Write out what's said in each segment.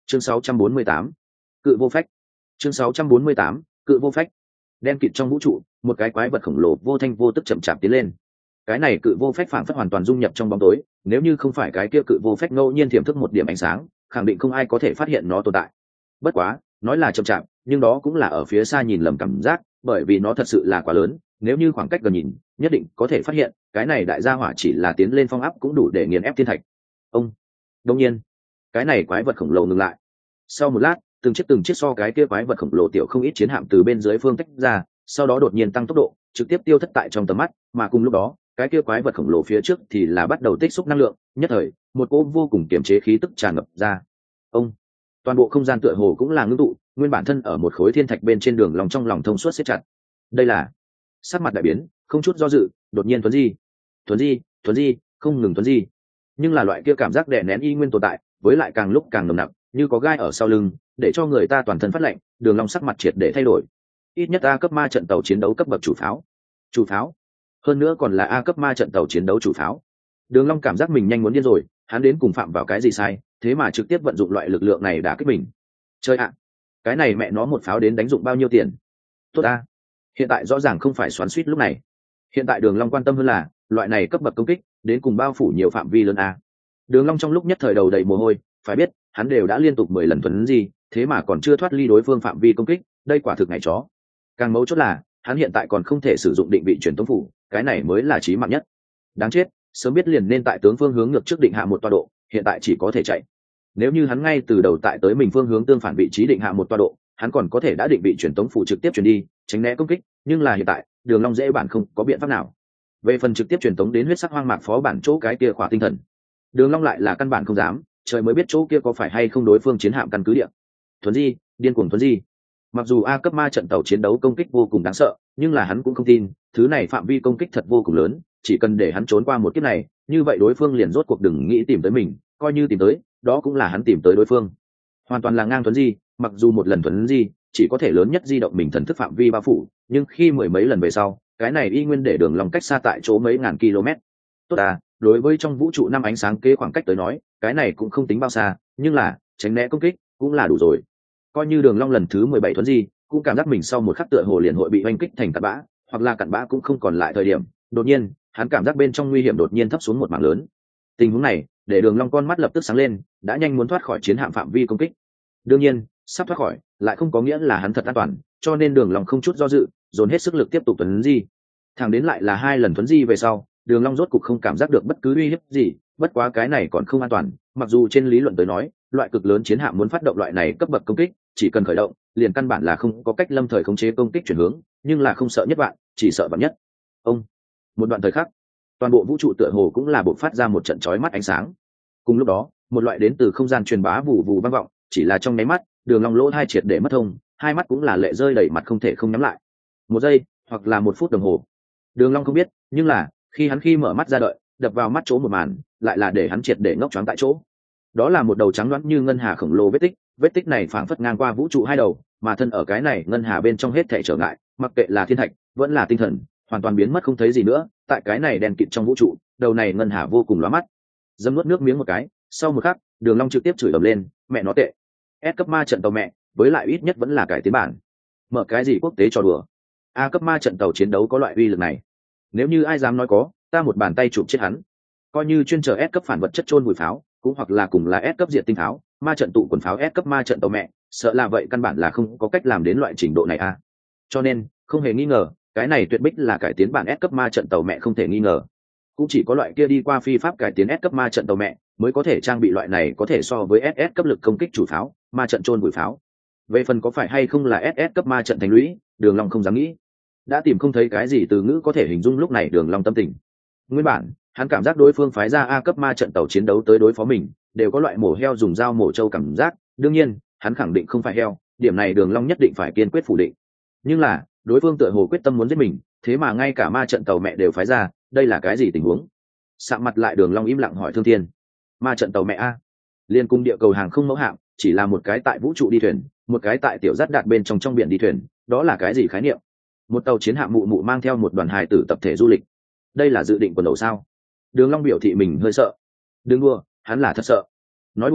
chương 648, cự vô phách. chương 648, cự vô phách. Đen kịt trong vũ trụ, một cái quái vật khổng lồ vô thanh vô tức chậm chạp tiến lên. Cái này cự vô phách phảng phất hoàn toàn dung nhập trong bóng tối, nếu như không phải cái kia cự vô phách ngẫu nhiên tiềm thức một điểm ánh sáng, khẳng định không ai có thể phát hiện nó tồn tại. Bất quá, nói là chậm chạp, nhưng đó cũng là ở phía xa nhìn lầm cảm giác, bởi vì nó thật sự là quá lớn, nếu như khoảng cách gần nhìn, nhất định có thể phát hiện, cái này đại gia hỏa chỉ là tiến lên phong áp cũng đủ để nghiền ép thiên thạch. Ông, đương nhiên, cái này quái vật khổng lồ ngừng lại. Sau một lát, từng chiếc so cái kia quái vật khổng lồ tiểu không ít chiến hạm từ bên dưới phương tách ra, sau đó đột nhiên tăng tốc độ, trực tiếp tiêu thất tại trong tầm mắt, mà cùng lúc đó, cái kia quái vật khổng lồ phía trước thì là bắt đầu tích xúc năng lượng, nhất thời, một cỗ vô cùng kiềm chế khí tức tràn ngập ra. Ông, toàn bộ không gian tựa hồ cũng là ngưng tụ, nguyên bản thân ở một khối thiên thạch bên trên đường lòng trong lòng thông suốt siết chặt. Đây là sắc mặt đại biến, không chút do dự, đột nhiên thuấn di, không ngừng thuấn di. Nhưng là loại kia cảm giác đè nén y nguyên tồn tại, với lại càng lúc càng nồng nặc, như có gai ở sau lưng, để cho người ta toàn thân phát lạnh. Đường long sắc mặt triệt để thay đổi. Ít nhất A cấp ma trận tàu chiến đấu cấp bậc chủ pháo, hơn nữa còn là A cấp ma trận tàu chiến đấu chủ pháo. Đường long cảm giác mình nhanh muốn điên rồi, hắn đến cùng phạm vào cái gì sai, thế mà trực tiếp vận dụng loại lực lượng này đả kích mình. Chơi ạ, cái này mẹ nó một pháo đến đánh dụng bao nhiêu tiền? Tốt a, hiện tại rõ ràng không phải xoắn xuýt lúc này. Hiện tại đường long quan tâm hơn là loại này cấp bậc công kích đến cùng bao phủ nhiều phạm vi lớn a. Đường long trong lúc nhất thời đầu đầy mồ hôi, phải biết hắn đều đã liên tục 10 lần thuấn gì, thế mà còn chưa thoát ly đối phương phạm vi công kích, đây quả thực ngày chó. Càng mấu chốt là hắn hiện tại còn không thể sử dụng định vị truyền tống phủ, cái này mới là chí mạng nhất. Đáng chết, sớm biết liền nên tại tướng phương hướng ngược trước định hạ một tọa độ, hiện tại chỉ có thể chạy. Nếu như hắn ngay từ đầu tại tới mình phương hướng tương phản vị trí định hạ một tọa độ, hắn còn có thể đã định vị truyền tống phủ trực tiếp truyền đi, tránh né công kích, nhưng là hiện tại, Đường Long dễ bản không có biện pháp nào. Về phần trực tiếp truyền tống đến huyết sắc hoang mạc phó bản chỗ cái kia khỏa tinh thần, Đường Long lại là căn bản không dám, trời mới biết chỗ kia có phải hay không đối phương chiến hạm căn cứ địa. Thuấn di, điên cuồng thuấn di. Mặc dù A cấp ma trận tàu chiến đấu công kích vô cùng đáng sợ, nhưng là hắn cũng không tin, thứ này phạm vi công kích thật vô cùng lớn, chỉ cần để hắn trốn qua một kiếp này, như vậy đối phương liền rốt cuộc đừng nghĩ tìm tới mình, coi như tìm tới, đó cũng là hắn tìm tới đối phương. Hoàn toàn là ngang thuấn di, mặc dù một lần thuấn di chỉ có thể lớn nhất di động mình thần thức phạm vi bao phủ, nhưng khi mười mấy lần về sau, cái này y nguyên để Đường Long cách xa tại chỗ mấy ngàn km. Tốt à, đối với trong vũ trụ năm ánh sáng kế khoảng cách tới nói, cái này cũng không tính bao xa, nhưng là tránh né công kích cũng là đủ rồi. Coi như Đường Long lần thứ 17 thuấn di, cũng cảm giác mình sau một khắc tựa hồ liền hội bị oanh kích thành cặn bã, hoặc là cặn bã cũng không còn lại thời điểm, đột nhiên, hắn cảm giác bên trong nguy hiểm đột nhiên thấp xuống một mảng lớn. Tình huống này, để Đường Long con mắt lập tức sáng lên, đã nhanh muốn thoát khỏi chiến hạm phạm vi công kích. Đương nhiên, sắp thoát khỏi, lại không có nghĩa là hắn thật an toàn, cho nên Đường Long không chút do dự, dồn hết sức lực tiếp tục thuấn di. Thẳng đến lại là 2 lần thuấn di về sau, Đường Long rốt cục không cảm giác được bất cứ uy hiếp gì, bất quá cái này còn không an toàn, mặc dù trên lý luận tới nói, loại cực lớn chiến hạm muốn phát động loại này cấp bậc công kích, chỉ cần khởi động, liền căn bản là không có cách lâm thời khống chế công kích chuyển hướng, nhưng là không sợ nhất bạn, chỉ sợ vạn nhất. Ông, một đoạn thời khắc, toàn bộ vũ trụ tựa hồ cũng là bộc phát ra một trận chói mắt ánh sáng. Cùng lúc đó, một loại đến từ không gian truyền bá vụ vụ vang vọng, chỉ là trong nháy mắt, Đường Long lỗ hai triệt để mất thông, hai mắt cũng là lệ rơi đầy mặt không thể không nhắm lại. Một giây, hoặc là 1 phút đồng hồ. Đường Long không biết, nhưng là khi mở mắt ra đợi, đập vào mắt chỗ một màn, lại là để hắn triệt để ngốc choáng tại chỗ. Đó là một đầu trắng loãng như ngân hà khổng lồ vết tích này phảng phất ngang qua vũ trụ hai đầu, mà thân ở cái này ngân hà bên trong hết thảy trở ngại, mặc kệ là thiên thạch, vẫn là tinh thần, hoàn toàn biến mất không thấy gì nữa. Tại cái này đen kịt trong vũ trụ, đầu này ngân hà vô cùng lóa mắt. Dâm nuốt nước miếng một cái, sau một khắc, Đường Long trực tiếp chửi ầm lên, mẹ nó tệ. S cấp ma trận tàu mẹ, với lại ít nhất vẫn là cải tiến bản. Mở cái gì quốc tế trò đùa. A cấp ma trận tàu chiến đấu có loại uy lực này. Nếu như ai dám nói có, ta một bàn tay chụp chết hắn. Coi như chuyên chờ S cấp phản vật chất chôn vùi pháo, cũng hoặc là cùng là S cấp diệt tinh pháo, ma trận tụ quần pháo S cấp ma trận tàu mẹ, sợ là vậy căn bản là không có cách làm đến loại trình độ này a. Cho nên, không hề nghi ngờ, cái này tuyệt bích là cải tiến bản S cấp ma trận tàu mẹ không thể nghi ngờ. Cũng chỉ có loại kia đi qua phi pháp cải tiến S cấp ma trận tàu mẹ mới có thể trang bị loại này có thể so với SS cấp lực công kích chủ pháo, ma trận chôn vùi pháo. Về phần có phải hay không là SS cấp ma trận thành lũy, Đường Long không dám nghĩ. Đã tìm không thấy cái gì từ ngữ có thể hình dung lúc này Đường Long tâm tình. Nguyên bản, hắn cảm giác đối phương phái ra A cấp ma trận tàu chiến đấu tới đối phó mình, đều có loại mổ heo dùng dao mổ trâu cảm giác, đương nhiên, hắn khẳng định không phải heo, điểm này Đường Long nhất định phải kiên quyết phủ định. Nhưng là, đối phương tựa hồ quyết tâm muốn giết mình, thế mà ngay cả ma trận tàu mẹ đều phái ra, đây là cái gì tình huống? Sạm mặt lại Đường Long im lặng hỏi Thương Thiên. Ma trận tàu mẹ a? Liên cung địa cầu hàng không mẫu hạm, chỉ là một cái tại vũ trụ đi thuyền, một cái tại tiểu giáp đạt bên trong biển đi thuyền, đó là cái gì khái niệm? Một tàu chiến hạm mụ mụ mang theo một đoàn hài tử tập thể du lịch, đây là dự định quần đầu sao? Đường Long biểu thị mình hơi sợ. Đừng đùa, hắn là thật sợ. Nói đùa,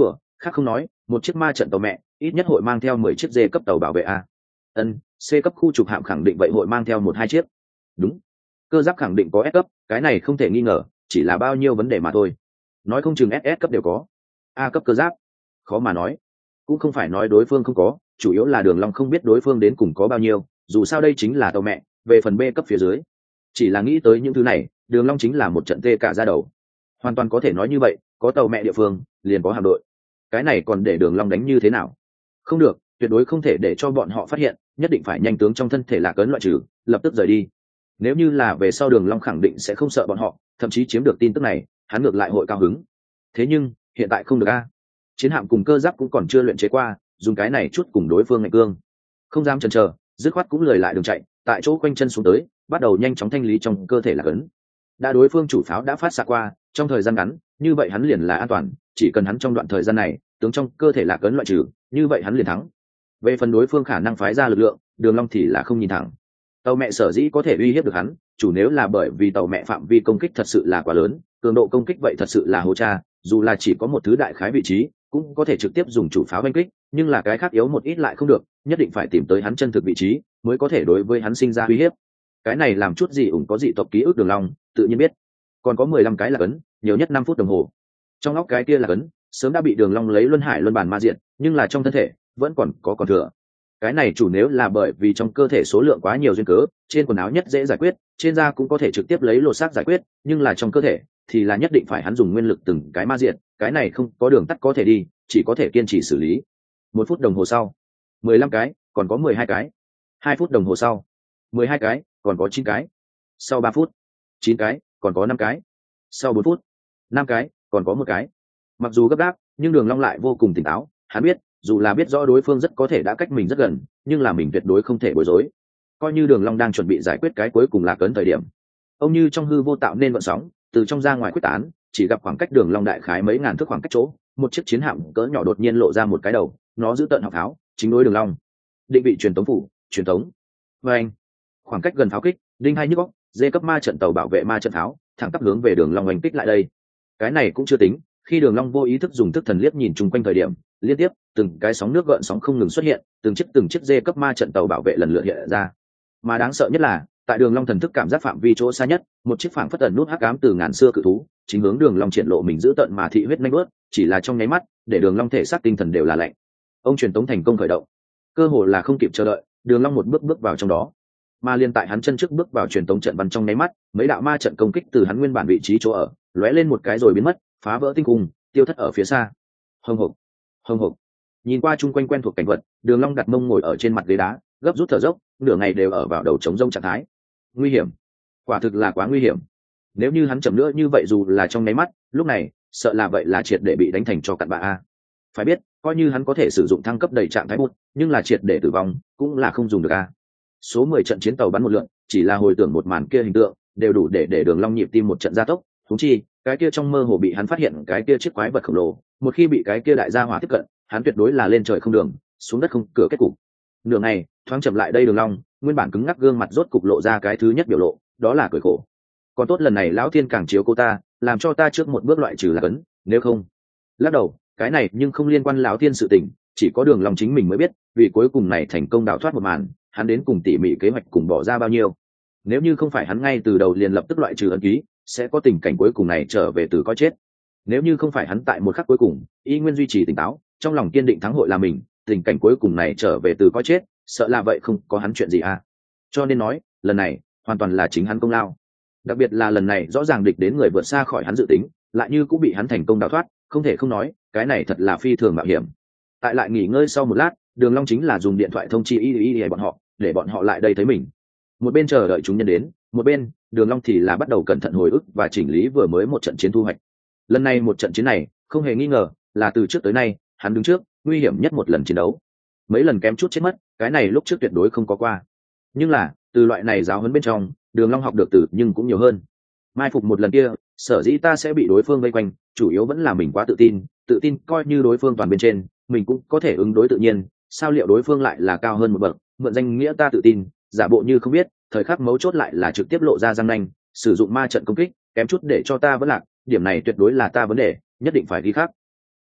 khác không nói, một chiếc ma trận tàu mẹ ít nhất hội mang theo 10 chiếc D cấp tàu bảo vệ a. Ân, C cấp khu trục hạm khẳng định vậy hội mang theo 1-2 chiếc. Đúng, cơ giáp khẳng định có S cấp, cái này không thể nghi ngờ, chỉ là bao nhiêu vấn đề mà thôi. Nói không chừng SS cấp đều có. A cấp cơ giáp, khó mà nói. Cũng không phải nói đối phương không có, chủ yếu là Đường Long không biết đối phương đến cùng có bao nhiêu, dù sao đây chính là tàu mẹ, về phần B cấp phía dưới. Chỉ là nghĩ tới những thứ này, Đường Long chính là một trận tê cả da đầu. Hoàn toàn có thể nói như vậy, có tàu mẹ địa phương, liền có hạm đội. Cái này còn để Đường Long đánh như thế nào? Không được, tuyệt đối không thể để cho bọn họ phát hiện, nhất định phải nhanh tướng trong thân thể lạc ấn loại trừ, lập tức rời đi. Nếu như là về sau Đường Long khẳng định sẽ không sợ bọn họ, thậm chí chiếm được tin tức này, hắn ngược lại hội cao hứng. Thế nhưng, hiện tại không được a. Chiến hạm cùng cơ giáp cũng còn chưa luyện chế qua, dùng cái này chút cùng đối phương ngạnh cương. Không dám chần chờ, dứt khoát cũng lười lại đường chạy, tại chỗ quanh chân xuống tới, bắt đầu nhanh chóng thanh lý trong cơ thể lạc ấn. Đã đối phương chủ pháo đã phát xạ qua, trong thời gian ngắn, như vậy hắn liền là an toàn, chỉ cần hắn trong đoạn thời gian này, tướng trong cơ thể lạc ấn loại trừ, như vậy hắn liền thắng. Về phần đối phương khả năng phái ra lực lượng, Đường Long thì là không nhìn thẳng. Tàu mẹ sở dĩ có thể uy hiếp được hắn, chủ nếu là bởi vì tàu mẹ phạm vi công kích thật sự là quá lớn, cường độ công kích vậy thật sự là hố cha, dù là chỉ có một thứ đại khái vị trí, cũng có thể trực tiếp dùng chủ pháo đánh kích, nhưng là cái khác yếu một ít lại không được, nhất định phải tìm tới hắn chân thực vị trí, mới có thể đối với hắn sinh ra uy hiếp. Cái này làm chút gì ủng có dị tộc ký ức Đường Long, tự nhiên biết. Còn có 15 cái là cấn, nhiều nhất 5 phút đồng hồ. Trong óc cái kia là cấn, sớm đã bị Đường Long lấy luân hải luân bản ma diện, nhưng là trong thân thể vẫn còn thừa. Cái này chủ nếu là bởi vì trong cơ thể số lượng quá nhiều duyên cớ, trên quần áo nhất dễ giải quyết, trên da cũng có thể trực tiếp lấy lột xác giải quyết, nhưng là trong cơ thể thì là nhất định phải hắn dùng nguyên lực từng cái ma diện, cái này không có đường tắt có thể đi, chỉ có thể kiên trì xử lý. 1 phút đồng hồ sau, 15 cái, còn có 12 cái. 2 phút đồng hồ sau, 12 cái, còn có 9 cái. Sau 3 phút, 9 cái, còn có 5 cái. Sau 4 phút, 5 cái, còn có 1 cái. Mặc dù gấp gáp, nhưng Đường Long lại vô cùng tỉnh táo, hắn biết, dù là biết rõ đối phương rất có thể đã cách mình rất gần, nhưng là mình tuyệt đối không thể bối rối. Coi như Đường Long đang chuẩn bị giải quyết cái cuối cùng là cấn thời điểm, ông như trong hư vô tạo nên vận sóng, từ trong ra ngoài quyết tán, chỉ gặp khoảng cách Đường Long đại khái mấy ngàn thước khoảng cách chỗ, một chiếc chiến hạm cỡ nhỏ đột nhiên lộ ra một cái đầu, nó giữ tận học tháo, chính đối Đường Long. Định vị truyền tống phủ, truyền tống. Và anh, khoảng cách gần pháo kích, đinh hai nhức óc, dê cấp ma trận tàu bảo vệ ma trận tháo, thẳng tắp hướng về Đường Long oanh kích lại đây. Cái này cũng chưa tính, khi Đường Long vô ý thức dùng thức thần liếc nhìn chung quanh thời điểm, liên tiếp từng cái sóng nước gợn sóng không ngừng xuất hiện, từng chiếc dê cấp ma trận tàu bảo vệ lần lượt hiện ra. Mà đáng sợ nhất là, tại Đường Long thần thức cảm giác phạm vi chỗ xa nhất, một chiếc phảng phất ẩn nút hắc ám từ ngàn xưa cự thú, chính hướng Đường Long triển lộ mình giữ tận mà thị huyết nhanh bước, chỉ là trong nháy mắt, để Đường Long thể xác tinh thần đều là lạnh. Ông truyền tống thành công khởi động, cơ hồ là không kịp chờ đợi, Đường Long một bước vào trong đó. Mà liên tại hắn chân trước bước vào truyền tống trận văn trong nháy mắt, mấy đạo ma trận công kích từ hắn nguyên bản vị trí chỗ ở, lóe lên một cái rồi biến mất, phá vỡ tinh cung, tiêu thất ở phía xa. Hồng hộc. Nhìn qua chung quanh quen thuộc cảnh vật, Đường Long đặt mông ngồi ở trên mặt ghế đá, gấp rút thở dốc, nửa ngày đều ở vào đầu trống rông trạng thái. Nguy hiểm, quả thực là quá nguy hiểm. Nếu như hắn chậm nữa như vậy dù là trong nháy mắt, lúc này, sợ là vậy là triệt để bị đánh thành cho cặn bã a. Phải biết, coi như hắn có thể sử dụng thăng cấp đầy trạng thái bút, nhưng là triệt để tử vong, cũng là không dùng được a. Số 10 trận chiến tàu bắn một lượt, chỉ là hồi tưởng một màn kia hình tượng, đều đủ để Đường Long nhịp tim một trận gia tốc, huống chi, cái kia trong mơ hồ bị hắn phát hiện cái kia chiếc quái vật khổng lồ, một khi bị cái kia đại gia hỏa tiếp cận, hắn tuyệt đối là lên trời không đường, xuống đất không cửa kết cục. Nửa ngày, thoáng chậm lại đây Đường Long, nguyên bản cứng ngắc gương mặt rốt cục lộ ra cái thứ nhất biểu lộ, đó là cười khổ. Còn tốt lần này lão thiên càng chiếu cô ta, làm cho ta trước một bước loại trừ là cấn, nếu không. Lắc đầu, cái này nhưng không liên quan lão thiên sự tình, chỉ có Đường Long chính mình mới biết, vì cuối cùng này thành công đào thoát một màn, hắn đến cùng tỉ mỉ kế hoạch cùng bỏ ra bao nhiêu. Nếu như không phải hắn ngay từ đầu liền lập tức loại trừ ấn ký, sẽ có tình cảnh cuối cùng này trở về từ coi chết. Nếu như không phải hắn tại một khắc cuối cùng y nguyên duy trì tỉnh táo, trong lòng kiên định thắng hội là mình, tình cảnh cuối cùng này trở về từ coi chết, sợ là vậy không có hắn chuyện gì à. Cho nên nói, lần này hoàn toàn là chính hắn công lao. Đặc biệt là lần này rõ ràng địch đến người vượt xa khỏi hắn dự tính, lại như cũng bị hắn thành công đào thoát, không thể không nói, cái này thật là phi thường mạo hiểm. Tại lại nghỉ ngơi sau một lát, Đường Long chính là dùng điện thoại thông chi y bọn họ, để bọn họ lại đây thấy mình. Một bên chờ đợi chúng nhân đến, một bên Đường Long thì là bắt đầu cẩn thận hồi ức và chỉnh lý vừa mới một trận chiến thu hoạch. Lần này một trận chiến này, không hề nghi ngờ là từ trước tới nay hắn đứng trước nguy hiểm nhất một lần chiến đấu. Mấy lần kém chút chết mất, cái này lúc trước tuyệt đối không có qua. Nhưng là từ loại này giáo huấn bên trong, Đường Long học được từ nhưng cũng nhiều hơn. Mai phục một lần kia, sở dĩ ta sẽ bị đối phương vây quanh, chủ yếu vẫn là mình quá tự tin coi như đối phương toàn bên trên, mình cũng có thể ứng đối tự nhiên. Sao liệu đối phương lại là cao hơn một bậc, mượn danh nghĩa ta tự tin, giả bộ như không biết, thời khắc mấu chốt lại là trực tiếp lộ ra răng nanh, sử dụng ma trận công kích, kém chút để cho ta vẫn lạc, điểm này tuyệt đối là ta vấn đề, nhất định phải ghi khắc.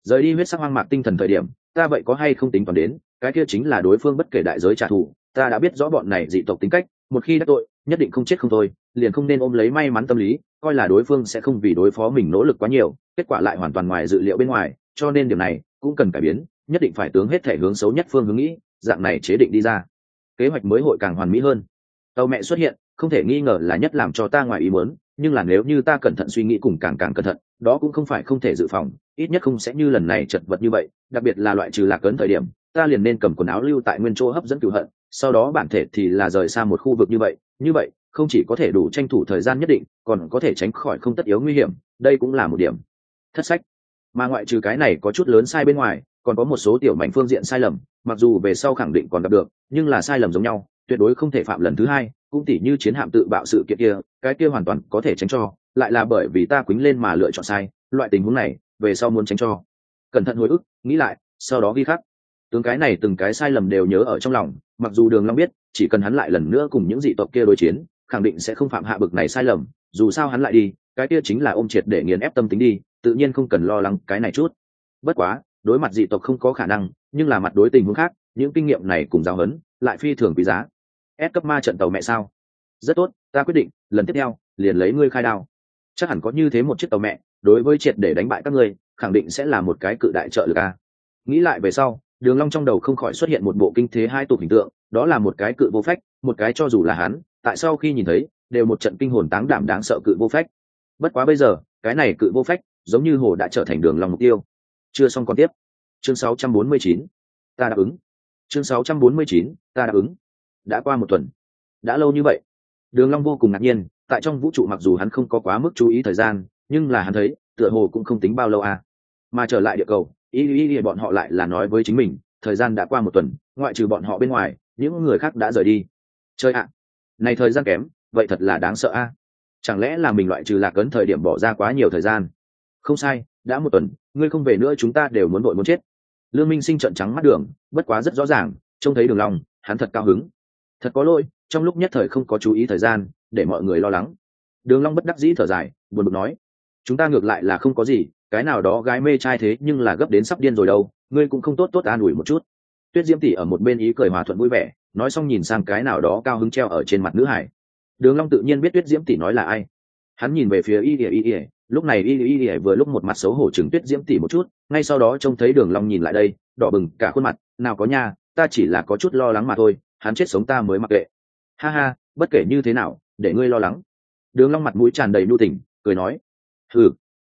Rời đi huyết sắc hoang mạc tinh thần thời điểm, ta vậy có hay không tính toán đến cái kia chính là đối phương bất kể đại giới trả thù. Ta đã biết rõ bọn này dị tộc tính cách, một khi đắc tội nhất định không chết không thôi, liền không nên ôm lấy may mắn tâm lý, coi là đối phương sẽ không vì đối phó mình nỗ lực quá nhiều, kết quả lại hoàn toàn ngoài dự liệu bên ngoài. Cho nên điểm này cũng cần cải biến, nhất định phải tướng hết thể hướng xấu nhất phương hướng nghĩ, dạng này chế định đi ra kế hoạch mới hội càng hoàn mỹ hơn. Tàu mẹ xuất hiện không thể nghi ngờ là nhất làm cho ta ngoài ý muốn, nhưng là nếu như ta cẩn thận suy nghĩ cùng càng cẩn thận, đó cũng không phải không thể dự phòng, ít nhất không sẽ như lần này chật vật như vậy. Đặc biệt là loại trừ lạc ấn thời điểm, ta liền nên cầm quần áo lưu tại nguyên chỗ hấp dẫn cửu hận, sau đó bản thể thì là rời xa một khu vực như vậy không chỉ có thể đủ tranh thủ thời gian nhất định, còn có thể tránh khỏi không tất yếu nguy hiểm. Đây cũng là một điểm thất sách. Mà ngoại trừ cái này có chút lớn sai bên ngoài, còn có một số tiểu mảnh phương diện sai lầm, mặc dù về sau khẳng định còn gặp được, nhưng là sai lầm giống nhau, tuyệt đối không thể phạm lần thứ hai. Cũng tỉ như chiến hạm tự bạo sự kiện kia, cái kia hoàn toàn có thể tránh cho, lại là bởi vì ta quýnh lên mà lựa chọn sai. Loại tình huống này về sau muốn tránh cho, cẩn thận hồi ức nghĩ lại, sau đó ghi khắc. Tướng cái này từng cái sai lầm đều nhớ ở trong lòng, mặc dù Đường Long biết chỉ cần hắn lại lần nữa cùng những dị tộc kia đối chiến, khẳng định sẽ không phạm hạ bực này sai lầm. Dù sao hắn lại đi, cái kia chính là ôm triệt để nghiền ép tâm tính đi, tự nhiên không cần lo lắng cái này chút. Bất quá đối mặt dị tộc không có khả năng, nhưng là mặt đối tình huống khác, những kinh nghiệm này cùng giáo huấn lại phi thường quý giá. S cấp ma trận tàu mẹ sao? Rất tốt, ta quyết định lần tiếp theo liền lấy ngươi khai đao. Chắc hẳn có như thế một chiếc tàu mẹ, đối với triệt để đánh bại các ngươi, khẳng định sẽ là một cái cự đại trợ lực a. Nghĩ lại về sau, Đường Long trong đầu không khỏi xuất hiện một bộ kinh thế hai tục hình tượng, đó là một cái cự vô phách, một cái cho dù là hắn, tại sao khi nhìn thấy, đều một trận kinh hồn táng đảm đáng sợ cự vô phách. Bất quá bây giờ, cái này cự vô phách, giống như hồ đã trở thành Đường Long mục tiêu. Chưa xong còn tiếp. Chương 649. Ta đáp ứng. Chương 649. Ta đáp ứng. Đã qua một tuần. Đã lâu như vậy. Đường Long vô cùng ngạc nhiên, tại trong vũ trụ mặc dù hắn không có quá mức chú ý thời gian, nhưng là hắn thấy, tựa hồ cũng không tính bao lâu à. Mà trở lại địa cầu, ý bọn họ lại là nói với chính mình, thời gian đã qua một tuần, ngoại trừ bọn họ bên ngoài, những người khác đã rời đi. Chơi ạ. Này thời gian kém, vậy thật là đáng sợ a. Chẳng lẽ là mình loại trừ lạc ấn thời điểm bỏ ra quá nhiều thời gian? Không sai, đã một tuần, ngươi không về nữa chúng ta đều muốn vội muốn chết. Lương Minh Sinh trợn trắng mắt Đường, bất quá rất rõ ràng, trông thấy Đường Long, hắn thật cao hứng. Thật có lỗi, trong lúc nhất thời không có chú ý thời gian, để mọi người lo lắng. Đường Long bất đắc dĩ thở dài, buồn bực nói: chúng ta ngược lại là không có gì, cái nào đó gái mê trai thế nhưng là gấp đến sắp điên rồi đâu, ngươi cũng không tốt tốt an ủi một chút. Tuyết Diễm tỷ ở một bên ý cười hòa thuận vui vẻ, nói xong nhìn sang cái nào đó cao hứng treo ở trên mặt nữ hải. Đường Long tự nhiên biết Tuyết Diễm tỷ nói là ai. Hắn nhìn về phía Y, lúc này Y vừa lúc một mặt xấu hổ chừng Tuyết Diễm tỷ một chút, ngay sau đó trông thấy Đường Long nhìn lại đây, đỏ bừng cả khuôn mặt, nào có nha, ta chỉ là có chút lo lắng mà thôi, hắn chết sống ta mới mặc kệ. Ha ha, bất kể như thế nào, để ngươi lo lắng. Đường Long mặt mũi tràn đầy nhu tình, cười nói: hừ.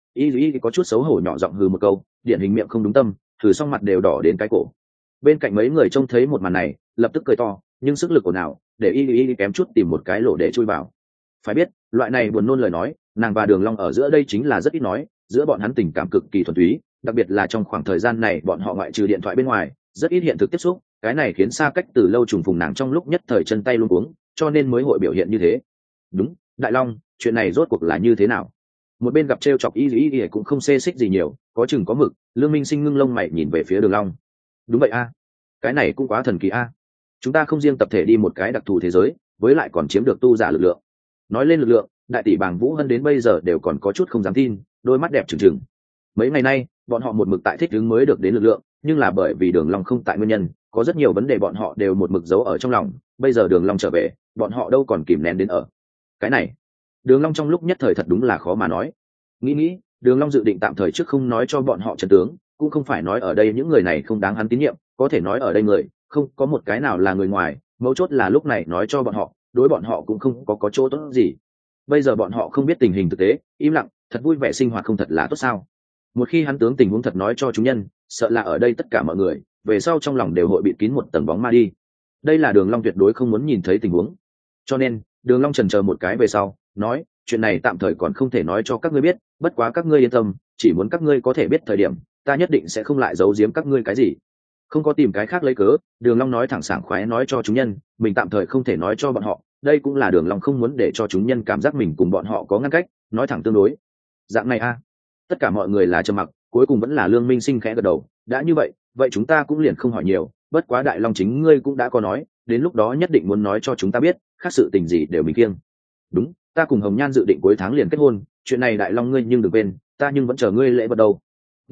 Y có chút xấu hổ nhỏ giọng hừ một câu, điển hình miệng không đúng tâm, thử xong mặt đều đỏ đến cái cổ. Bên cạnh mấy người trông thấy một màn này, lập tức cười to, nhưng sức lực của nào, để Y kém chút tìm một cái lỗ để chui vào. Phải biết, loại này buồn nôn lời nói, nàng và Đường Long ở giữa đây chính là rất ít nói, giữa bọn hắn tình cảm cực kỳ thuần túy, đặc biệt là trong khoảng thời gian này bọn họ ngoại trừ điện thoại bên ngoài, rất ít hiện thực tiếp xúc, cái này khiến xa cách từ lâu trùng phùng nàng trong lúc nhất thời chân tay luống cuống, cho nên mới hội biểu hiện như thế. Đúng, Đại Long, chuyện này rốt cuộc là như thế nào? Một bên gặp trêu chọc Y cũng không xê xích gì nhiều, có chừng có mực. Lương Minh Sinh ngưng lông mày nhìn về phía Đường Long. Đúng vậy a, cái này cũng quá thần kỳ a. Chúng ta không riêng tập thể đi một cái đặc thù thế giới, với lại còn chiếm được tu giả lực lượng. Nói lên lực lượng, đại tỷ Bàng Vũ Hân đến bây giờ đều còn có chút không dám tin, đôi mắt đẹp trừng trừng. Mấy ngày nay, bọn họ một mực tại thích ứng mới được đến lực lượng, nhưng là bởi vì Đường Long không tại nguyên nhân, có rất nhiều vấn đề bọn họ đều một mực giấu ở trong lòng. Bây giờ Đường Long trở về, bọn họ đâu còn kìm nén đến ở. Cái này, Đường Long trong lúc nhất thời thật đúng là khó mà nói. Nghĩ, Đường Long dự định tạm thời trước không nói cho bọn họ trận tướng, cũng không phải nói ở đây những người này không đáng hắn tín nhiệm, có thể nói ở đây người, không có một cái nào là người ngoài, mấu chốt là lúc này nói cho bọn họ, đối bọn họ cũng không có chỗ tốt gì. Bây giờ bọn họ không biết tình hình thực tế, im lặng, thật vui vẻ sinh hoạt không thật là tốt sao? Một khi hắn tướng tình huống thật nói cho chúng nhân, sợ là ở đây tất cả mọi người, về sau trong lòng đều hội bị kín một tầng bóng ma đi. Đây là Đường Long tuyệt đối không muốn nhìn thấy tình huống. Cho nên, Đường Long chần chờ một cái về sau, nói, chuyện này tạm thời còn không thể nói cho các ngươi biết, bất quá các ngươi yên tâm, chỉ muốn các ngươi có thể biết thời điểm, ta nhất định sẽ không lại giấu giếm các ngươi cái gì. Không có tìm cái khác lấy cớ, Đường Long nói thẳng sảng khoái nói cho chúng nhân, mình tạm thời không thể nói cho bọn họ, đây cũng là Đường Long không muốn để cho chúng nhân cảm giác mình cùng bọn họ có ngăn cách, nói thẳng tương đối. Dạng này a. Tất cả mọi người là trầm mặc, cuối cùng vẫn là Lương Minh Sinh khẽ gật đầu, đã như vậy, vậy chúng ta cũng liền không hỏi nhiều, bất quá Đại Long chính ngươi cũng đã có nói, đến lúc đó nhất định muốn nói cho chúng ta biết, khác sự tình gì đều mình kiêng. Đúng, ta cùng Hồng Nhan dự định cuối tháng liền kết hôn, chuyện này Đại Long ngươi nhưng đừng quên, ta nhưng vẫn chờ ngươi lễ vật đâu.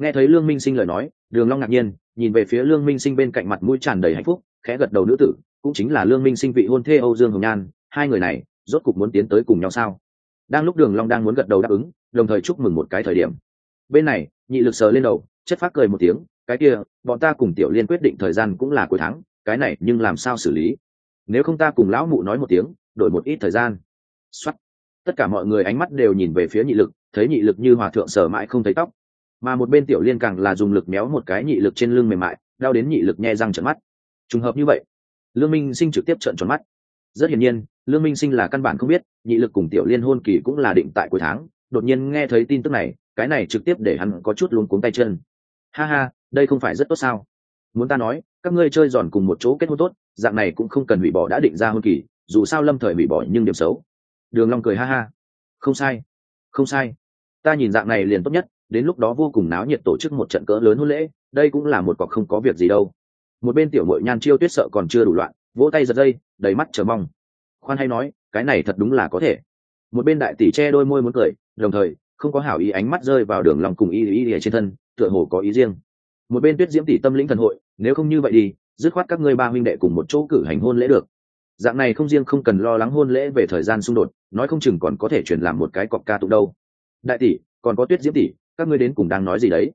Nghe thấy Lương Minh Sinh lời nói, Đường Long ngạc nhiên nhìn về phía Lương Minh Sinh bên cạnh, mặt mũi tràn đầy hạnh phúc, khẽ gật đầu. Nữ tử cũng chính là Lương Minh Sinh vị hôn thê Âu Dương Hồng Nhan, hai người này rốt cục muốn tiến tới cùng nhau sao? Đang lúc Đường Long đang muốn gật đầu đáp ứng, đồng thời chúc mừng một cái thời điểm, bên này Nhị Lực sờ lên đầu, chất phác cười một tiếng, cái kia, bọn ta cùng Tiểu Liên quyết định thời gian cũng là cuối tháng, cái này nhưng làm sao xử lý? Nếu không ta cùng lão mụ nói một tiếng, đổi một ít thời gian. Soát. Tất cả mọi người ánh mắt đều nhìn về phía Nhị Lực, thấy Nhị Lực như hòa thượng sờ mãi không thấy tóc, mà một bên Tiểu Liên càng là dùng lực méo một cái Nhị Lực trên lưng mềm mại, đau đến Nhị Lực nhe răng trợn mắt. Trùng hợp như vậy, Lương Minh Sinh trực tiếp trợn tròn mắt. Rất hiển nhiên, Lương Minh Sinh là căn bản không biết Nhị Lực cùng Tiểu Liên hôn kỳ cũng là định tại cuối tháng, đột nhiên nghe thấy tin tức này, cái này trực tiếp để hắn có chút luống cuống tay chân. Ha ha, đây không phải rất tốt sao? Muốn ta nói, các ngươi chơi giòn cùng một chỗ kết hôn tốt, dạng này cũng không cần hủy bỏ đã định ra hôn kỳ, dù sao lâm thời hủy bỏ nhưng điểm xấu. Đường Long cười ha ha. Không sai, không sai. Ta nhìn dạng này liền tốt nhất, đến lúc đó vô cùng náo nhiệt tổ chức một trận cỡ lớn hôn lễ, đây cũng là một cọc không có việc gì đâu. Một bên tiểu muội Nhan Chiêu Tuyết sợ còn chưa đủ loạn, vỗ tay giật dây, đầy mắt chờ mong. Khoan hay nói, cái này thật đúng là có thể. Một bên đại tỷ che đôi môi muốn cười, đồng thời không có hảo ý ánh mắt rơi vào Đường Long cùng y trên thân, tựa hồ có ý riêng. Một bên Tuyết Diễm tỷ tâm lĩnh thần hội, nếu không như vậy đi, dứt khoát các ngươi ba huynh đệ cùng một chỗ cử hành hôn lễ được. Dạng này không riêng không cần lo lắng hôn lễ về thời gian xung đột, nói không chừng còn có thể chuyển làm một cái cọc ca tụng đâu. Đại tỷ, còn có Tuyết Diễm tỷ, các ngươi đến cùng đang nói gì đấy?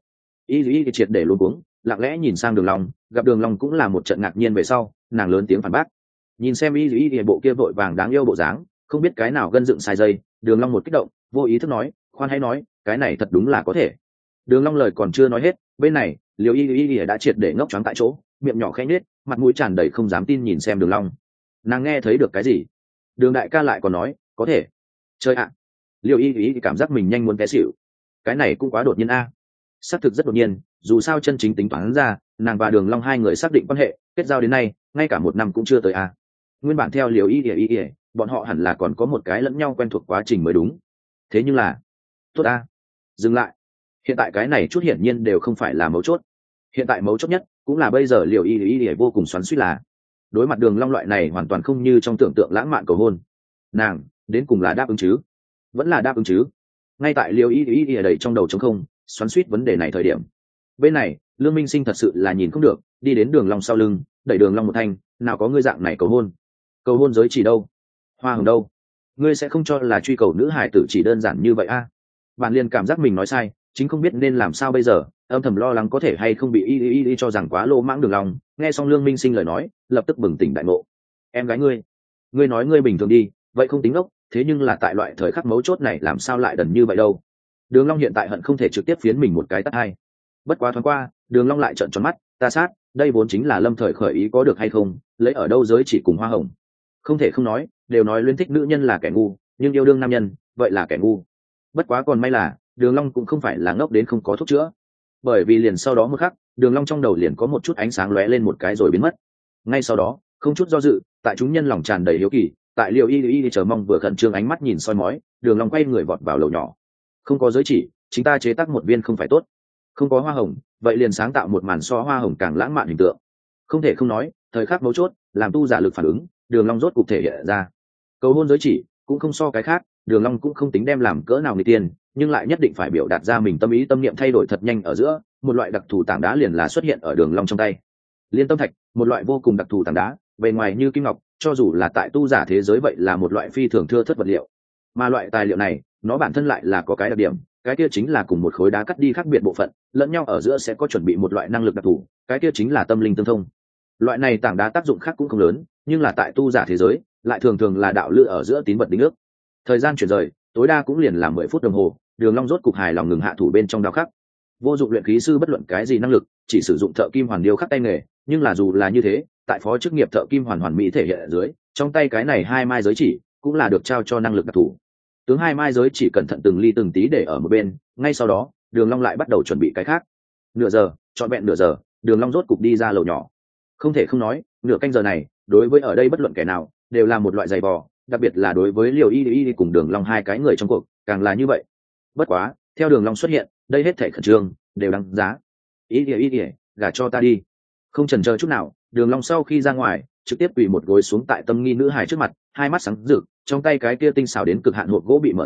Y triệt để luống cuống, lặng lẽ nhìn sang Đường Long, gặp Đường Long cũng là một trận ngạc nhiên về sau, nàng lớn tiếng phản bác. Nhìn xem Y bộ kia vội vàng đáng yêu bộ dáng, không biết cái nào gân dựng sai dây, Đường Long một kích động, vô ý thức nói, khoan hãy nói, cái này thật đúng là có thể. Đường Long lời còn chưa nói hết, bên này Liêu Y đã triệt để ngốc choáng tại chỗ, miệng nhỏ khẽ nhếch, mặt mũi tràn đầy không dám tin nhìn xem Đường Long. Nàng nghe thấy được cái gì? Đường đại ca lại còn nói có thể. Chơi ạ. Liêu Y cảm giác mình nhanh muốn té xỉu. Cái này cũng quá đột nhiên a. Xác thực rất đột nhiên, dù sao chân chính tính toán ra, nàng và Đường Long hai người xác định quan hệ, kết giao đến nay, ngay cả một năm cũng chưa tới a. Nguyên bản theo Liêu Y, bọn họ hẳn là còn có một cái lẫn nhau quen thuộc quá trình mới đúng. Thế nhưng là, tốt a. Dừng lại. Hiện tại cái này chút hiển nhiên đều không phải là mấu chốt. Hiện tại mấu chốt nhất cũng là bây giờ Liêu Y vô cùng xoắn xuýt là đối mặt Đường Long loại này hoàn toàn không như trong tưởng tượng lãng mạn cầu hôn, nàng đến cùng là đáp ứng chứ, vẫn là đáp ứng chứ? Ngay tại Liêu Y đầy trong đầu trống không, xoắn xuýt vấn đề này thời điểm, bên này Lương Minh Sinh thật sự là nhìn không được, đi đến Đường Long sau lưng, đẩy Đường Long một thanh, nào có ngươi dạng này cầu hôn? Cầu hôn giới chỉ đâu? Hoa hồng đâu? Ngươi sẽ không cho là truy cầu nữ hải tử chỉ đơn giản như vậy a? Bạn liền cảm giác mình nói sai, chính không biết nên làm sao bây giờ, âm thầm lo lắng có thể hay không bị Y cho rằng quá lô mãng. Đường Long nghe xong Lương Minh Sinh lời nói, lập tức bừng tỉnh đại ngộ. Em gái ngươi nói ngươi bình thường đi, vậy không tính ốc, thế nhưng là tại loại thời khắc mấu chốt này làm sao lại đần như vậy đâu? Đường Long hiện tại hận không thể trực tiếp phiến mình một cái tát hai. Bất quá thoáng qua, Đường Long lại trợn tròn mắt, ta sát, đây vốn chính là lâm thời khởi ý có được hay không, lấy ở đâu giới chỉ cùng hoa hồng. Không thể không nói, đều nói luyến thích nữ nhân là kẻ ngu, nhưng yêu đương nam nhân, vậy là kẻ ngu. Bất quá còn may là, Đường Long cũng không phải là ngốc đến không có thuốc chữa. Bởi vì liền sau đó một khắc, Đường Long trong đầu liền có một chút ánh sáng lóe lên một cái rồi biến mất. Ngay sau đó, không chút do dự, tại chúng nhân lòng tràn đầy hiếu kỳ, tại Liêu Y chờ mong vừa khẩn trương ánh mắt nhìn soi mói, Đường Long quay người vọt vào lầu nhỏ. Không có giới chỉ, chúng ta chế tác một viên không phải tốt? Không có hoa hồng, vậy liền sáng tạo một màn so hoa hồng càng lãng mạn hình tượng. Không thể không nói, thời khắc mấu chốt, làm tu giả lực phản ứng, Đường Long rốt cục thể hiện ra. Cầu hôn giới chỉ, cũng không so cái khác, Đường Long cũng không tính đem làm cỡ nào người tiền, nhưng lại nhất định phải biểu đạt ra mình tâm ý tâm niệm thay đổi thật nhanh ở giữa, một loại đặc thù tảng đá liền là xuất hiện ở Đường Long trong tay. Liên tâm thạch, một loại vô cùng đặc thù tảng đá, bề ngoài như kim ngọc, cho dù là tại tu giả thế giới vậy là một loại phi thường thưa thớt vật liệu. Mà loại tài liệu này, nó bản thân lại là có cái đặc điểm, cái kia chính là cùng một khối đá cắt đi khác biệt bộ phận, lẫn nhau ở giữa sẽ có chuẩn bị một loại năng lực đặc thù, cái kia chính là tâm linh tương thông. Loại này tảng đá tác dụng khác cũng không lớn, nhưng là tại tu giả thế giới, lại thường thường là đạo lữ ở giữa tín vật đính ước. Thời gian chuyển rời, tối đa cũng liền là 10 phút đồng hồ, Đường Long rốt cục hài lòng ngừng hạ thủ bên trong đao khắc. Vô dụng luyện khí sư bất luận cái gì năng lực, chỉ sử dụng thợ kim hoàn điêu khắc tay nghề, nhưng là dù là như thế, tại phó chức nghiệp thợ kim hoàn mỹ thể hiện ở dưới, trong tay cái này hai mai giới chỉ cũng là được trao cho năng lực đặc thù. Tướng hai mai giới chỉ cẩn thận từng ly từng tí để ở một bên, ngay sau đó, Đường Long lại bắt đầu chuẩn bị cái khác. Nửa giờ, trọn vẹn nửa giờ, Đường Long rốt cục đi ra lầu nhỏ. Không thể không nói, nửa canh giờ này, đối với ở đây bất luận kẻ nào, đều là một loại dày vò, đặc biệt là đối với Liêu Y cùng Đường Long hai cái người trong cuộc, càng là như vậy. Bất quá, theo Đường Long xuất hiện, đây hết thảy khẩn trương đều đáng giá. Y, gả cho ta đi. Không chần chờ chút nào, Đường Long sau khi ra ngoài, trực tiếp quỳ một gối xuống tại tâm nghi nữ hài trước mặt, hai mắt sáng rực, trong tay cái kia tinh xảo đến cực hạn hộp gỗ bị mở ra,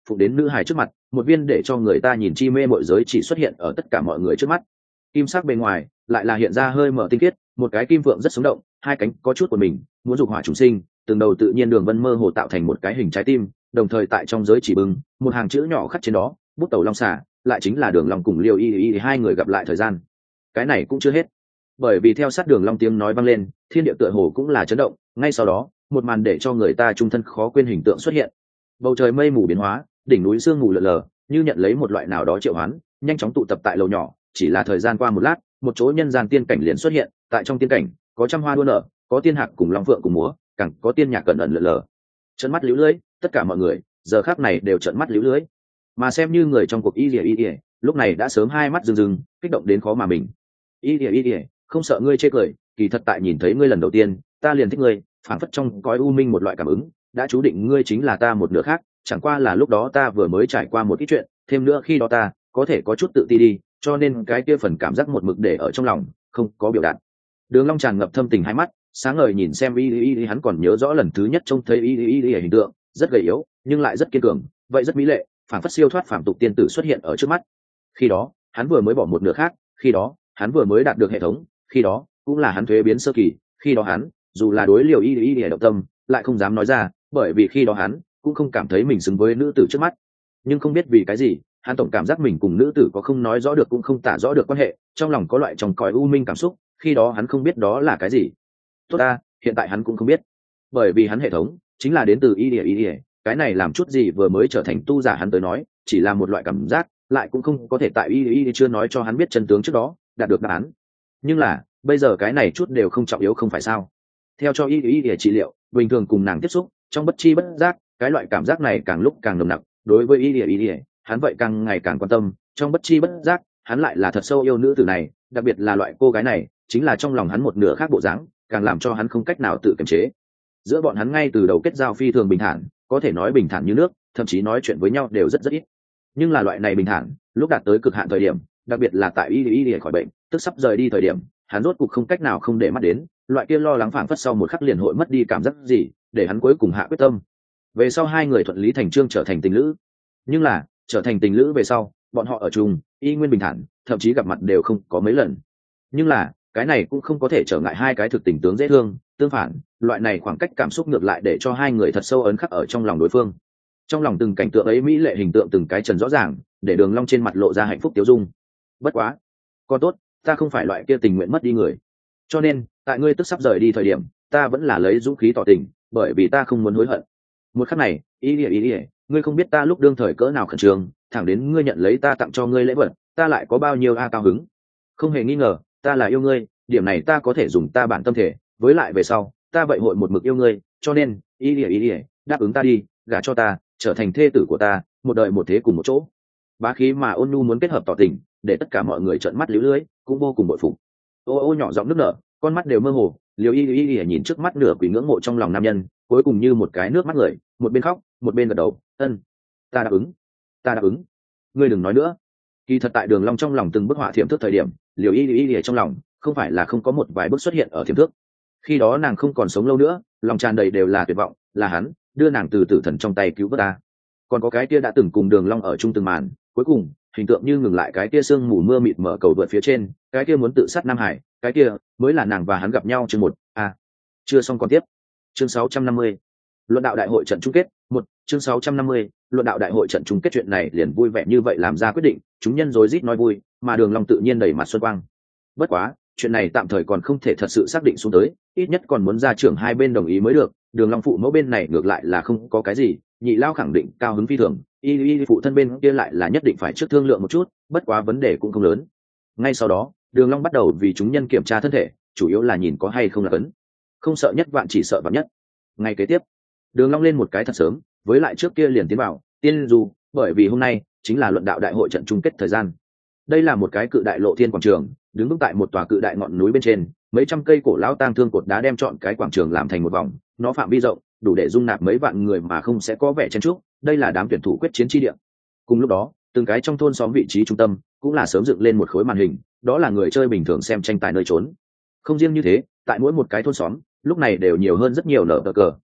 phụ đến nữ hài trước mặt, một viên để cho người ta nhìn chi mê mội giới chỉ xuất hiện ở tất cả mọi người trước mắt. Kim sắc bên ngoài lại là hiện ra hơi mở tinh khiết, một cái kim vượng rất sống động, hai cánh có chút của mình, muốn dục hỏa chúng sinh, từng đầu tự nhiên đường vân mơ hồ tạo thành một cái hình trái tim, đồng thời tại trong giới chỉ bừng một hàng chữ nhỏ khắc trên đó, bút tẩu long xà, lại chính là Đường Long cùng Liêu Y hai người gặp lại thời gian. Cái này cũng chưa hết, bởi vì theo sát Đường Long tiếng nói vang lên, thiên địa tựa hồ cũng là chấn động, ngay sau đó, một màn để cho người ta trung thân khó quên hình tượng xuất hiện. Bầu trời mây mù biến hóa, đỉnh núi sương mù lờ lờ, như nhận lấy một loại nào đó triệu hoán, nhanh chóng tụ tập tại lầu nhỏ, chỉ là thời gian qua một lát, một chỗ nhân gian tiên cảnh liền xuất hiện, tại trong tiên cảnh, có trăm hoa đua nở, có tiên hạc cùng long phượng cùng múa, càng có tiên nhạc cẩn ẩn lờ lờ. Trợn mắt liễu lưỡi, tất cả mọi người, giờ khắc này đều trợn mắt liễu lưỡi. Mà xem như người trong cuộc y lìa, lúc này đã sớm hai mắt rưng rưng, kích động đến khó mà mình. Y lìa, không sợ ngươi chê cười, kỳ thật tại nhìn thấy ngươi lần đầu tiên, ta liền thích ngươi, phảng phất trong cõi u minh một loại cảm ứng, đã chú định ngươi chính là ta một nửa khác, chẳng qua là lúc đó ta vừa mới trải qua một ít chuyện, thêm nữa khi đó ta có thể có chút tự ti đi, cho nên cái kia phần cảm giác một mực để ở trong lòng, không có biểu đạt. Đường Long tràn ngập thâm tình hai mắt, sáng ngời nhìn xem y, hắn còn nhớ rõ lần thứ nhất trông thấy y hình tượng, rất gầy yếu, nhưng lại rất kiên cường, vậy rất mỹ lệ, phảng phất siêu thoát phàm tục tiên tử xuất hiện ở trước mắt. Khi đó, hắn vừa mới bỏ một nửa khác, khi đó, hắn vừa mới đạt được hệ thống, khi đó, cũng là hắn thuế biến sơ kỳ, khi đó hắn, dù là đối liều y động tâm, lại không dám nói ra, bởi vì khi đó hắn cũng không cảm thấy mình xứng với nữ tử trước mắt. Nhưng không biết vì cái gì, hắn tổng cảm giác mình cùng nữ tử có không nói rõ được cũng không tả rõ được quan hệ, trong lòng có loại trong cõi u minh cảm xúc, khi đó hắn không biết đó là cái gì. Tốt ta, hiện tại hắn cũng không biết, bởi vì hắn hệ thống chính là đến từ y, cái này làm chút gì vừa mới trở thành tu giả hắn tới nói, chỉ là một loại cảm giác, lại cũng không có thể tại y chưa nói cho hắn biết chân tướng trước đó đạt được đáp án. Nhưng là bây giờ cái này chút đều không trọng yếu không phải sao? Theo cho y trị liệu, bình thường cùng nàng tiếp xúc, trong bất chi bất giác, cái loại cảm giác này càng lúc càng nồng nặc. Đối với y, hắn vậy càng ngày càng quan tâm, trong bất chi bất giác, hắn lại là thật sâu yêu nữ tử này, đặc biệt là loại cô gái này, chính là trong lòng hắn một nửa khác bộ dáng, càng làm cho hắn không cách nào tự kiềm chế. Giữa bọn hắn ngay từ đầu kết giao phi thường bình thản, có thể nói bình thản như nước, thậm chí nói chuyện với nhau đều rất ít. Nhưng là loại này bình thản, lúc đạt tới cực hạn thời điểm, đặc biệt là tại y khỏi bệnh, tức sắp rời đi thời điểm, hắn rốt cục không cách nào không để mắt đến, loại kia lo lắng phảng phất sau một khắc liền hội mất đi cảm giác gì, để hắn cuối cùng hạ quyết tâm. Về sau hai người thuận lý thành chương trở thành tình lữ. Nhưng là, trở thành tình lữ về sau, bọn họ ở chung, y nguyên bình thản, thậm chí gặp mặt đều không có mấy lần. Nhưng là, cái này cũng không có thể trở ngại hai cái thực tình tướng dễ thương, tương phản, loại này khoảng cách cảm xúc ngược lại để cho hai người thật sâu ấn khắc ở trong lòng đối phương. Trong lòng từng cảnh tượng ấy mỹ lệ hình tượng từng cái trần rõ ràng, để Đường Long trên mặt lộ ra hạnh phúc tiêu dung. Bất quá, con tốt, ta không phải loại kia tình nguyện mất đi người, cho nên tại ngươi tức sắp rời đi thời điểm, ta vẫn là lấy dũng khí tỏ tình, bởi vì ta không muốn hối hận. Một khắc này, y, ngươi không biết ta lúc đương thời cỡ nào khẩn trương, thẳng đến ngươi nhận lấy ta tặng cho ngươi lễ vật, ta lại có bao nhiêu cao hứng. Không hề nghi ngờ, ta là yêu ngươi, điểm này ta có thể dùng ta bản tâm thể, với lại về sau, ta vậy hội một mực yêu ngươi, cho nên, y, đáp ứng ta đi, gả cho ta, trở thành thê tử của ta, một đời một thế cùng một chỗ. Bá khí mà ôn nhu muốn kết hợp tỏ tình, để tất cả mọi người trợn mắt liễu lưỡi, cũng vô cùng bội phục. Ô nhỏ giọng nức nở, con mắt đều mơ hồ, Liêu y nhìn trước mắt nửa quỷ ngưỡng mộ trong lòng nam nhân, cuối cùng như một cái nước mắt người, một bên khóc một bên gật đầu, ân, ta đáp ứng, ta đáp ứng. Ngươi đừng nói nữa. Kỳ thật tại Đường Long trong lòng từng bức họa thiểm thước thời điểm, Liêu y trong lòng không phải là không có một vài bức xuất hiện ở thiểm thước. Khi đó nàng không còn sống lâu nữa, lòng tràn đầy đều là tuyệt vọng, là hắn đưa nàng từ tử thần trong tay cứu vớt ta. Còn có cái kia đã từng cùng Đường Long ở chung từng màn, cuối cùng hình tượng như ngừng lại cái kia sương mù mưa mịt mở cầu vượt phía trên, cái kia muốn tự sát Nam Hải, cái kia mới là nàng và hắn gặp nhau chương một. Chưa xong còn tiếp. Chương 650. Luận đạo đại hội trận chung kết. Chương 650. Luận đạo đại hội trận chung kết, chuyện này liền vui vẻ như vậy làm ra quyết định, chúng nhân rối rít nói vui, mà Đường Long tự nhiên đầy mặt xuân quang. Bất quá, chuyện này tạm thời còn không thể thật sự xác định xuống tới, ít nhất còn muốn gia trưởng hai bên đồng ý mới được. Đường Long phụ mẫu bên này ngược lại là không có cái gì, Nhị lao khẳng định cao hứng phi thường, y phụ thân bên kia lại là nhất định phải trước thương lượng một chút, bất quá vấn đề cũng không lớn. Ngay sau đó, Đường Long bắt đầu vì chúng nhân kiểm tra thân thể, chủ yếu là nhìn có hay không là cấn. Không sợ nhất vạn chỉ sợ vạn nhất. Ngày kế tiếp, Đường Long lên một cái thật sớm, với lại trước kia liền tiến vào tiên du, bởi vì hôm nay chính là luận đạo đại hội trận chung kết thời gian. Đây là một cái cự đại lộ thiên quảng trường, đứng vững tại một tòa cự đại ngọn núi bên trên, mấy trăm cây cổ lão tang thương cột đá đem trọn cái quảng trường làm thành một vòng, nó phạm vi rộng, đủ để dung nạp mấy vạn người mà không sẽ có vẻ chen chúc. Đây là đám tuyển thủ quyết chiến chi địa. Cùng lúc đó, từng cái trong thôn xóm vị trí trung tâm cũng là sớm dựng lên một khối màn hình, đó là người chơi bình thường xem tranh tài nơi trốn. Không riêng như thế, tại mỗi một cái thôn xóm lúc này đều nhiều hơn rất nhiều nở cờ,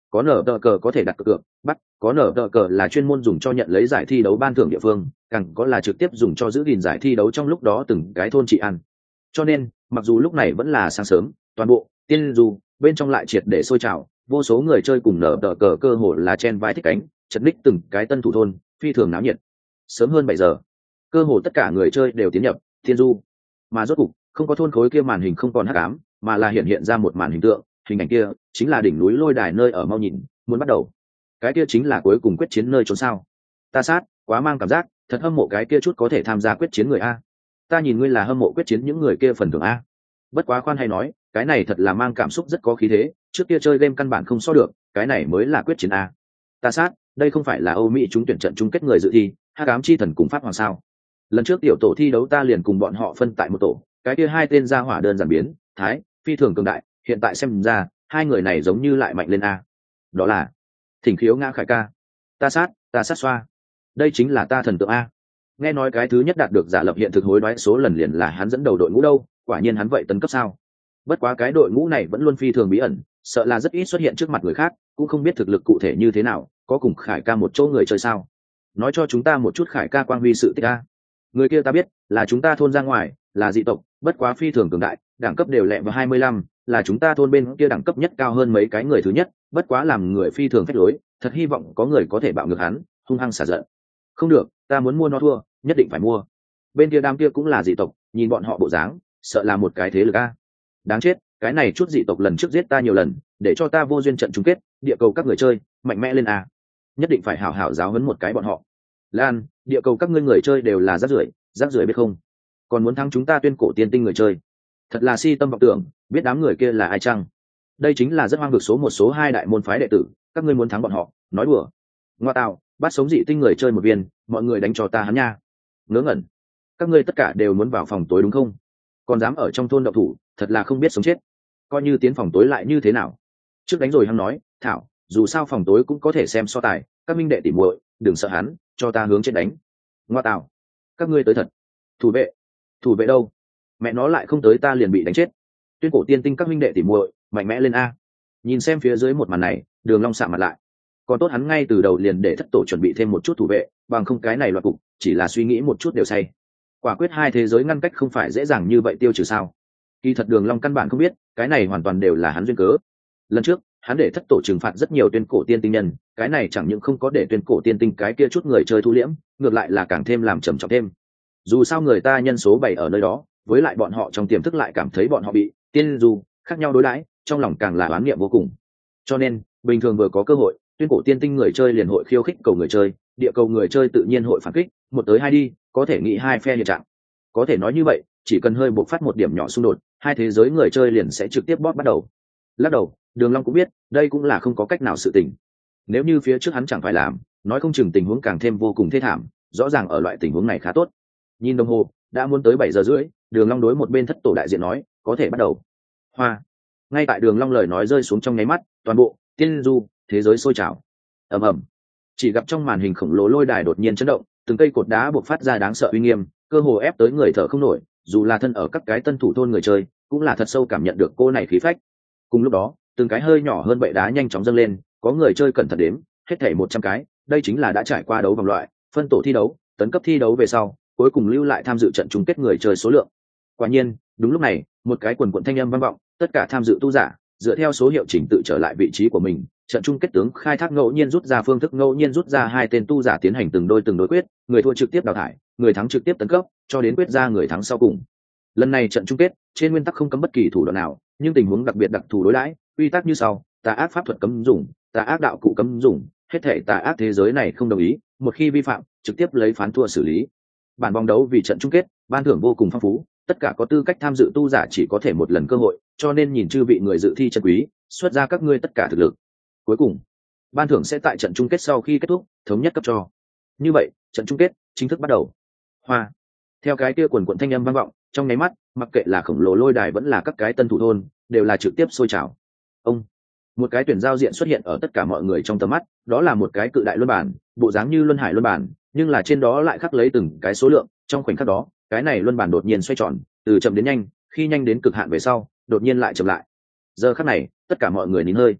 có nở tờ cờ có thể đặt cược bắt, có nở tờ cờ là chuyên môn dùng cho nhận lấy giải thi đấu ban thưởng địa phương, càng có là trực tiếp dùng cho giữ gìn giải thi đấu trong lúc đó từng cái thôn trị ăn. Cho nên mặc dù lúc này vẫn là sáng sớm, toàn bộ tiên du bên trong lại triệt để sôi trào, vô số người chơi cùng nở tờ cờ cơ hồ là chen vai thích cánh, chật ních từng cái tân thủ thôn, phi thường náo nhiệt. Sớm hơn 7 giờ, cơ hồ tất cả người chơi đều tiến nhập thiên du, mà rốt cục không có thôn khối kia màn hình không còn hắc ám, mà là hiện ra một màn hình tượng, hình ảnh kia chính là đỉnh núi lôi đài nơi ở mau nhìn, muốn bắt đầu. Cái kia chính là cuối cùng quyết chiến nơi trốn sao? Ta sát, quá mang cảm giác, thật hâm mộ cái kia chút có thể tham gia quyết chiến người a. Ta nhìn ngươi là hâm mộ quyết chiến những người kia phần thưởng a. Bất quá khoan hay nói, cái này thật là mang cảm xúc rất có khí thế, trước kia chơi game căn bản không so được, cái này mới là quyết chiến a. Ta sát, đây không phải là Âu Mỹ trúng tuyển trận chung kết người dự thi, Hắc Ám Chi Thần cùng Pháp Hoàng sao? Lần trước tiểu tổ thi đấu ta liền cùng bọn họ phân tại một tổ, cái kia hai tên gia hỏa đơn giản biến thái phi thường cường đại, hiện tại xem ra hai người này giống như lại mạnh lên a. Đó là Thỉnh Khiếu Ngã Khải ca. Ta sát xoa, đây chính là ta thần tượng a. Nghe nói cái thứ nhất đạt được giả lập hiện thực hối đoái số lần liền là hắn dẫn đầu đội ngũ đâu, quả nhiên hắn vậy tấn cấp sao? Bất quá cái đội ngũ này vẫn luôn phi thường bí ẩn, sợ là rất ít xuất hiện trước mặt người khác, cũng không biết thực lực cụ thể như thế nào, có cùng Khải ca một chỗ người chơi sao? Nói cho chúng ta một chút Khải ca quang huy sự tích a. Người kia ta biết, là chúng ta thôn ra ngoài, là dị tộc, bất quá phi thường cường đại, đẳng cấp đều lẹ vào 25, là chúng ta thôn bên kia đẳng cấp nhất cao hơn mấy cái người thứ nhất, bất quá làm người phi thường phách lối, thật hy vọng có người có thể bạo ngược hắn, hung hăng xả giận. Không được, ta muốn mua nó thua, nhất định phải mua. Bên kia đám kia cũng là dị tộc, nhìn bọn họ bộ dáng, sợ là một cái thế lực a. Đáng chết, cái này chút dị tộc lần trước giết ta nhiều lần, để cho ta vô duyên trận chung kết, địa cầu các người chơi, mạnh mẽ lên a. Nhất định phải hảo hảo giáo huấn một cái bọn họ. Lan, địa cầu các ngươi người chơi đều là rác rưởi biết không? Còn muốn thắng chúng ta tuyên cổ tiên tinh người chơi, thật là si tâm vọng tưởng, biết đám người kia là ai chăng? Đây chính là rất hoang vực số 1 số 2 đại môn phái đệ tử, các ngươi muốn thắng bọn họ, nói đùa. Ngoa tạo, bắt sống dị tinh người chơi một viên, mọi người đánh cho ta hắn nha. Ngớ ngẩn, các ngươi tất cả đều muốn vào phòng tối đúng không? Còn dám ở trong thôn động thủ, thật là không biết sống chết. Coi như tiến phòng tối lại như thế nào? Trước đánh rồi hắn nói, thảo, dù sao phòng tối cũng có thể xem so tài, các minh đệ tỉ muội, đừng sợ hắn, cho ta hướng trên đánh. Ngoa tạo, các ngươi tới thật. Thủ vệ đâu? Mẹ nó lại không tới ta liền bị đánh chết. Tuyên cổ tiên tinh các minh đệ tỉ muội, mạnh mẽ lên a. Nhìn xem phía dưới một màn này, Đường Long sạm mặt lại. Còn tốt hắn ngay từ đầu liền để thất tổ chuẩn bị thêm một chút thủ vệ, bằng không cái này loạt cục, chỉ là suy nghĩ một chút đều say. Quả quyết hai thế giới ngăn cách không phải dễ dàng như vậy tiêu trừ sao? Kỳ thật Đường Long căn bản không biết, cái này hoàn toàn đều là hắn duyên cớ. Lần trước, hắn để thất tổ trừng phạt rất nhiều tuyên cổ tiên tinh nhân, cái này chẳng những không có để tuyên cổ tiên tinh cái kia chút người chơi thu liễm, ngược lại là càng thêm làm trầm trọng thêm. Dù sao người ta nhân số 7 ở nơi đó, với lại bọn họ trong tiềm thức lại cảm thấy bọn họ bị tiên du khác nhau đối đãi, trong lòng càng là oán niệm vô cùng. Cho nên bình thường vừa có cơ hội, tuyên cổ tiên tinh người chơi liền hội khiêu khích cầu người chơi, địa cầu người chơi tự nhiên hội phản kích, một tới hai đi, có thể nghĩ hai phe hiện trạng. Có thể nói như vậy, chỉ cần hơi bộc phát một điểm nhỏ xung đột, hai thế giới người chơi liền sẽ trực tiếp bóp bắt đầu. Lắc đầu, Đường Long cũng biết, đây cũng là không có cách nào sự tình. Nếu như phía trước hắn chẳng phải làm, nói không chừng tình huống càng thêm vô cùng thê thảm, rõ ràng ở loại tình huống này khá tốt. Nhìn đồng hồ, đã muốn tới 7 giờ rưỡi, Đường Long đối một bên thất tổ đại diện nói, có thể bắt đầu. Hoa. Ngay tại Đường Long lời nói rơi xuống trong nháy mắt, toàn bộ tiên du thế giới sôi trào. Ầm ầm. Chỉ gặp trong màn hình khổng lồ lôi đài đột nhiên chấn động, từng cây cột đá bộc phát ra đáng sợ uy nghiêm, cơ hồ ép tới người thở không nổi, dù là thân ở các cái tân thủ thôn người chơi, cũng là thật sâu cảm nhận được cô này khí phách. Cùng lúc đó, từng cái hơi nhỏ hơn bệ đá nhanh chóng dâng lên, có người chơi cẩn thận đếm, hết thảy 100 cái, đây chính là đã trải qua đấu vòng loại, phân tổ thi đấu, tấn cấp thi đấu về sau, cuối cùng lưu lại tham dự trận chung kết người chơi số lượng. Quả nhiên, đúng lúc này, một cái quần quần thanh âm vang vọng, tất cả tham dự tu giả, dựa theo số hiệu chỉnh tự trở lại vị trí của mình, trận chung kết tướng khai thác ngẫu nhiên rút ra phương thức ngẫu nhiên rút ra hai tên tu giả tiến hành từng đôi quyết, người thua trực tiếp đào thải, người thắng trực tiếp tấn cấp, cho đến quyết ra người thắng sau cùng. Lần này trận chung kết, trên nguyên tắc không cấm bất kỳ thủ đoạn nào, nhưng tình huống đặc biệt đặc thù đối đãi, quy tắc như sau: tà ác pháp thuật cấm dùng, tà ác đạo cụ cấm dùng, hết thảy tà ác thế giới này không đồng ý, một khi vi phạm, trực tiếp lấy phán thua xử lý. Bản vòng đấu vì trận chung kết, ban thưởng vô cùng phong phú, tất cả có tư cách tham dự tu giả chỉ có thể một lần cơ hội, cho nên nhìn chư vị người dự thi chân quý, xuất ra các ngươi tất cả thực lực. Cuối cùng, ban thưởng sẽ tại trận chung kết sau khi kết thúc, thống nhất cấp cho. Như vậy, trận chung kết chính thức bắt đầu. Hoa. Theo cái kia quần quần thanh âm vang vọng, trong nháy mắt, mặc kệ là khổng lồ lôi đài vẫn là các cái tân thủ thôn, đều là trực tiếp sôi trào. Ông, một cái tuyển giao diện xuất hiện ở tất cả mọi người trong tầm mắt, đó là một cái cự đại luân bản, bộ dáng như luân hải luân bản, nhưng là trên đó lại khắc lấy từng cái số lượng. Trong khoảnh khắc đó, cái này luân bản đột nhiên xoay tròn, từ chậm đến nhanh, khi nhanh đến cực hạn về sau, đột nhiên lại chậm lại. Giờ khắc này, tất cả mọi người nín hơi.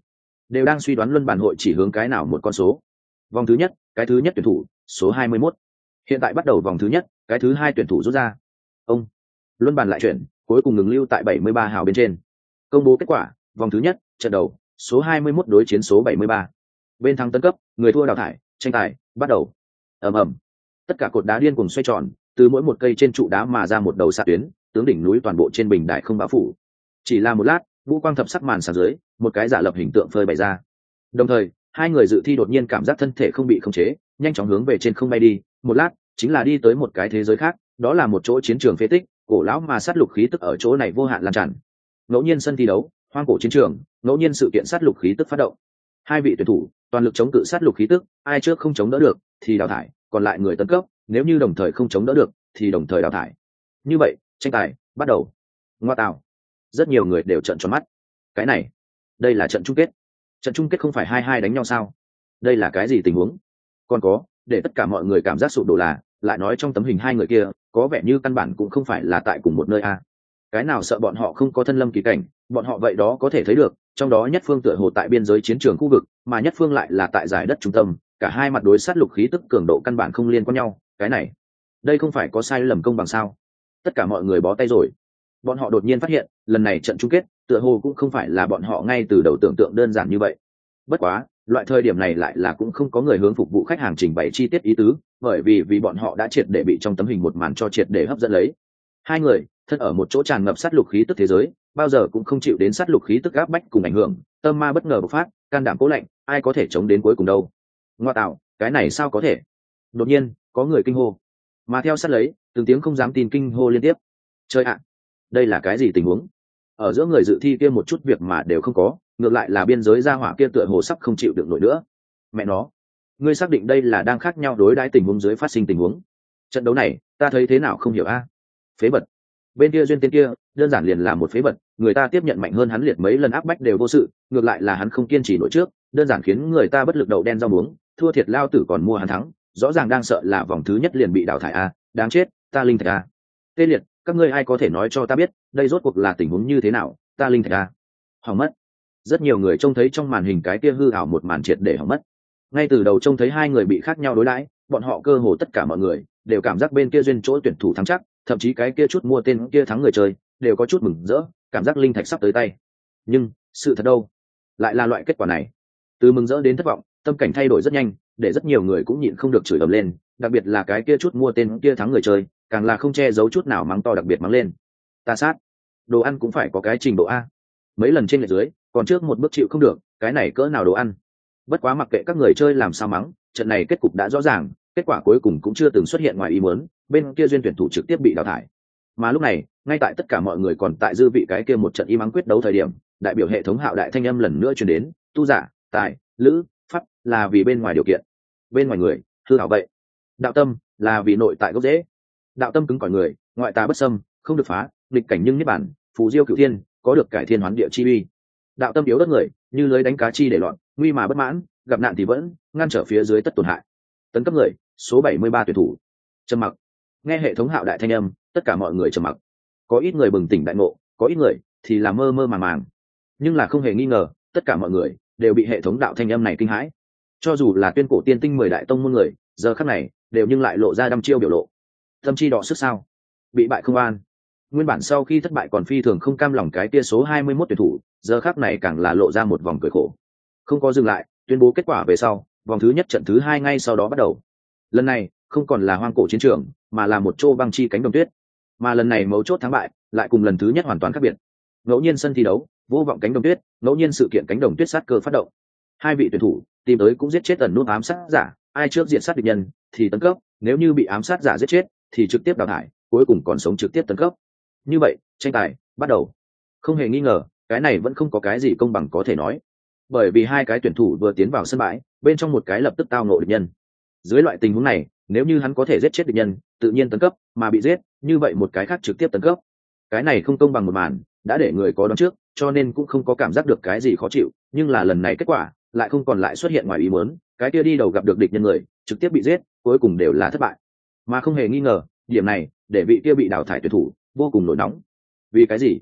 đều đang suy đoán luân bản hội chỉ hướng cái nào một con số. Vòng thứ nhất, cái thứ nhất tuyển thủ số 21. Hiện tại bắt đầu vòng thứ nhất, cái thứ hai tuyển thủ rút ra. Ông luân bàn lại chuyển, cuối cùng ngừng lưu tại 73 hào bên trên. Công bố kết quả, vòng thứ nhất, trận đầu, số 21 đối chiến số 73. Bên thắng tấn cấp, người thua đào thải, tranh tài bắt đầu. Ầm ầm. Tất cả cột đá điên cùng xoay tròn, từ mỗi một cây trên trụ đá mà ra một đầu xạ tuyến, tướng đỉnh núi toàn bộ trên bình đài không bao phủ. Chỉ là một lát, vũ quang thập sắc màn sàn dưới, một cái giả lập hình tượng phơi bày ra. Đồng thời, hai người dự thi đột nhiên cảm giác thân thể không bị khống chế, nhanh chóng hướng về trên không bay đi. Một lát, chính là đi tới một cái thế giới khác, đó là một chỗ chiến trường phế tích, cổ lão mà sát lục khí tức ở chỗ này vô hạn lan tràn. Ngẫu nhiên sân thi đấu, hoang cổ chiến trường, ngẫu nhiên sự kiện sát lục khí tức phát động. Hai vị tuyển thủ toàn lực chống cự sát lục khí tức, ai trước không chống đỡ được thì đào thải, còn lại người tấn cấp, nếu như đồng thời không chống đỡ được thì đồng thời đào thải. Như vậy, tranh tài bắt đầu. Ngoa tạo, rất nhiều người đều trợn tròn mắt. Cái này, đây là trận chung kết. Trận chung kết không phải 2-2 đánh nhau sao? Đây là cái gì tình huống? Còn có, để tất cả mọi người cảm giác sụp đổ là, lại nói trong tấm hình hai người kia, có vẻ như căn bản cũng không phải là tại cùng một nơi a. Cái nào sợ bọn họ không có thân lâm kỳ cảnh, bọn họ vậy đó có thể thấy được, trong đó nhất phương tựa hồ tại biên giới chiến trường khu vực, mà nhất phương lại là tại giải đất trung tâm, cả hai mặt đối sát lục khí tức cường độ căn bản không liên quan nhau, cái này, đây không phải có sai lầm công bằng sao? Tất cả mọi người bó tay rồi. Bọn họ đột nhiên phát hiện, lần này trận chung kết, tựa hồ cũng không phải là bọn họ ngay từ đầu tưởng tượng đơn giản như vậy. Bất quá, loại thời điểm này lại là cũng không có người hướng phục vụ khách hàng trình bày chi tiết ý tứ, bởi vì bọn họ đã triệt để bị trong tấm hình một màn cho triệt để hấp dẫn lấy. Hai người thân ở một chỗ tràn ngập sát lục khí tức thế giới, bao giờ cũng không chịu đến sát lục khí tức áp bách cùng ảnh hưởng, tâm ma bất ngờ bộc phát, can đảm cố lạnh, ai có thể chống đến cuối cùng đâu? Ngoa tạo, cái này sao có thể? Đột nhiên, có người kinh hô, mà theo sát lấy, từng tiếng không dám tin kinh hô liên tiếp. Chơi ạ, đây là cái gì tình huống? Ở giữa người dự thi kia một chút việc mà đều không có, ngược lại là biên giới gia hỏa kia tựa hồ sắp không chịu được nổi nữa. Mẹ nó, ngươi xác định đây là đang khác nhau đối đãi tình huống dưới phát sinh tình huống? Trận đấu này, ta thấy thế nào không hiểu a? Phế vật. Bên kia duyên tên kia, đơn giản liền là một phế vật, người ta tiếp nhận mạnh hơn hắn liệt mấy lần áp bách đều vô sự, ngược lại là hắn không kiên trì nổi trước, đơn giản khiến người ta bất lực đậu đen rau muống, thua thiệt lao tử còn mua hắn thắng, rõ ràng đang sợ là vòng thứ nhất liền bị đào thải a, đáng chết, ta linh thạch a. Tê liệt, các ngươi ai có thể nói cho ta biết, đây rốt cuộc là tình huống như thế nào, ta linh thạch a. Hỏng mất. Rất nhiều người trông thấy trong màn hình cái kia hư ảo một màn triệt để hỏng mất. Ngay từ đầu trông thấy hai người bị khác nhau đối đãi, bọn họ cơ hồ tất cả mọi người đều cảm giác bên kia duyên chỗ tuyển thủ thắng chắc, thậm chí cái kia chút mua tên kia thắng người chơi đều có chút mừng rỡ, cảm giác linh thạch sắp tới tay. Nhưng sự thật đâu, lại là loại kết quả này. Từ mừng rỡ đến thất vọng, tâm cảnh thay đổi rất nhanh, để rất nhiều người cũng nhịn không được chửi ầm lên, đặc biệt là cái kia chút mua tên kia thắng người chơi, càng là không che giấu chút nào mắng to, đặc biệt mắng lên. Ta sát, đồ ăn cũng phải có cái trình độ a. Mấy lần trên lệch dưới, còn trước một bước chịu không được, cái này cỡ nào đồ ăn. Bất quá mặc kệ các người chơi làm sao mắng, trận này kết cục đã rõ ràng, kết quả cuối cùng cũng chưa từng xuất hiện ngoài ý muốn, bên kia duyên tuyển thủ trực tiếp bị đào thải. Mà lúc này, ngay tại tất cả mọi người còn tại dư vị cái kia một trận im ắng quyết đấu thời điểm, đại biểu hệ thống Hạo đại thanh âm lần nữa truyền đến, tu giả, tài, lữ, pháp là vì bên ngoài điều kiện, bên ngoài người, hư hảo vậy. Đạo tâm là vì nội tại gốc rễ. Đạo tâm cứng cỏi người, ngoại tà bất xâm, không được phá, nghịch cảnh nhưng niết bản, phù diêu cửu thiên, có được cải thiên hoán địa chi uy. Đạo tâm yếu đất người, như lưới đánh cá chi để loạn, nguy mà bất mãn, gặp nạn thì vẫn ngăn trở phía dưới tất tổn hại. Tấn cấp người, số 73 tuyển thủ. Trầm mặc. Nghe hệ thống Hạo đại thanh âm, tất cả mọi người trầm mặc. Có ít người bừng tỉnh đại ngộ, có ít người thì là mơ mơ màng màng. Nhưng là không hề nghi ngờ, tất cả mọi người đều bị hệ thống đạo thanh âm này kinh hãi. Cho dù là tuyên cổ tiên tinh 10 đại tông môn người, giờ khắc này đều nhưng lại lộ ra đăm chiêu biểu lộ. Tâm chi đọ sức sao? Bị bại không an. Nguyên bản sau khi thất bại còn phi thường không cam lòng cái tia số 21 tuyển thủ, giờ khắc này càng là lộ ra một vòng cười khổ. Không có dừng lại, tuyên bố kết quả về sau, vòng thứ nhất trận thứ hai ngay sau đó bắt đầu. Lần này không còn là hoang cổ chiến trường, mà là một chỗ băng chi cánh đồng tuyết. Mà lần này mấu chốt thắng bại lại cùng lần thứ nhất hoàn toàn khác biệt. Ngẫu nhiên sân thi đấu, vô vọng cánh đồng tuyết, ngẫu nhiên sự kiện cánh đồng tuyết sát cơ phát động. Hai vị tuyển thủ tìm tới cũng giết chết ẩn nút ám sát giả, ai trước diện sát địch nhân thì tấn cấp, nếu như bị ám sát giả giết chết thì trực tiếp đào thải, cuối cùng còn sống trực tiếp tấn cấp. Như vậy, tranh tài bắt đầu. Không hề nghi ngờ, cái này vẫn không có cái gì công bằng có thể nói, bởi vì hai cái tuyển thủ vừa tiến vào sân bãi, bên trong một cái lập tức tao ngộ địch nhân. Dưới loại tình huống này, nếu như hắn có thể giết chết địch nhân, tự nhiên tấn cấp, mà bị giết, như vậy một cái khác trực tiếp tấn cấp. Cái này không công bằng một màn, đã để người có đoán trước, cho nên cũng không có cảm giác được cái gì khó chịu, nhưng là lần này kết quả lại không còn lại xuất hiện ngoài ý muốn, cái kia đi đầu gặp được địch nhân người, trực tiếp bị giết, cuối cùng đều là thất bại. Mà không hề nghi ngờ, điểm này để vị kia bị đào thải tuyển thủ vô cùng nổi nóng. Vì cái gì?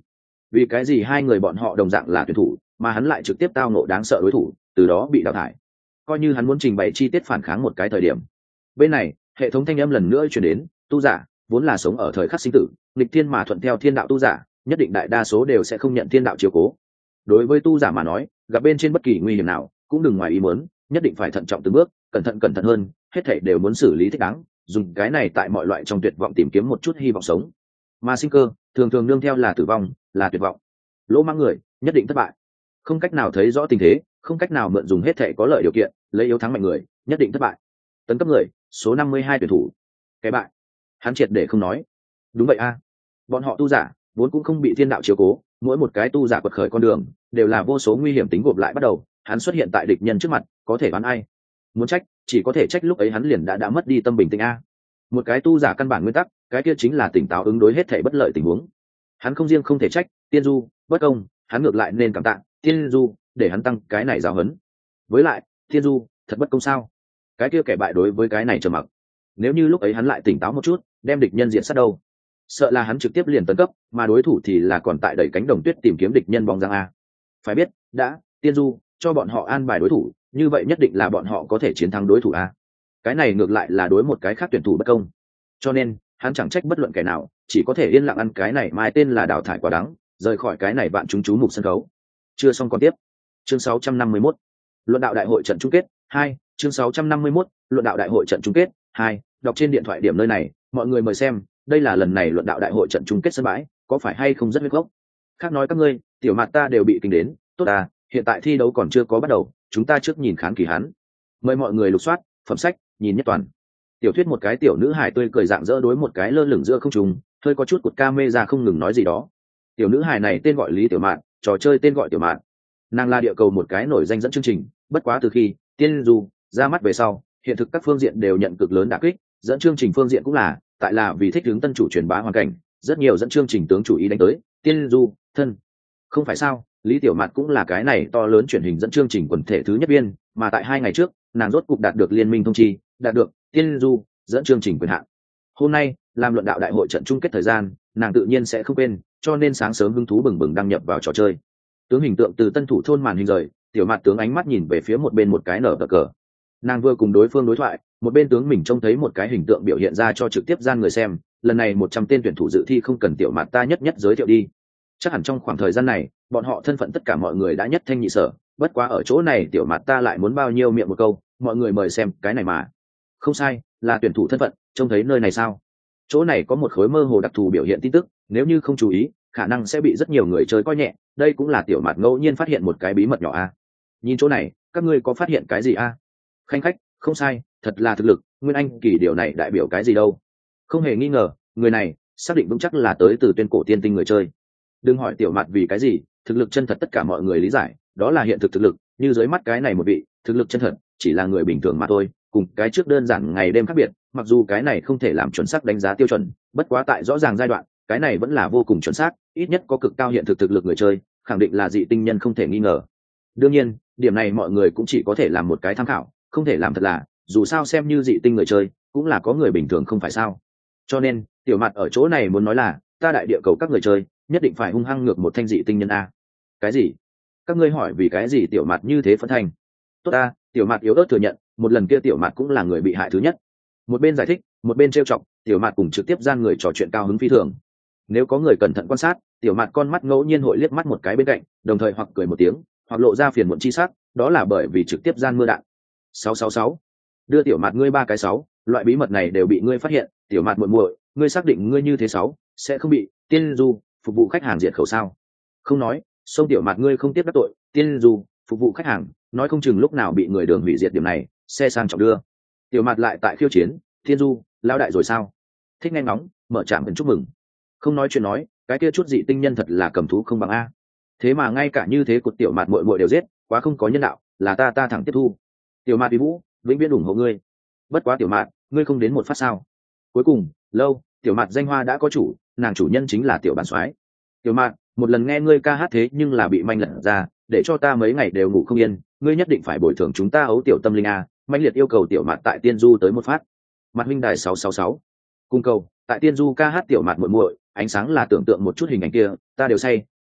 vì cái gì hai người bọn họ đồng dạng là tuyển thủ mà hắn lại trực tiếp tao nộ đáng sợ đối thủ từ đó bị đào thải. Coi như hắn muốn trình bày chi tiết phản kháng một cái thời điểm, bên này hệ thống thanh âm lần nữa chuyển đến, tu giả vốn là sống ở thời khắc sinh tử, nghịch thiên mà thuận theo thiên đạo tu giả nhất định đại đa số đều sẽ không nhận thiên đạo chiếu cố. Đối với tu giả mà nói, gặp bên trên bất kỳ nguy hiểm nào cũng đừng ngoài ý muốn, nhất định phải thận trọng từng bước, cẩn thận hơn, hết thảy đều muốn xử lý thích đáng, dùng cái này tại mọi loại trong tuyệt vọng tìm kiếm một chút hy vọng sống. Mà sinh cơ thường thường nương theo là tử vong, là tuyệt vọng. Lỗ mãng người nhất định thất bại, không cách nào thấy rõ tình thế, không cách nào mượn dùng hết thảy có lợi điều kiện, lấy yếu thắng mạnh người, nhất định thất bại. Tấn cấp người số 52 tuyển thủ, cái bại, hắn triệt để không nói. Đúng vậy a, bọn họ tu giả vốn cũng không bị thiên đạo chiếu cố, mỗi một cái tu giả quật khởi con đường đều là vô số nguy hiểm tính gộp lại bắt đầu, hắn xuất hiện tại địch nhân trước mặt có thể đoán ai, muốn trách chỉ có thể trách lúc ấy hắn liền đã mất đi tâm bình tĩnh a. Một cái tu giả căn bản nguyên tắc, cái kia chính là tỉnh táo ứng đối hết thảy bất lợi tình huống. Hắn không riêng không thể trách tiên du bất công, hắn ngược lại nên cảm tạ tiên du để hắn tăng cái này giáo huấn. Với lại tiên du thật bất công sao? Cái kia kẻ bại đối với cái này trầm mặc. Nếu như lúc ấy hắn lại tỉnh táo một chút, đem địch nhân diện sát đâu, sợ là hắn trực tiếp liền tấn cấp, mà đối thủ thì là còn tại đẩy cánh đồng tuyết tìm kiếm địch nhân bóng dáng a. Phải biết đã tiên du cho bọn họ an bài đối thủ, như vậy nhất định là bọn họ có thể chiến thắng đối thủ a. Cái này ngược lại là đối một cái khác tuyển thủ bất công, cho nên hắn chẳng trách bất luận kẻ nào, chỉ có thể yên lặng ăn cái này mai tên là đào thải quả đắng, rời khỏi cái này vạn chúng chú mục sân khấu. Chưa xong còn tiếp. Chương 651, luận đạo đại hội trận chung kết 2, chương 651, luận đạo đại hội trận chung kết 2. Đọc trên điện thoại điểm nơi này, mọi người mời xem, đây là lần này luận đạo đại hội trận chung kết sân bãi, có phải hay không rất huyết gốc. Khác nói các ngươi, tiểu mặt ta đều bị kinh đến, tốt à, hiện tại thi đấu còn chưa có bắt đầu, chúng ta trước nhìn khán kỳ hắn. Mời mọi người lục soát phẩm sách, nhìn nhất toàn. Tiểu thuyết một cái tiểu nữ hài tươi cười rạng rỡ đối một cái lơ lửng giữa không trung, hơi có chút cụt ca mê ra không ngừng nói gì đó. Tiểu nữ hài này tên gọi Lý Tiểu Mạn, trò chơi tên gọi Tiểu Mạn. Nàng là địa cầu một cái nổi danh dẫn chương trình, bất quá từ khi tiên du ra mắt về sau, hiện thực các phương diện đều nhận cực lớn đả kích, dẫn chương trình phương diện cũng là, tại là vì thích ứng tân chủ truyền bá hoàn cảnh, rất nhiều dẫn chương trình tướng chủ ý đánh tới tiên du thân. Không phải sao, Lý Tiểu Mạn cũng là cái này to lớn truyền hình dẫn chương trình quần thể thứ nhất viên, mà tại 2 ngày trước, nàng rốt cục đạt được liên minh thông chi, đạt được tiên du dẫn chương trình quyền hạn. Hôm nay làm luận đạo đại hội trận chung kết thời gian, nàng tự nhiên sẽ không quên, cho nên sáng sớm hứng thú bừng bừng đăng nhập vào trò chơi. Tướng hình tượng từ tân thủ thôn màn hình rời, Tiểu Mạn tướng ánh mắt nhìn về phía một bên một cái nở cờ. Nàng vừa cùng đối phương đối thoại, một bên tướng mình trông thấy một cái hình tượng biểu hiện ra cho trực tiếp gian người xem. Lần này 100 tên tuyển thủ dự thi không cần Tiểu Mạn ta nhất giới thiệu đi. Chắc hẳn trong khoảng thời gian này, bọn họ thân phận tất cả mọi người đã nhất thanh nhị sở. Bất quá ở chỗ này Tiểu Mạn ta lại muốn bao nhiêu miệng một câu, mọi người mời xem cái này mà. Không sai, là tuyển thủ thân phận, trông thấy nơi này sao? Chỗ này có một khối mơ hồ đặc thù biểu hiện tin tức, nếu như không chú ý, khả năng sẽ bị rất nhiều người chơi coi nhẹ. Đây cũng là Tiểu Mạn ngẫu nhiên phát hiện một cái bí mật nhỏ a. Nhìn chỗ này, các ngươi có phát hiện cái gì a? Khanh khách, không sai, thật là thực lực, Nguyên Anh kỳ điều này đại biểu cái gì đâu? Không hề nghi ngờ, người này xác định vững chắc là tới từ tuyên cổ tiên tinh người chơi. Đừng hỏi Tiểu Mạn vì cái gì, thực lực chân thật tất cả mọi người lý giải, đó là hiện thực thực lực, như dưới mắt cái này một vị, thực lực chân thật chỉ là người bình thường mà thôi, cùng cái trước đơn giản ngày đêm khác biệt, mặc dù cái này không thể làm chuẩn xác đánh giá tiêu chuẩn, bất quá tại rõ ràng giai đoạn, cái này vẫn là vô cùng chuẩn xác, ít nhất có cực cao hiện thực thực lực người chơi, khẳng định là dị tinh nhân không thể nghi ngờ. Đương nhiên, điểm này mọi người cũng chỉ có thể làm một cái tham khảo, không thể làm thật là, dù sao xem như dị tinh người chơi, cũng là có người bình thường không phải sao. Cho nên, Tiểu Mạn ở chỗ này muốn nói là, ta đại địa cầu các người chơi, nhất định phải hung hăng ngược một thanh dị tinh nhân a. Cái gì? Các ngươi hỏi vì cái gì Tiểu Mạn như thế phẫn thành? Tốt a, Tiểu Mạn yếu ớt thừa nhận, một lần kia Tiểu Mạn cũng là người bị hại thứ nhất. Một bên giải thích, một bên trêu chọc, Tiểu Mạn cùng trực tiếp gian người trò chuyện cao hứng phi thường. Nếu có người cẩn thận quan sát, Tiểu Mạn con mắt ngẫu nhiên hội liếc mắt một cái bên cạnh, đồng thời hoặc cười một tiếng, hoặc lộ ra phiền muộn chi sắc, đó là bởi vì trực tiếp gian mưa đạn. 666. Đưa Tiểu Mạn ngươi 3 cái 6, loại bí mật này đều bị ngươi phát hiện, Tiểu Mạn muội muội, ngươi xác định ngươi như thế 6, sẽ không bị tiên du phục vụ khách hàng diệt khẩu sao? Không nói, xông Tiểu Mạn ngươi không tiếp đắc tội, tiên du phục vụ khách hàng, nói không chừng lúc nào bị người đường hủy diệt điểm này, xe sang trọng đưa. Tiểu Mạn lại tại khiêu chiến, tiên du, lao đại rồi sao? Thích nghe ngóng, mở trạm ẩn chúc mừng. Không nói chuyện nói, cái kia chút dị tinh nhân thật là cầm thú không bằng a. Thế mà ngay cả như thế cột Tiểu Mạn muội muội đều giết, quá không có nhân đạo, là ta thẳng tiếp thu. Tiểu Mạn Bí Vũ, vĩnh viễn ủng hộ ngươi. Bất quá Tiểu Mạn, ngươi không đến một phát sao? Cuối cùng, lâu, Tiểu Mạn danh hoa đã có chủ, nàng chủ nhân chính là Tiểu Bản Soái. Tiểu Mạn, một lần nghe ngươi ca hát thế nhưng là bị manh lật ra, để cho ta mấy ngày đều ngủ không yên, ngươi nhất định phải bồi thường chúng ta ấu tiểu tâm linh a. Manh liệt yêu cầu Tiểu Mạn tại Tiên Du tới một phát. Mặt huynh đài 666. Cung cầu, tại Tiên Du ca hát Tiểu Mạn muội muội, ánh sáng là tưởng tượng một chút hình ảnh kia, ta đều say,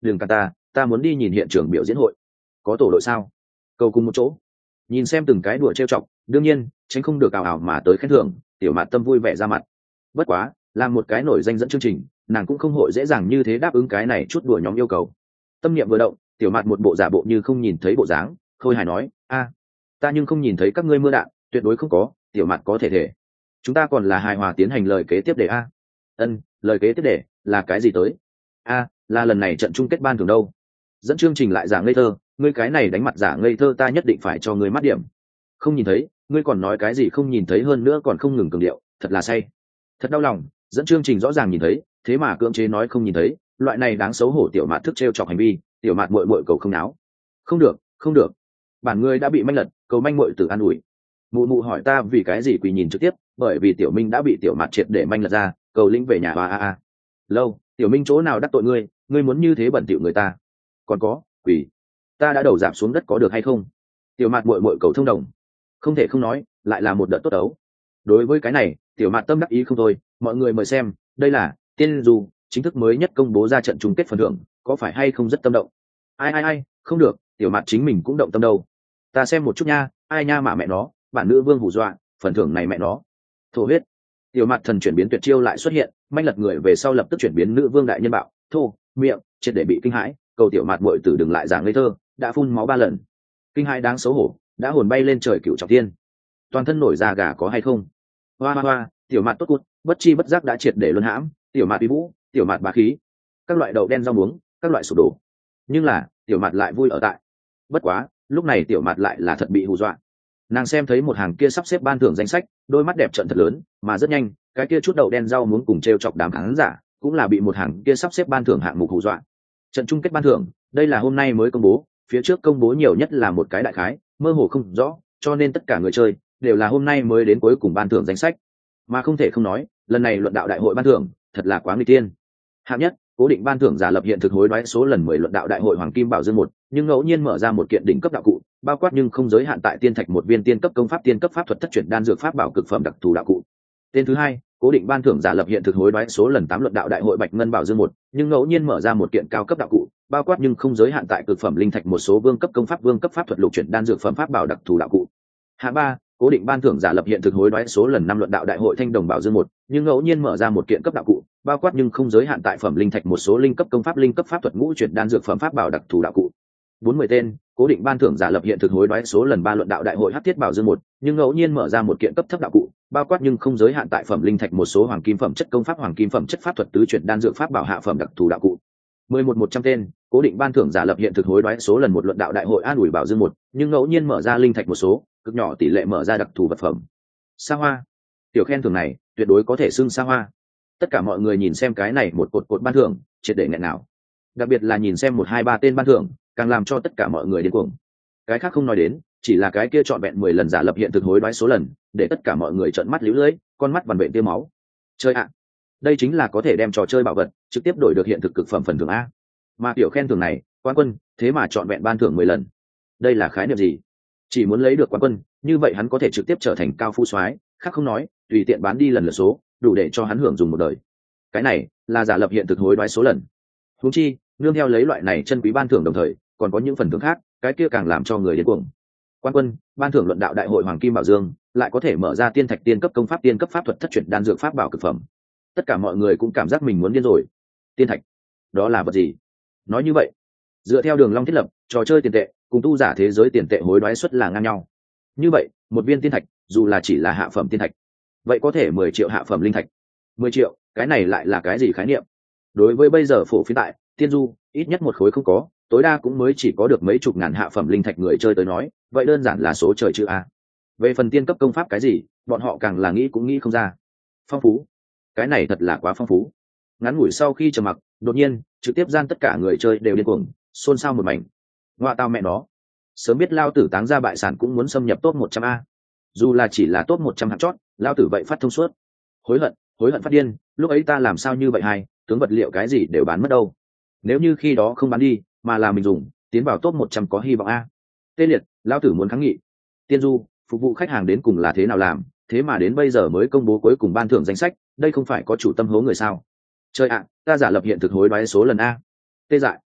đừng cả ta muốn đi nhìn hiện trường biểu diễn hội. Có tổ đội sao? Cầu cùng một chỗ. Nhìn xem từng cái đùa trêu chọc, đương nhiên tránh không được ảo ảo mà tới khen thưởng, tiểu mạt tâm vui vẻ ra mặt. Bất quá làm một cái nổi danh dẫn chương trình, nàng cũng không hội dễ dàng như thế đáp ứng cái này chút đùa nhóm yêu cầu. Tâm niệm vừa động, tiểu mạt một bộ giả bộ như không nhìn thấy bộ dáng, khôi hài nói, a, ta nhưng không nhìn thấy các ngươi mưa đạn, tuyệt đối không có. Tiểu mạt có thể chúng ta còn là hài hòa tiến hành lời kế tiếp để a. Ân, lời kế tiếp để là cái gì tới? A, là lần này trận chung kết ban thưởng đâu. Dẫn chương trình lại giả ngây thơ, ngươi cái này đánh mặt giả ngây thơ ta nhất định phải cho ngươi mắt điểm. Không nhìn thấy, ngươi còn nói cái gì không nhìn thấy, hơn nữa còn không ngừng cường điệu, thật là say. Thật đau lòng, dẫn chương trình rõ ràng nhìn thấy, thế mà cưỡng chế nói không nhìn thấy, loại này đáng xấu hổ. Tiểu mạt thức trêu chọc hành vi, tiểu mạt muội muội cầu không náo. Không được, không được, bản ngươi đã bị manh lật, cầu manh muội tử an ủi. Mụ mụ hỏi ta vì cái gì quỳ nhìn trực tiếp, bởi vì tiểu minh đã bị tiểu mạt triệt để manh lật ra, cầu lĩnh về nhà. A. Lâu, tiểu minh chỗ nào đắc tội ngươi, ngươi muốn như thế bẩn thỉu người ta. Còn có, quỳ, ta đã đầu giảm xuống đất có được hay không? Tiểu mạt muội muội cầu thông đồng. Không thể không nói, lại là một đợt tốt đấu. Đối với cái này, tiểu mạt tâm đắc ý không thôi. Mọi người mời xem, đây là tiên du chính thức mới nhất công bố ra trận chung kết phần thưởng, có phải hay không rất tâm động? Ai, không được, tiểu mạt chính mình cũng động tâm đâu. Ta xem một chút nha, ai nha mà mẹ nó, bản nữ vương hù dọa, phần thưởng này mẹ nó thổ huyết. Tiểu mạt thần chuyển biến tuyệt chiêu lại xuất hiện, manh lật người về sau lập tức chuyển biến nữ vương đại nhân bạo thô miệng, triệt để bị kinh hãi. Cầu tiểu mạt muội tử đừng lại giảng ngây thơ, đã phun máu 3 lần, kinh hãi đáng xấu hổ, đã hồn bay lên trời cựu trọng thiên, toàn thân nổi da gà có hay không? Hoa, tiểu mạt tốt cút, bất chi bất giác đã triệt để luân hãm. Tiểu mạt uy vũ, tiểu mạt bá khí, các loại đậu đen rau muống, các loại sụp đổ, nhưng là tiểu mạt lại vui ở tại. Bất quá lúc này tiểu mạt lại là thật bị hù dọa. Nàng xem thấy một hàng kia sắp xếp ban thưởng danh sách, đôi mắt đẹp trợn thật lớn, mà rất nhanh cái kia chút đậu đen rau muống cùng trêu chọc đám khán giả cũng là bị một hàng kia sắp xếp ban thưởng hạng mục hù dọa. Trận chung kết ban thưởng, đây là hôm nay mới công bố, phía trước công bố nhiều nhất là một cái đại khái, mơ hồ không rõ, cho nên tất cả người chơi đều là hôm nay mới đến cuối cùng ban thưởng danh sách. Mà không thể không nói, lần này luận đạo đại hội ban thưởng thật là quá nguy tiên. Hạng nhất, cố định ban thưởng giả lập hiện thực hối đoái số lần 10 luận đạo đại hội hoàng kim bảo dương 1, nhưng ngẫu nhiên mở ra một kiện đỉnh cấp đạo cụ, bao quát nhưng không giới hạn tại tiên thạch một viên tiên cấp công pháp tiên cấp pháp thuật thất chuyển đan dược pháp bảo cực phẩm đặc thù đạo cụ. Tên thứ hai, cố định ban thưởng giả lập hiện thực hối đoái số lần 8 luận đạo đại hội bạch ngân bảo dương 1, nhưng ngẫu nhiên mở ra một kiện cao cấp đạo cụ, bao quát nhưng không giới hạn tại cực phẩm linh thạch một số vương cấp công pháp vương cấp pháp thuật lục chuyển đan dược phẩm pháp bảo đặc thù đạo cụ. Hạng ba, cố định ban thưởng giả lập hiện thực hối đoái số lần 5 luận đạo đại hội thanh đồng bảo dương 1, nhưng ngẫu nhiên mở ra một kiện cấp đạo cụ, bao quát nhưng không giới hạn tại phẩm linh thạch một số linh cấp công pháp linh cấp pháp thuật ngũ chuyển đan dược phẩm pháp bảo đặc thù đạo cụ. 40 tên, cố định ban thưởng giả lập hiện thực hối đoái số lần 3 luận đạo đại hội hắc thiết bảo dương 1, nhưng ngẫu nhiên mở ra một kiện cấp thấp đạo cụ, bao quát nhưng không giới hạn tại phẩm linh thạch một số hoàng kim phẩm chất công pháp hoàng kim phẩm chất pháp thuật tứ chuyển đan dược pháp bảo hạ phẩm đặc thù đạo cụ. 11 tên, cố định ban thưởng giả lập hiện thực hối đoái số lần 1 luận đạo đại hội an ủi bảo dương 1, nhưng ngẫu nhiên mở ra linh thạch một số cực nhỏ tỷ lệ mở ra đặc thù vật phẩm. Xa hoa. Tiểu khen thưởng này tuyệt đối có thể xưng xa hoa. Tất cả mọi người nhìn xem cái này một cột ban thưởng, triệt để nghẹn nào. Đặc biệt là nhìn xem 1, 2, 3 tên ban thưởng, càng làm cho tất cả mọi người điên cuồng. Cái khác không nói đến, chỉ là cái kia trọn vẹn 10 lần giả lập hiện thực hối đoái số lần, để tất cả mọi người trợn mắt líu lưỡi, con mắt vằn vện tia máu. Chơi ạ. Đây chính là có thể đem trò chơi bảo vật trực tiếp đổi được hiện thực cực phẩm phần thưởng a. Mà tiểu khen thưởng này, quán quân, thế mà trọn vẹn ban thưởng 10 lần. Đây là khái niệm gì? Chỉ muốn lấy được quán quân, như vậy hắn có thể trực tiếp trở thành cao phú soái, khác không nói, tùy tiện bán đi lần lượt số, đủ để cho hắn hưởng dùng một đời. Cái này là giả lập hiện thực hối đoái số lần. Huống chi, nương theo lấy loại này chân quý ban thưởng đồng thời, còn có những phần thưởng khác, cái kia càng làm cho người điên cuồng. Quan quân, ban thưởng luận đạo đại hội hoàng kim bảo dương, lại có thể mở ra tiên thạch tiên cấp công pháp tiên cấp pháp thuật thất chuyển đan dược pháp bảo cực phẩm. Tất cả mọi người cũng cảm giác mình muốn điên rồi. Tiên thạch, đó là vật gì? Nói như vậy, dựa theo đường long thiết lập, trò chơi tiền tệ cùng tu giả thế giới tiền tệ hối đoái suất là ngang nhau. Như vậy, một viên tiên thạch, dù là chỉ là hạ phẩm tiên thạch, vậy có thể 10 triệu hạ phẩm linh thạch. 10 triệu, cái này lại là cái gì khái niệm? Đối với bây giờ phổ phiên tại tiên du, ít nhất một khối không có, tối đa cũng mới chỉ có được mấy chục ngàn hạ phẩm linh thạch người chơi tới nói, vậy đơn giản là số trời chữ a. Về phần tiên cấp công pháp cái gì, bọn họ càng là nghĩ cũng nghĩ không ra. Phong phú, cái này thật là quá phong phú. Ngắn ngủi sau khi trầm mặc, đột nhiên trực tiếp gian tất cả người chơi đều điên cuồng, xôn xao một mảnh. Ngoa tao mẹ nó, sớm biết lao tử táng ra bại sản cũng muốn xâm nhập top 100 a. Dù là chỉ là top 100 hạng chót, lao tử vậy phát thông suốt. Hối hận phát điên, lúc ấy ta làm sao như vậy hay, tướng vật liệu cái gì đều bán mất đâu. Nếu như khi đó không bán đi, mà là mình dùng, tiến vào top 100 có hy vọng a. Tê liệt, lao tử muốn kháng nghị. Tiên du, phục vụ khách hàng đến cùng là thế nào làm, thế mà đến bây giờ mới công bố cuối cùng ban thưởng danh sách, đây không phải có chủ tâm hố người sao? Trời ạ, ta giả lập hiện thực hối đoái số lần a. Tê dại.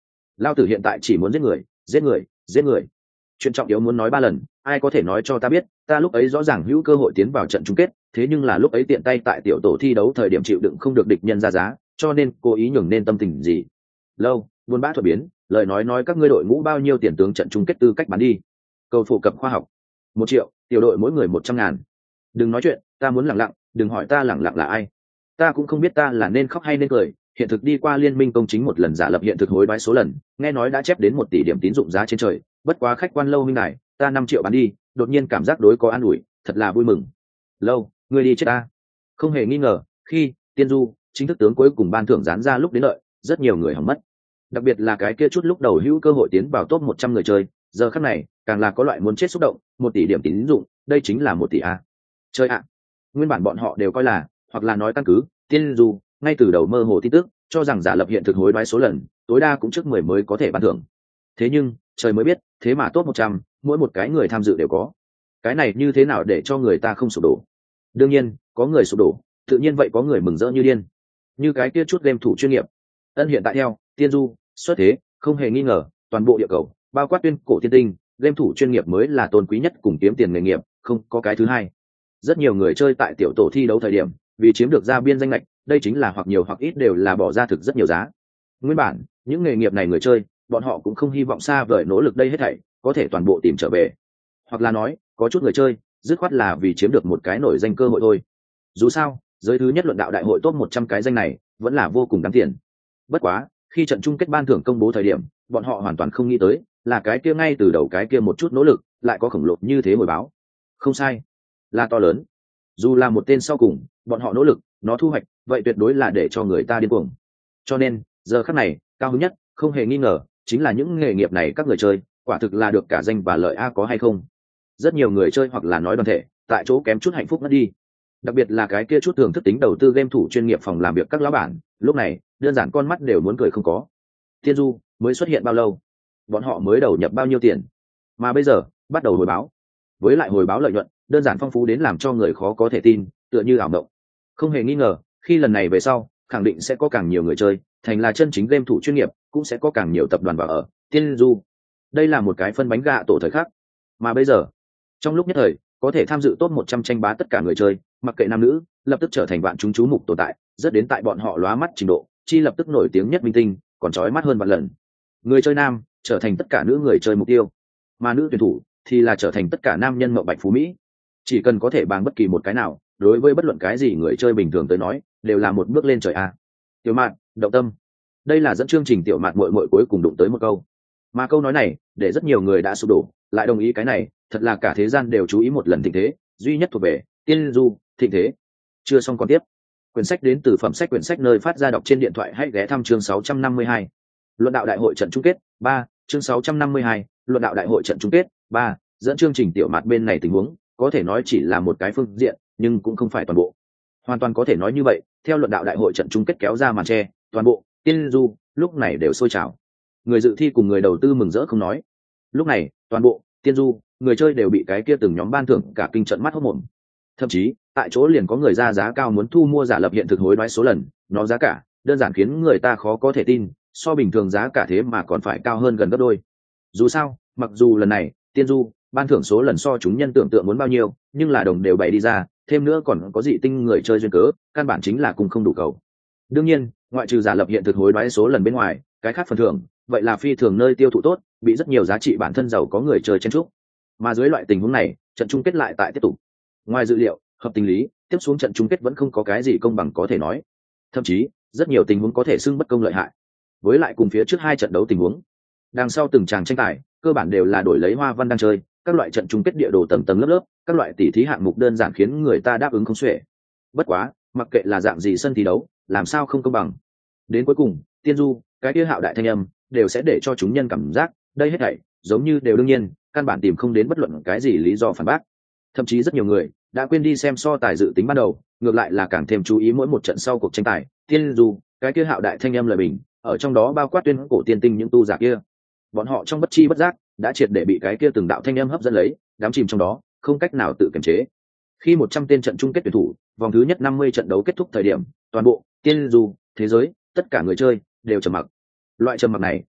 Lao tử hiện tại chỉ muốn giết người, giết người, giết người. Chuyện trọng yếu muốn nói 3 lần, ai có thể nói cho ta biết, ta lúc ấy rõ ràng hữu cơ hội tiến vào trận chung kết, thế nhưng là lúc ấy tiện tay tại tiểu tổ thi đấu thời điểm chịu đựng không được địch nhân ra giá, cho nên cố ý nhường nên tâm tình gì. Lâu, buôn bã thuật biến, lời nói các ngươi đội ngũ bao nhiêu tiền tướng trận chung kết tư cách bán đi. Cầu phổ cập khoa học. 1 triệu, tiểu đội mỗi người 100.000. Đừng nói chuyện, ta muốn lẳng lặng, đừng hỏi ta lẳng lặng là ai. Ta cũng không biết ta là nên khóc hay nên cười. Hiện thực đi qua liên minh công chính một lần giả lập hiện thực hối đoái số lần, nghe nói đã chép đến 1 tỷ điểm tín dụng giá trên trời, bất quá khách quan Lâu minh này, ta 5 triệu bán đi, đột nhiên cảm giác đối có an ủi, thật là vui mừng. Lâu, ngươi đi chết ta. Không hề nghi ngờ, khi Tiên Du chính thức tướng cuối cùng ban thưởng dán ra lúc đến lợi, rất nhiều người hỏng mất. Đặc biệt là cái kia chút lúc đầu hữu cơ hội tiến vào top 100 người chơi, giờ khắc này, càng là có loại muốn chết xúc động, 1 tỷ điểm tín dụng, đây chính là 1 tỷ a. Chơi ạ. Nguyên bản bọn họ đều coi là, hoặc là nói căn cứ, Tiên Du, ngay từ đầu mơ hồ tin tức, cho rằng giả lập hiện thực hối đoái số lần, tối đa cũng trước 10 mới có thể ban thưởng. Thế nhưng, trời mới biết, thế mà top 100, mỗi một cái người tham dự đều có. Cái này như thế nào để cho người ta không sụp đổ? Đương nhiên, có người sụp đổ, tự nhiên vậy có người mừng rỡ như điên. Như cái kia chút game thủ chuyên nghiệp. Ân hiện tại theo, Tiên Du, xuất thế, không hề nghi ngờ, toàn bộ địa cầu, bao quát tuyên cổ tiên tinh, game thủ chuyên nghiệp mới là tôn quý nhất cùng kiếm tiền nghề nghiệp, không có cái thứ hai. Rất nhiều người chơi tại tiểu tổ thi đấu thời điểm, vì chiếm được ra biên danh lệch, đây chính là hoặc nhiều hoặc ít đều là bỏ ra thực rất nhiều giá. Nguyên bản, những nghề nghiệp này người chơi, bọn họ cũng không hy vọng xa vời nỗ lực đây hết thảy có thể toàn bộ tìm trở về. Hoặc là nói, có chút người chơi, dứt khoát là vì chiếm được một cái nổi danh cơ hội thôi. Dù sao, giới thứ nhất luận đạo đại hội top 100 cái danh này, vẫn là vô cùng đáng tiền. Bất quá, khi trận chung kết ban thưởng công bố thời điểm, bọn họ hoàn toàn không nghĩ tới, là cái kia ngay từ đầu cái kia một chút nỗ lực, lại có khổng lồ như thế hồi báo. Không sai, là to lớn. Dù là một tên sau cùng, bọn họ nỗ lực, nó thu hoạch, vậy tuyệt đối là để cho người ta điên cuồng. Cho nên, giờ khắc này, cao hứng nhất, không hề nghi ngờ, chính là những nghề nghiệp này các người chơi, quả thực là được cả danh và lợi a có hay không. Rất nhiều người chơi hoặc là nói đoàn thể, tại chỗ kém chút hạnh phúc mất đi. Đặc biệt là cái kia chút thường thức tính đầu tư game thủ chuyên nghiệp phòng làm việc các lão bản, lúc này, đơn giản con mắt đều muốn cười không có. Tiên Du mới xuất hiện bao lâu, bọn họ mới đầu nhập bao nhiêu tiền, mà bây giờ bắt đầu hồi báo, với lại hồi báo lợi nhuận đơn giản phong phú đến làm cho người khó có thể tin, tựa như ảo mộng. Không hề nghi ngờ, khi lần này về sau, khẳng định sẽ có càng nhiều người chơi thành là chân chính game thủ chuyên nghiệp, cũng sẽ có càng nhiều tập đoàn vào ở Tiên Du. Đây là một cái phân bánh gạ tổ thời khắc. Mà bây giờ, trong lúc nhất thời, có thể tham dự top 100 tranh bá tất cả người chơi, mặc kệ nam nữ, lập tức trở thành vạn chúng chú mục tồn tại, rất đến tại bọn họ lóa mắt trình độ, chi lập tức nổi tiếng nhất minh tinh, còn chói mắt hơn vạn lần. Người chơi nam trở thành tất cả nữ người chơi mục tiêu, mà nữ tuyển thủ thì là trở thành tất cả nam nhân mộng bạch phú mỹ. Chỉ cần có thể bằng bất kỳ một cái nào, đối với bất luận cái gì người chơi bình thường tới nói, đều là một bước lên trời a. Tiểu Mạn, động tâm. Đây là dẫn chương trình Tiểu Mạn muội muội cuối cùng đụng tới một câu. Mà câu nói này, để rất nhiều người đã sụp đổ, lại đồng ý cái này, thật là cả thế gian đều chú ý một lần thịnh thế, duy nhất thuộc về Tiên Du, thịnh thế. Chưa xong còn tiếp. Quyển sách đến từ phẩm sách quyển sách nơi phát ra đọc trên điện thoại, hãy ghé thăm chương 652. Luận đạo đại hội trận chung kết 3, chương 652, luận đạo đại hội trận chung kết 3, dẫn chương trình Tiểu Mạn bên này tình huống, có thể nói chỉ là một cái phương diện, nhưng cũng không phải toàn bộ. Hoàn toàn có thể nói như vậy, theo luận đạo đại hội trận chung kết kéo ra màn che, toàn bộ Tiên Du lúc này đều sôi trào. Người dự thi cùng người đầu tư mừng rỡ không nói. Lúc này, toàn bộ Tiên Du, người chơi đều bị cái kia từng nhóm ban thưởng cả kinh trận mắt hốt mồm. Thậm chí, tại chỗ liền có người ra giá cao muốn thu mua giả lập hiện thực hối đoái số lần, nó giá cả đơn giản khiến người ta khó có thể tin, so bình thường giá cả thế mà còn phải cao hơn gần gấp đôi. Dù sao, mặc dù lần này Tiên Du ban thưởng số lần so chúng nhân tưởng tượng muốn bao nhiêu, nhưng là đồng đều bày đi ra, thêm nữa còn có dị tinh người chơi duyên cớ, căn bản chính là cùng không đủ cầu. Đương nhiên, ngoại trừ giả lập hiện thực hối đoái số lần bên ngoài, cái khác phần thưởng, vậy là phi thường nơi tiêu thụ tốt, bị rất nhiều giá trị bản thân giàu có người chơi chen chúc. Mà dưới loại tình huống này, trận chung kết lại tại tiếp tục. Ngoài dự liệu, hợp tình lý, tiếp xuống trận chung kết vẫn không có cái gì công bằng có thể nói. Thậm chí, rất nhiều tình huống có thể xưng bất công lợi hại. Với lại cùng phía trước 2 trận đấu tình huống, đằng sau từng tràng tranh tài, cơ bản đều là đổi lấy hoa văn đang chơi, các loại trận chung kết địa đồ tầng tầng lớp lớp, các loại tỉ thí hạng mục đơn giản khiến người ta đáp ứng không xuể. Bất quá, mặc kệ là dạng gì sân thi đấu, làm sao không công bằng. Đến cuối cùng, Tiên Du, cái kia hạo đại thanh âm, đều sẽ để cho chúng nhân cảm giác, đây hết thảy giống như đều đương nhiên, căn bản tìm không đến bất luận cái gì lý do phản bác. Thậm chí rất nhiều người đã quên đi xem so tài dự tính ban đầu, ngược lại là càng thêm chú ý mỗi một trận sau cuộc tranh tài. Tiên Du, cái kia hạo đại thanh âm lời bình, ở trong đó bao quát tuyên cổ tiên tinh những tu giả kia, bọn họ trong bất chi bất giác đã triệt để bị cái kia từng đạo thanh âm hấp dẫn lấy, đắm chìm trong đó, không cách nào tự kiềm chế. Khi 100 tên trận chung kết tuyển thủ, vòng thứ nhất 50 trận đấu kết thúc thời điểm, toàn bộ Tiên Du thế giới, tất cả người chơi đều trầm mặc. Loại trầm mặc này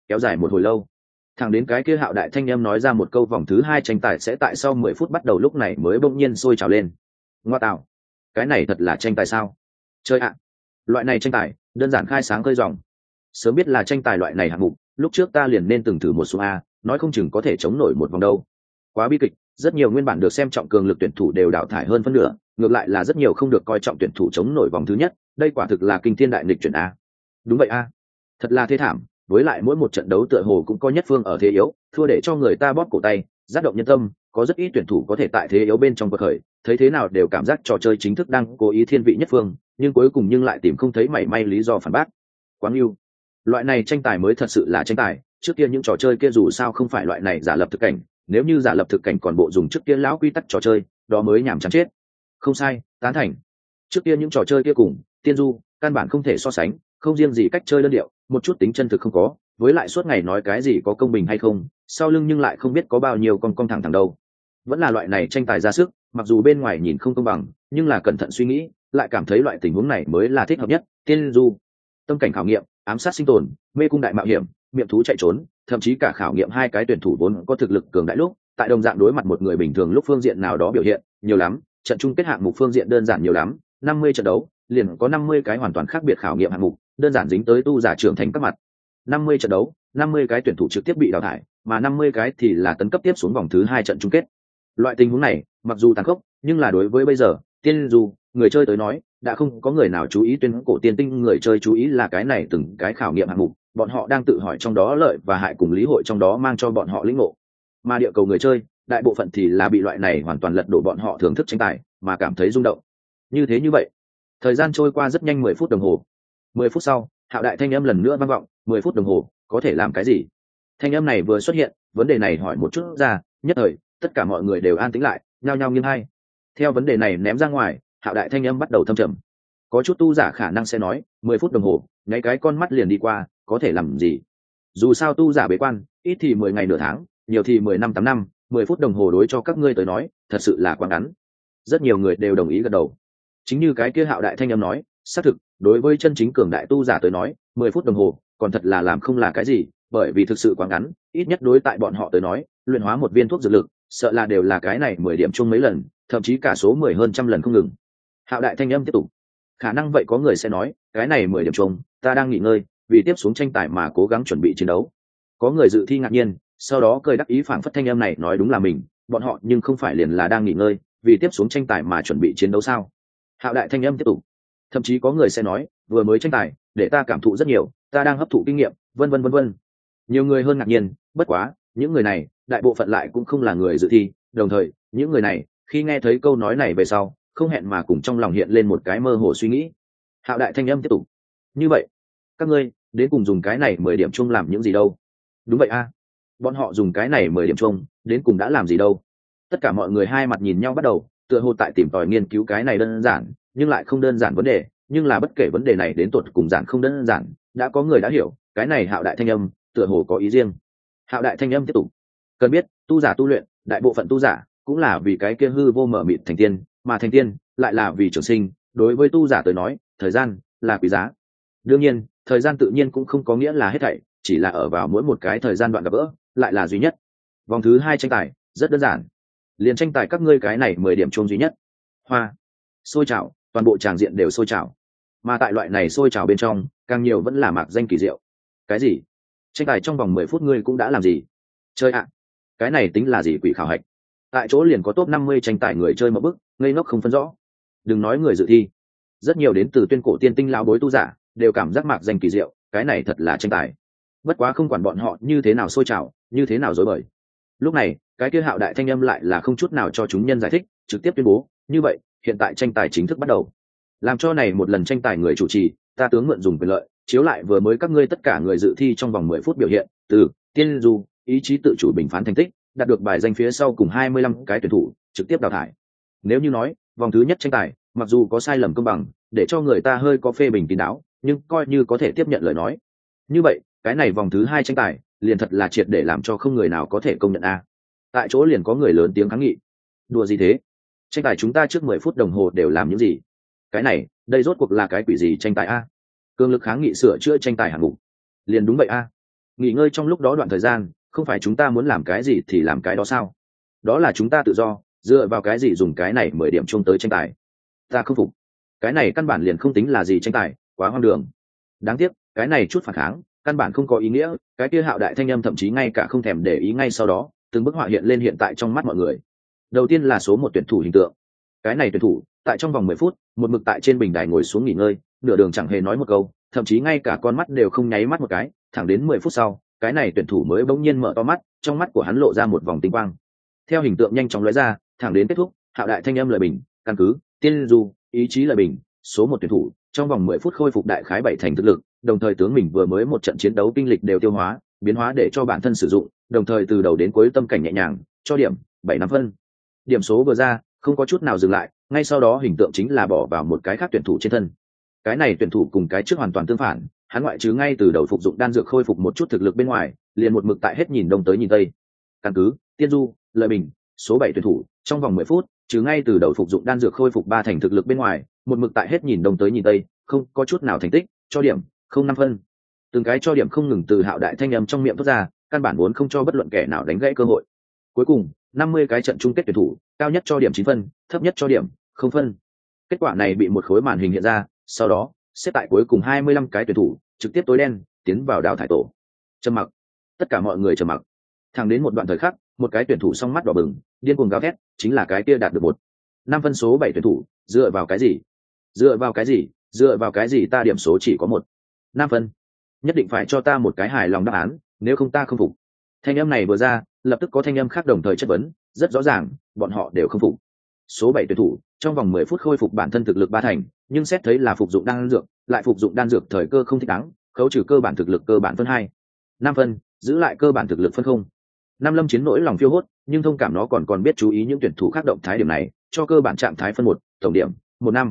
kéo dài một hồi lâu. Thẳng đến cái kia Hạo đại thanh em nói ra một câu vòng thứ 2 tranh tài sẽ tại sau 10 phút bắt đầu, lúc này mới bỗng nhiên sôi trào lên. Ngoa tạo, cái này thật là tranh tài sao? Chơi ạ, loại này tranh tài đơn giản khai sáng khơi dòng. Sớm biết là tranh tài loại này hạng mục, lúc trước ta liền nên từng thử một số a, nói không chừng có thể chống nổi một vòng đâu. Quá bi kịch, rất nhiều nguyên bản được xem trọng cường lực tuyển thủ đều đào thải hơn phân nửa, ngược lại là rất nhiều không được coi trọng tuyển thủ chống nổi vòng thứ nhất, đây quả thực là kinh thiên đại nghịch chuyển a. Đúng vậy a, thật là thê thảm, với lại mỗi một trận đấu tựa hồ cũng có nhất phương ở thế yếu, thua để cho người ta bóp cổ tay, giác động nhân tâm, có rất ít tuyển thủ có thể tại thế yếu bên trong quật khởi, thấy thế nào đều cảm giác trò chơi chính thức đang cố ý thiên vị nhất phương, nhưng cuối cùng lại tìm không thấy mảy may lý do phản bác. Quá yêu, loại này tranh tài mới thật sự là tranh tài, trước kia những trò chơi kia dù sao không phải loại này giả lập thực cảnh, nếu như giả lập thực cảnh còn bộ dùng trước kia lão quy tắc trò chơi, đó mới nhảm chán chết. Không sai, tán thành. Trước kia những trò chơi kia cùng tiên du căn bản không thể so sánh, không riêng gì cách chơi đơn điệu, một chút tính chân thực không có, với lại suốt ngày nói cái gì có công bình hay không, sau lưng nhưng lại không biết có bao nhiêu con thẳng đâu. Vẫn là loại này tranh tài ra sức, mặc dù bên ngoài nhìn không công bằng, nhưng là cẩn thận suy nghĩ lại cảm thấy loại tình huống này mới là thích hợp nhất. Tiên du, tâm cảnh khảo nghiệm, ám sát sinh tồn, mê cung đại mạo hiểm, miệng thú chạy trốn, thậm chí cả khảo nghiệm hai cái tuyển thủ vốn có thực lực cường đại lúc tại đồng dạng đối mặt một người bình thường lúc phương diện nào đó biểu hiện nhiều lắm. Trận chung kết hạng mục phương diện đơn giản nhiều lắm, 50 trận đấu liền có 50 cái hoàn toàn khác biệt khảo nghiệm hạng mục, đơn giản dính tới tu giả trưởng thành các mặt. 50 trận đấu, 50 cái tuyển thủ trực tiếp bị đào thải, mà 50 cái thì là tấn cấp tiếp xuống vòng thứ 2 trận chung kết. Loại tình huống này mặc dù tàn khốc, nhưng là đối với bây giờ tiên du người chơi tới nói đã không có người nào chú ý tuyên cổ tiên tinh người chơi chú ý là cái này từng cái khảo nghiệm hạng mục, bọn họ đang tự hỏi trong đó lợi và hại cùng lý hội trong đó mang cho bọn họ lĩnh ngộ. Mà địa cầu người chơi đại bộ phận thì là bị loại này hoàn toàn lật đổ bọn họ thưởng thức tranh tài mà cảm thấy rung động. Như vậy thời gian trôi qua rất nhanh, 10 phút đồng hồ. 10 phút sau Hạo đại thanh âm lần nữa vang vọng. 10 phút đồng hồ có thể làm cái gì? Thanh âm này vừa xuất hiện, vấn đề này hỏi một chút ra, nhất thời tất cả mọi người đều an tĩnh lại, nhao nhao nghiêng hay. Theo vấn đề này ném ra ngoài, Hạo đại thanh âm bắt đầu thâm trầm. Có chút tu giả khả năng sẽ nói 10 phút đồng hồ nháy cái con mắt liền đi qua, có thể làm gì? Dù sao tu giả bế quan ít thì 10 ngày nửa tháng, nhiều thì 10 năm 8 năm, 10 phút đồng hồ đối cho các ngươi tới nói thật sự là quá ngắn. Rất nhiều người đều đồng ý gật đầu. Chính như cái kia Hạo đại thanh âm nói, xác thực đối với chân chính cường đại tu giả tới nói 10 phút đồng hồ còn thật là làm không là cái gì, bởi vì thực sự quá ngắn, ít nhất đối tại bọn họ tới nói luyện hóa một viên thuốc dược lực sợ là đều là cái này 10 điểm chung mấy lần, thậm chí cả số 10 hơn trăm lần không ngừng. Hạo đại thanh âm tiếp tục, khả năng vậy có người sẽ nói cái này 10 điểm chung ta đang nghỉ ngơi, vì tiếp xuống tranh tài mà cố gắng chuẩn bị chiến đấu. Có người dự thi ngạc nhiên, sau đó cười đắc ý phảng phất thanh âm này nói đúng là mình, bọn họ nhưng không phải liền là đang nghỉ ngơi vì tiếp xuống tranh tài mà chuẩn bị chiến đấu sao? Hạo đại thanh âm tiếp tục, thậm chí có người sẽ nói vừa mới tranh tài để ta cảm thụ rất nhiều, ta đang hấp thụ kinh nghiệm, vân vân vân vân. Nhiều người hơn ngạc nhiên, bất quá những người này đại bộ phận lại cũng không là người dự thi, đồng thời những người này khi nghe thấy câu nói này về sau không hẹn mà cùng trong lòng hiện lên một cái mơ hồ suy nghĩ. Hạo đại thanh âm tiếp tục, như vậy các ngươi đến cùng dùng cái này 10 điểm chung làm những gì đâu? Đúng vậy a, bọn họ dùng cái này 10 điểm chung đến cùng đã làm gì đâu? Tất cả mọi người hai mặt nhìn nhau bắt đầu tựa hồ tại tìm tòi nghiên cứu cái này đơn giản nhưng lại không đơn giản vấn đề, nhưng là bất kể vấn đề này đến tột cùng giản không đơn giản, đã có người đã hiểu cái này Hạo đại thanh âm tựa hồ có ý riêng. Hạo đại thanh âm tiếp tục, cần biết tu giả tu luyện đại bộ phận tu giả cũng là vì cái kia hư vô mở mịt thành tiên, mà thành tiên lại là vì trường sinh. Đối với tu giả tới nói thời gian là quý giá, đương nhiên thời gian tự nhiên cũng không có nghĩa là hết thảy, chỉ là ở vào mỗi một cái thời gian đoạn gặp gỡ lại là duy nhất. Vòng thứ 2 tranh tài rất đơn giản, liền tranh tài các ngươi cái này 10 điểm chung duy nhất. Hoa sôi trào, toàn bộ tràng diện đều sôi trào, mà tại loại này sôi trào bên trong càng nhiều vẫn là mạc danh kỳ diệu. Cái gì? Tranh tài trong vòng 10 phút ngươi cũng đã làm gì? Chơi ạ, cái này tính là gì quỷ khảo hạch? Tại chỗ liền có top 50 tranh tài người chơi một bức ngây ngốc không phân rõ, đừng nói người dự thi, rất nhiều đến từ tuyên cổ tiên tinh lão bối tu giả đều cảm giác mạc danh kỳ diệu, cái này thật là tranh tài. Bất quá không quản bọn họ như thế nào sôi trào, như thế nào rối bời, lúc này cái kia Hạo đại thanh âm lại là không chút nào cho chúng nhân giải thích, trực tiếp tuyên bố, như vậy hiện tại tranh tài chính thức bắt đầu. Làm cho này một lần tranh tài người chủ trì, ta tướng mượn dùng quyền lợi chiếu lại vừa mới các ngươi tất cả người dự thi trong vòng 10 phút biểu hiện, từ tiên du ý chí tự chủ bình phán thành tích, đạt được bài danh phía sau cùng 25 cái tuyển thủ trực tiếp đào thải. Nếu như nói vòng thứ nhất tranh tài mặc dù có sai lầm công bằng, để cho người ta hơi có phê bình kín đáo, nhưng coi như có thể tiếp nhận lời nói, như vậy cái này vòng thứ 2 tranh tài liền thật là triệt để làm cho không người nào có thể công nhận a. Tại chỗ liền có người lớn tiếng kháng nghị, đùa gì thế, tranh tài chúng ta trước 10 phút đồng hồ đều làm những gì? Cái này đây rốt cuộc là cái quỷ gì tranh tài a? Cương lực kháng nghị sửa chữa tranh tài hạng mục. Liền đúng vậy a, nghỉ ngơi trong lúc đó đoạn thời gian không phải chúng ta muốn làm cái gì thì làm cái đó sao? Đó là chúng ta tự do, dựa vào cái gì dùng cái này 10 điểm chung tới tranh tài? Ta không phục. Cái này căn bản liền không tính là gì tranh tài, quá hoang đường. Đáng tiếc cái này chút phản kháng căn bản không có ý nghĩa. Cái kia Hạo Đại thanh âm thậm chí ngay cả không thèm để ý. Ngay sau đó từng bức họa hiện lên hiện tại trong mắt mọi người. Đầu tiên là số 1 tuyển thủ hình tượng. Cái này tuyển thủ tại trong vòng 10 phút một mực tại trên bình đài ngồi xuống nghỉ ngơi, nửa đường chẳng hề nói một câu, thậm chí ngay cả con mắt đều không nháy mắt một cái, thẳng đến 10 phút sau cái này tuyển thủ mới bỗng nhiên mở to mắt, trong mắt của hắn lộ ra một vòng tinh quang. Theo hình tượng nhanh chóng lóe ra, thẳng đến kết thúc, Hạo Đại thanh âm lời bình, căn cứ tiên du ý chí lời bình, số 1 tuyển thủ trong vòng 10 phút khôi phục đại khái 7 thành thực lực, đồng thời tướng mình vừa mới một trận chiến đấu kinh lịch đều tiêu hóa biến hóa để cho bản thân sử dụng, đồng thời từ đầu đến cuối tâm cảnh nhẹ nhàng, cho điểm 7-5 phân. Điểm số vừa ra không có chút nào dừng lại, ngay sau đó hình tượng chính là bỏ vào một cái khác tuyển thủ trên thân. Cái này tuyển thủ cùng cái trước hoàn toàn tương phản, hắn ngoại trừ ngay từ đầu phục dụng đan dược khôi phục một chút thực lực bên ngoài, liền một mực tại hết nhìn đông tới nhìn tây. Căn cứ tiên du lợi bình, số 7 tuyển thủ trong vòng 10 phút trừ ngay từ đầu phục dụng đan dược khôi phục 3 thành thực lực bên ngoài, một mực tại hết nhìn đông tới nhìn tây, không có chút nào thành tích, cho điểm không 5 phân. Từng cái cho điểm không ngừng từ Hạo Đại thanh âm trong miệng thoát ra, căn bản vốn không cho bất luận kẻ nào đánh gãy cơ hội. Cuối cùng 50 cái trận chung kết tuyển thủ, cao nhất cho điểm 9 phân, thấp nhất cho điểm 0 phân. Kết quả này bị một khối màn hình hiện ra, sau đó xếp tại cuối cùng 25 cái tuyển thủ trực tiếp tối đen tiến vào đào thải tổ. Trầm mặc, tất cả mọi người trầm mặc. Thẳng đến một đoạn thời khắc, một cái tuyển thủ song mắt đỏ bừng, điên cuồng gào thét, chính là cái kia đạt được 1-5 phân số 7 tuyển thủ. Dựa vào cái gì? Dựa vào cái gì? Dựa vào cái gì ta điểm số chỉ có 1-5 phân? Nhất định phải cho ta một cái hài lòng đáp án, nếu không ta không phục. Thanh âm này vừa ra, lập tức có thanh âm khác đồng thời chất vấn, rất rõ ràng, bọn họ đều không phục. Số 7 tuyển thủ trong vòng 10 phút khôi phục bản thân thực lực 3 thành, nhưng xét thấy là phục dụng đan dược, lại phục dụng đan dược thời cơ không thích đáng, khấu trừ cơ bản thực lực cơ bản phân 2-5 phân, giữ lại cơ bản thực lực phân 0. Nam Lâm Chiến nỗi lòng phiêu hốt, nhưng thông cảm nó còn biết chú ý những tuyển thủ khác động thái điểm này, cho cơ bản trạng thái phân 1, tổng điểm 1-5.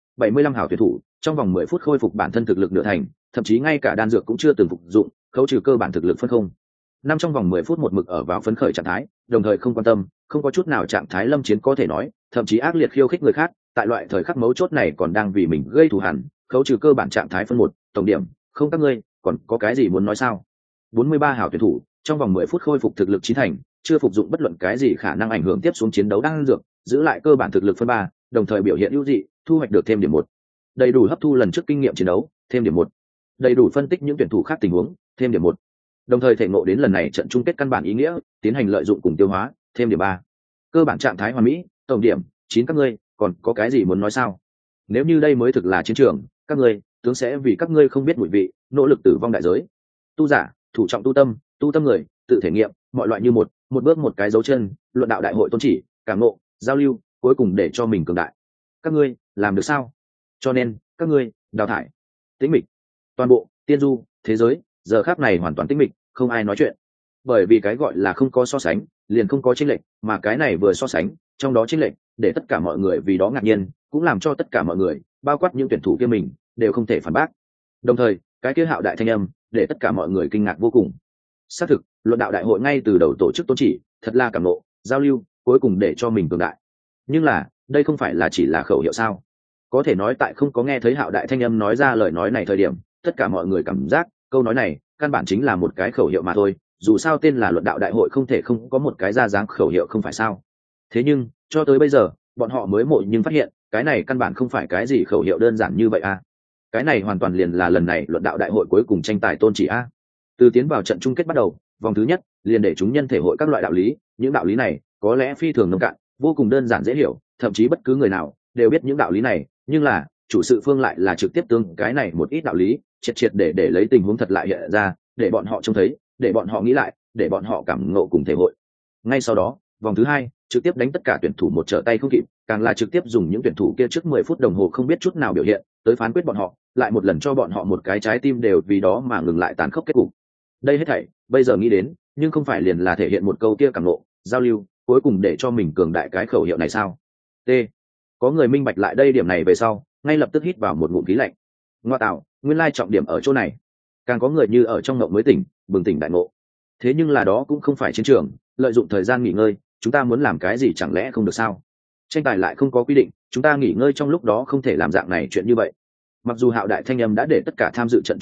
75 hảo tuyển thủ trong vòng 10 phút khôi phục bản thân thực lực nửa thành, thậm chí ngay cả đan dược cũng chưa từng phục dụng, khấu trừ cơ bản thực lực phân 0. Năm trong vòng 10 phút một mực ở vào phấn khởi trạng thái, đồng thời không quan tâm, không có chút nào trạng thái Lâm Chiến có thể nói, thậm chí ác liệt khiêu khích người khác, tại loại thời khắc mấu chốt này còn đang vì mình gây thù hằn, khấu trừ cơ bản trạng thái phân 1, tổng điểm không. Các ngươi còn có cái gì muốn nói sao? 43 hảo tuyển thủ trong vòng 10 phút khôi phục thực lực 9 thành, chưa phục dụng bất luận cái gì khả năng ảnh hưởng tiếp xuống chiến đấu đang dược, giữ lại cơ bản thực lực phân 3, đồng thời biểu hiện ưu dị, thu hoạch được thêm điểm 1. Đầy đủ hấp thu lần trước kinh nghiệm chiến đấu, thêm điểm 1. Đầy đủ phân tích những tuyển thủ khác tình huống, thêm điểm 1. Đồng thời thể ngộ đến lần này trận chung kết căn bản ý nghĩa, tiến hành lợi dụng cùng tiêu hóa, thêm điểm 3. Cơ bản trạng thái hoàn mỹ, tổng điểm 9. Các ngươi còn có cái gì muốn nói sao? Nếu như đây mới thực là chiến trường, các ngươi tướng sẽ vì các ngươi không biết mùi vị, nỗ lực tử vong đại giới. Tu giả, thủ trọng tu tâm người, tự thể nghiệm, mọi loại như một bước một cái dấu chân, luận đạo đại hội tôn chỉ, cảm ngộ, giao lưu, cuối cùng để cho mình cường đại. Các ngươi làm được sao? Cho nên các ngươi đào thải. Tĩnh mịch. Toàn bộ tiên du thế giới giờ khắc này hoàn toàn tĩnh mịch, không ai nói chuyện. Bởi vì cái gọi là không có so sánh liền không có chênh lệch, mà cái này vừa so sánh, trong đó chênh lệch để tất cả mọi người vì đó ngạc nhiên, cũng làm cho tất cả mọi người, bao quát những tuyển thủ kia mình, đều không thể phản bác. Đồng thời cái kia Hạo Đại thanh âm để tất cả mọi người kinh ngạc vô cùng. Xác thực, luận đạo đại hội ngay từ đầu tổ chức tôn chỉ thật là cảm ngộ, giao lưu, cuối cùng để cho mình cường đại. Nhưng là đây không phải là chỉ là khẩu hiệu sao? Có thể nói tại không có nghe thấy Hạo Đại thanh âm nói ra lời nói này thời điểm, tất cả mọi người cảm giác câu nói này căn bản chính là một cái khẩu hiệu mà thôi, dù sao tên là luận đạo đại hội không thể không có một cái ra dáng khẩu hiệu không phải sao? Thế nhưng cho tới bây giờ bọn họ mới mộ nhưng phát hiện cái này căn bản không phải cái gì khẩu hiệu đơn giản như vậy a. Cái này hoàn toàn liền là lần này luận đạo đại hội cuối cùng tranh tài tôn chỉ a. Từ tiến vào trận chung kết bắt đầu, vòng thứ nhất liền để chúng nhân thể hội các loại đạo lý, những đạo lý này có lẽ phi thường nông cạn, vô cùng đơn giản dễ hiểu, thậm chí bất cứ người nào đều biết những đạo lý này, nhưng là chủ sự phương lại là trực tiếp tương cái này một ít đạo lý triệt triệt để lấy tình huống thật lại hiện ra, để bọn họ trông thấy, để bọn họ nghĩ lại, để bọn họ cảm ngộ cùng thể hội. Ngay sau đó vòng thứ hai trực tiếp đánh tất cả tuyển thủ một trở tay không kịp, càng là trực tiếp dùng những tuyển thủ kia trước 10 phút đồng hồ không biết chút nào biểu hiện tới phán quyết bọn họ, lại một lần cho bọn họ một cái trái tim đều vì đó mà ngừng lại tàn khốc kết cục. Đây hết thảy bây giờ nghĩ đến, nhưng không phải liền là thể hiện một câu kia cảm ngộ, giao lưu, cuối cùng để cho mình cường đại cái khẩu hiệu này sao? T. Có người minh bạch lại đây điểm này về sau, ngay lập tức hít vào một ngụm khí lạnh. Ngoa tạo, nguyên lai trọng điểm ở chỗ này. Càng có người như ở trong ngộng mới tỉnh, bừng tỉnh đại ngộ. Thế nhưng là đó cũng không phải chiến trường, lợi dụng thời gian nghỉ ngơi, chúng ta muốn làm cái gì chẳng lẽ không được sao? Tranh tài lại không có quy định, chúng ta nghỉ ngơi trong lúc đó không thể làm dạng này chuyện như vậy. Mặc dù Hạo Đại thanh âm đã để tất cả tham dự trận chung kết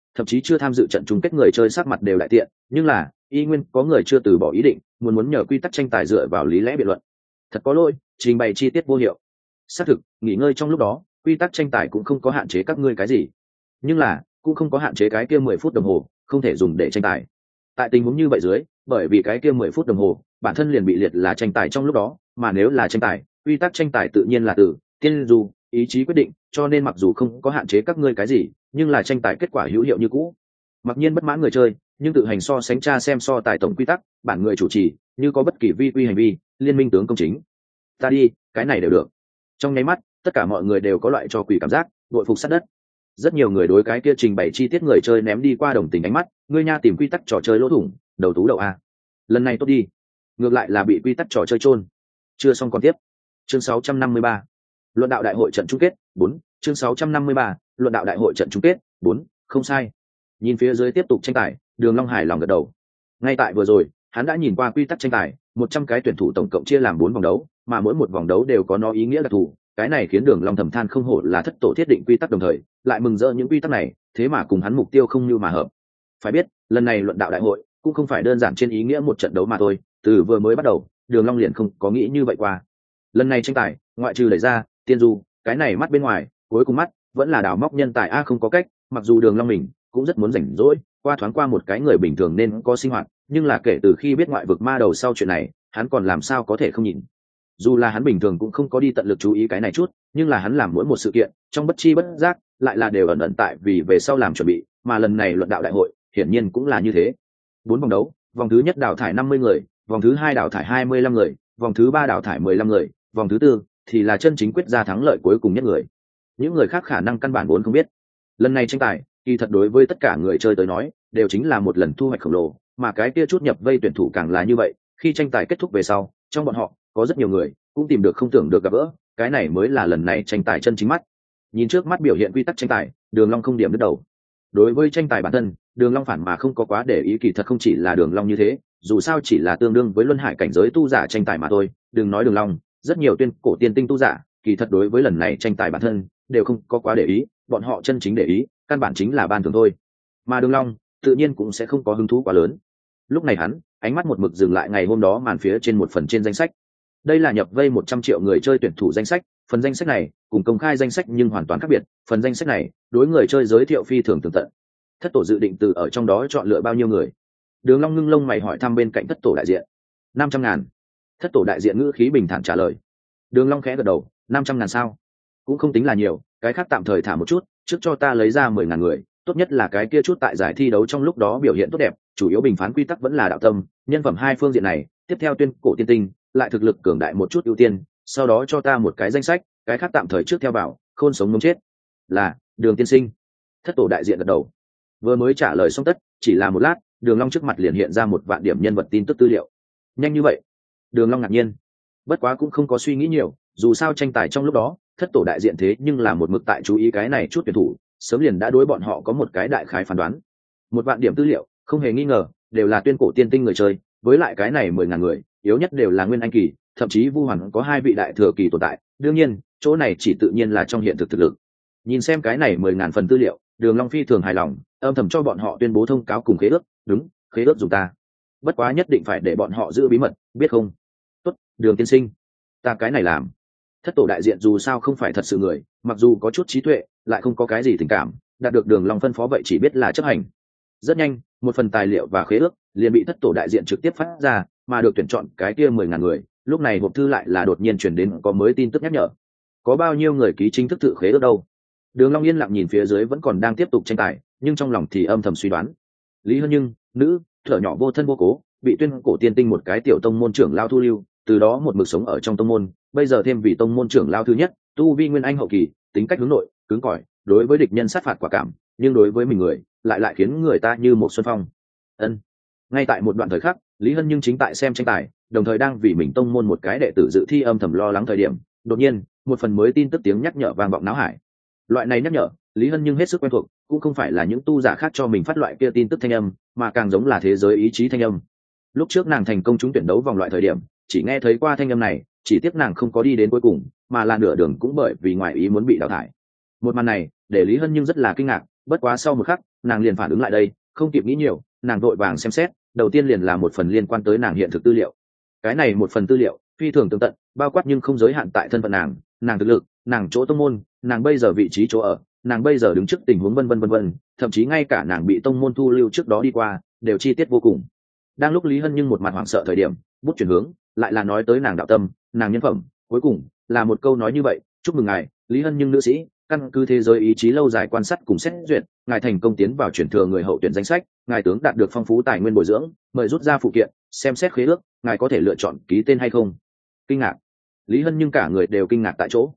thậm chí chưa tham dự trận chung kết người chơi sắc mặt đều đại tiện, nhưng là y nguyên có người chưa từ bỏ ý định, muốn nhờ quy tắc tranh tài dựa vào lý lẽ biện luận. Thật có lỗi, trình bày chi tiết vô hiệu. Xác thực, nghỉ ngơi trong lúc đó, quy tắc tranh tài cũng không có hạn chế các ngươi cái gì, nhưng là cũng không có hạn chế cái kia 10 phút đồng hồ không thể dùng để tranh tài. Tại tình huống như vậy dưới, bởi vì cái kia 10 phút đồng hồ bản thân liền bị liệt là tranh tài trong lúc đó, mà nếu là tranh tài, quy tắc tranh tài tự nhiên là từ tiên du ý chí quyết định, cho nên mặc dù không có hạn chế các ngươi cái gì, nhưng là tranh tài kết quả hữu hiệu như cũ. Mặc nhiên bất mãn người chơi, nhưng tự hành so sánh tra xem so tài tổng quy tắc, bản người chủ trì như có bất kỳ vi quy hành vi, liên minh tướng công chính. Ta đi, cái này đều được. Trong nháy mắt, tất cả mọi người đều có loại cho quỷ cảm giác, đội phục sát đất. Rất nhiều người đối cái kia trình bày chi tiết người chơi ném đi qua đồng tình ánh mắt, ngươi nha tìm quy tắc trò chơi lỗ thủng, đầu tú đầu a. Lần này tốt đi. Ngược lại là bị quy tắc trò chơi chôn. Chưa xong còn tiếp. Chương 653. Luận đạo đại hội trận chung kết 4, chương 653, luận đạo đại hội trận chung kết 4, không sai. Nhìn phía dưới tiếp tục tranh tài, Đường Long hài lòng gật đầu. Ngay tại vừa rồi, hắn đã nhìn qua quy tắc tranh tài, 100 cái tuyển thủ tổng cộng chia làm 4 vòng đấu, mà mỗi một vòng đấu đều có nó ý nghĩa đặc thù, cái này khiến Đường Long thầm than không hổ là thất tổ thiết định quy tắc, đồng thời lại mừng rỡ những quy tắc này thế mà cùng hắn mục tiêu không như mà hợp. Phải biết, lần này luận đạo đại hội cũng không phải đơn giản trên ý nghĩa một trận đấu mà thôi, từ vừa mới bắt đầu, Đường Long liền không có nghĩ như vậy qua. Lần này tranh tài, ngoại trừ đẩy ra tiên du cái này mắt bên ngoài, cuối cùng mắt vẫn là đào móc nhân tài a, không có cách, mặc dù Đường Long mình cũng rất muốn rảnh rỗi qua thoáng qua một cái người bình thường nên có sinh hoạt, nhưng là kể từ khi biết ngoại vực ma đầu sau chuyện này, hắn còn làm sao có thể không nhìn. Dù là hắn bình thường cũng không có đi tận lực chú ý cái này chút, nhưng là hắn làm mỗi một sự kiện trong bất chi bất giác lại là đều ẩn ẩn tại vì về sau làm chuẩn bị, mà lần này luận đạo đại hội hiển nhiên cũng là như thế. 4 vòng đấu, vòng thứ nhất đào thải 50 người, vòng thứ hai đào thải 25 người, vòng thứ ba đào thải 15 người, vòng thứ tư thì là chân chính quyết ra thắng lợi cuối cùng nhất người. Những người khác khả năng căn bản vốn không biết. Lần này tranh tài, kỳ thật đối với tất cả người chơi tới nói, đều chính là một lần thu hoạch khổng lồ, mà cái kia chút nhập vây tuyển thủ càng là như vậy, khi tranh tài kết thúc về sau, trong bọn họ có rất nhiều người cũng tìm được không tưởng được gặp gỡ, cái này mới là lần này tranh tài chân chính mắt. Nhìn trước mắt biểu hiện quy tắc tranh tài, Đường Long không điểm đứt đầu. Đối với tranh tài bản thân, Đường Long phản mà không có quá để ý, kỳ thật không chỉ là Đường Long như thế, dù sao chỉ là tương đương với luân hải cảnh giới tu giả tranh tài mà thôi, đừng nói Đường Long, rất nhiều tuyên cổ tiên tinh tu giả, kỳ thật đối với lần này tranh tài bản thân đều không có quá để ý, bọn họ chân chính để ý, căn bản chính là ban thưởng thôi. Mà Đường Long tự nhiên cũng sẽ không có hứng thú quá lớn. Lúc này hắn, ánh mắt một mực dừng lại ngày hôm đó màn phía trên một phần trên danh sách. Đây là nhập vây 100 triệu người chơi tuyển thủ danh sách, phần danh sách này cùng công khai danh sách nhưng hoàn toàn khác biệt, phần danh sách này đối người chơi giới thiệu phi thường tường tận. Thất tổ dự định từ ở trong đó chọn lựa bao nhiêu người? Đường Long ngưng lông mày hỏi thăm bên cạnh thất tổ đại diện. 500.000. Thất tổ đại diện ngữ khí bình thản trả lời. Đường Long khẽ gật đầu, 500.000 sao? Cũng không tính là nhiều, cái khác tạm thời thả một chút, trước cho ta lấy ra 10.000 người, tốt nhất là cái kia chút tại giải thi đấu trong lúc đó biểu hiện tốt đẹp, chủ yếu bình phán quy tắc vẫn là đạo tâm, nhân phẩm hai phương diện này, tiếp theo tuyên cổ tiên tinh, lại thực lực cường đại một chút ưu tiên, sau đó cho ta một cái danh sách, cái khác tạm thời trước theo vào, khôn sống muốn chết. Là, Đường tiên sinh. Thất tổ đại diện gật đầu. Vừa mới trả lời xong tất, chỉ là một lát, Đường Long trước mặt liền hiện ra 1 vạn điểm nhân vật tin tức tư liệu. Nhanh như vậy? Đường Long ngạc nhiên. Bất quá cũng không có suy nghĩ nhiều, dù sao tranh tài trong lúc đó, thất tổ đại diện thế nhưng là một mực tại chú ý cái này chút tuyển thủ, sớm liền đã đối bọn họ có một cái đại khái phán đoán. 1 vạn điểm tư liệu, không hề nghi ngờ, đều là tuyên cổ tiên tinh người chơi, với lại cái này 10.000 người, yếu nhất đều là nguyên anh kỳ, thậm chí Vu Hoàn có 2 vị đại thừa kỳ tồn tại, đương nhiên, chỗ này chỉ tự nhiên là trong hiện thực thực lực. Nhìn xem cái này 10.000 phần tư liệu, Đường Long phi thường hài lòng, âm thầm cho bọn họ tuyên bố thông cáo cùng khế ước, đúng, khế ước dùng ta. Bất quá nhất định phải để bọn họ giữ bí mật, biết không? Tốt, Đường tiên sinh, ta cái này làm. Thất tổ đại diện dù sao không phải thật sự người, mặc dù có chút trí tuệ, lại không có cái gì tình cảm, đạt được Đường Long phân phó vậy chỉ biết là chấp hành. Rất nhanh, một phần tài liệu và khế ước liền bị thất tổ đại diện trực tiếp phát ra, mà được tuyển chọn cái kia 10.000 người, lúc này hộp thư lại là đột nhiên truyền đến có mới tin tức nhắc nhở. Có bao nhiêu người ký chính thức tự khế ước đâu? Đường Long yên lặng nhìn phía dưới vẫn còn đang tiếp tục tranh tài, nhưng trong lòng thì âm thầm suy đoán. Lý Hân Nhưng, nữ, thở nhỏ vô thân vô cố, bị tuyên cổ tiên tinh một cái tiểu tông môn trưởng lao thu lưu, từ đó một mực sống ở trong tông môn, bây giờ thêm vị tông môn trưởng lao thứ nhất, tu vi nguyên anh hậu kỳ, tính cách hướng nội, cứng cỏi, đối với địch nhân sát phạt quả cảm, nhưng đối với mình người, lại khiến người ta như một xuân phong. Ân. Ngay tại một đoạn thời khắc, Lý Hân Nhưng chính tại xem tranh tài, đồng thời đang vì mình tông môn một cái đệ tử dự thi âm thầm lo lắng thời điểm, đột nhiên, một phần mới tin tức tiếng nhắc nhở vang vọng náo hải. Loại này nhắc nhở, Lý Hân Nhưng hết sức quen thuộc, cũng không phải là những tu giả khác cho mình phát loại kia tin tức thanh âm, mà càng giống là thế giới ý chí thanh âm. Lúc trước nàng thành công trúng tuyển đấu vòng loại thời điểm, chỉ nghe thấy qua thanh âm này, chỉ tiếc nàng không có đi đến cuối cùng, mà là nửa đường cũng bởi vì ngoại ý muốn bị đào thải. Một màn này, để Lý Hân Nhưng rất là kinh ngạc, bất quá sau một khắc, nàng liền phản ứng lại đây, không kịp nghĩ nhiều, nàng vội vàng xem xét, đầu tiên liền là một phần liên quan tới nàng hiện thực tư liệu. Cái này một phần tư liệu phi thường tường tận, bao quát nhưng không giới hạn tại thân phận nàng thực lực, nàng chỗ tông môn, nàng bây giờ vị trí chỗ ở, nàng bây giờ đứng trước tình huống vân vân vân vân, thậm chí ngay cả nàng bị tông môn thu lưu trước đó đi qua đều chi tiết vô cùng. Đang lúc Lý Hân nhưng một mặt hoảng sợ thời điểm, bút chuyển hướng lại là nói tới nàng đạo tâm, nàng nhân phẩm, cuối cùng là một câu nói như vậy: chúc mừng ngài, Lý Hân nhưng nữ sĩ, căn cứ thế giới ý chí lâu dài quan sát cùng xét duyệt, ngài thành công tiến vào chuyển thừa người hậu tuyển danh sách, ngài tướng đạt được phong phú tài nguyên bồi dưỡng, mời rút ra phụ kiện xem xét khế ước, ngài có thể lựa chọn ký tên hay không. Kinh ngạc, Lý Hân nhưng cả người đều kinh ngạc tại chỗ.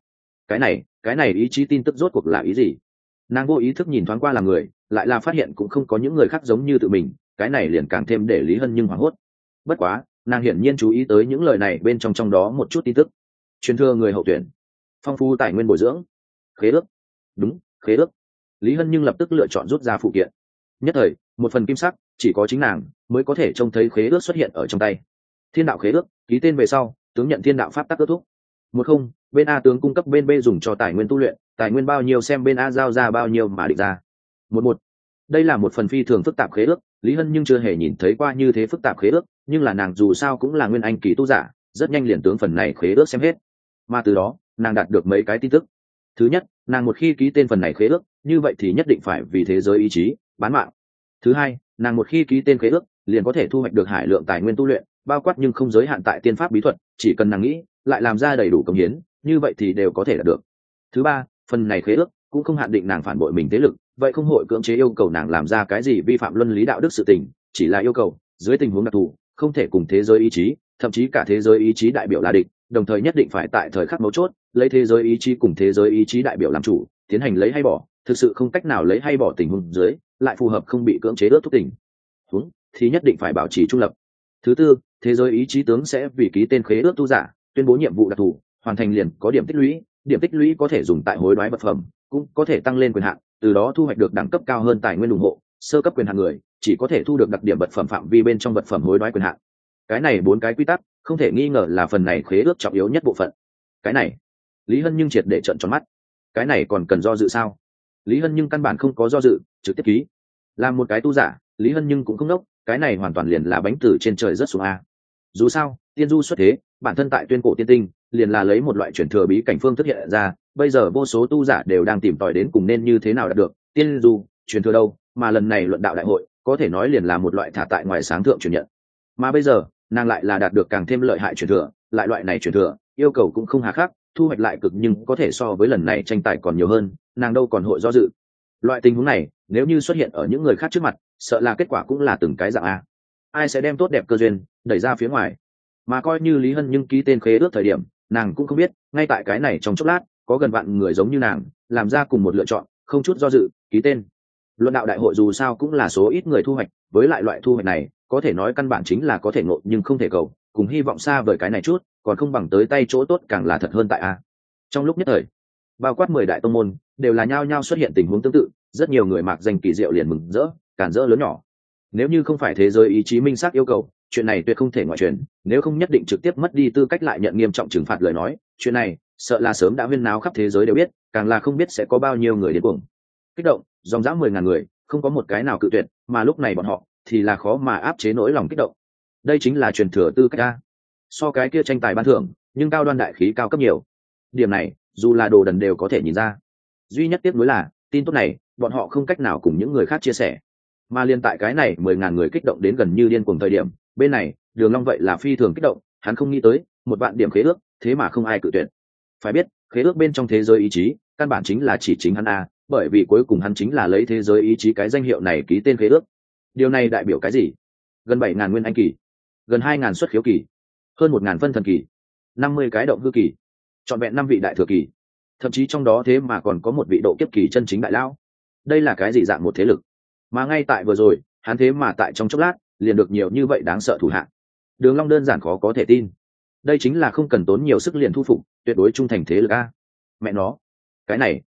Cái này ý chí tin tức rốt cuộc là ý gì? Nàng vô ý thức nhìn thoáng qua là người, lại là phát hiện cũng không có những người khác giống như tự mình, cái này liền càng thêm để Lý Hân nhưng hoảng hốt. Bất quá nàng hiển nhiên chú ý tới những lời này bên trong đó một chút tin tức: truyền thừa người hậu tuyển, phong phú tài nguyên bồi dưỡng, khế ước. Đúng, khế ước. Lý Hân nhưng lập tức lựa chọn rút ra phụ kiện. Nhất thời một phần kim sắc, chỉ có chính nàng mới có thể trông thấy khế ước xuất hiện ở trong tay. Thiên đạo khế ước, ký tên về sau tướng nhận thiên đạo pháp tắc kết thúc. 10, bên A tướng cung cấp bên B dùng cho tài nguyên tu luyện, tài nguyên bao nhiêu xem bên A giao ra bao nhiêu mà định ra. 11. Đây là một phần phi thường phức tạp khế ước, Lý Hân nhưng chưa hề nhìn thấy qua như thế phức tạp khế ước, nhưng là nàng dù sao cũng là nguyên anh kỳ tu giả, rất nhanh liền tướng phần này khế ước xem hết. Mà từ đó nàng đạt được mấy cái tin tức. Thứ nhất, nàng một khi ký tên phần này khế ước, như vậy thì nhất định phải vì thế giới ý chí bán mạng. Thứ hai, nàng một khi ký tên khế ước, liền có thể thu hoạch được hải lượng tài nguyên tu luyện, bao quát nhưng không giới hạn tại tiên pháp bí thuật, chỉ cần nàng nghĩ lại làm ra đầy đủ công hiến, như vậy thì đều có thể đạt được. Thứ ba, phần này khế ước cũng không hạn định nàng phản bội mình thế lực, vậy không hội cưỡng chế yêu cầu nàng làm ra cái gì vi phạm luân lý đạo đức sự tình, chỉ là yêu cầu dưới tình huống đặc thù không thể cùng thế giới ý chí, thậm chí cả thế giới ý chí đại biểu là địch, đồng thời nhất định phải tại thời khắc mấu chốt lấy thế giới ý chí cùng thế giới ý chí đại biểu làm chủ, tiến hành lấy hay bỏ, thực sự không cách nào lấy hay bỏ tình huống dưới, lại phù hợp không bị cưỡng chế ước thúc tình huống thì nhất định phải bảo trì trung lập. Thứ tư, thế giới ý chí tướng sẽ vì ký tên khế ước tu giả tuyên bố nhiệm vụ đặc thù, hoàn thành liền có điểm tích lũy có thể dùng tại hối đoái vật phẩm, cũng có thể tăng lên quyền hạn, từ đó thu hoạch được đẳng cấp cao hơn tài nguyên ủng hộ. Sơ cấp quyền hạn người chỉ có thể thu được đặc điểm vật phẩm phạm vi bên trong vật phẩm hối đoái quyền hạn. Cái này 4 cái quy tắc không thể nghi ngờ là phần này khế ước trọng yếu nhất bộ phận. Cái này Lý Hân nhưng triệt để trợn tròn mắt. Cái này còn cần do dự sao? Lý Hân nhưng căn bản không có do dự, trực tiếp ký. Làm một cái tu giả, Lý Hân nhưng cũng không đốc, cái này hoàn toàn liền là bánh từ trên trời rớt xuống a. Dù sao tiên du xuất thế, bản thân tại tuyên cổ tiên tinh liền là lấy một loại chuyển thừa bí cảnh phương thức hiện ra, bây giờ vô số tu giả đều đang tìm tòi đến cùng nên như thế nào đạt được tiên du truyền thừa đâu, mà lần này luận đạo đại hội có thể nói liền là một loại thả tại ngoài sáng thượng truyền nhận. Mà bây giờ nàng lại là đạt được càng thêm lợi hại truyền thừa, lại loại này truyền thừa yêu cầu cũng không hà khắc, thu hoạch lại cực nhưng có thể so với lần này tranh tài còn nhiều hơn, nàng đâu còn hội do dự. Loại tình huống này nếu như xuất hiện ở những người khác trước mặt, sợ là kết quả cũng là từng cái dạng a. Ai sẽ đem tốt đẹp cơ duyên đẩy ra phía ngoài? Mà coi như Lý Hân nhưng ký tên khế ước thời điểm, nàng cũng không biết ngay tại cái này trong chốc lát có gần vạn người giống như nàng làm ra cùng một lựa chọn, không chút do dự ký tên. Luận đạo đại hội dù sao cũng là số ít người thu hoạch, với lại loại thu hoạch này có thể nói căn bản chính là có thể ngộ nhưng không thể cầu, cùng hy vọng xa vời cái này chút còn không bằng tới tay chỗ tốt càng là thật hơn tại a. Trong lúc nhất thời, bao quát 10 đại tông môn đều là nhao nhao xuất hiện tình huống tương tự, rất nhiều người mạc danh kỳ diệu liền mừng rỡ, cản rỡ lớn nhỏ. Nếu như không phải thế giới ý chí minh xác yêu cầu, chuyện này tuyệt không thể ngoại truyền, nếu không nhất định trực tiếp mất đi tư cách lại nhận nghiêm trọng trừng phạt lời nói, chuyện này sợ là sớm đã huyên náo khắp thế giới đều biết, càng là không biết sẽ có bao nhiêu người điên cuồng kích động, dòng dã 10.000 người không có một cái nào cự tuyệt, mà lúc này bọn họ thì là khó mà áp chế nỗi lòng kích động. Đây chính là truyền thừa tư cách a. So cái kia tranh tài ban thưởng nhưng cao đoan đại khí cao cấp nhiều, điểm này dù là đồ đần đều có thể nhìn ra. Duy nhất tiếc nuối là tin tốt này bọn họ không cách nào cùng những người khác chia sẻ, mà liên tại cái này 10.000 người kích động đến gần như điên cuồng thời điểm, bên này Đường Long vậy là phi thường kích động, hắn không nghĩ tới 1 vạn điểm khế ước thế mà không ai cự tuyệt. Phải biết khế ước bên trong thế giới ý chí căn bản chính là chỉ chính hắn a, bởi vì cuối cùng hắn chính là lấy thế giới ý chí cái danh hiệu này ký tên khế ước. Điều này đại biểu cái gì? Gần 7.000 nguyên anh kỳ, gần 2.000 xuất khiếu kỳ, hơn 1.000 phân thần kỳ, 50 cái động hư kỳ, trọn vẹn 5 vị đại thừa kỳ, thậm chí trong đó thế mà còn có một vị độ kiếp kỳ chân chính đại lão. Đây là cái gì dạng một thế lực? Mà ngay tại vừa rồi hắn thế mà tại trong chốc lát liền được nhiều như vậy đáng sợ thủ hạng. Đường Long đơn giản khó có thể tin. Đây chính là không cần tốn nhiều sức liền thu phục, tuyệt đối trung thành thế lực a. Mẹ nó, cái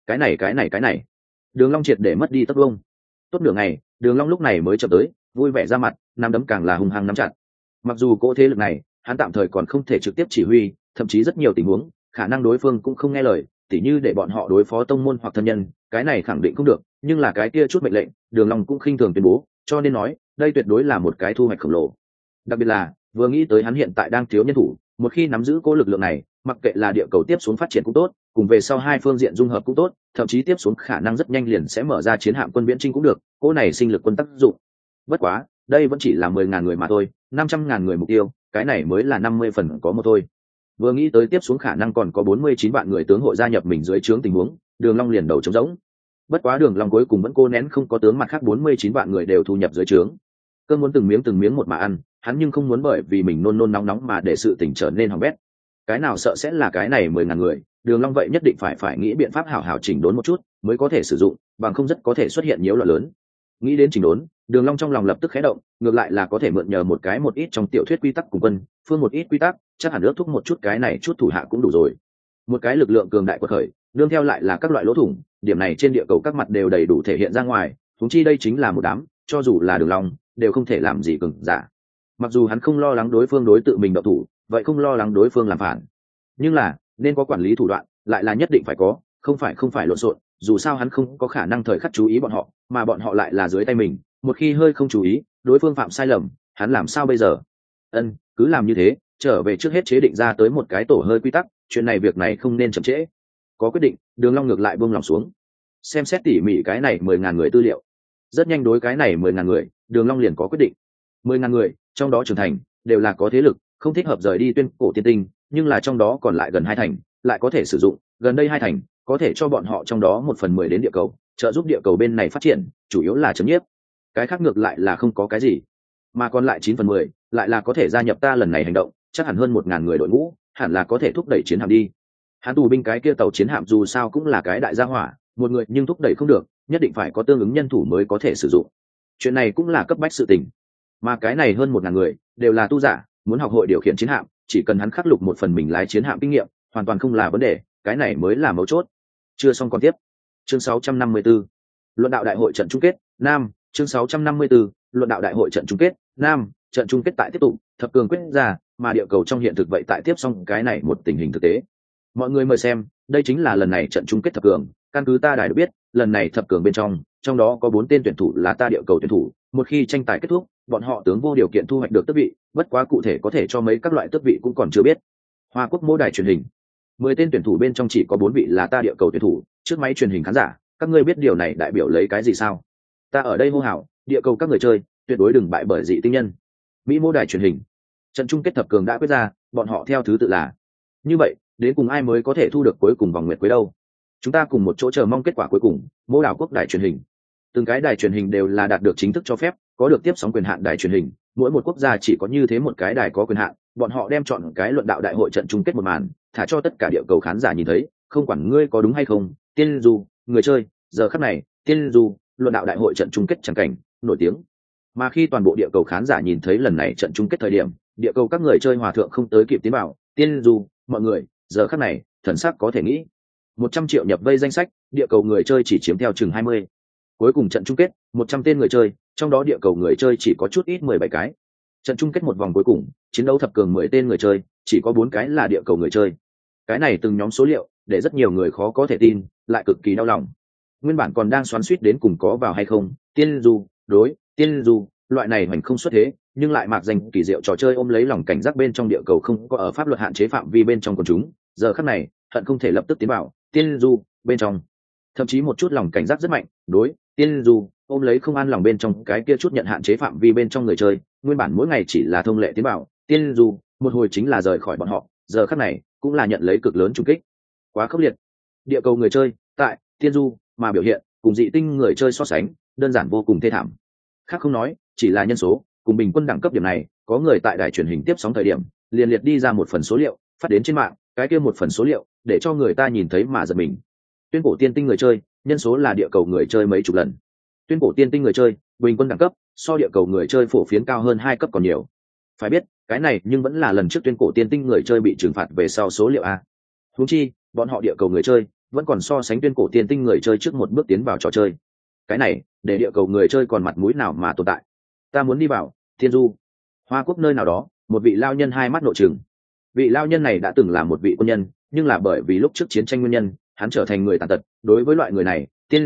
này. Đường Long triệt để mất đi tấc vông. Tốt nửa ngày, Đường Long lúc này mới chợt tới, vui vẻ ra mặt, nắm đấm càng là hung hăng nắm chặt. Mặc dù cỗ thế lực này, hắn tạm thời còn không thể trực tiếp chỉ huy, thậm chí rất nhiều tình huống, khả năng đối phương cũng không nghe lời, tỉ như để bọn họ đối phó tông môn hoặc thân nhân, cái này khẳng định không được, nhưng là cái kia chút mệnh lệnh Đường Long cũng khinh thường tuyên bố, cho nên nói đây tuyệt đối là một cái thu hoạch khổng lồ. Đặc biệt là vừa nghĩ tới hắn hiện tại đang thiếu nhân thủ, một khi nắm giữ cố lực lượng này, mặc kệ là địa cầu tiếp xuống phát triển cũng tốt, cùng về sau hai phương diện dung hợp cũng tốt, thậm chí tiếp xuống khả năng rất nhanh liền sẽ mở ra chiến hạm quân viễn chinh cũng được, cố này sinh lực quân tác dụng. Bất quá đây vẫn chỉ là 10.000 người mà thôi, 500.000 người mục tiêu, cái này mới là 50 phần có một thôi. Vừa nghĩ tới tiếp xuống khả năng còn có 49 vạn người tướng hội gia nhập mình dưới trướng tình huống, Đường Long liền đầu trống rỗng. Bất quá Đường Long cuối cùng vẫn cố nén không có tướng mặt khác 49 vạn người đều thu nhập dưới trướng. Cơn muốn từng miếng một mà ăn, hắn nhưng không muốn bởi vì mình nôn nôn nóng nóng mà để sự tình trở nên hỏng bét. Cái nào sợ sẽ là cái này 10.000 người, Đường Long vậy nhất định phải nghĩ biện pháp hảo hảo chỉnh đốn một chút, mới có thể sử dụng, bằng không rất có thể xuất hiện nhiễu loạn lớn. Nghĩ đến chỉnh đốn, Đường Long trong lòng lập tức khẽ động, ngược lại là có thể mượn nhờ một ít trong tiểu thuyết quy tắc cùng quân, phương một ít quy tắc, chắc hẳn ước thúc một chút cái này chút thủ hạ cũng đủ rồi. Một cái lực lượng cường đại quật khởi, đương theo lại là các loại lỗ thủng, điểm này trên địa cầu các mặt đều đầy đủ thể hiện ra ngoài, huống chi đây chính là một đám, cho dù là Đường Long, đều không thể làm gì cường giả. Mặc dù hắn không lo lắng đối phương đối tự mình động thủ, vậy không lo lắng đối phương làm phản. Nhưng là, nên có quản lý thủ đoạn, lại là nhất định phải có, không phải lộn xộn, dù sao hắn không có khả năng thời khắc chú ý bọn họ, mà bọn họ lại là dưới tay mình, một khi hơi không chú ý, đối phương phạm sai lầm, hắn làm sao bây giờ? Cứ làm như thế, trở về trước hết chế định ra tới một cái tổ hơi quy tắc, chuyện này việc này không nên chậm trễ. Có quyết định, Đường Long ngược lại buông lòng xuống, xem xét tỉ mỉ cái này 10.000 người tư liệu. Rất nhanh đối cái này 10.000 người, Đường Long liền có quyết định. 10.000 người, trong đó trưởng thành đều là có thế lực, không thích hợp rời đi Tuyên Cổ Tiên Tinh, nhưng là trong đó còn lại gần 2 thành, lại có thể sử dụng, gần đây 2 thành, có thể cho bọn họ trong đó 1/10 đến địa cầu, trợ giúp địa cầu bên này phát triển, chủ yếu là chấm nhiếp. Cái khác ngược lại là không có cái gì, mà còn lại 9/10 lại là có thể gia nhập ta lần này hành động, chắc hẳn hơn 1.000 người đội ngũ, hẳn là có thể thúc đẩy chiến hạm đi. Hắn tù binh cái kia tàu chiến hạm dù sao cũng là cái đại gia hỏa, một người nhưng thúc đẩy không được, nhất định phải có tương ứng nhân thủ mới có thể sử dụng. Chuyện này cũng là cấp bách sự tình, mà cái này hơn 1.000 người đều là tu giả, muốn học hội điều khiển chiến hạm, chỉ cần hắn khắc lục một phần mình lái chiến hạm kinh nghiệm, hoàn toàn không là vấn đề, cái này mới là mấu chốt. Chưa xong còn tiếp. Chương 654. Luận đạo đại hội trận chung kết, Nam, chương 654. Luận đạo đại hội trận chung kết, Nam, trận chung kết tại tiếp tục, thập cường quyết ra, mà địa cầu trong hiện thực vậy tại tiếp xong cái này một tình hình thực tế. Mọi người mời xem, đây chính là lần này trận chung kết thập cường, căn cứ ta đài được biết, lần này thập cường bên trong đó có 4 tên tuyển thủ là ta địa cầu tuyển thủ, một khi tranh tài kết thúc, bọn họ tướng vô điều kiện thu hoạch được tước vị, bất quá cụ thể có thể cho mấy các loại tước vị cũng còn chưa biết. Hoa Quốc mô đài truyền hình, 10 tên tuyển thủ bên trong chỉ có 4 vị là ta địa cầu tuyển thủ, trước máy truyền hình khán giả, các ngươi biết điều này đại biểu lấy cái gì sao? Ta ở đây hô hào, địa cầu các người chơi, tuyệt đối đừng bại bởi dị tinh nhân. Mỹ mô đài truyền hình, trận chung kết thập cường đã quyết ra, bọn họ theo thứ tự là. Như vậy, đến cùng ai mới có thể thu được cuối cùng vòng nguyệt quế đâu? Chúng ta cùng một chỗ chờ mong kết quả cuối cùng. Mô đảo quốc đài truyền hình, từng cái đài truyền hình đều là đạt được chính thức cho phép, có được tiếp sóng quyền hạn đài truyền hình, mỗi một quốc gia chỉ có như thế một cái đài có quyền hạn, bọn họ đem chọn cái luận đạo đại hội trận chung kết một màn, thả cho tất cả địa cầu khán giả nhìn thấy, không quản ngươi có đúng hay không, tiên du, người chơi, giờ khắc này, tiên du, luận đạo đại hội trận chung kết chẳng cảnh, nổi tiếng. Mà khi toàn bộ địa cầu khán giả nhìn thấy lần này trận chung kết thời điểm, địa cầu các người chơi hòa thượng không tới kịp tiến vào, tiên du, mọi người, giờ khắc này, thần sắc có thể nghĩ. 100 triệu nhập vây danh sách, địa cầu người chơi chỉ chiếm theo chừng 20. Cuối cùng trận chung kết, 100 tên người chơi, trong đó địa cầu người chơi chỉ có chút ít 17 cái. Trận chung kết một vòng cuối cùng, chiến đấu thập cường 10 tên người chơi, chỉ có 4 cái là địa cầu người chơi. Cái này từng nhóm số liệu, để rất nhiều người khó có thể tin, lại cực kỳ đau lòng. Nguyên bản còn đang xoắn xuýt đến cùng có vào hay không, tiên du, tiên du, loại này hoành không xuất thế, nhưng lại mạc danh kỳ diệu trò chơi ôm lấy lòng cảnh giác bên trong địa cầu không có ở pháp luật hạn chế phạm vi bên trong quần chúng, giờ khắc này, hận không thể lập tức tiến vào tiên du bên trong. Thậm chí một chút lòng cảnh giác rất mạnh, tiên du ôm lấy không an lòng bên trong cái kia chút nhận hạn chế phạm vi bên trong người chơi, nguyên bản mỗi ngày chỉ là thông lệ tiến vào tiên du, một hồi chính là rời khỏi bọn họ, giờ khắc này cũng là nhận lấy cực lớn trùng kích. Quá khốc liệt. Địa cầu người chơi tại tiên du mà biểu hiện cùng dị tinh người chơi so sánh, đơn giản vô cùng thê thảm. Khác không nói, chỉ là nhân số cùng bình quân đẳng cấp điểm này, có người tại đài truyền hình tiếp sóng thời điểm liền liệt đi ra một phần số liệu phát đến trên mạng, cái kia một phần số liệu để cho người ta nhìn thấy mà giật mình. Tuyên cổ tiên tinh người chơi nhân số là địa cầu người chơi mấy chục lần. Tuyên cổ tiên tinh người chơi bình quân đẳng cấp so địa cầu người chơi phổ phiến cao hơn 2 cấp còn nhiều. Phải biết cái này nhưng vẫn là lần trước tuyên cổ tiên tinh người chơi bị trừng phạt về sau số liệu a. Huống chi bọn họ địa cầu người chơi vẫn còn so sánh tuyên cổ tiên tinh người chơi trước một bước tiến vào trò chơi. Cái này để địa cầu người chơi còn mặt mũi nào mà tồn tại? Ta muốn đi vào thiên du. Hoa Quốc nơi nào đó, một vị lao nhân hai mắt nội trừng. Vị lao nhân này đã từng là một vị quân nhân, nhưng là bởi vì lúc trước chiến tranh nguyên nhân, hắn trở thành người tàn tật. Đối với loại người này, tiên du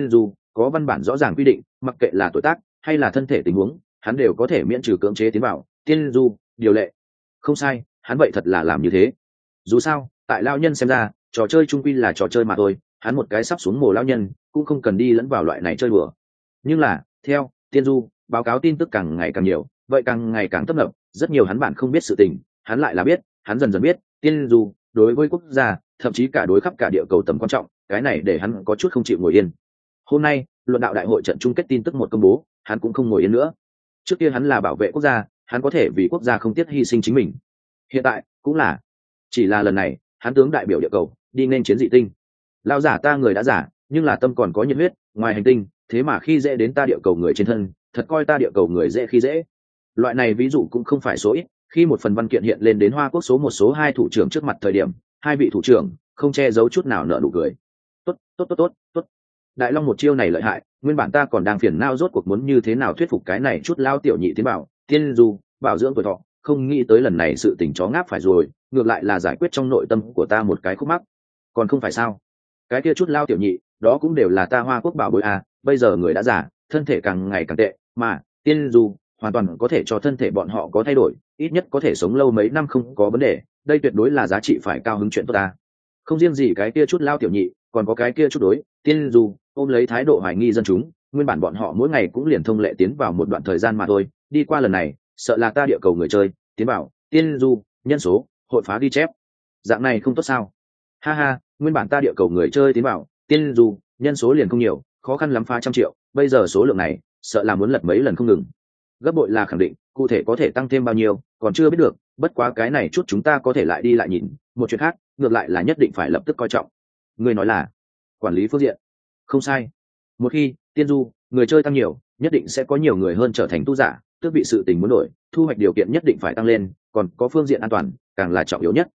có văn bản rõ ràng quy định, mặc kệ là tuổi tác hay là thân thể tình huống, hắn đều có thể miễn trừ cưỡng chế tiến vào tiên du điều lệ. Không sai, hắn vậy thật là làm như thế. Dù sao tại lao nhân xem ra, trò chơi trung quy là trò chơi mà thôi, hắn một cái sắp xuống mồ lao nhân cũng không cần đi lẫn vào loại này chơi đùa. Nhưng là theo tiên du báo cáo tin tức càng ngày càng nhiều, vậy càng ngày càng tấp nập, rất nhiều hắn bạn không biết sự tình hắn lại là biết. Hắn dần dần biết tiên du đối với quốc gia, thậm chí cả đối khắp cả địa cầu tầm quan trọng, cái này để hắn có chút không chịu ngồi yên. Hôm nay luận đạo đại hội trận chung kết tin tức một công bố, hắn cũng không ngồi yên nữa. Trước kia hắn là bảo vệ quốc gia, hắn có thể vì quốc gia không tiếc hy sinh chính mình. Hiện tại cũng là, chỉ là lần này hắn tướng đại biểu địa cầu đi nên chiến dị tinh. Lao giả ta người đã giả, nhưng là tâm còn có nhiệt huyết, ngoài hành tinh thế mà khi dễ đến ta địa cầu người trên thân, thật coi ta địa cầu người dễ khi dễ. Loại này ví dụ cũng không phải số ít. Khi một phần văn kiện hiện lên đến Hoa Quốc số một số hai thủ trưởng trước mặt thời điểm, hai vị thủ trưởng không che giấu chút nào nở nụ cười. Tốt. Đại Long một chiêu này lợi hại, nguyên bản ta còn đang phiền não rốt cuộc muốn như thế nào thuyết phục cái này chút lao tiểu nhị tiến bảo tiên du bảo dưỡng tuổi thọ, không nghĩ tới lần này sự tình chó ngáp phải rồi, ngược lại là giải quyết trong nội tâm của ta một cái khúc mắc. Còn không phải sao? Cái kia chút lao tiểu nhị, đó cũng đều là ta Hoa Quốc bảo bối à, bây giờ người đã già, thân thể càng ngày càng tệ, mà tiên du hoàn toàn có thể cho thân thể bọn họ có thay đổi, ít nhất có thể sống lâu mấy năm không có vấn đề, đây tuyệt đối là giá trị phải cao hứng chuyện tốt ta. Không riêng gì cái kia chút lao tiểu nhị, còn có cái kia chút đối tiên du ôm lấy thái độ hoài nghi dân chúng, nguyên bản bọn họ mỗi ngày cũng liền thông lệ tiến vào một đoạn thời gian mà thôi, đi qua lần này sợ là ta địa cầu người chơi tiến vào tiên du nhân số hội phá ghi chép, dạng này không tốt sao? Ha ha, nguyên bản ta địa cầu người chơi tiến vào tiên du nhân số liền không nhiều, khó khăn lắm phá 100 triệu, bây giờ số lượng này sợ là muốn lật mấy lần không ngừng. Gấp bội là khẳng định, cụ thể có thể tăng thêm bao nhiêu còn chưa biết được, bất quá cái này chút chúng ta có thể lại đi lại nhìn. Một chuyện khác ngược lại là nhất định phải lập tức coi trọng. Người nói là quản lý phương diện. Không sai, một khi tiên du người chơi tăng nhiều, nhất định sẽ có nhiều người hơn trở thành tu giả, tước vị sự tình muốn đổi, thu hoạch điều kiện nhất định phải tăng lên, còn có phương diện an toàn càng là trọng yếu nhất.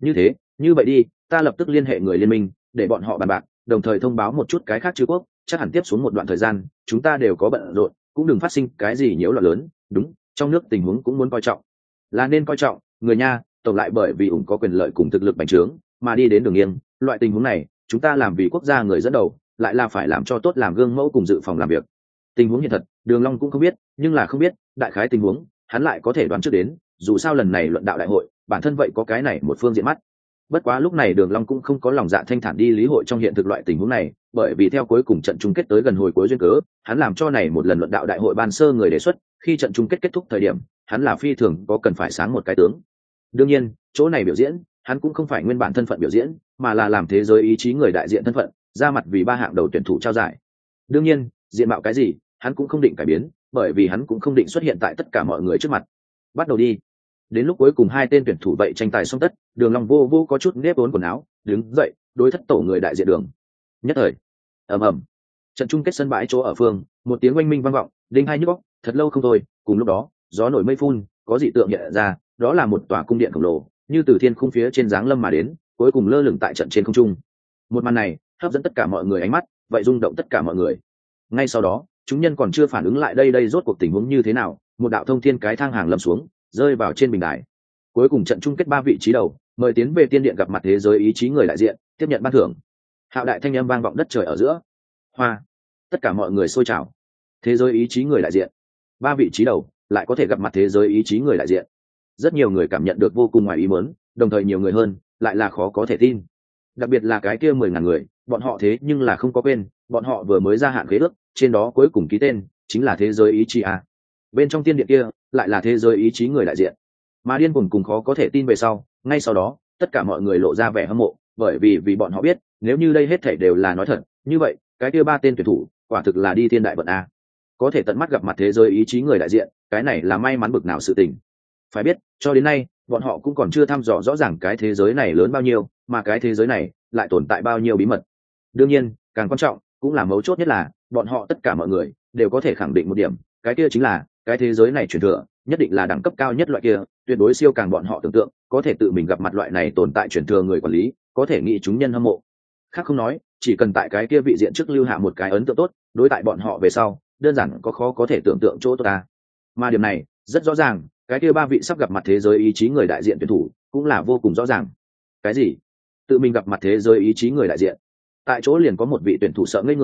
Như vậy đi, ta lập tức liên hệ người liên minh để bọn họ bàn bạc, đồng thời thông báo một chút cái khác chư quốc, chắc hẳn tiếp xuống một đoạn thời gian chúng ta đều có bận rộn, cũng đừng phát sinh cái gì nhiễu loạn lớn. Đúng, trong nước tình huống cũng muốn coi trọng, là nên coi trọng người nha, tổng lại bởi vì ủng có quyền lợi cùng thực lực bành trướng mà đi đến đường nghiêng. Loại tình huống này chúng ta làm vì quốc gia người dẫn đầu, lại là phải làm cho tốt, làm gương mẫu cùng dự phòng làm việc. Tình huống hiện thật Đường Long cũng không biết, nhưng là không biết đại khái tình huống hắn lại có thể đoán trước đến, dù sao lần này luận đạo đại hội bản thân vậy có cái này một phương diện mắt. Bất quá lúc này Đường Long cũng không có lòng dạ thanh thản đi lý hội trong hiện thực loại tình huống này, bởi vì theo cuối cùng trận chung kết tới gần hồi cuối duyên cớ, hắn làm cho này một lần luận đạo đại hội ban sơ người đề xuất, khi trận chung kết kết thúc thời điểm, hắn là phi thường có cần phải sáng một cái tướng. Đương nhiên, chỗ này biểu diễn, hắn cũng không phải nguyên bản thân phận biểu diễn, mà là làm thế giới ý chí người đại diện thân phận, ra mặt vì 3 hạng đầu tuyển thủ trao giải. Đương nhiên, diện mạo cái gì, hắn cũng không định cải biến, bởi vì hắn cũng không định xuất hiện tại tất cả mọi người trước mặt. Bắt đầu đi. Đến lúc cuối cùng 2 tên tuyển thủ vậy tranh tài xong tất, Đường Long vô có chút nếp vốn quần áo, đứng dậy, đối thất tổ người đại diện Đường. Nhất thời, ầm, trận chung kết sân bãi chỗ ở phương, một tiếng oanh minh vang vọng, đinh hai nhức óc, thật lâu không thôi. Cùng lúc đó, gió nổi mây phun, có dị tượng hiện ra, đó là một tòa cung điện khổng lồ, như từ thiên khung phía trên giáng lâm mà đến, cuối cùng lơ lửng tại trận trên không trung. Một màn này hấp dẫn tất cả mọi người ánh mắt, vậy rung động tất cả mọi người. Ngay sau đó, chúng nhân còn chưa phản ứng lại đây rốt cuộc tình huống như thế nào, một đạo thông thiên cái thang hàng lâm xuống, rơi vào trên bình đài. Cuối cùng trận chung kết 3 vị trí đầu, mời tiến về tiên điện gặp mặt thế giới ý chí người đại diện, tiếp nhận ban thưởng. Hạo đại thanh âm vang vọng đất trời ở giữa. Hoa, tất cả mọi người sôi trào. Thế giới ý chí người đại diện, 3 vị trí đầu lại có thể gặp mặt thế giới ý chí người đại diện. Rất nhiều người cảm nhận được vô cùng ngoài ý muốn, đồng thời nhiều người hơn lại là khó có thể tin. Đặc biệt là cái kia 10.000 người, bọn họ thế nhưng là không có quên, bọn họ vừa mới gia hạn khế ước, trên đó cuối cùng ký tên chính là thế giới ý chí a. Bên trong tiên điện kia lại là thế giới ý chí người đại diện. Mà điên cuồng cùng khó có thể tin về sau, ngay sau đó tất cả mọi người lộ ra vẻ hâm mộ, bởi vì bọn họ biết, nếu như đây hết thảy đều là nói thật, như vậy cái kia 3 tên tuyển thủ quả thực là đi thiên đại vận a. Có thể tận mắt gặp mặt thế giới ý chí người đại diện, cái này là may mắn bực nào sự tình. Phải biết, cho đến nay bọn họ cũng còn chưa thăm dò rõ ràng cái thế giới này lớn bao nhiêu, mà cái thế giới này lại tồn tại bao nhiêu bí mật. Đương nhiên, càng quan trọng cũng là mấu chốt nhất là bọn họ tất cả mọi người đều có thể khẳng định một điểm, cái kia chính là cái thế giới này truyền thừa nhất định là đẳng cấp cao nhất loại kia, tuyệt đối siêu càng bọn họ tưởng tượng, có thể tự mình gặp mặt loại này tồn tại truyền thừa người quản lý, có thể nghĩ chúng nhân hâm mộ. Khác không nói, chỉ cần tại cái kia vị diện trước lưu hạ một cái ấn tượng tốt, đối tại bọn họ về sau đơn giản có khó có thể tưởng tượng chỗ tốt ta. Mà điểm này rất rõ ràng, cái kia 3 vị sắp gặp mặt thế giới ý chí người đại diện tuyển thủ cũng là vô cùng rõ ràng. Cái gì? Tự mình gặp mặt thế giới ý chí người đại diện? Tại chỗ liền có một vị tuyển thủ sợ ngây người,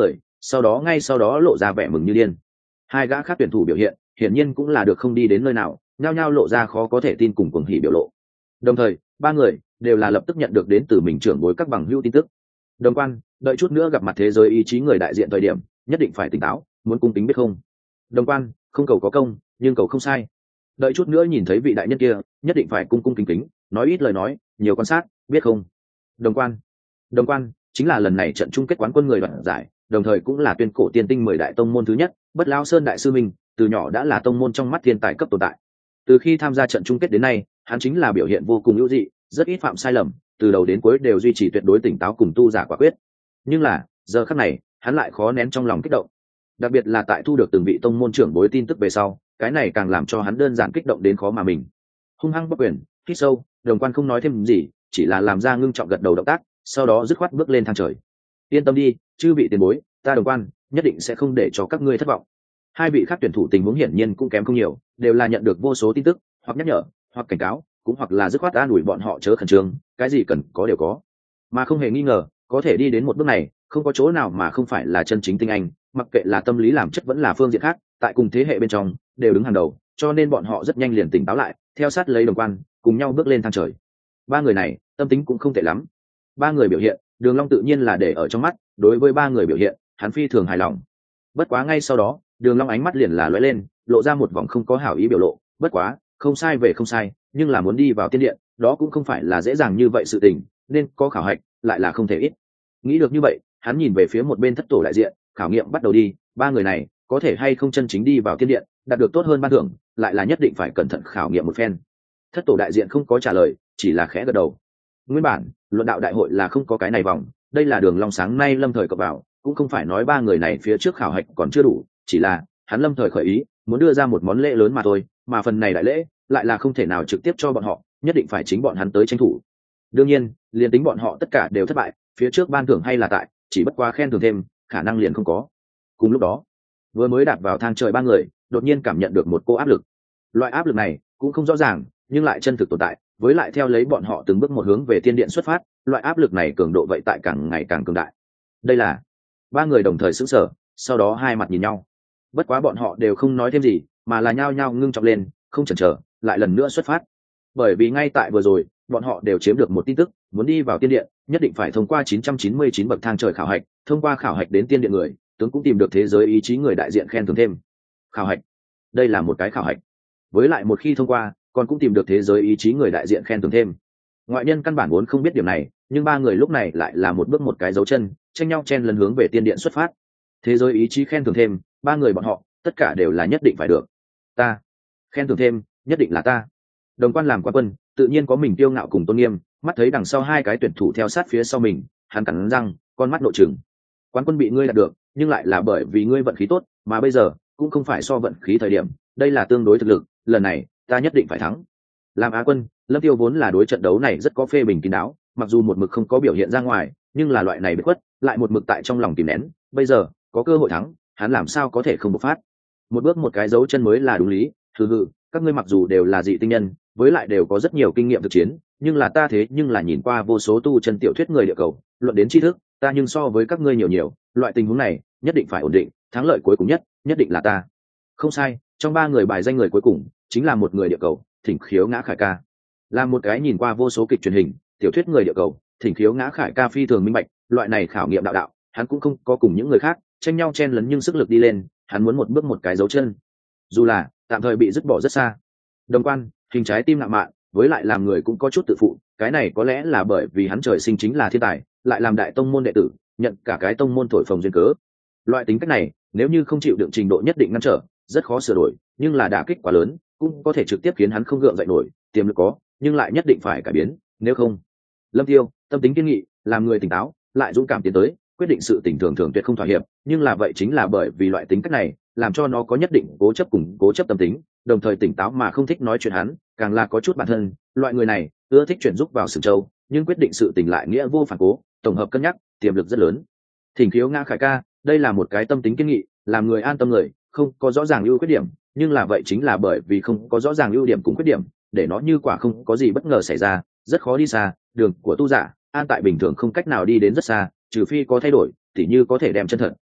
sau đó ngay sau đó lộ ra vẻ mừng như điên. Hai gã khác tuyển thủ biểu hiện hiển nhiên cũng là được không đi đến nơi nào, nhao nhao lộ ra khó có thể tin cùng cuồng hỉ biểu lộ. Đồng thời ba người đều là lập tức nhận được đến từ mình trưởng bối các bằng hữu tin tức. Đồng quan, đợi chút nữa gặp mặt thế giới ý chí người đại diện thời điểm nhất định phải tỉnh táo, muốn cung kính biết không? Đồng quan, không cầu có công nhưng cầu không sai. Đợi chút nữa nhìn thấy vị đại nhân kia nhất định phải cung cung kính kính, nói ít lời nói, nhiều quan sát, biết không? Đồng quan chính là lần này trận chung kết quán quân người đoạt giải, đồng thời cũng là tuyên cổ tiên tinh 10 đại tông môn thứ nhất, Bất Lão Sơn đại sư minh, từ nhỏ đã là tông môn trong mắt thiên tài cấp tồn tại. Từ khi tham gia trận chung kết đến nay, hắn chính là biểu hiện vô cùng ưu dị, rất ít phạm sai lầm, từ đầu đến cuối đều duy trì tuyệt đối tỉnh táo cùng tu giả quả quyết. Nhưng là giờ khắc này hắn lại khó nén trong lòng kích động, đặc biệt là tại thu được từng vị tông môn trưởng bối tin tức về sau, cái này càng làm cho hắn đơn giản kích động đến khó mà mình. Hung hăng bất quyền, hít sâu, Đồng quan không nói thêm gì, chỉ là làm ra ngưng trọng gật đầu động tác, sau đó dứt khoát bước lên thang trời. Yên tâm đi, chư vị tiền bối, ta Đồng quan nhất định sẽ không để cho các ngươi thất vọng. Hai vị khác tuyển thủ tình huống hiển nhiên cũng kém không nhiều, đều là nhận được vô số tin tức, hoặc nhắc nhở, hoặc cảnh cáo, cũng hoặc là dứt khoát an ủi bọn họ chớ khẩn trương, cái gì cần có đều có. Mà không hề nghi ngờ, có thể đi đến một bước này, không có chỗ nào mà không phải là chân chính tinh anh, mặc kệ là tâm lý làm chất vẫn là phương diện khác, tại cùng thế hệ bên trong đều đứng hàng đầu, cho nên bọn họ rất nhanh liền tỉnh táo lại, theo sát lấy Đồng quan, cùng nhau bước lên thang trời. Ba người này, tâm tính cũng không tệ lắm. Ba người biểu hiện, Đường Long tự nhiên là để ở trong mắt, đối với ba người biểu hiện, hắn phi thường hài lòng. Bất quá ngay sau đó, Đường Long ánh mắt liền là lóe lên, lộ ra một vòng không có hảo ý biểu lộ, bất quá, không sai về không sai, nhưng là muốn đi vào tiên điện, đó cũng không phải là dễ dàng như vậy sự tình, nên có khảo hạch, lại là không thể ít. Nghĩ được như vậy, hắn nhìn về phía một bên thất tổ đại diện, khảo nghiệm bắt đầu đi, ba người này có thể hay không chân chính đi vào tiên điện, đạt được tốt hơn ban thưởng, lại là nhất định phải cẩn thận khảo nghiệm một phen. Thất tổ đại diện không có trả lời, chỉ là khẽ gật đầu. Nguyên bản luận đạo đại hội là không có cái này vòng, đây là Đường Long sáng nay lâm thời cập vào, cũng không phải nói ba người này phía trước khảo hạch còn chưa đủ, chỉ là hắn lâm thời khởi ý muốn đưa ra một món lễ lớn mà thôi, mà phần này đại lễ lại là không thể nào trực tiếp cho bọn họ, nhất định phải chính bọn hắn tới tranh thủ. Đương nhiên liền tính bọn họ tất cả đều thất bại, phía trước ban thưởng hay là tại, chỉ bất quá khen thưởng thêm khả năng liền không có. Cùng lúc đó, vừa mới đạp vào thang trời ba người đột nhiên cảm nhận được một cô áp lực. Loại áp lực này cũng không rõ ràng, nhưng lại chân thực tồn tại, với lại theo lấy bọn họ từng bước một hướng về tiên điện xuất phát, loại áp lực này cường độ vậy tại càng ngày càng cường đại. Đây là ba người đồng thời sững sờ, sau đó hai mặt nhìn nhau. Bất quá bọn họ đều không nói thêm gì, mà là nhao nhao ngưng trọng lên, không chần chờ, lại lần nữa xuất phát. Bởi vì ngay tại vừa rồi, bọn họ đều chiếm được một tin tức, muốn đi vào tiên điện, nhất định phải thông qua 999 bậc thang trời khảo hạch, thông qua khảo hạch đến tiên điện người, tướng cũng tìm được thế giới ý chí người đại diện khen thưởng thêm. Khảo hạch, đây là một cái khảo hạch. Với lại một khi thông qua, còn cũng tìm được thế giới ý chí người đại diện khen thưởng thêm. Ngoại nhân căn bản vốn không biết điểm này, nhưng ba người lúc này lại là một bước một cái dấu chân, tranh nhau chen lấn hướng về tiên điện xuất phát. Thế giới ý chí khen thưởng thêm, ba người bọn họ tất cả đều là nhất định phải được. Ta khen thưởng thêm, nhất định là ta. Đồng quan làm quán quân, tự nhiên có mình kiêu ngạo cùng tôn nghiêm, mắt thấy đằng sau hai cái tuyển thủ theo sát phía sau mình, hắn cắn răng, con mắt nội trừng. Quán quân bị ngươi đạt được, nhưng lại là bởi vì ngươi vận khí tốt, mà bây giờ cũng không phải so vận khí thời điểm, đây là tương đối thực lực, lần này ta nhất định phải thắng. Làm Á quân, Lâm Tiêu vốn là đối trận đấu này rất có phê bình kín đáo, mặc dù một mực không có biểu hiện ra ngoài, nhưng là loại này bị khuất, lại một mực tại trong lòng kìm nén, bây giờ có cơ hội thắng, hắn làm sao có thể không bộc phát. Một bước một cái dấu chân mới là đúng lý, hừ, các ngươi mặc dù đều là dị tinh nhân, với lại đều có rất nhiều kinh nghiệm thực chiến, nhưng là ta thế nhưng là nhìn qua vô số tu chân tiểu thuyết người địa cầu, luận đến tri thức, ta nhưng so với các ngươi nhiều, loại tình huống này, nhất định phải ổn định, thắng lợi cuối cùng nhất định là ta. Không sai, trong ba người bài danh người cuối cùng chính là một người địa cầu, Thỉnh Khiếu Ngã Khải Ca. Là một cái nhìn qua vô số kịch truyền hình, tiểu thuyết người địa cầu, Thỉnh Khiếu Ngã Khải Ca phi thường minh bạch, loại này khảo nghiệm đạo, hắn cũng không có cùng những người khác tranh nhau chen lấn, nhưng sức lực đi lên, hắn muốn một bước một cái dấu chân. Dù là tạm thời bị dứt bỏ rất xa. Đồng quan, hình trái tim ngạo mạn, với lại làm người cũng có chút tự phụ, cái này có lẽ là bởi vì hắn trời sinh chính là thiên tài, lại làm đại tông môn đệ tử, nhận cả cái tông môn thổi phồng duyên cớ. Loại tính cách này, nếu như không chịu đựng trình độ nhất định ngăn trở, rất khó sửa đổi, nhưng là đả kích quá lớn, cũng có thể trực tiếp khiến hắn không gượng dậy nổi, tiềm lực có, nhưng lại nhất định phải cải biến, nếu không. Lâm Tiêu, tâm tính kiên nghị, làm người tỉnh táo, lại dũng cảm tiến tới, quyết định sự tình thường tuyệt không thỏa hiệp, nhưng là vậy chính là bởi vì loại tính cách này, làm cho nó có nhất định cố chấp tâm tính, đồng thời tỉnh táo mà không thích nói chuyện hắn, càng là có chút bản thân, loại người này ưa thích chuyển giúp vào sừng châu, nhưng quyết định sự tình lại nghĩa vô phản cố, tổng hợp cân nhắc, tiềm lực rất lớn. Thỉnh Khiếu Ngã Khải Ca, đây là một cái tâm tính kiên nghị, làm người an tâm người, không có rõ ràng ưu khuyết điểm, nhưng là vậy chính là bởi vì không có rõ ràng ưu điểm cùng khuyết điểm, để nó như quả không có gì bất ngờ xảy ra, rất khó đi xa, đường của tu giả, an tại bình thường không cách nào đi đến rất xa, trừ phi có thay đổi, tỉ như có thể đem chân thật,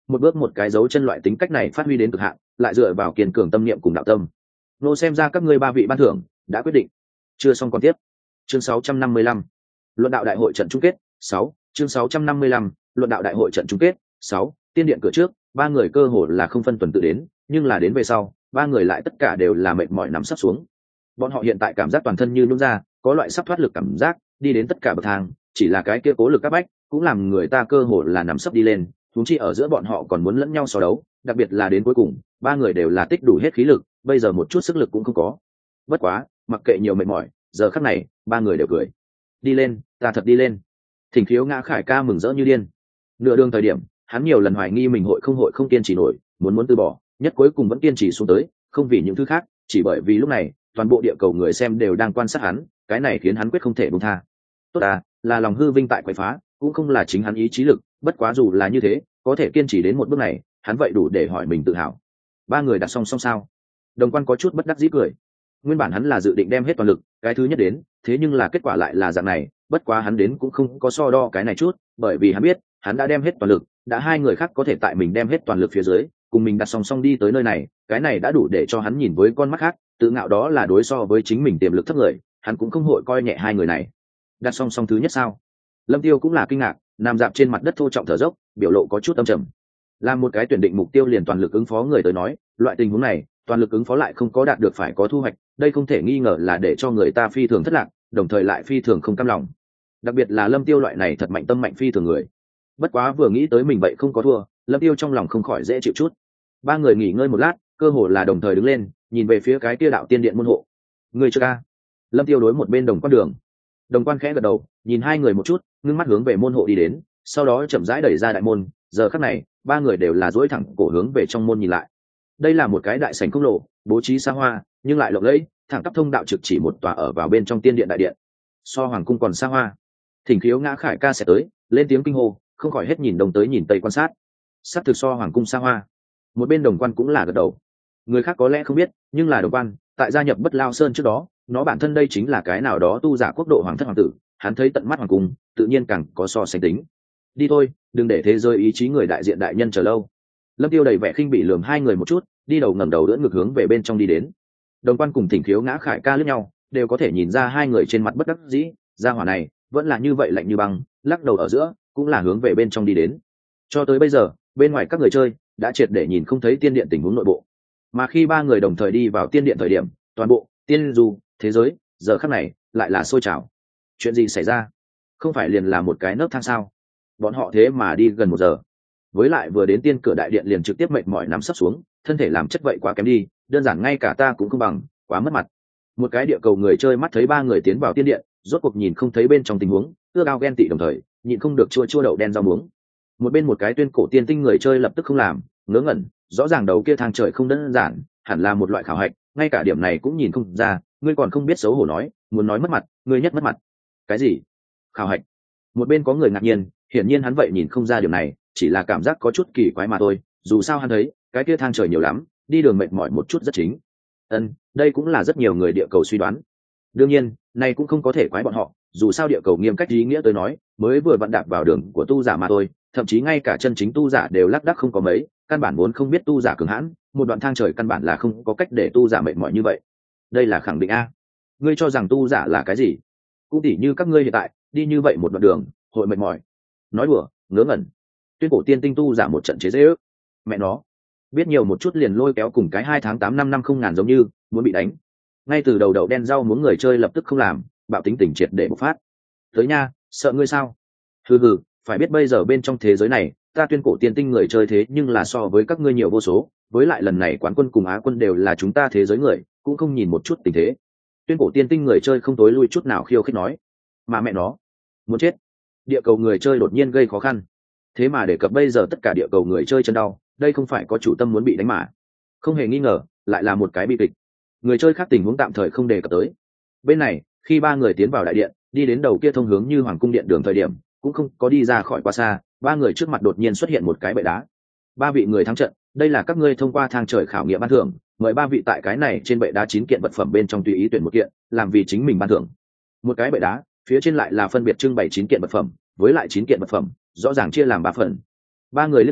một bước một cái dấu chân loại tính cách này phát huy đến cực hạn, lại dựa vào kiên cường tâm niệm cùng đạo tâm. Nô xem ra các ngươi ba vị ban thưởng đã quyết định. Chưa xong còn tiếp. Chương 655. Luận đạo đại hội trận chung kết 6. Chương 655. Luận đạo đại hội trận chung kết 6. Tiên điện cửa trước, ba người cơ hồ là không phân tuần tự đến, nhưng là đến về sau, ba người lại tất cả đều là mệt mỏi nằm sắp xuống. Bọn họ hiện tại cảm giác toàn thân như nhũn ra, có loại sắp thoát lực cảm giác, đi đến tất cả bậc thang, chỉ là cái kia cố lực các bách, cũng làm người ta cơ hồ là nằm sấp đi lên, huống chi ở giữa bọn họ còn muốn lẫn nhau so đấu, đặc biệt là đến cuối cùng, ba người đều là tích đủ hết khí lực, bây giờ một chút sức lực cũng không có. Bất quá, mặc kệ nhiều mệt mỏi, giờ khắc này, ba người đều cười. Đi lên, ta thật đi lên. Thỉnh Khiếu Ngã Khải ca mừng rỡ như điên. Nửa đường thời điểm, hắn nhiều lần hoài nghi mình hội không kiên trì nổi, muốn từ bỏ, nhất cuối cùng vẫn kiên trì xuống tới, không vì những thứ khác, chỉ bởi vì lúc này, toàn bộ địa cầu người xem đều đang quan sát hắn, cái này khiến hắn quyết không thể buông tha. Tốt à, là lòng hư vinh tại quậy phá, cũng không là chính hắn ý chí lực, bất quá dù là như thế, có thể kiên trì đến một bước này, hắn vậy đủ để hỏi mình tự hào. Ba người đặt song song sao? Đồng Quan có chút bất đắc dĩ cười. Nguyên bản hắn là dự định đem hết toàn lực, cái thứ nhất đến, thế nhưng là kết quả lại là dạng này, bất quá hắn đến cũng không có so đo cái này chút, bởi vì hắn biết, hắn đã đem hết toàn lực, đã hai người khác có thể tại mình đem hết toàn lực phía dưới, cùng mình đặt song song đi tới nơi này, cái này đã đủ để cho hắn nhìn với con mắt khác, tự ngạo đó là đối so với chính mình tiềm lực thấp người, hắn cũng không hội coi nhẹ hai người này. Đặt song song thứ nhất sao? Lâm Tiêu cũng là kinh ngạc, nằm dạp trên mặt đất thô trọng thở dốc, biểu lộ có chút âm trầm. Làm một cái tuyển định mục tiêu liền toàn lực ứng phó người tới nói, loại tình huống này, toàn lực ứng phó lại không có đạt được phải có thu hoạch, đây không thể nghi ngờ là để cho người ta phi thường thất lạc, đồng thời lại phi thường không cam lòng. Đặc biệt là Lâm Tiêu loại này thật mạnh tâm mạnh phi thường người. Bất quá vừa nghĩ tới mình vậy không có thua, Lâm Tiêu trong lòng không khỏi dễ chịu chút. Ba người nghỉ ngơi một lát, cơ hồ là đồng thời đứng lên, nhìn về phía cái kia đạo tiên điện môn hộ. Người chưa ca? Lâm Tiêu đối một bên Đồng Quan đường. Đồng Quan khẽ gật đầu, nhìn hai người một chút, ngưng mắt hướng về môn hộ đi đến, sau đó chậm rãi đẩy ra đại môn. Giờ khắc này, ba người đều là duỗi thẳng cổ hướng về trong môn nhìn lại. Đây là một cái đại sảnh không lộ, bố trí xa hoa, nhưng lại lộng lẫy, thẳng tắp thông đạo trực chỉ một tòa ở vào bên trong tiên điện đại điện. So hoàng cung còn xa hoa. Thỉnh Khiếu Ngã Khải ca sẽ tới, lên tiếng kinh hô, không khỏi hết nhìn đông tới nhìn tây quan sát. Sắp thực so hoàng cung xa hoa. Một bên Đồng Quan cũng là gật đầu. Người khác có lẽ không biết, nhưng là Đồng Quan, tại gia nhập Bất Lao Sơn trước đó, nó bản thân đây chính là cái nào đó tu giả quốc độ hoàng thất hoàng tử, hắn thấy tận mắt hoàng cung, tự nhiên càng có so sánh tính. Đi thôi, đừng để thế giới ý chí người đại diện đại nhân chờ lâu. Lâm Tiêu đầy vẻ khinh bỉ lườm hai người một chút, đi đầu ngẩng đầu đỡ ngược hướng về bên trong đi đến. Đồng Quan cùng Thỉnh Khiếu Ngã Khải ca liếc nhau, đều có thể nhìn ra hai người trên mặt bất đắc dĩ, gia hỏa này vẫn là như vậy lạnh như băng, lắc đầu ở giữa cũng là hướng về bên trong đi đến. Cho tới bây giờ, bên ngoài các người chơi đã triệt để nhìn không thấy tiên điện tình huống nội bộ, mà khi ba người đồng thời đi vào tiên điện thời điểm, toàn bộ tiên du thế giới giờ khắc này lại là sôi trào. Chuyện gì xảy ra? Không phải liền là một cái nấc thang sao? Bọn họ thế mà đi gần 1 giờ, với lại vừa đến tiên cửa đại điện liền trực tiếp mệt mỏi nằm sấp xuống, thân thể làm chất vậy quá kém đi, đơn giản ngay cả ta cũng không bằng, quá mất mặt. Một cái địa cầu người chơi mắt thấy ba người tiến vào tiên điện, rốt cuộc nhìn không thấy bên trong tình huống, ưa ao ghen tị đồng thời nhịn không được chua đậu đen rau muống. Một bên một cái tuyên cổ tiên tinh người chơi lập tức không làm, ngớ ngẩn, rõ ràng đầu kia thang trời không đơn giản, hẳn là một loại khảo hạch, ngay cả điểm này cũng nhìn không ra, ngươi còn không biết xấu hổ nói, muốn nói mất mặt, ngươi nhất mất mặt. Cái gì? Khảo hạch? Một bên có người ngạc nhiên, hiển nhiên hắn vậy nhìn không ra điểm này, chỉ là cảm giác có chút kỳ quái mà thôi, dù sao hắn thấy, cái kia thang trời nhiều lắm, đi đường mệt mỏi một chút rất chính. Đây cũng là rất nhiều người địa cầu suy đoán. Đương nhiên, này cũng không có thể quái bọn họ, dù sao địa cầu nghiêm cách ý nghĩa tới nói, mới vừa vặn đạp vào đường của tu giả mà thôi, thậm chí ngay cả chân chính tu giả đều lác đác không có mấy, căn bản vốn không biết tu giả cường hãn, một đoạn thang trời căn bản là không có cách để tu giả mệt mỏi như vậy. Đây là khẳng định a. Ngươi cho rằng tu giả là cái gì? Cũng tỉ như các ngươi hiện tại đi như vậy một đoạn đường, hội mệt mỏi. Nói đùa, ngớ ngẩn. Tuyên cổ tiên tinh tu giả một trận chế giễu. Mẹ nó, biết nhiều một chút liền lôi kéo cùng cái 2 tháng 8 năm năm không ngàn giống như muốn bị đánh. Ngay từ đầu đậu đen rau muốn người chơi lập tức không làm, bạo tính tình triệt để bộc phát. Tới nha, sợ ngươi sao? Hừ, phải biết bây giờ bên trong thế giới này, ta tuyên cổ tiên tinh người chơi thế nhưng là so với các ngươi nhiều vô số, với lại lần này quán quân cùng á quân đều là chúng ta thế giới người, cũng không nhìn một chút tình thế. Tuyên cổ tiên tinh người chơi không tối lui chút nào khiêu khích nói. Mà mẹ nó, muốn chết. Địa cầu người chơi đột nhiên gây khó khăn. Thế mà để cập bây giờ tất cả địa cầu người chơi chân đau, đây không phải có chủ tâm muốn bị đánh mà. Không hề nghi ngờ, lại là một cái bi kịch. Người chơi khác tình huống tạm thời không đề cập tới. Bên này, khi ba người tiến vào đại điện, đi đến đầu kia thông hướng như hoàng cung điện đường thời điểm, cũng không có đi ra khỏi quá xa, ba người trước mặt đột nhiên xuất hiện một cái bệ đá. Ba vị người thắng trận, đây là các ngươi thông qua thang trời khảo nghiệm ban thưởng, mời ba vị tại cái này trên bệ đá 9 kiện vật phẩm bên trong tùy ý tuyển một kiện, làm vì chính mình ban thưởng. Một cái bệ đá, phía trên lại là phân biệt trưng bày 9 kiện vật phẩm, với lại 9 kiện vật phẩm, rõ ràng chia làm 3 phần. Ba người liếc nhau,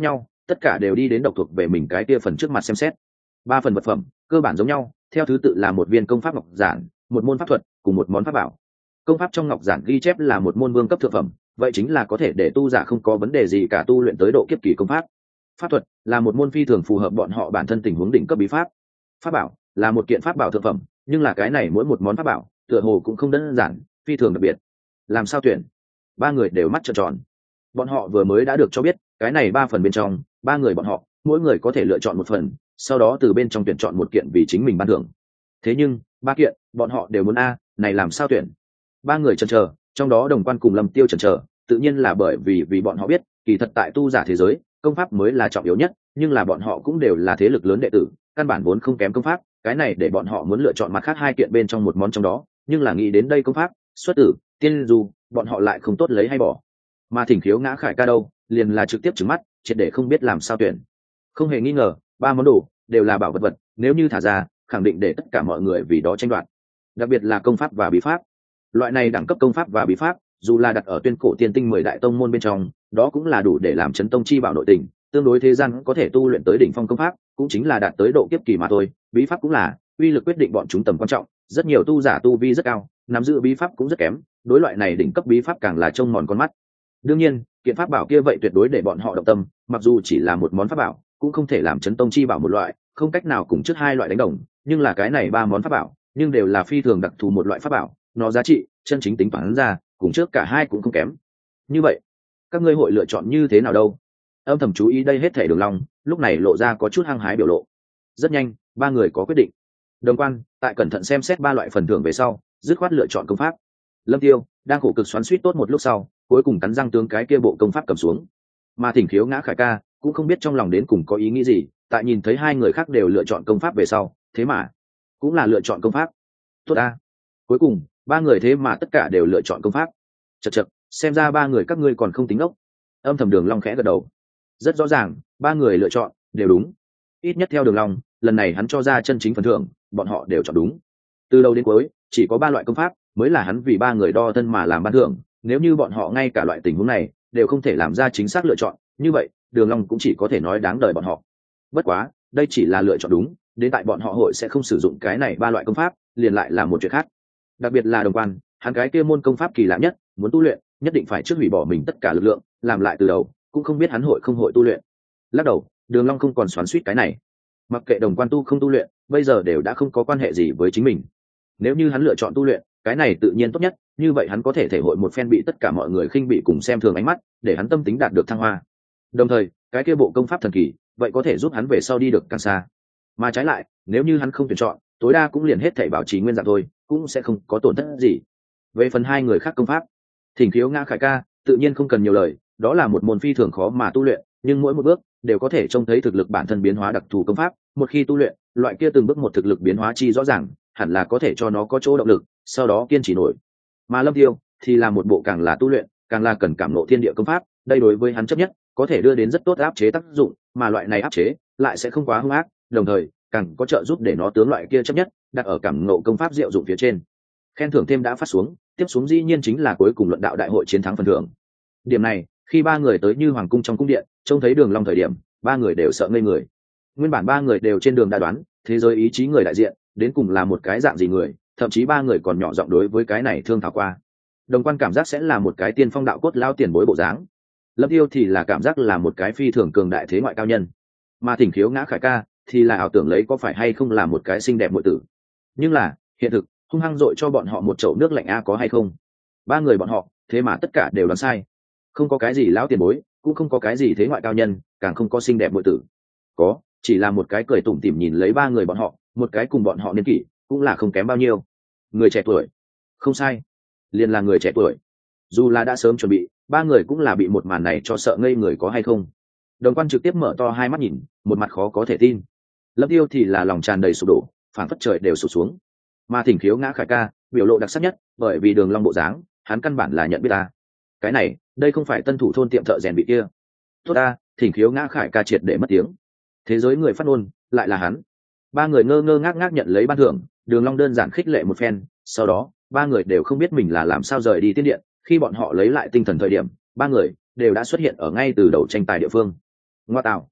tất cả đều đi đến độc thuộc về mình cái kia phần trước mặt xem xét. 3 phần vật phẩm cơ bản giống nhau, theo thứ tự là một viên công pháp ngọc giản, một môn pháp thuật cùng một món pháp bảo. Công pháp trong ngọc giản ghi chép là một môn vương cấp thượng phẩm, vậy chính là có thể để tu giả không có vấn đề gì cả tu luyện tới độ kiếp kỳ công pháp. Pháp thuật là một môn phi thường phù hợp bọn họ bản thân tình huống đỉnh cấp bí pháp. Pháp bảo là một kiện pháp bảo thượng phẩm, nhưng là cái này mỗi một món pháp bảo tựa hồ cũng không đơn giản, phi thường đặc biệt. Làm sao tuyển? 3 người đều mắt trợn tròn. Bọn họ vừa mới đã được cho biết cái này 3 phần bên trong, 3 người bọn họ mỗi người có thể lựa chọn một phần, sau đó từ bên trong tuyển chọn một kiện vì chính mình ban thưởng. Thế nhưng 3 kiện bọn họ đều muốn a, này làm sao tuyển? 3 người chần chờ, trong đó Đồng Quan cùng Lâm Tiêu chần chờ, tự nhiên là bởi vì bọn họ biết kỳ thật tại tu giả thế giới công pháp mới là trọng yếu nhất, nhưng là bọn họ cũng đều là thế lực lớn đệ tử, căn bản vốn không kém công pháp, cái này để bọn họ muốn lựa chọn mặt khác 2 kiện bên trong một món trong đó, nhưng là nghĩ đến đây công pháp xuất tử tiên du bọn họ lại không tốt lấy hay bỏ. Mà Thỉnh Khiếu Ngã Khải Ca đâu liền là trực tiếp trừng mắt, triệt để không biết làm sao tuyển. Không hề nghi ngờ 3 món đồ đều là bảo vật, nếu như thả ra khẳng định để tất cả mọi người vì đó tranh đoạt, đặc biệt là công pháp và bí pháp. Loại này đẳng cấp công pháp và bí pháp dù là đặt ở tuyên cổ tiên tinh 10 đại tông môn bên trong, đó cũng là đủ để làm chấn tông chi bảo nội tình, tương đối thế gian có thể tu luyện tới đỉnh phong công pháp cũng chính là đạt tới độ kiếp kỳ mà thôi, bí pháp cũng là uy lực quyết định bọn chúng tầm quan trọng, rất nhiều tu giả tu vi rất cao nắm giữ bí pháp cũng rất kém, đối loại này đỉnh cấp bí pháp càng là trông mòn con mắt. Đương nhiên kiện pháp bảo kia vậy tuyệt đối để bọn họ động tâm, mặc dù chỉ là một món pháp bảo cũng không thể làm chấn tông chi bảo một loại, không cách nào cùng trước 2 loại đánh đồng, nhưng là cái này 3 món pháp bảo nhưng đều là phi thường đặc thù một loại pháp bảo, nó giá trị chân chính tính toán ra cùng trước cả 2 cũng không kém. Như vậy các ngươi hội lựa chọn như thế nào đâu? Âm thầm chú ý đây hết thể Đường Long lúc này lộ ra có chút hăng hái biểu lộ. Rất nhanh 3 người có quyết định. Đồng Quan tại cẩn thận xem xét 3 loại phần thưởng về sau dứt khoát lựa chọn công pháp. Lâm Tiêu đang khổ cực xoắn xuýt tốt một lúc sau cuối cùng cắn răng tướng cái kia bộ công pháp cầm xuống. Mà Thỉnh Khiếu Ngã Khải Ca cũng không biết trong lòng đến cùng có ý nghĩ gì, tại nhìn thấy 2 người khác đều lựa chọn công pháp về sau thế mà cũng là lựa chọn công pháp. Tốt a, cuối cùng 3 người thế mà tất cả đều lựa chọn công pháp. Chậc chậc, xem ra 3 người các ngươi còn không tính ốc. Âm thầm Đường Long khẽ gật đầu. Rất rõ ràng 3 người lựa chọn đều đúng, ít nhất theo Đường Long lần này hắn cho ra chân chính phần thưởng bọn họ đều chọn đúng. Từ đầu đến cuối chỉ có 3 loại công pháp mới là hắn vì 3 người đo thân mà làm ban thưởng, nếu như bọn họ ngay cả loại tình huống này đều không thể làm ra chính xác lựa chọn, như vậy Đường Long cũng chỉ có thể nói đáng đời bọn họ. Bất quá đây chỉ là lựa chọn đúng, đến tại bọn họ hội sẽ không sử dụng cái này 3 loại công pháp liền lại là một chuyện khác. Đặc biệt là Đồng Quan, hắn cái kia môn công pháp kỳ lạ nhất muốn tu luyện nhất định phải trước hủy bỏ mình tất cả lực lượng làm lại từ đầu, cũng không biết hắn hội không hội tu luyện. Lắc đầu Đường Long không còn xoắn xuýt cái này, mặc kệ Đồng Quan tu không tu luyện bây giờ đều đã không có quan hệ gì với chính mình. Nếu như hắn lựa chọn tu luyện cái này tự nhiên tốt nhất, như vậy hắn có thể thể hội một phen bị tất cả mọi người khinh bị cùng xem thường ánh mắt, để hắn tâm tính đạt được thăng hoa. Đồng thời cái kia bộ công pháp thần kỳ vậy có thể giúp hắn về sau đi được càng xa. Mà trái lại nếu như hắn không tuyển chọn tối đa cũng liền hết thảy bảo trì nguyên dạng thôi, cũng sẽ không có tổn thất gì. Về phần 2 người khác công pháp, Thỉnh Khiếu Ngã Khải Ca tự nhiên không cần nhiều lời, đó là một môn phi thường khó mà tu luyện, nhưng mỗi một bước đều có thể trông thấy thực lực bản thân biến hóa đặc thù công pháp, một khi tu luyện loại kia từng bước một thực lực biến hóa chi rõ ràng, hẳn là có thể cho nó có chỗ động lực sau đó kiên trì nổi. Mà Lâm Tiêu thì là một bộ càng là tu luyện càng là cần cảm ngộ thiên địa công pháp, đây đối với hắn chấp nhất có thể đưa đến rất tốt áp chế tác dụng, mà loại này áp chế lại sẽ không quá hung ác, đồng thời càng có trợ giúp để nó tướng loại kia chấp nhất đặt ở cảm ngộ công pháp diệu dụng phía trên. Khen thưởng thêm đã phát xuống, tiếp xuống dĩ nhiên chính là cuối cùng luận đạo đại hội chiến thắng phần thưởng. Điểm này khi 3 người tới Như Hoàng cung trong cung điện trông thấy Đường Long thời điểm 3 người đều sợ ngây người. Nguyên bản 3 người đều trên đường đã đoán thế giới ý chí người đại diện đến cùng là một cái dạng gì người, thậm chí 3 người còn nhỏ giọng đối với cái này thương thảo qua. Đồng Quan cảm giác sẽ là một cái tiên phong đạo cốt lao tiền bối bộ dáng, Lâm Tiêu thì là cảm giác là một cái phi thường cường đại thế ngoại cao nhân, mà Thỉnh Khiếu Ngã Khải Ca thì là ảo tưởng lấy có phải hay không là một cái xinh đẹp muội tử. Nhưng là hiện thực hung hăng dội cho bọn họ một chậu nước lạnh a, có hay không? 3 người bọn họ thế mà tất cả đều đoán sai, không có cái gì lão tiền bối, cũng không có cái gì thế ngoại cao nhân, càng không có xinh đẹp muội tử, có chỉ là một cái cười tủm tỉm nhìn lấy 3 người bọn họ, một cái cùng bọn họ niên kỷ cũng là không kém bao nhiêu, người trẻ tuổi. Không sai, liền là người trẻ tuổi. Dù là đã sớm chuẩn bị, 3 người cũng là bị một màn này cho sợ ngây người, có hay không? Đồng Quan trực tiếp mở to 2 mắt nhìn, một mặt khó có thể tin. Lâm Tiêu thì là lòng tràn đầy sụp đổ, phảng phất trời đều sụp xuống. Mà Thỉnh Khiếu Ngã Khải Ca biểu lộ đặc sắc nhất, bởi vì Đường Long bộ dáng hắn căn bản là nhận biết ta. Cái này đây không phải tân thủ thôn tiệm thợ rèn bị kia. Tốt ta, Thỉnh Khiếu Ngã Khải Ca triệt để mất tiếng. Thế giới người phát ngôn lại là hắn. 3 người ngơ ngơ ngác ngác nhận lấy ban thưởng. Đường Long đơn giản khích lệ một phen, sau đó 3 người đều không biết mình là làm sao rời đi tiên điện. Khi bọn họ lấy lại tinh thần thời điểm, 3 người đều đã xuất hiện ở ngay từ đầu tranh tài địa phương. Ngoa tạo,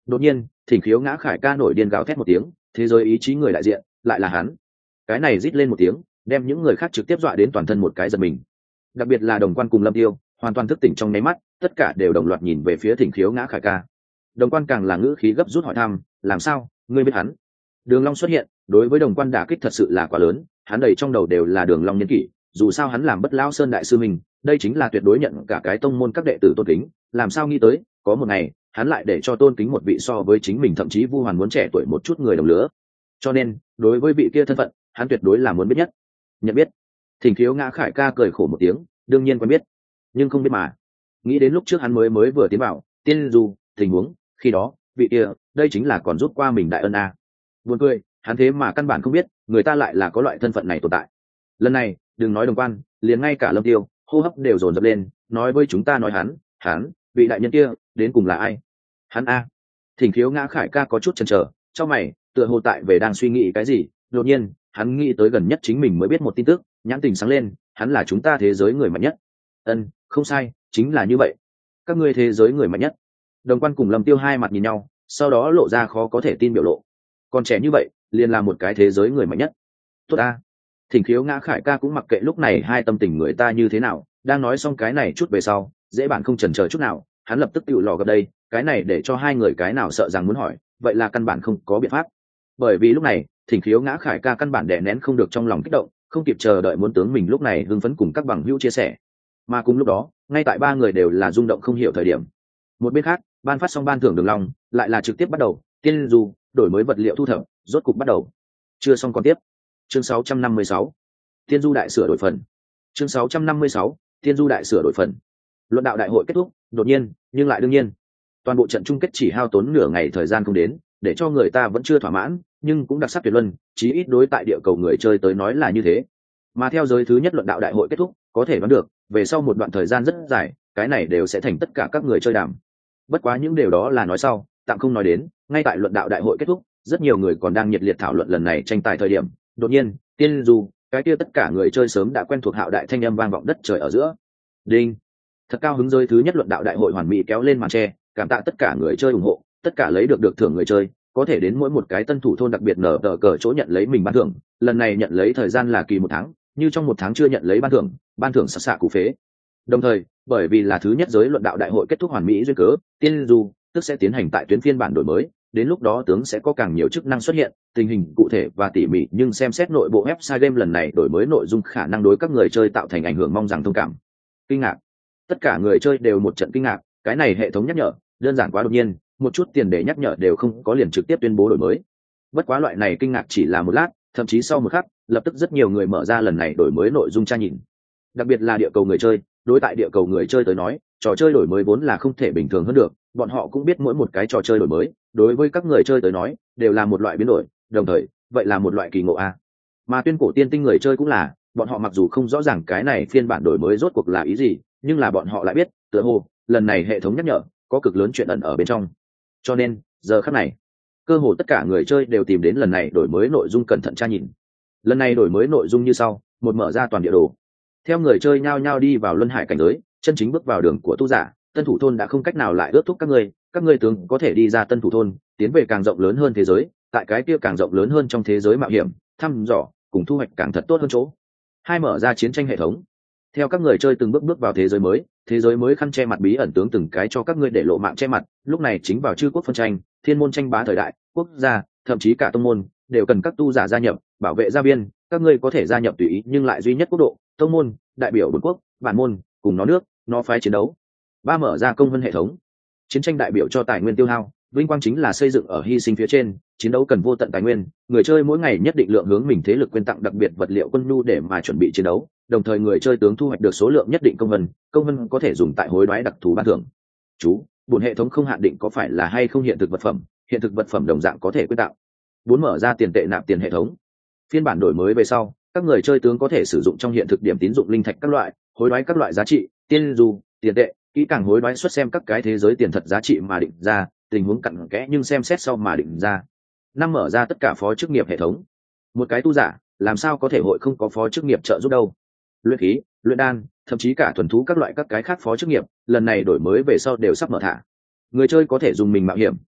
Đột nhiên Thỉnh Khiếu Ngã Khải ca nổi điên gào thét một tiếng, thế giới ý chí người đại diện lại là hắn. Cái này rít lên một tiếng, đem những người khác trực tiếp dọa đến toàn thân một cái giật mình. Đặc biệt là Đồng Quan cùng Lâm Tiêu, hoàn toàn thức tỉnh trong nháy mắt, tất cả đều đồng loạt nhìn về phía Thỉnh Khiếu Ngã Khải ca. Đồng Quan càng là ngữ khí gấp rút hỏi thăm, làm sao ngươi biết hắn? Đường Long xuất hiện, đối với Đồng Quan đả kích thật sự là quá lớn, hắn đầy trong đầu đều là Đường Long nhân kỷ, dù sao hắn làm Bất Lão Sơn đại sư mình, đây chính là tuyệt đối nhận cả cái tông môn các đệ tử tôn kính, làm sao nghĩ tới, có một ngày, hắn lại để cho tôn kính một vị so với chính mình thậm chí Vu Hoàn muốn trẻ tuổi một chút người đồng lứa. Cho nên, đối với vị kia thân phận, hắn tuyệt đối là muốn biết nhất. Nhận biết. Thỉnh Khiếu Ngã Khải ca cười khổ một tiếng, đương nhiên quen biết, nhưng không biết mà. Nghĩ đến lúc trước hắn mới vừa tiến vào Tiên Du, tình huống khi đó, vị kia, đây chính là còn giúp qua mình đại ân a. Buồn cười, hắn thế mà căn bản không biết, người ta lại là có loại thân phận này tồn tại. Lần này, đừng nói Đồng Quan, liền ngay cả Lâm Tiêu, hô hấp đều dồn dập lên, nói với chúng ta nói hắn, vị đại nhân kia, đến cùng là ai? Hắn a. Thỉnh Khiếu Ngã Khải ca có chút chần chờ, trong mày, tựa hồ tại về đang suy nghĩ cái gì, đột nhiên, hắn nghĩ tới gần nhất chính mình mới biết một tin tức, nhãn tình sáng lên, hắn là chúng ta thế giới người mạnh nhất. Không sai, chính là như vậy. Các ngươi thế giới người mạnh nhất. Đồng Quan cùng Lâm Tiêu hai mặt nhìn nhau, sau đó lộ ra khó có thể tin biểu lộ. Còn trẻ như vậy, liền là một cái thế giới người mạnh nhất. Tốt a. Thỉnh Khiếu Ngã Khải ca cũng mặc kệ lúc này hai tâm tình người ta như thế nào, đang nói xong cái này chút về sau, dễ bạn không chần chờ chút nào, hắn lập tức tự lò gặp đây, cái này để cho hai người cái nào sợ rằng muốn hỏi, vậy là căn bản không có biện pháp. Bởi vì lúc này, Thỉnh Khiếu Ngã Khải ca căn bản đè nén không được trong lòng kích động, không kịp chờ đợi muốn tướng mình lúc này hưng phấn cùng các bằng hữu chia sẻ. Mà cùng lúc đó, ngay tại ba người đều là rung động không hiểu thời điểm. Một bên khác, ban phát xong ban thưởng Đường Long, lại là trực tiếp bắt đầu, Tiên Du, đổi mới vật liệu thu thập, rốt cục bắt đầu. Chưa xong còn tiếp. Chương 656. Tiên Du đại sửa đổi phần. Chương 656. Tiên Du đại sửa đổi phần. Luận đạo đại hội kết thúc, đột nhiên, nhưng lại đương nhiên. Toàn bộ trận chung kết chỉ hao tốn nửa ngày thời gian không đến, để cho người ta vẫn chưa thỏa mãn, nhưng cũng đặc sắc tuyệt luân, chí ít đối tại địa cầu người chơi tới nói là như thế. Mà theo giới thứ nhất luận đạo đại hội kết thúc, có thể đoán được, về sau một đoạn thời gian rất dài, cái này đều sẽ thành tất cả các người chơi đàm. Bất quá những điều đó là nói sau, tạm không nói đến, ngay tại luận đạo đại hội kết thúc, rất nhiều người còn đang nhiệt liệt thảo luận lần này tranh tài thời điểm, đột nhiên, Tiên Du, cái kia tất cả người chơi sớm đã quen thuộc hạo đại thanh âm vang vọng đất trời ở giữa. Đinh. Thật cao hứng giới thứ nhất luận đạo đại hội hoàn mỹ kéo lên màn che, cảm tạ tất cả người chơi ủng hộ, tất cả lấy được thưởng người chơi, có thể đến mỗi một cái tân thủ thôn đặc biệt nở tờ cờ chỗ nhận lấy mình ban thưởng, lần này nhận lấy thời gian là kỳ 1 tháng, như trong 1 tháng chưa nhận lấy ban thưởng xạ cụ phế. Đồng thời, bởi vì là thứ nhất giới luận đạo đại hội kết thúc hoàn mỹ duyên cớ, Tiên Du tức sẽ tiến hành tại tuyến phiên bản đổi mới, đến lúc đó tướng sẽ có càng nhiều chức năng xuất hiện, tình hình cụ thể và tỉ mỉ, nhưng xem xét nội bộ website game lần này đổi mới nội dung khả năng đối các người chơi tạo thành ảnh hưởng, mong rằng thông cảm. Kinh ngạc. Tất cả người chơi đều một trận kinh ngạc, cái này hệ thống nhắc nhở đơn giản quá đột nhiên, một chút tiền để nhắc nhở đều không có liền trực tiếp tuyên bố đổi mới. Bất quá loại này kinh ngạc chỉ là một lát, thậm chí sau một khắc, lập tức rất nhiều người mở ra lần này đổi mới nội dung tra nhìn. Đặc biệt là địa cầu người chơi, đối tại địa cầu người chơi tới nói, trò chơi đổi mới vốn là không thể bình thường hơn được, bọn họ cũng biết mỗi một cái trò chơi đổi mới, đối với các người chơi tới nói, đều là một loại biến đổi, đồng thời, vậy là một loại kỳ ngộ a. Mà Tuyên Cổ Tiên Tinh người chơi cũng là, bọn họ mặc dù không rõ ràng cái này phiên bản đổi mới rốt cuộc là ý gì, nhưng là bọn họ lại biết, tựa hồ lần này hệ thống nhắc nhở có cực lớn chuyện ẩn ở bên trong. Cho nên, giờ khắc này, cơ hồ tất cả người chơi đều tìm đến lần này đổi mới nội dung cẩn thận tra nhìn. Lần này đổi mới nội dung như sau: một, mở ra toàn địa đồ. Theo người chơi nhao nhao đi vào luân hải cảnh giới, chân chính bước vào đường của tu giả, tân thủ thôn đã không cách nào lại ước thúc các ngươi tướng có thể đi ra tân thủ thôn, tiến về càng rộng lớn hơn thế giới, tại cái kia càng rộng lớn hơn trong thế giới mạo hiểm, thăm dò, cùng thu hoạch càng thật tốt hơn chỗ. Hai, mở ra chiến tranh hệ thống. Theo các người chơi từng bước bước vào thế giới mới khăn che mặt bí ẩn tướng từng cái cho các ngươi để lộ mạng che mặt, lúc này chính vào chư quốc phân tranh, thiên môn tranh bá thời đại, quốc gia, thậm chí cả tông môn đều cần các tu giả gia nhập, bảo vệ gia viên, các ngươi có thể gia nhập tùy ý nhưng lại duy nhất quốc độ, tông môn, đại biểu bốn quốc, bản môn, cùng nó nước, nó phái chiến đấu. Ba, mở ra công vân hệ thống. Chiến tranh đại biểu cho tài nguyên tiêu hao, vinh quang chính là xây dựng ở hy sinh phía trên, chiến đấu cần vô tận tài nguyên, người chơi mỗi ngày nhất định lượng hướng mình thế lực quyên tặng đặc biệt vật liệu quân nhu để mà chuẩn bị chiến đấu, đồng thời người chơi tướng thu hoạch được số lượng nhất định công vân có thể dùng tại hối đoái đặc thù ban thưởng. Chú, bổn hệ thống không hạn định có phải là hay không hiện thực vật phẩm đồng dạng có thể quyên tặng. 4, mở ra tiền tệ nạp tiền hệ thống. Phiên bản đổi mới về sau, các người chơi tướng có thể sử dụng trong hiện thực điểm tín dụng linh thạch các loại, hối đoái các loại giá trị, tiên du, tiền tệ, kỹ càng hối đoái xuất xem các cái thế giới tiền thật giá trị mà định ra, tình huống cặn kẽ nhưng xem xét sau mà định ra. 5, mở ra tất cả phó chức nghiệp hệ thống. Một cái tu giả, làm sao có thể hội không có phó chức nghiệp trợ giúp đâu? Luyện khí, luyện đan, thậm chí cả thuần thú các loại các cái khác phó chức nghiệp, lần này đổi mới về sau đều sắp mở thả. Người chơi có thể dùng mình mạo hiểm,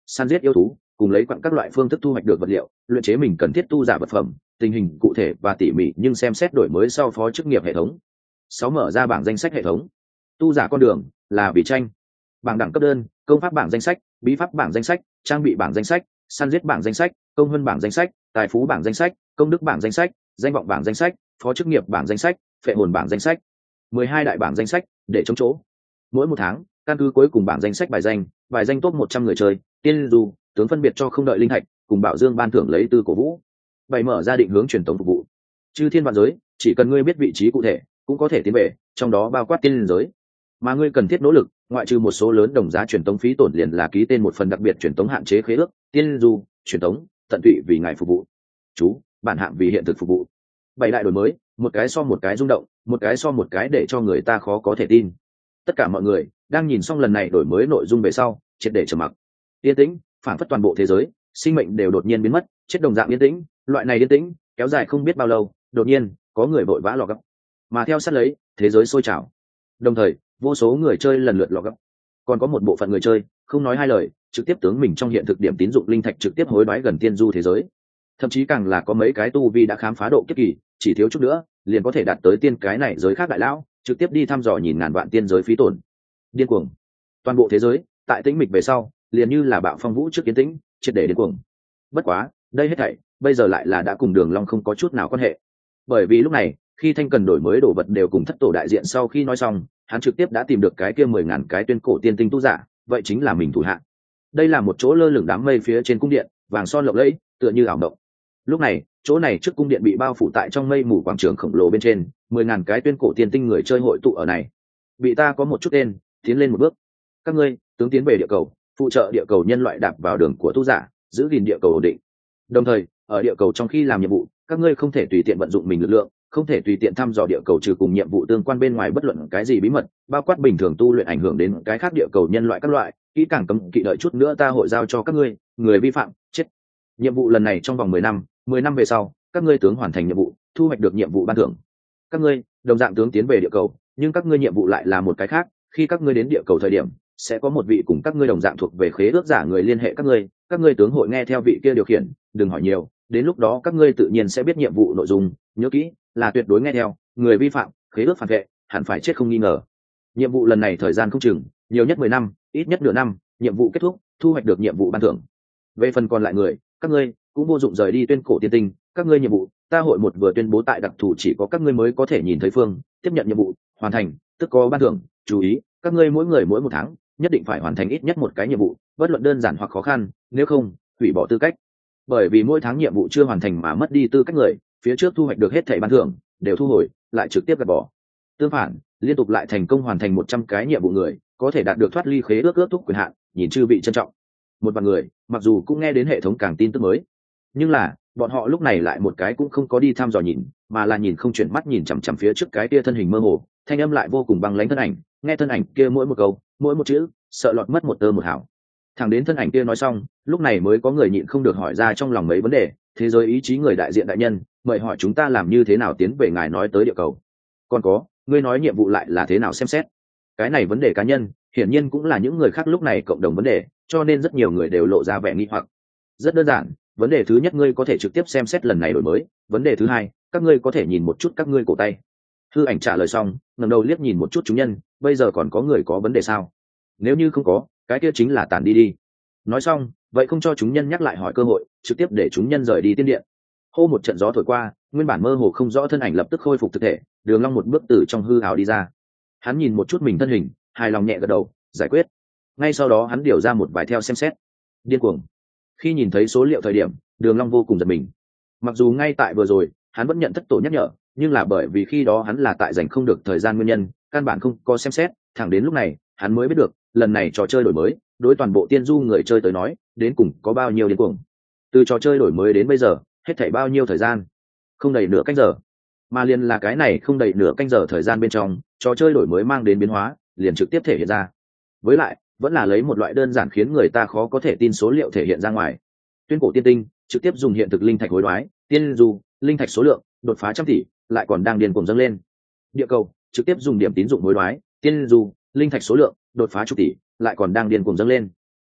săn giết yêu thú, cùng lấy quặng các loại phương thức thu hoạch được vật liệu, luyện chế mình cần thiết tu giả vật phẩm, tình hình cụ thể và tỉ mỉ nhưng xem xét đổi mới sau phó chức nghiệp hệ thống. 6. Mở ra bảng danh sách hệ thống. Tu giả con đường là vì tranh. Bảng đẳng cấp đơn, công pháp bảng danh sách, bí pháp bảng danh sách, trang bị bảng danh sách, săn giết bảng danh sách, công hơn bảng danh sách, tài phú bảng danh sách, công đức bảng danh sách, danh vọng bảng danh sách, phó chức nghiệp bảng danh sách, phệ hồn bảng danh sách. 12 đại bảng danh sách để chống chỗ. Mỗi một tháng, căn cứ cuối cùng bảng danh sách bài danh top 100 người chơi, tiên du, tướng phân biệt cho không đợi linh thạch, cùng bảo dương ban thưởng lấy từ cổ vũ. 7. Mở ra định hướng truyền tống phục vụ. Chư thiên vạn giới, chỉ cần ngươi biết vị trí cụ thể, cũng có thể tiến về, trong đó bao quát tiên giới. Mà ngươi cần thiết nỗ lực, ngoại trừ một số lớn đồng giá truyền tống phí tổn liền là ký tên một phần đặc biệt truyền tống hạn chế khế ước, tiên du, truyền tống, tận tụy vì ngài phục vụ. Chú, bản hạng vì hiện thực phục vụ. 7 đại đổi mới, một cái so một cái rung động, một cái so một cái để cho người ta khó có thể tin. Tất cả mọi người đang nhìn xong lần này đổi mới nội dung về sau, triệt để trầm mặc. Yên tĩnh, phản phất toàn bộ thế giới, sinh mệnh đều đột nhiên biến mất, chết đồng dạng yên tĩnh, loại này yên tĩnh kéo dài không biết bao lâu, đột nhiên có người vội vã lọ gấp, mà theo sát lấy thế giới sôi trào. Đồng thời vô số người chơi lần lượt lọ gấp, còn có một bộ phận người chơi không nói hai lời trực tiếp tướng mình trong hiện thực điểm tín dụng linh thạch trực tiếp hối đoái gần tiên du thế giới. Thậm chí càng là có mấy cái tu vi đã khám phá độ kiếp kỳ, chỉ thiếu chút nữa liền có thể đạt tới tiên cái này giới khác đại lão, trực tiếp đi thăm dò nhìn ngàn vạn tiên giới phí tổn. Điên cuồng. Toàn bộ thế giới tại tĩnh mịch về sau liền như là bạo phong vũ trước kiến tĩnh, triệt để điên cuồng. Bất quá đây hết thảy bây giờ lại là đã cùng Đường Long không có chút nào quan hệ, bởi vì lúc này khi Thanh Cần đổi mới đồ vật đều cùng thất tổ đại diện sau khi nói xong, hắn trực tiếp đã tìm được cái kia 10.000 cái tuyên cổ tiên tinh tu giả, vậy chính là mình thủ hạ. Đây là một chỗ lơ lửng đám mây phía trên cung điện, vàng son lộng lẫy, tựa như ảo mộng. Lúc này chỗ này trước cung điện bị bao phủ tại trong mây mù quảng trường khổng lồ bên trên, 10.000 cái tuyên cổ tiên tinh người chơi hội tụ ở này. Bị ta có một chút tên, tiến lên một bước. Các ngươi tướng tiến về địa cầu, phụ trợ địa cầu nhân loại đạp vào đường của tu giả, giữ gìn địa cầu ổn định. Đồng thời ở địa cầu trong khi làm nhiệm vụ, các ngươi không thể tùy tiện vận dụng mình lực lượng, không thể tùy tiện thăm dò địa cầu trừ cùng nhiệm vụ tương quan bên ngoài bất luận cái gì bí mật, bao quát bình thường tu luyện ảnh hưởng đến cái khác địa cầu nhân loại các loại, kỹ càng cấm kỵ đợi chút nữa ta hội giao cho các ngươi, người vi phạm chết. Nhiệm vụ lần này trong vòng 10 năm về sau, các ngươi tướng hoàn thành nhiệm vụ, thu hoạch được nhiệm vụ ban thưởng. Các ngươi đồng dạng tướng tiến về địa cầu, nhưng các ngươi nhiệm vụ lại là một cái khác, khi các ngươi đến địa cầu thời điểm, sẽ có một vị cùng các ngươi đồng dạng thuộc về khế ước giả người liên hệ các ngươi tướng hội nghe theo vị kia điều khiển, đừng hỏi nhiều, đến lúc đó các ngươi tự nhiên sẽ biết nhiệm vụ nội dung, nhớ kỹ, là tuyệt đối nghe theo, người vi phạm, khế ước phản vệ, hẳn phải chết không nghi ngờ. Nhiệm vụ lần này thời gian không chừng, nhiều nhất 10 năm, ít nhất nửa năm, nhiệm vụ kết thúc, thu hoạch được nhiệm vụ ban thưởng. Về phần còn lại người, các ngươi cũng vô dụng rời đi tuyên cổ tiên tinh, các ngươi nhiệm vụ, ta hội một vừa tuyên bố tại đặc thù chỉ có các ngươi mới có thể nhìn thấy phương, tiếp nhận nhiệm vụ, hoàn thành, tức có ban thưởng, chú ý, các ngươi mỗi người mỗi một tháng nhất định phải hoàn thành ít nhất một cái nhiệm vụ, bất luận đơn giản hoặc khó khăn, nếu không, hủy bỏ tư cách. Bởi vì mỗi tháng nhiệm vụ chưa hoàn thành mà mất đi tư cách người, phía trước thu hoạch được hết thảy ban thưởng đều thu hồi, lại trực tiếp gạt bỏ. Tương phản, liên tục lại thành công hoàn thành 100 cái nhiệm vụ người, có thể đạt được thoát ly khế ước ước thúc quyền hạn, nhìn chư vị trân trọng. Một vài người, mặc dù cũng nghe đến hệ thống càng tin tức mới, nhưng là bọn họ lúc này lại một cái cũng không có đi thăm dò nhìn, mà là nhìn không chuyển mắt nhìn chằm chằm phía trước cái kia thân hình mơ hồ, thanh âm lại vô cùng băng lãnh thân ảnh, nghe thân ảnh kia mỗi một câu, mỗi một chữ, sợ lọt mất một tơ một hào. Thẳng đến thân ảnh kia nói xong, lúc này mới có người nhịn không được hỏi ra trong lòng mấy vấn đề. Thế giới ý chí người đại diện đại nhân, mời hỏi chúng ta làm như thế nào tiến về ngài nói tới địa cầu. Còn có, ngươi nói nhiệm vụ lại là thế nào xem xét. Cái này vấn đề cá nhân, hiển nhiên cũng là những người khác lúc này cộng đồng vấn đề, cho nên rất nhiều người đều lộ ra vẻ nghi hoặc. Rất đơn giản, vấn đề thứ nhất ngươi có thể trực tiếp xem xét lần này đổi mới, vấn đề thứ hai, các ngươi có thể nhìn một chút các ngươi cổ tay. Hư ảnh trả lời xong, ngẩng đầu liếc nhìn một chút chúng nhân, bây giờ còn có người có vấn đề sao? Nếu như không có, cái kia chính là tản đi đi. Nói xong, vậy không cho chúng nhân nhắc lại hỏi cơ hội, trực tiếp để chúng nhân rời đi tiên điện. Hô một trận gió thổi qua, nguyên bản mơ hồ không rõ thân ảnh lập tức khôi phục thực thể, Đường Long một bước từ trong hư ảo đi ra. Hắn nhìn một chút mình thân hình, hài lòng nhẹ gật đầu, giải quyết. Ngay sau đó hắn điều ra một vài theo xem xét. Điên cuồng. Khi nhìn thấy số liệu thời điểm, Đường Long vô cùng giật mình. Mặc dù ngay tại vừa rồi, hắn vẫn nhận thất tổ nhắc nhở, nhưng là bởi vì khi đó hắn là tại dành không được thời gian nguyên nhân, căn bản không có xem xét, thẳng đến lúc này, hắn mới biết được, lần này trò chơi đổi mới, đối toàn bộ tiên du người chơi tới nói, đến cùng có bao nhiêu điên cuồng. Từ trò chơi đổi mới đến bây giờ, hết thảy bao nhiêu thời gian? Không đầy nửa canh giờ. Mà liền là cái này không đầy nửa canh giờ thời gian bên trong, trò chơi đổi mới mang đến biến hóa, liền trực tiếp thể hiện ra. Với lại, vẫn là lấy một loại đơn giản khiến người ta khó có thể tin số liệu thể hiện ra ngoài. Tuyên cổ tiên tinh, trực tiếp dùng hiện thực linh thạch hối đoái, tiên du, linh thạch số lượng, đột phá 100 tỷ, lại còn đang điên cuồng dâng lên. Địa cầu, trực tiếp dùng điểm tín dụng hối đoái, tiên du, linh thạch số lượng, đột phá chục tỷ, lại còn đang điên cuồng dâng lên.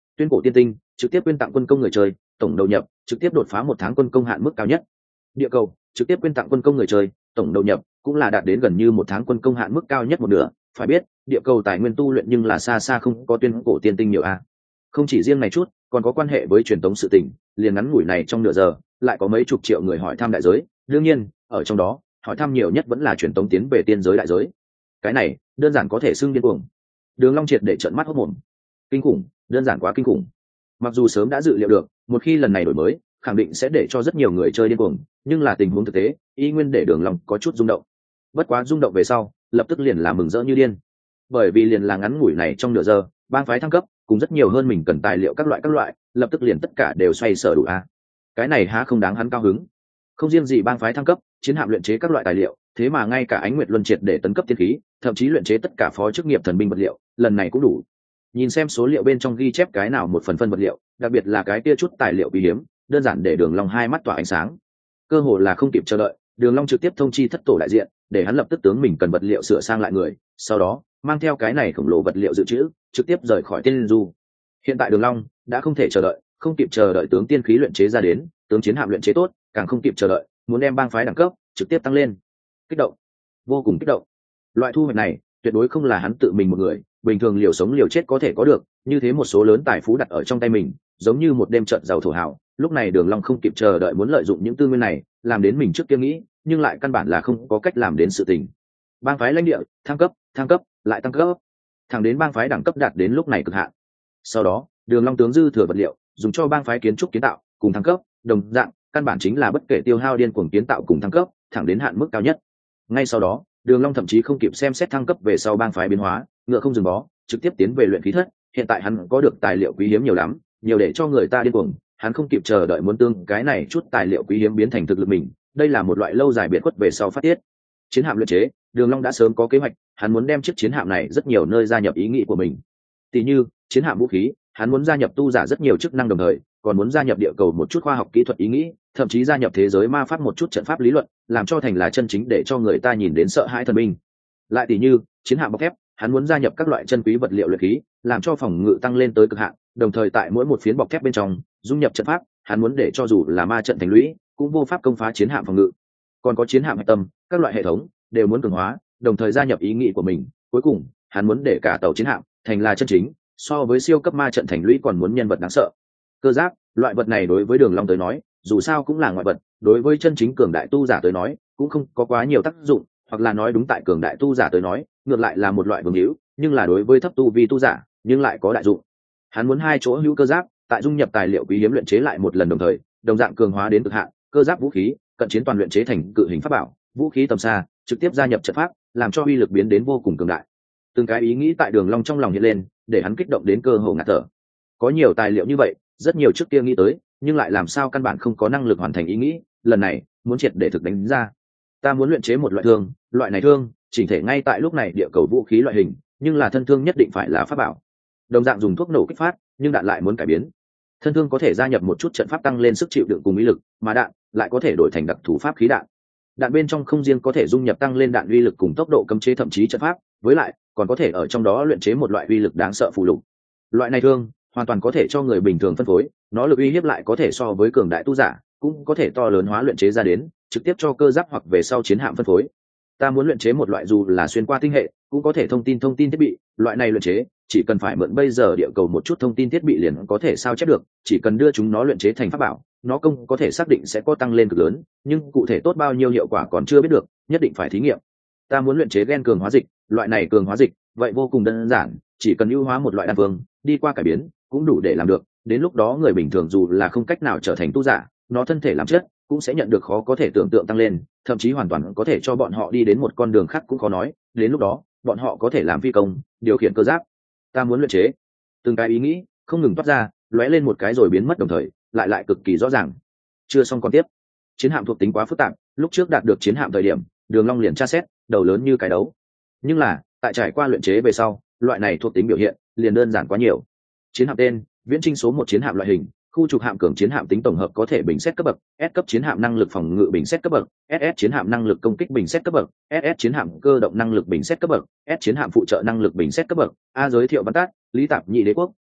Tuyên cổ tiên tinh trực tiếp quyên tặng quân công người chơi, tổng đầu nhập trực tiếp đột phá 1 tháng quân công hạn mức cao nhất. Địa cầu trực tiếp quyên tặng quân công người chơi, tổng đầu nhập cũng là đạt đến gần như 1 tháng quân công hạn mức cao nhất một nửa. Phải biết địa cầu tài nguyên tu luyện nhưng là xa xa không có tuyên cổ tiên tinh nhiều a. Không chỉ riêng này chút, còn có quan hệ với truyền thống sự tình, liền ngắn ngủi này trong nửa giờ lại có mấy chục triệu người hỏi thăm đại giới. Đương nhiên ở trong đó hỏi thăm nhiều nhất vẫn là truyền thống tiến về tiên giới đại giới. Cái này đơn giản có thể xưng điên cuồng. Đường Long triệt để trợn mắt hốt mồm. Kinh khủng, đơn giản quá kinh khủng. Mặc dù sớm đã dự liệu được một khi lần này đổi mới khẳng định sẽ để cho rất nhiều người chơi điên cuồng, nhưng là tình huống thực tế y nguyên để Đường Long có chút rung động. Bất quá rung động về sau lập tức liền là mừng rỡ như điên, bởi vì liền là ngắn ngủi này trong nửa giờ bang phái thăng cấp cùng rất nhiều hơn mình cần tài liệu các loại lập tức liền tất cả đều xoay sở đủ a. Cái này há không đáng hắn cao hứng. Không riêng gì bang phái thăng cấp, chiến hạm luyện chế các loại tài liệu, thế mà ngay cả Ánh Nguyệt Luân triệt để tấn cấp tiên khí, thậm chí luyện chế tất cả phó chức nghiệp thần binh vật liệu, lần này cũng đủ. Nhìn xem số liệu bên trong ghi chép cái nào một phần phân vật liệu, đặc biệt là cái kia chút tài liệu quý hiếm, đơn giản để Đường Long hai mắt tỏa ánh sáng. Cơ hồ là không kịp chờ đợi, Đường Long trực tiếp thông chi thất tổ đại diện, để hắn lập tức tướng mình cần vật liệu sửa sang lại người, sau đó mang theo cái này khổng lồ vật liệu dự trữ, trực tiếp rời khỏi Tiên Du. Hiện tại Đường Long đã không thể chờ đợi, không kịp chờ đợi tướng tiên khí luyện chế ra đến, tướng chiến hạm luyện chế tốt, càng không kịp chờ đợi, muốn đem bang phái đẳng cấp trực tiếp tăng lên. Kích động, vô cùng kích động. Loại thu hoạch này tuyệt đối không là hắn tự mình một người bình thường liều sống liều chết có thể có được, như thế một số lớn tài phú đặt ở trong tay mình, giống như một đêm trận giàu thổ hào. Lúc này Đường Long không kịp chờ đợi muốn lợi dụng những tư nguyên này, làm đến mình trước kia nghĩ, nhưng lại căn bản là không có cách làm đến sự tình. Bang phái lãnh địa thăng cấp, lại tăng cấp, thẳng đến bang phái đẳng cấp đạt đến lúc này cực hạn. Sau đó, Đường Long tướng dư thừa vật liệu, dùng cho bang phái kiến trúc kiến tạo, cùng thăng cấp, đồng dạng, căn bản chính là bất kể tiêu hao điên cuồng kiến tạo cùng thăng cấp, thẳng đến hạn mức cao nhất. Ngay sau đó, Đường Long thậm chí không kịp xem xét thăng cấp về sau bang phái biến hóa, ngựa không dừng bó, trực tiếp tiến về luyện khí thất. Hiện tại hắn có được tài liệu quý hiếm nhiều lắm, nhiều để cho người ta điên cuồng, hắn không kịp chờ đợi muốn tương cái này chút tài liệu quý hiếm biến thành thực lực mình, đây là một loại lâu dài biệt khuất về sau phát tiết. Chiến hạm luyện chế, Đường Long đã sớm có kế hoạch, hắn muốn đem chiếc chiến hạm này rất nhiều nơi gia nhập ý nghĩ của mình. Tỷ như, chiến hạm vũ khí, hắn muốn gia nhập tu giả rất nhiều chức năng đồng thời, còn muốn gia nhập địa cầu một chút khoa học kỹ thuật ý nghĩ, thậm chí gia nhập thế giới ma pháp một chút trận pháp lý luận, làm cho thành là chân chính để cho người ta nhìn đến sợ hãi thần binh. Lại tỷ như, chiến hạm bọc thép, hắn muốn gia nhập các loại chân quý vật liệu luyện khí, làm cho phòng ngự tăng lên tới cực hạn, đồng thời tại mỗi một phiến bọc thép bên trong dung nhập trận pháp, hắn muốn để cho dù là ma trận thành lũy, cũng vô pháp công phá chiến hạm phòng ngự. Còn có chiến hạm hạch tâm, các loại hệ thống đều muốn cường hóa, đồng thời gia nhập ý nghĩ của mình. Cuối cùng, hắn muốn để cả tàu chiến hạm thành là chân chính, so với siêu cấp ma trận thành lũy còn muốn nhân vật đáng sợ. Cơ giáp, loại vật này đối với Đường Long tới nói, dù sao cũng là ngoại vật, đối với chân chính cường đại tu giả tới nói, cũng không có quá nhiều tác dụng, hoặc là nói đúng tại cường đại tu giả tới nói, ngược lại là một loại vương hữu, nhưng là đối với thấp tu vi tu giả, nhưng lại có đại dụng. Hắn muốn hai chỗ hữu cơ giáp, tại dung nhập tài liệu quý hiếm luyện chế lại một lần đồng thời, đồng dạng cường hóa đến cực hạn, cơ giáp vũ khí, cận chiến toàn luyện chế thành cự hình pháp bảo, vũ khí tầm xa, trực tiếp gia nhập trận pháp, làm cho uy lực biến đến vô cùng cường đại. Từng cái ý nghĩ tại Đường Long trong lòng hiện lên, để hắn kích động đến cơ hồ ngạt thở. Có nhiều tài liệu như vậy, rất nhiều trước kia nghĩ tới, nhưng lại làm sao căn bản không có năng lực hoàn thành ý nghĩ, lần này muốn triệt để thực đánh ra. Ta muốn luyện chế một loại thương, loại này thương chỉnh thể ngay tại lúc này địa cầu vũ khí loại hình, nhưng là thân thương nhất định phải là pháp bảo. Đồng dạng dùng thuốc nổ kích phát, nhưng đạn lại muốn cải biến. Thân thương có thể gia nhập một chút trận pháp tăng lên sức chịu đựng cùng ý lực, mà đạn lại có thể đổi thành đặc thù pháp khí đạn. Đạn bên trong không riêng có thể dung nhập tăng lên đạn uy lực cùng tốc độ cấm chế thậm chí trận pháp, với lại còn có thể ở trong đó luyện chế một loại uy lực đáng sợ phù lục. Loại này thương hoàn toàn có thể cho người bình thường phân phối, nó lực uy hiếp lại có thể so với cường đại tu giả, cũng có thể to lớn hóa luyện chế ra đến, trực tiếp cho cơ giáp hoặc về sau chiến hạm phân phối. Ta muốn luyện chế một loại dù là xuyên qua tinh hệ, cũng có thể thông tin thiết bị, loại này luyện chế chỉ cần phải mượn bây giờ địa cầu một chút thông tin thiết bị liền có thể sao chép được, chỉ cần đưa chúng nó luyện chế thành pháp bảo, nó công có thể xác định sẽ có tăng lên cực lớn, nhưng cụ thể tốt bao nhiêu hiệu quả còn chưa biết được, nhất định phải thí nghiệm. Ta muốn luyện chế gen cường hóa dịch, loại này cường hóa dịch, vậy vô cùng đơn giản, chỉ cần ưu hóa một loại đan phương, đi qua cải biến, cũng đủ để làm được, đến lúc đó người bình thường dù là không cách nào trở thành tu giả, nó thân thể làm chất cũng sẽ nhận được khó có thể tưởng tượng tăng lên, thậm chí hoàn toàn có thể cho bọn họ đi đến một con đường khác cũng khó nói, đến lúc đó, bọn họ có thể làm phi công, điều khiển cơ giáp. Ta muốn luyện chế. Từng cái ý nghĩ không ngừng toát ra, lóe lên một cái rồi biến mất đồng thời, lại cực kỳ rõ ràng. Chưa xong còn tiếp. Chiến hạm thuộc tính quá phức tạp, lúc trước đạt được chiến hạm thời điểm, Đường Long liền tra xét, đầu lớn như cái đấu. Nhưng là, tại trải qua luyện chế về sau, loại này thuộc tính biểu hiện liền đơn giản quá nhiều. Chiến hạm tên: Viễn Trinh số 1 chiến hạm loại hình, khu trục hạm cường chiến hạm tính tổng hợp có thể bình xét cấp bậc, S cấp chiến hạm năng lực phòng ngự bình xét cấp bậc, SS chiến hạm năng lực công kích bình xét cấp bậc, SS chiến hạm cơ động năng lực bình xét cấp bậc, S chiến hạm phụ trợ năng lực bình xét cấp bậc. A giới thiệu văn tắt: Lý Tạp Nhị Đế quốc,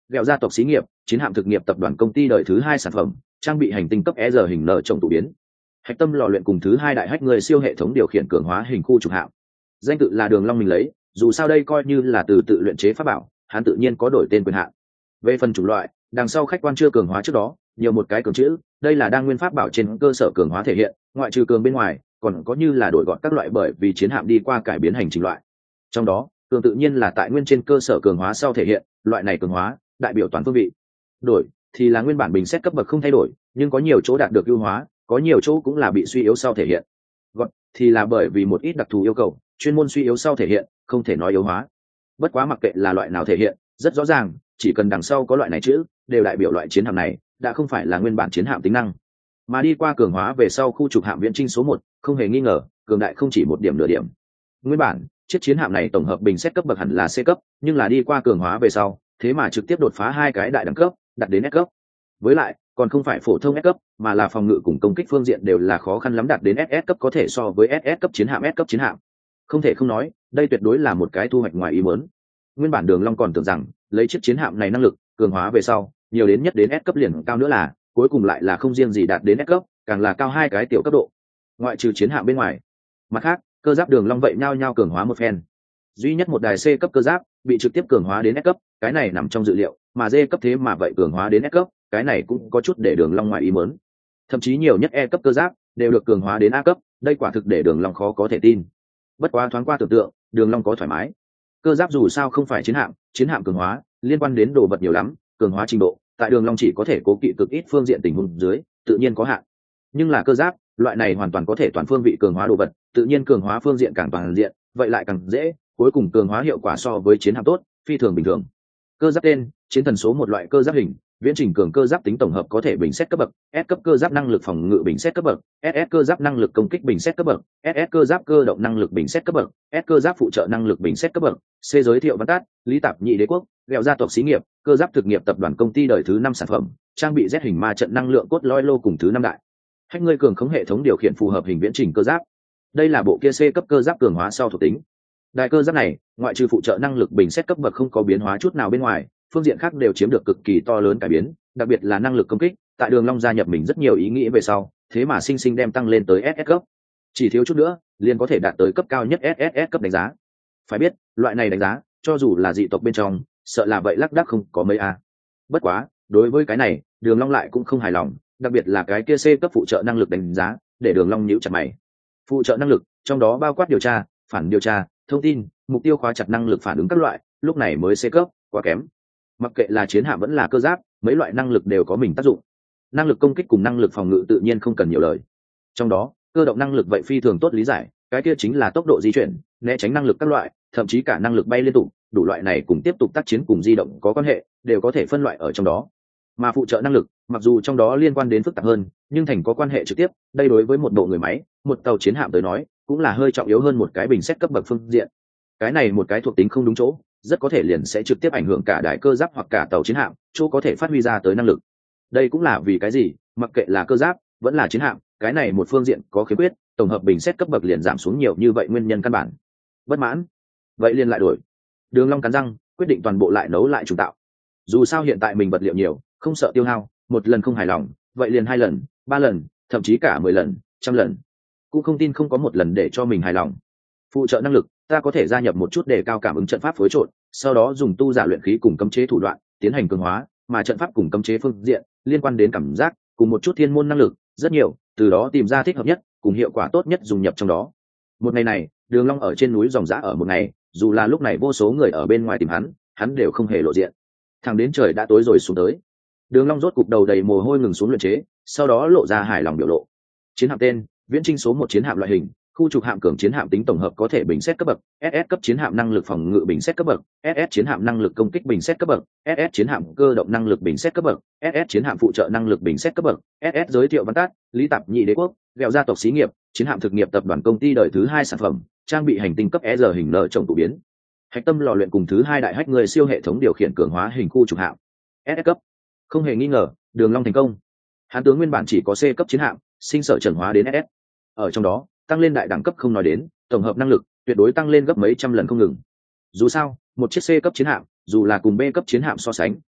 Gẹo gia tộc xí nghiệp, chiến hạm thực nghiệp tập đoàn công ty đời thứ 2 sản phẩm, trang bị hành tinh cấp E giờ hình nở trồng tụ biến. Hạch tâm lò luyện cùng thứ 2 đại hách người siêu hệ thống điều khiển cường hóa hình khu trục hạm. Danh tự là Đường Long mình lấy, dù sao đây coi như là từ tự luyện chế pháp bảo, hắn tự nhiên có đổi tên quyền hạn. Về phần chủng loại, đằng sau khách quan chưa cường hóa trước đó, nhiều một cái cường chữ, đây là đang nguyên pháp bảo trên cơ sở cường hóa thể hiện, ngoại trừ cường bên ngoài, còn có như là đổi gọn các loại bởi vì chiến hạm đi qua cải biến hành trình loại. Trong đó, cường tự nhiên là tại nguyên trên cơ sở cường hóa sau thể hiện, loại này cường hóa, đại biểu toàn phương vị. Đổi thì là nguyên bản bình xét cấp bậc không thay đổi, nhưng có nhiều chỗ đạt được ưu hóa, có nhiều chỗ cũng là bị suy yếu sau thể hiện. Gọn thì là bởi vì một ít đặc thù yêu cầu, chuyên môn suy yếu sau thể hiện, không thể nói yếu hóa. Bất quá mặc kệ là loại nào thể hiện, rất rõ ràng, chỉ cần đằng sau có loại này chữ, đều đại biểu loại chiến hạm này đã không phải là nguyên bản chiến hạm tính năng, mà đi qua cường hóa về sau khu trục hạm viễn trinh số 1, không hề nghi ngờ, cường đại không chỉ một điểm nửa điểm. Nguyên bản, chiếc chiến hạm này tổng hợp bình xét cấp bậc hẳn là C cấp, nhưng là đi qua cường hóa về sau, thế mà trực tiếp đột phá 2 cái đại đẳng cấp, đạt đến S cấp. Với lại, còn không phải phổ thông S cấp, mà là phòng ngự cùng công kích phương diện đều là khó khăn lắm đạt đến SS cấp, có thể so với SS cấp chiến hạm S cấp chiến hạm. Không thể không nói, đây tuyệt đối là một cái thu hoạch ngoài ý muốn. Nguyên bản Đường Long còn tưởng rằng, lấy chiếc chiến hạm này năng lực, cường hóa về sau, nhiều đến nhất đến S cấp liền cao nữa là, cuối cùng lại là không riêng gì đạt đến S cấp, càng là cao 2 cái tiểu cấp độ. Ngoại trừ chiến hạm bên ngoài, mặt khác, cơ giáp Đường Long vậy nhao nhao cường hóa một phen. Duy nhất một đài C cấp cơ giáp bị trực tiếp cường hóa đến S cấp, cái này nằm trong dự liệu, mà D cấp thế mà vậy cường hóa đến S cấp, cái này cũng có chút để Đường Long ngoài ý muốn. Thậm chí nhiều nhất E cấp cơ giáp đều được cường hóa đến A cấp, đây quả thực để Đường Long khó có thể tin. Bất quá thoáng qua tưởng tượng, Đường Long có thoải mái. Cơ giáp dù sao không phải chiến hạm cường hóa, liên quan đến đồ vật nhiều lắm, cường hóa trình độ, tại Đường Long chỉ có thể cố kỵ cực ít phương diện tình huống dưới, tự nhiên có hạn. Nhưng là cơ giáp, loại này hoàn toàn có thể toàn phương vị cường hóa đồ vật, tự nhiên cường hóa phương diện càng toàn diện, vậy lại càng dễ, cuối cùng cường hóa hiệu quả so với chiến hạm tốt, phi thường bình thường. Cơ giáp tên, chiến thần số một loại cơ giáp hình, viễn trình cường cơ giáp tính tổng hợp có thể bình xét cấp bậc, S cấp cơ giáp năng lực phòng ngự bình xét cấp bậc, SS cơ giáp năng lực công kích bình xét cấp bậc, SS cơ giáp cơ động năng lực bình xét cấp bậc, S cơ giáp phụ trợ năng lực bình xét cấp bậc. C giới thiệu văn tắt, Lý Tạp Nhị Đế quốc, Gẹo gia tộc xí nghiệp, cơ giáp thực nghiệp tập đoàn công ty đời thứ 5 sản phẩm, trang bị Z hình ma trận năng lượng cốt lõi lô cùng thứ 5 đại. Hách ngươi cường khống hệ thống điều khiển phù hợp hình viễn trình cơ giáp. Đây là bộ kia C cấp cơ giáp cường hóa sau thuộc tính. Đại cơ giáp này, ngoại trừ phụ trợ năng lực bình xét cấp bậc không có biến hóa chút nào bên ngoài, phương diện khác đều chiếm được cực kỳ to lớn cải biến, đặc biệt là năng lực công kích, tại Đường Long gia nhập mình rất nhiều ý nghĩ về sau, thế mà sinh sinh đem tăng lên tới SS cấp. Chỉ thiếu chút nữa, liền có thể đạt tới cấp cao nhất SSS cấp đánh giá. Phải biết, loại này đánh giá, cho dù là dị tộc bên trong, sợ là vậy lác đác không có mấy a. Bất quá, đối với cái này, Đường Long lại cũng không hài lòng, đặc biệt là cái kia C cấp phụ trợ năng lực đánh giá, để Đường Long nhíu chặt mày. Phụ trợ năng lực, trong đó bao quát điều tra, phản điều tra, thông tin, mục tiêu khóa chặt năng lực phản ứng các loại, lúc này mới C cấp, quá kém. Mặc kệ là chiến hạm vẫn là cơ giáp, mấy loại năng lực đều có mình tác dụng. Năng lực công kích cùng năng lực phòng ngự tự nhiên không cần nhiều lời. Trong đó, cơ động năng lực vậy phi thường tốt lý giải, cái kia chính là tốc độ di chuyển, né tránh năng lực các loại, thậm chí cả năng lực bay liên tục, đủ loại này cùng tiếp tục tác chiến cùng di động có quan hệ, đều có thể phân loại ở trong đó. Mà phụ trợ năng lực, mặc dù trong đó liên quan đến phức tạp hơn, nhưng thành có quan hệ trực tiếp, đây đối với một bộ người máy, một tàu chiến hạm tới nói, cũng là hơi trọng yếu hơn một cái bình xét cấp bậc phương diện. Cái này một cái thuộc tính không đúng chỗ, rất có thể liền sẽ trực tiếp ảnh hưởng cả đại cơ giáp hoặc cả tàu chiến hạm, chỗ có thể phát huy ra tới năng lực. Đây cũng là vì cái gì, mặc kệ là cơ giáp, vẫn là chiến hạm, cái này một phương diện có khiếm khuyết, tổng hợp bình xét cấp bậc liền giảm xuống nhiều như vậy nguyên nhân căn bản. Bất mãn, vậy liền lại đổi. Đường Long cắn răng, quyết định toàn bộ lại nấu lại trùng tạo. Dù sao hiện tại mình vật liệu nhiều, không sợ tiêu hao, một lần không hài lòng, vậy liền 2 lần, 3 lần, thậm chí cả 10 lần, 100 lần. Cũng không tin không có một lần để cho mình hài lòng. Phụ trợ năng lực, ta có thể gia nhập một chút để cao cảm ứng trận pháp phối trộn, sau đó dùng tu giả luyện khí cùng cấm chế thủ đoạn tiến hành cường hóa, mà trận pháp cùng cấm chế phương diện liên quan đến cảm giác cùng một chút thiên môn năng lực rất nhiều, từ đó tìm ra thích hợp nhất cùng hiệu quả tốt nhất dùng nhập trong đó. Một ngày này, Đường Long ở trên núi dòng dã ở một ngày, dù là lúc này vô số người ở bên ngoài tìm hắn đều không hề lộ diện. Thẳng đến trời đã tối rồi xuống tới, Đường Long rốt cục đầu đầy mồ hôi ngừng xuống luyện chế, sau đó lộ ra hài lòng biểu lộ. Chiến hạm tên, viễn trinh số 1 chiến hạm loại hình, khu trục hạm cường chiến hạm tính tổng hợp có thể bình xét cấp bậc, SS cấp chiến hạm năng lực phòng ngự bình xét cấp bậc, SS chiến hạm năng lực công kích bình xét cấp bậc, SS chiến hạm cơ động năng lực bình xét cấp bậc, SS chiến hạm phụ trợ năng lực bình xét cấp bậc. SS giới thiệu văn tắt, Lý Tạp Nhị Đế quốc, Gẹo gia tộc xí nghiệp, chiến hạm thực nghiệp tập đoàn công ty đời thứ 2 sản phẩm, trang bị hành tinh cấp E giờ hình nở trồng tụ biến. Hạch tâm lò luyện cùng thứ 2 đại hách người siêu hệ thống điều khiển cường hóa hình khu trục hạm. SS cấp. Không hề nghi ngờ, Đường Long thành công. Hán tướng nguyên bản chỉ có C cấp chiến hạm, sinh sở trần hóa đến SS. Ở trong đó, tăng lên đại đẳng cấp không nói đến, tổng hợp năng lực tuyệt đối tăng lên gấp mấy trăm lần không ngừng. Dù sao, một chiếc C cấp chiến hạm, dù là cùng B cấp chiến hạm so sánh,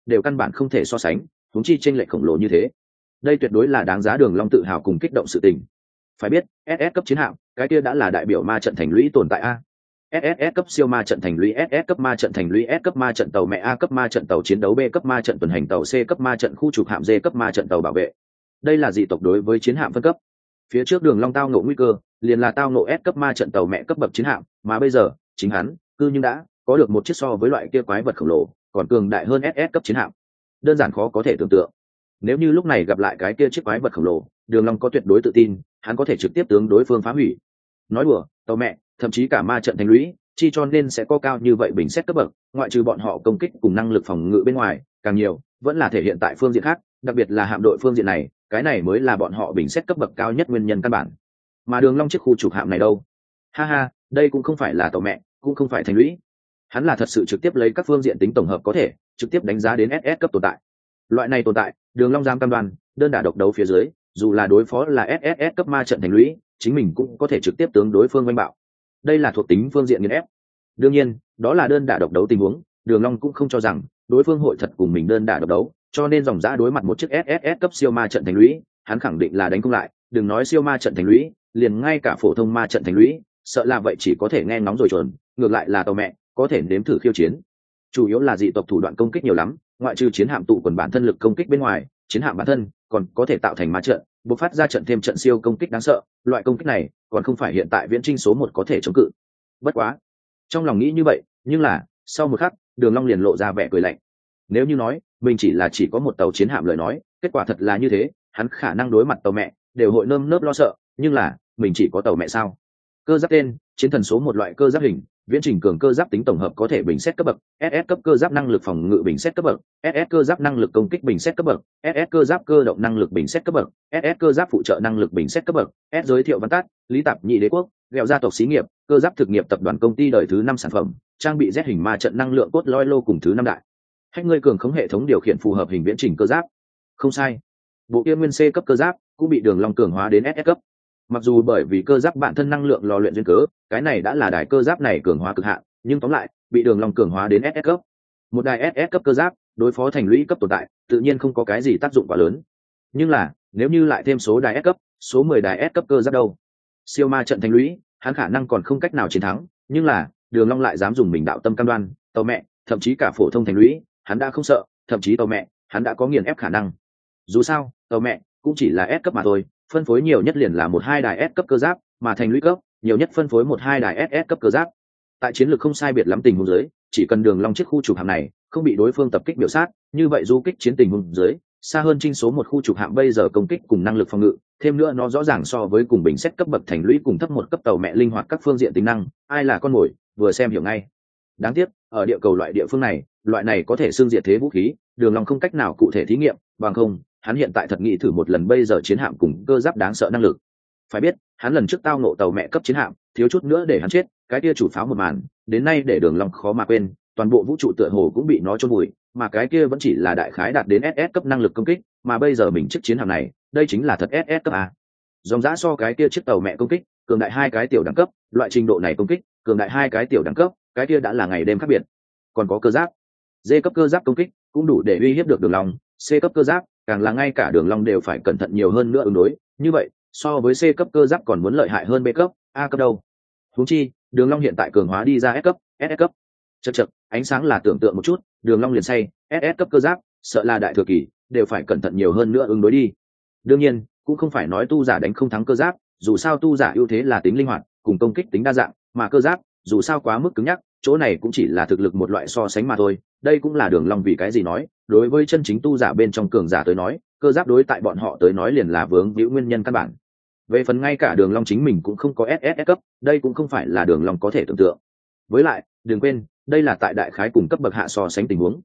đều căn bản không thể so sánh, huống chi chênh lệch khổng lồ như thế. Đây tuyệt đối là đáng giá Đường Long tự hào cùng kích động sự tình. Phải biết, SS cấp chiến hạm, cái kia đã là đại biểu ma trận thành lũy tồn tại a. SSS cấp siêu ma trận thành lũy, SS cấp ma trận thành lũy, S cấp ma trận tàu mẹ, A cấp ma trận tàu chiến đấu, B cấp ma trận tuần hành tàu, C cấp ma trận khu trục hạm, D cấp ma trận tàu bảo vệ. Đây là dị tộc đối với chiến hạm phân cấp. Phía trước Đường Long tao ngộ nguy cơ, liền là tao ngộ S cấp ma trận tàu mẹ cấp bậc chiến hạm, mà bây giờ, chính hắn, cư nhưng đã có được một chiếc so với loại kia quái vật khổng lồ, còn cường đại hơn SS cấp chiến hạm. Đơn giản khó có thể tưởng tượng. Nếu như lúc này gặp lại cái kia chiếc quái vật khổng lồ, Đường Long có tuyệt đối tự tin, hắn có thể trực tiếp tướng đối phương phá hủy. Nói đùa, tàu mẹ, thậm chí cả ma trận thành lũy, chi cho nên sẽ có cao như vậy bình xét cấp bậc, ngoại trừ bọn họ công kích cùng năng lực phòng ngự bên ngoài, càng nhiều vẫn là thể hiện tại phương diện khác, đặc biệt là hạm đội phương diện này, cái này mới là bọn họ bình xét cấp bậc cao nhất nguyên nhân căn bản. Mà Đường Long chiếc khu trục hạm này đâu? Ha ha, đây cũng không phải là tàu mẹ, cũng không phải thành lũy. Hắn là thật sự trực tiếp lấy các phương diện tính tổng hợp có thể, trực tiếp đánh giá đến SS cấp tồn tại. Loại này tồn tại, Đường Long dám cam đoan, đơn đả độc đấu phía dưới, dù là đối phó là SSS cấp ma trận thành lũy, chính mình cũng có thể trực tiếp tướng đối phương oanh bạo. Đây là thuộc tính phương diện nghiền ép. Đương nhiên, đó là đơn đả độc đấu tình huống, Đường Long cũng không cho rằng đối phương hội thật cùng mình đơn đả độc đấu, cho nên dòng dã đối mặt một chiếc SSS cấp siêu ma trận thành lũy, hắn khẳng định là đánh không lại, đừng nói siêu ma trận thành lũy, liền ngay cả phổ thông ma trận thành lũy, sợ là vậy chỉ có thể nghe ngóng rồi chuẩn, ngược lại là tàu mẹ, có thể nếm thử khiêu chiến. Chủ yếu là dị tộc thủ đoạn công kích nhiều lắm, ngoại trừ chiến hạm tụ quần bản thân lực công kích bên ngoài, chiến hạm bản thân còn có thể tạo thành ma trận, bộc phát ra trận thêm trận siêu công kích đáng sợ, loại công kích này còn không phải hiện tại viễn trinh số 1 có thể chống cự. Bất quá, trong lòng nghĩ như vậy, nhưng là sau một khắc, Đường Long liền lộ ra vẻ cười lạnh. Nếu như nói mình chỉ có một tàu chiến hạm lời nói, kết quả thật là như thế, hắn khả năng đối mặt tàu mẹ đều hội nơm nớp lo sợ, nhưng là mình chỉ có tàu mẹ sao? Cơ giáp tên, chiến thần số 1 loại cơ giáp hình, viễn trình cường cơ giáp tính tổng hợp có thể bình xét cấp bậc, SS cấp cơ giáp năng lực phòng ngự bình xét cấp bậc, SS cơ giáp năng lực công kích bình xét cấp bậc, SS cơ giáp cơ động năng lực bình xét cấp bậc, SS cơ giáp phụ trợ năng lực bình xét cấp bậc, S giới thiệu văn tắt, Lý Tạp Nhị Đế quốc, Gẹo gia tộc xí nghiệp, cơ giáp thực nghiệp tập đoàn công ty đời thứ 5 sản phẩm, trang bị Z hình ma trận năng lượng cốt lõi lô cùng thứ 5 đại. Hách ngươi cường khống hệ thống điều khiển phù hợp hình viễn trình cơ giáp. Không sai. Bộ kia nguyên C cấp cơ giáp cũng bị Đường Long cường hóa đến SS cấp. Mặc dù bởi vì cơ giáp bản thân năng lượng lò luyện duyên cớ, cái này đã là đài cơ giáp này cường hóa cực hạn, nhưng tóm lại bị Đường Long cường hóa đến SS cấp. Một đài SS cấp cơ giáp đối phó thành lũy cấp tồn tại tự nhiên không có cái gì tác dụng quá lớn, nhưng là nếu như lại thêm số đài S cấp, số 10 đài S cấp cơ giáp đâu, siêu ma trận thành lũy hắn khả năng còn không cách nào chiến thắng, nhưng là Đường Long lại dám dùng mình đạo tâm cam đoan, tàu mẹ thậm chí cả phổ thông thành lũy hắn đã không sợ, thậm chí tàu mẹ hắn đã có nghiền ép khả năng. Dù sao tàu mẹ cũng chỉ là S cấp mà thôi, phân phối nhiều nhất liền là 1-2 đài S cấp cơ giáp, mà thành lũy cấp nhiều nhất phân phối 1-2 đài SS cấp cơ giáp. Tại chiến lược không sai biệt lắm tình huống dưới, chỉ cần Đường Long chiếc khu trục hạm này không bị đối phương tập kích biểu sát, như vậy du kích chiến tình huống dưới, xa hơn trinh số 1 khu trục hạm bây giờ công kích cùng năng lực phòng ngự, thêm nữa nó rõ ràng so với cùng bình xét cấp bậc thành lũy cùng thấp một cấp tàu mẹ linh hoạt các phương diện tính năng, ai là con mồi, vừa xem hiểu ngay. Đáng tiếc, ở địa cầu loại địa phương này, loại này có thể xương diệt thế vũ khí, Đường Long không cách nào cụ thể thí nghiệm, bằng không, hắn hiện tại thật nghĩ thử một lần bây giờ chiến hạm cùng cơ giáp đáng sợ năng lực. Phải biết, hắn lần trước tao ngộ tàu mẹ cấp chiến hạm, thiếu chút nữa để hắn chết, cái kia chủ pháo một màn, đến nay để Đường Long khó mà quên, toàn bộ vũ trụ tựa hồ cũng bị nó chôn vùi, mà cái kia vẫn chỉ là đại khái đạt đến SS cấp năng lực công kích, mà bây giờ mình chiếc chiến hạm này, đây chính là thật SS cấp a. Dòng dã so cái kia chiếc tàu mẹ công kích, cường đại 2 cái tiểu đẳng cấp, loại trình độ này công kích, cường đại 2 cái tiểu đẳng cấp, cái kia đã là ngày đêm khác biệt. Còn có cơ giáp, D cấp cơ giáp công kích, cũng đủ để uy hiếp được Đường Long, C cấp cơ giáp, càng là ngay cả Đường Long đều phải cẩn thận nhiều hơn nữa ứng đối, như vậy, so với C cấp cơ giáp còn muốn lợi hại hơn B cấp, A cấp đâu. Huống chi, Đường Long hiện tại cường hóa đi ra S cấp, SS cấp. Chậc, ánh sáng là tưởng tượng một chút, Đường Long liền say, SS cấp cơ giáp, sợ là đại thừa kỳ, đều phải cẩn thận nhiều hơn nữa ứng đối đi. Đương nhiên, cũng không phải nói tu giả đánh không thắng cơ giáp, dù sao tu giả ưu thế là tính linh hoạt, cùng công kích tính đa dạng, mà cơ giáp, dù sao quá mức cứng nhắc, chỗ này cũng chỉ là thực lực một loại so sánh mà thôi. Đây cũng là Đường Long vì cái gì nói, đối với chân chính tu giả bên trong cường giả tới nói, cơ giáp đối tại bọn họ tới nói liền là vướng víu nguyên nhân căn bản. Về phần ngay cả Đường Long chính mình cũng không có SS cấp, đây cũng không phải là Đường Long có thể tưởng tượng. Với lại, đừng quên, đây là tại đại khái cùng cấp bậc hạ so sánh tình huống.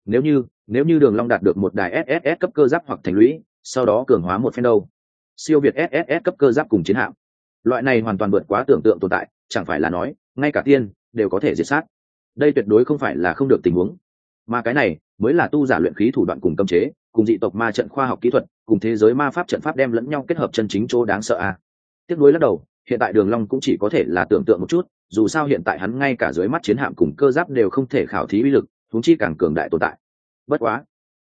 Nếu như Đường Long đạt được một đài SSS cấp cơ giáp hoặc thành lũy, sau đó cường hóa một phen đâu, siêu việt SSS cấp cơ giáp cùng chiến hạm, loại này hoàn toàn vượt quá tưởng tượng tồn tại, chẳng phải là nói, ngay cả tiên đều có thể diệt sát. Đây tuyệt đối không phải là không được tình huống, mà cái này mới là tu giả luyện khí thủ đoạn cùng cấm chế, cùng dị tộc ma trận khoa học kỹ thuật, cùng thế giới ma pháp trận pháp đem lẫn nhau kết hợp chân chính chỗ đáng sợ a. Tiếc nuối lắc đầu, hiện tại Đường Long cũng chỉ có thể là tưởng tượng một chút, dù sao hiện tại hắn ngay cả dưới mắt chiến hạm cùng cơ giáp đều không thể khảo thí uy lực, huống chi càng cường đại tồn tại. Bất quá,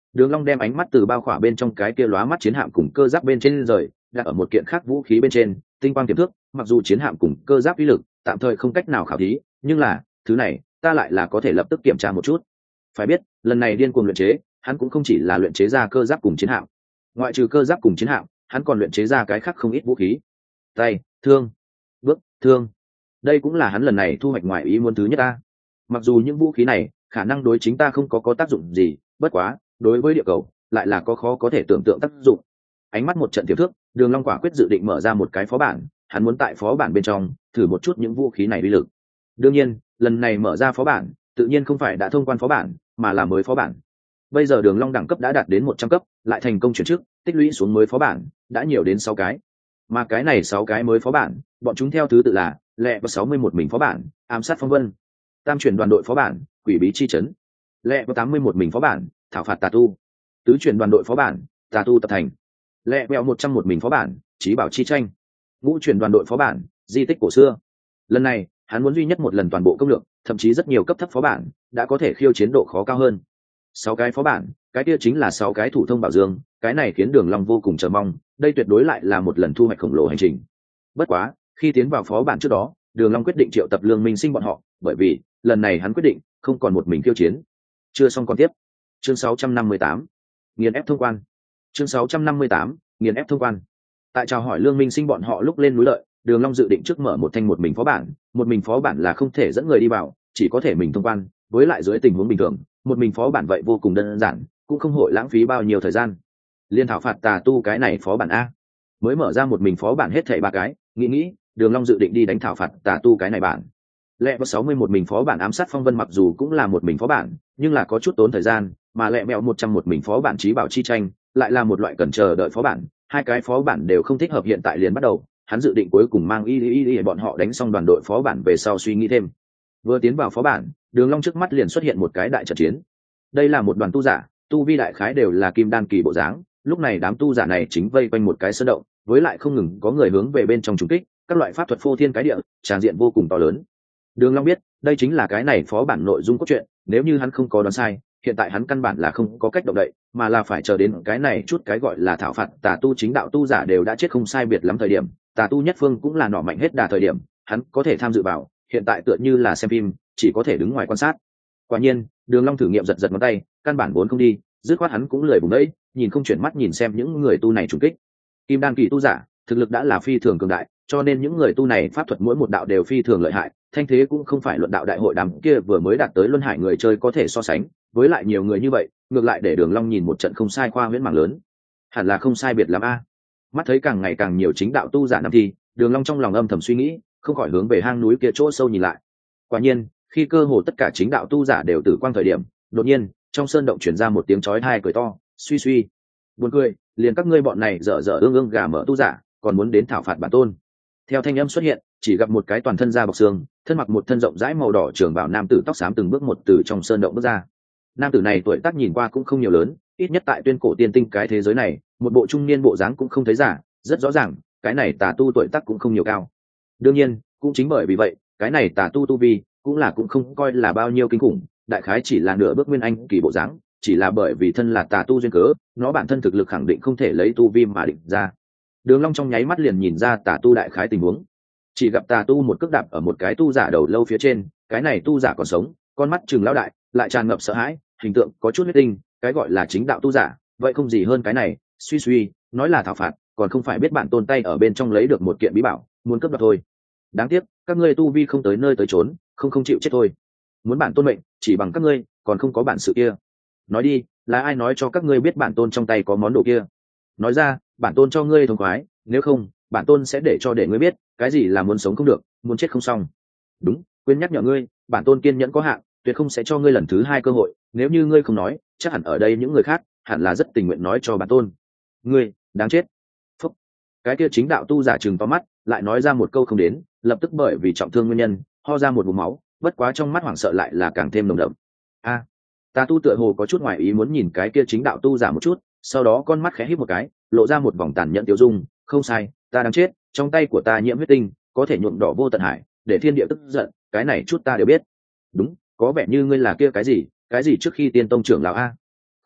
Đường Long đem ánh mắt từ bao khỏa bên trong cái kia lóa mắt chiến hạm cùng cơ giáp bên trên rời, đặt ở một kiện khác vũ khí bên trên, tinh quang tiềm thước. Mặc dù chiến hạm cùng cơ giáp uy lực tạm thời không cách nào khảo thí, nhưng là thứ này ta lại là có thể lập tức kiểm tra một chút. Phải biết, lần này điên cuồng luyện chế, hắn cũng không chỉ là luyện chế ra cơ giáp cùng chiến hạm. Ngoại trừ cơ giáp cùng chiến hạm, hắn còn luyện chế ra cái khác không ít vũ khí. Tay, thương, bước, thương. Đây cũng là hắn lần này thu hoạch ngoài ý muốn thứ nhất ta. Mặc dù những vũ khí này khả năng đối chính ta không có tác dụng gì, bất quá đối với địa cầu lại là khó có thể tưởng tượng tác dụng. Ánh mắt một trận tiềm thước, Đường Long quả quyết dự định mở ra một cái phó bản, hắn muốn tại phó bản bên trong thử một chút những vũ khí này uy lực. Đương nhiên, lần này mở ra phó bản, tự nhiên không phải đã thông quan phó bản, mà là mới phó bản. Bây giờ Đường Long đẳng cấp đã đạt đến 100 cấp, lại thành công chuyển chức, tích lũy xuống mới phó bản đã nhiều đến 6 cái. Mà cái này 6 cái mới phó bản, bọn chúng theo thứ tự là lẹ và 61 mình phó bản, ám sát phong vân, tam chuyển đoàn đội phó bản, quỷ bí chi trấn, lẹ và 81 mình phó bản, thảo phạt tà tu, tứ chuyển đoàn đội phó bản, tà tu tập thành, lẹ vẹo 101 mình phó bản, trí bảo chi tranh, ngũ chuyển đoàn đội phó bản, di tích cổ xưa. Lần này hắn muốn duy nhất một lần toàn bộ công lược, thậm chí rất nhiều cấp thấp phó bản đã có thể khiêu chiến độ khó cao hơn. 6 cái phó bản, cái kia chính là 6 cái thủ thông bảo dương, cái này khiến Đường Long vô cùng chờ mong, đây tuyệt đối lại là một lần thu hoạch khổng lồ hành trình. Bất quá, khi tiến vào phó bản trước đó, Đường Long quyết định triệu tập Lương Minh Sinh bọn họ, bởi vì lần này hắn quyết định không còn một mình khiêu chiến. Chưa xong còn tiếp. Chương 658. Nghiền ép thông quan. Chương 658. Nghiền ép thông quan. Tại chào hỏi Lương Minh Sinh bọn họ lúc lên núi Lợi, Đường Long dự định trước mở một mình phó bản, một mình phó bản là không thể dẫn người đi vào, chỉ có thể mình thông quan, với lại dưới tình huống bình thường, một mình phó bản vậy vô cùng đơn giản, cũng không hội lãng phí bao nhiêu thời gian. Liên thảo phạt tà tu cái này phó bản a, mới mở ra một mình phó bản hết thảy 3 cái, nghĩ, Đường Long dự định đi đánh thảo phạt tà tu cái này bản. Lẹ vào 61 mình phó bản ám sát phong vân mặc dù cũng là một mình phó bản, nhưng là có chút tốn thời gian, mà lẹ mẹo 101 mình phó bản trí bảo chi tranh lại là một loại cần chờ đợi phó bản, hai cái phó bản đều không thích hợp hiện tại liền bắt đầu, hắn dự định cuối cùng mang y bọn họ đánh xong đoàn đội phó bản về sau suy nghĩ thêm. Vừa tiến vào phó bản, Đường Long trước mắt liền xuất hiện một cái đại trận chiến. Đây là một đoàn tu giả, tu vi đại khái đều là kim đan kỳ bộ dáng, lúc này đám tu giả này chính vây quanh một cái sơn động, với lại không ngừng có người hướng về bên trong trùng kích, các loại pháp thuật phô thiên cái địa, tràn diện vô cùng to lớn. Đường Long biết, đây chính là cái này phó bản nội dung cốt truyện, nếu như hắn không có đoán sai, hiện tại hắn căn bản là không có cách động đậy, mà là phải chờ đến cái này chút cái gọi là thảo phạt tà tu chính đạo tu giả đều đã chết không sai biệt lắm thời điểm, tà tu nhất phương cũng là nỏ mạnh hết đà thời điểm, hắn có thể tham dự vào, hiện tại tựa như là xem phim, chỉ có thể đứng ngoài quan sát. Quả nhiên, Đường Long thử nghiệm giật giật ngón tay, căn bản vốn không đi, dứt khoát hắn cũng lười bùng đấy, nhìn không chuyển mắt nhìn xem những người tu này trùng kích. Kim đan kỳ tu giả, thực lực đã là phi thường cường đại, cho nên những người tu này pháp thuật mỗi một đạo đều phi thường lợi hại, thanh thế cũng không phải luận đạo đại hội đám kia vừa mới đạt tới luân hải người chơi có thể so sánh, với lại nhiều người như vậy, ngược lại để Đường Long nhìn một trận không sai khoa huyễn mảng lớn. Hẳn là không sai biệt lắm a. Mắt thấy càng ngày càng nhiều chính đạo tu giả nằm thi, Đường Long trong lòng âm thầm suy nghĩ, không khỏi hướng về hang núi kia chỗ sâu nhìn lại. Quả nhiên, khi cơ hồ tất cả chính đạo tu giả đều tử quang thời điểm, đột nhiên, trong sơn động truyền ra một tiếng chói tai cười to, suy. Buồn cười, liền các ngươi bọn này dở ương gà mở tu giả, còn muốn đến thảo phạt bản tôn. Theo thanh âm xuất hiện, chỉ gặp một cái toàn thân da bọc xương, thân mặc một thân rộng rãi màu đỏ trường bào nam tử tóc xám từng bước một từ trong sơn động bước ra. Nam tử này tuổi tác nhìn qua cũng không nhiều lớn, ít nhất tại tuyên cổ tiên tinh cái thế giới này, một bộ trung niên bộ dáng cũng không thấy giả, rất rõ ràng, cái này tà tu tuổi tác cũng không nhiều cao. Đương nhiên, cũng chính bởi vì vậy, cái này tà tu vi cũng không coi là bao nhiêu kinh khủng, đại khái chỉ là nửa bước nguyên anh kỳ bộ dáng, chỉ là bởi vì thân là tà tu duyên cớ, nó bản thân thực lực khẳng định không thể lấy tu vi mà định ra. Đường Long trong nháy mắt liền nhìn ra tà tu đại khái tình huống, chỉ gặp tà tu một cước đạp ở một cái tu giả đầu lâu phía trên, cái này tu giả còn sống, con mắt trừng lão đại, lại tràn ngập sợ hãi, hình tượng có chút huyết tinh, cái gọi là chính đạo tu giả, vậy không gì hơn cái này, suy, nói là thảo phạt, còn không phải biết bản tôn tay ở bên trong lấy được một kiện bí bảo, muốn cướp đoạt thôi. Đáng tiếc, các ngươi tu vi không tới nơi tới chốn, không chịu chết thôi. Muốn bản tôn mệnh, chỉ bằng các ngươi, còn không có bản sự kia. Nói đi, là ai nói cho các ngươi biết bản tôn trong tay có món đồ kia? Nói ra, bản tôn cho ngươi thông khoái, nếu không, bản tôn sẽ để ngươi biết, cái gì là muốn sống không được, muốn chết không xong. Đúng, quên nhắc nhở ngươi, bản tôn kiên nhẫn có hạn, tuyệt không sẽ cho ngươi lần thứ 2 cơ hội, nếu như ngươi không nói, chắc hẳn ở đây những người khác hẳn là rất tình nguyện nói cho bản tôn. Ngươi, đáng chết. Phúc. Cái kia chính đạo tu giả trừng to mắt, lại nói ra một câu không đến, lập tức bởi vì trọng thương nguyên nhân, ho ra một vùng máu, bất quá trong mắt hoảng sợ lại là càng thêm nồng đậm. A, tà tu tựa hồ có chút ngoài ý muốn nhìn cái kia chính đạo tu giả một chút, sau đó con mắt khẽ híp một cái, lộ ra một vòng tàn nhẫn tiêu dung, không sai, ta đang chết, trong tay của ta nhiễm huyết tinh, có thể nhuộm đỏ vô tận hải, để thiên địa tức giận, cái này chút ta đều biết. Đúng, có vẻ như ngươi là kia cái gì trước khi tiên tông trưởng lão a.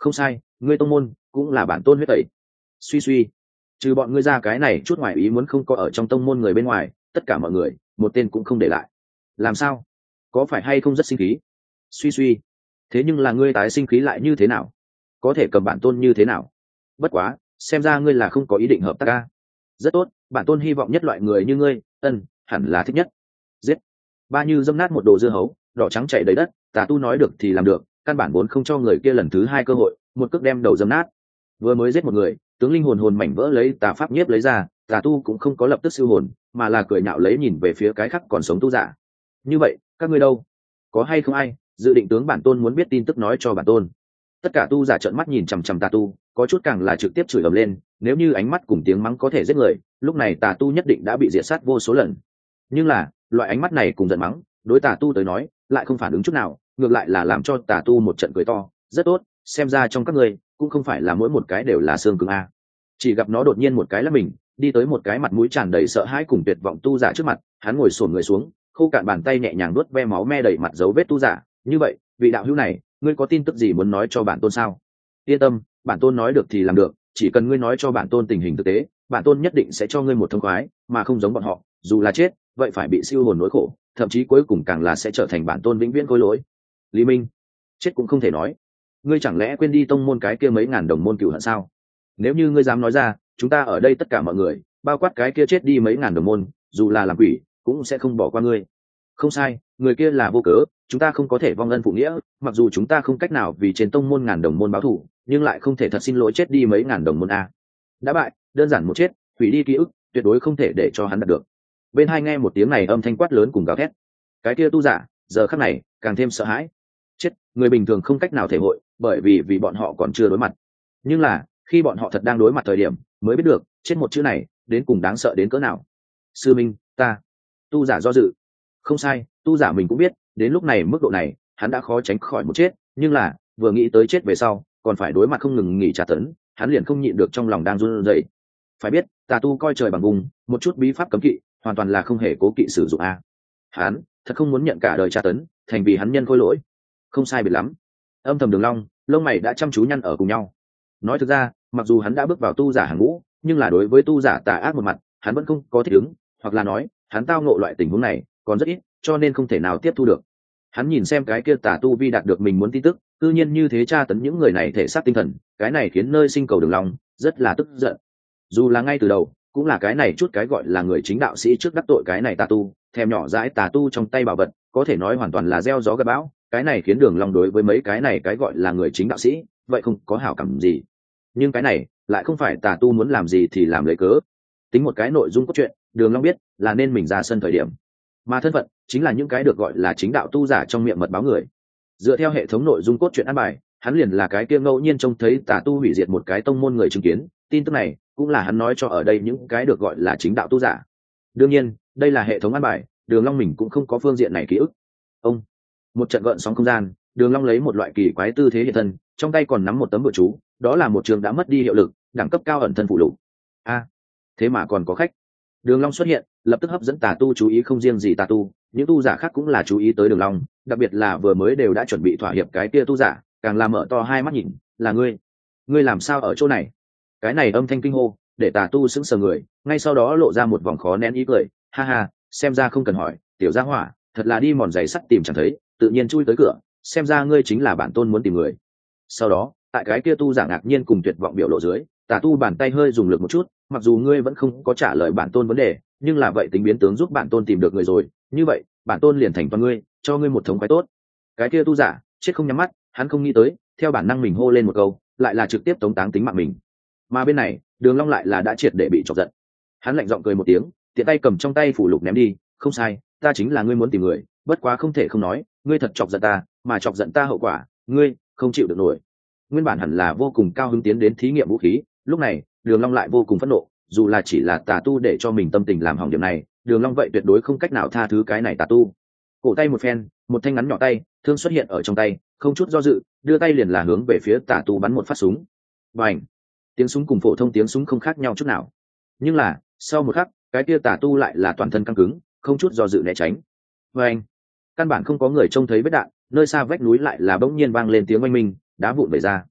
Không sai, ngươi tông môn cũng là bản tôn huyết tẩy. Suy suy, trừ bọn ngươi ra cái này chút ngoài ý muốn không có ở trong tông môn người bên ngoài, tất cả mọi người một tên cũng không để lại. Làm sao? Có phải hay không rất sinh khí? Suy suy, thế nhưng là ngươi tái sinh khí lại như thế nào? Có thể cầm bản tôn như thế nào? Bất quá, xem ra ngươi là không có ý định hợp tác ca. Rất tốt, bản tôn hy vọng nhất loại người như ngươi, hẳn là thích nhất. Giết. Ba Như dâm nát một đồ dưa hấu, đỏ trắng chảy đầy đất, tà tu nói được thì làm được, căn bản vốn không cho người kia lần thứ hai cơ hội, một cước đem đầu dâm nát. Vừa mới giết một người, tướng linh hồn hồn mảnh vỡ lấy tà pháp nhiếp lấy ra, tà tu cũng không có lập tức siêu hồn, mà là cười nhạo lấy nhìn về phía cái khác còn sống tu giả. Như vậy, các ngươi đâu? Có hay không ai dự định tướng bản tôn muốn biết tin tức nói cho bản tôn? Tất cả tu giả trợn mắt nhìn chằm chằm tà tu, có chút càng là trực tiếp chửi ầm lên, nếu như ánh mắt cùng tiếng mắng có thể giết người, lúc này tà tu nhất định đã bị diệt sát vô số lần. Nhưng là, loại ánh mắt này cùng giận mắng, đối tà tu tới nói, lại không phản ứng chút nào, ngược lại là làm cho tà tu một trận cười to. Rất tốt, xem ra trong các ngươi cũng không phải là mỗi một cái đều là xương cứng a. Chỉ gặp nó đột nhiên một cái là mình đi tới một cái mặt mũi tràn đầy sợ hãi cùng tuyệt vọng tu giả trước mặt, hắn ngồi xổm người xuống, khô cạn bàn tay nhẹ nhàng nuốt ve máu me đầy mặt dấu vết tu giả. Như vậy, vị đạo hữu này, ngươi có tin tức gì muốn nói cho bản tôn sao? Yên tâm, bản tôn nói được thì làm được, chỉ cần ngươi nói cho bản tôn tình hình thực tế, bản tôn nhất định sẽ cho ngươi một thông khoái, mà không giống bọn họ, dù là chết, vậy phải bị siêu hồn nỗi khổ, thậm chí cuối cùng càng là sẽ trở thành bản tôn vĩnh viễn khối lỗi. Lý Minh, chết cũng không thể nói. Ngươi chẳng lẽ quên đi tông môn cái kia mấy ngàn đồng môn cửu hận sao? Nếu như ngươi dám nói ra, chúng ta ở đây tất cả mọi người, bao quát cái kia chết đi mấy ngàn đồng môn, dù là làm quỷ, cũng sẽ không bỏ qua ngươi. Không sai, người kia là vô cớ, chúng ta không có thể vong ân phụ nghĩa, mặc dù chúng ta không cách nào vì trên tông môn ngàn đồng môn báo thù, nhưng lại không thể thật xin lỗi chết đi mấy ngàn đồng môn a. Đã bại, đơn giản một chết, hủy đi ký ức, tuyệt đối không thể để cho hắn đạt được. Bên hai nghe một tiếng này âm thanh quát lớn cùng gào thét. Cái kia tu giả, giờ khắc này, càng thêm sợ hãi. Chết, người bình thường không cách nào thể hội, bởi vì bọn họ còn chưa đối mặt. Nhưng là, khi bọn họ thật đang đối mặt thời điểm, mới biết được, chết một chữ này, đến cùng đáng sợ đến cỡ nào. Sư Minh, ta. Tu giả do dự. Không sai, tu giả mình cũng biết, đến lúc này mức độ này, hắn đã khó tránh khỏi một chết, nhưng là, vừa nghĩ tới chết về sau, còn phải đối mặt không ngừng nghỉ trả tấn, hắn liền không nhịn được trong lòng đang run rẩy. Phải biết, tà tu coi trời bằng vùng, một chút bí pháp cấm kỵ, hoàn toàn là không hề cố kỵ sử dụng a. Hắn thật không muốn nhận cả đời tra tấn, thành vì hắn nhân khôi lỗi. Không sai biệt lắm. Âm thầm Đường Long, lông mày đã chăm chú nhăn ở cùng nhau. Nói thực ra, mặc dù hắn đã bước vào tu giả hàng ngũ, nhưng là đối với tu giả tà ác một mặt, hắn vẫn không có thích ứng, hoặc là nói, hắn tao ngộ loại tình huống này còn rất ít, cho nên không thể nào tiếp thu được. Hắn nhìn xem cái kia tà tu vi đạt được mình muốn tin tức, tự nhiên như thế tra tấn những người này thể xác tinh thần, cái này khiến nơi sinh cầu Đường Long rất là tức giận. Dù là ngay từ đầu, cũng là cái này chút cái gọi là người chính đạo sĩ trước đắc tội cái này tà tu, thèm nhỏ dãi tà tu trong tay bảo vật, có thể nói hoàn toàn là gieo gió gặt bão, cái này khiến Đường Long đối với mấy cái này cái gọi là người chính đạo sĩ, vậy không có hảo cảm gì. Nhưng cái này lại không phải tà tu muốn làm gì thì làm lấy cớ. Tính một cái nội dung cốt truyện, Đường Long biết là nên mình ra sân thời điểm, mà thân phận chính là những cái được gọi là chính đạo tu giả trong miệng mật báo người. Dựa theo hệ thống nội dung cốt truyện an bài, hắn liền là cái kia ngẫu nhiên trông thấy tà tu hủy diệt một cái tông môn người chứng kiến, tin tức này cũng là hắn nói cho ở đây những cái được gọi là chính đạo tu giả. Đương nhiên, đây là hệ thống an bài, Đường Long mình cũng không có phương diện này ký ức. Ông, một trận gợn sóng không gian, Đường Long lấy một loại kỳ quái tư thế hiện thân, trong tay còn nắm một tấm bùa chú, đó là một trường đã mất đi hiệu lực, đẳng cấp cao ẩn thân phụ lục. A, thế mà còn có khách. Đường Long xuất hiện, lập tức hấp dẫn tà tu chú ý, không riêng gì tà tu, những tu giả khác cũng là chú ý tới Đường Long, đặc biệt là vừa mới đều đã chuẩn bị thỏa hiệp cái kia tu giả, càng là mở to hai mắt nhìn, là ngươi làm sao ở chỗ này? Cái này âm thanh kinh hô, để tà tu sững sờ người, ngay sau đó lộ ra một vòng khó nén ý cười, ha ha, xem ra không cần hỏi, tiểu gia hỏa, thật là đi mòn giày sắt tìm chẳng thấy, tự nhiên chui tới cửa, xem ra ngươi chính là bản tôn muốn tìm người. Sau đó, tại cái kia tu giả ngạc nhiên cùng tuyệt vọng biểu lộ dưới, tà tu bàn tay hơi dùng lực một chút, mặc dù ngươi vẫn không có trả lời bản tôn vấn đề, nhưng là vậy tính biến tướng giúp bản tôn tìm được người rồi, như vậy, bản tôn liền thành toàn ngươi, cho ngươi một thống khoái tốt. Cái kia tu giả chết không nhắm mắt, hắn không nghĩ tới, theo bản năng mình hô lên một câu, lại là trực tiếp tống táng tính mạng mình. Mà bên này, Đường Long lại là đã triệt để bị chọc giận. Hắn lạnh giọng cười một tiếng, tiện tay cầm trong tay phủ lục ném đi, không sai, ta chính là ngươi muốn tìm người, bất quá không thể không nói, ngươi thật chọc giận ta, mà chọc giận ta hậu quả, ngươi không chịu được nổi. Nguyên bản hẳn là vô cùng cao hứng tiến đến thí nghiệm vũ khí, lúc này, Đường Long lại vô cùng phẫn nộ, dù là chỉ là tà tu để cho mình tâm tình làm hỏng điểm này, Đường Long vậy tuyệt đối không cách nào tha thứ cái này tà tu. Cổ tay một phen, một thanh ngắn nhỏ tay, thương xuất hiện ở trong tay, không chút do dự, đưa tay liền là hướng về phía tà tu bắn một phát súng. Bành! Tiếng súng cùng phổ thông tiếng súng không khác nhau chút nào. Nhưng là, sau một khắc, cái kia tà tu lại là toàn thân căng cứng, không chút do dự né tránh. Bành! Căn bản không có người trông thấy vết đạn, nơi xa vách núi lại là bỗng nhiên vang lên tiếng oanh minh, đá vụn vẩy ra.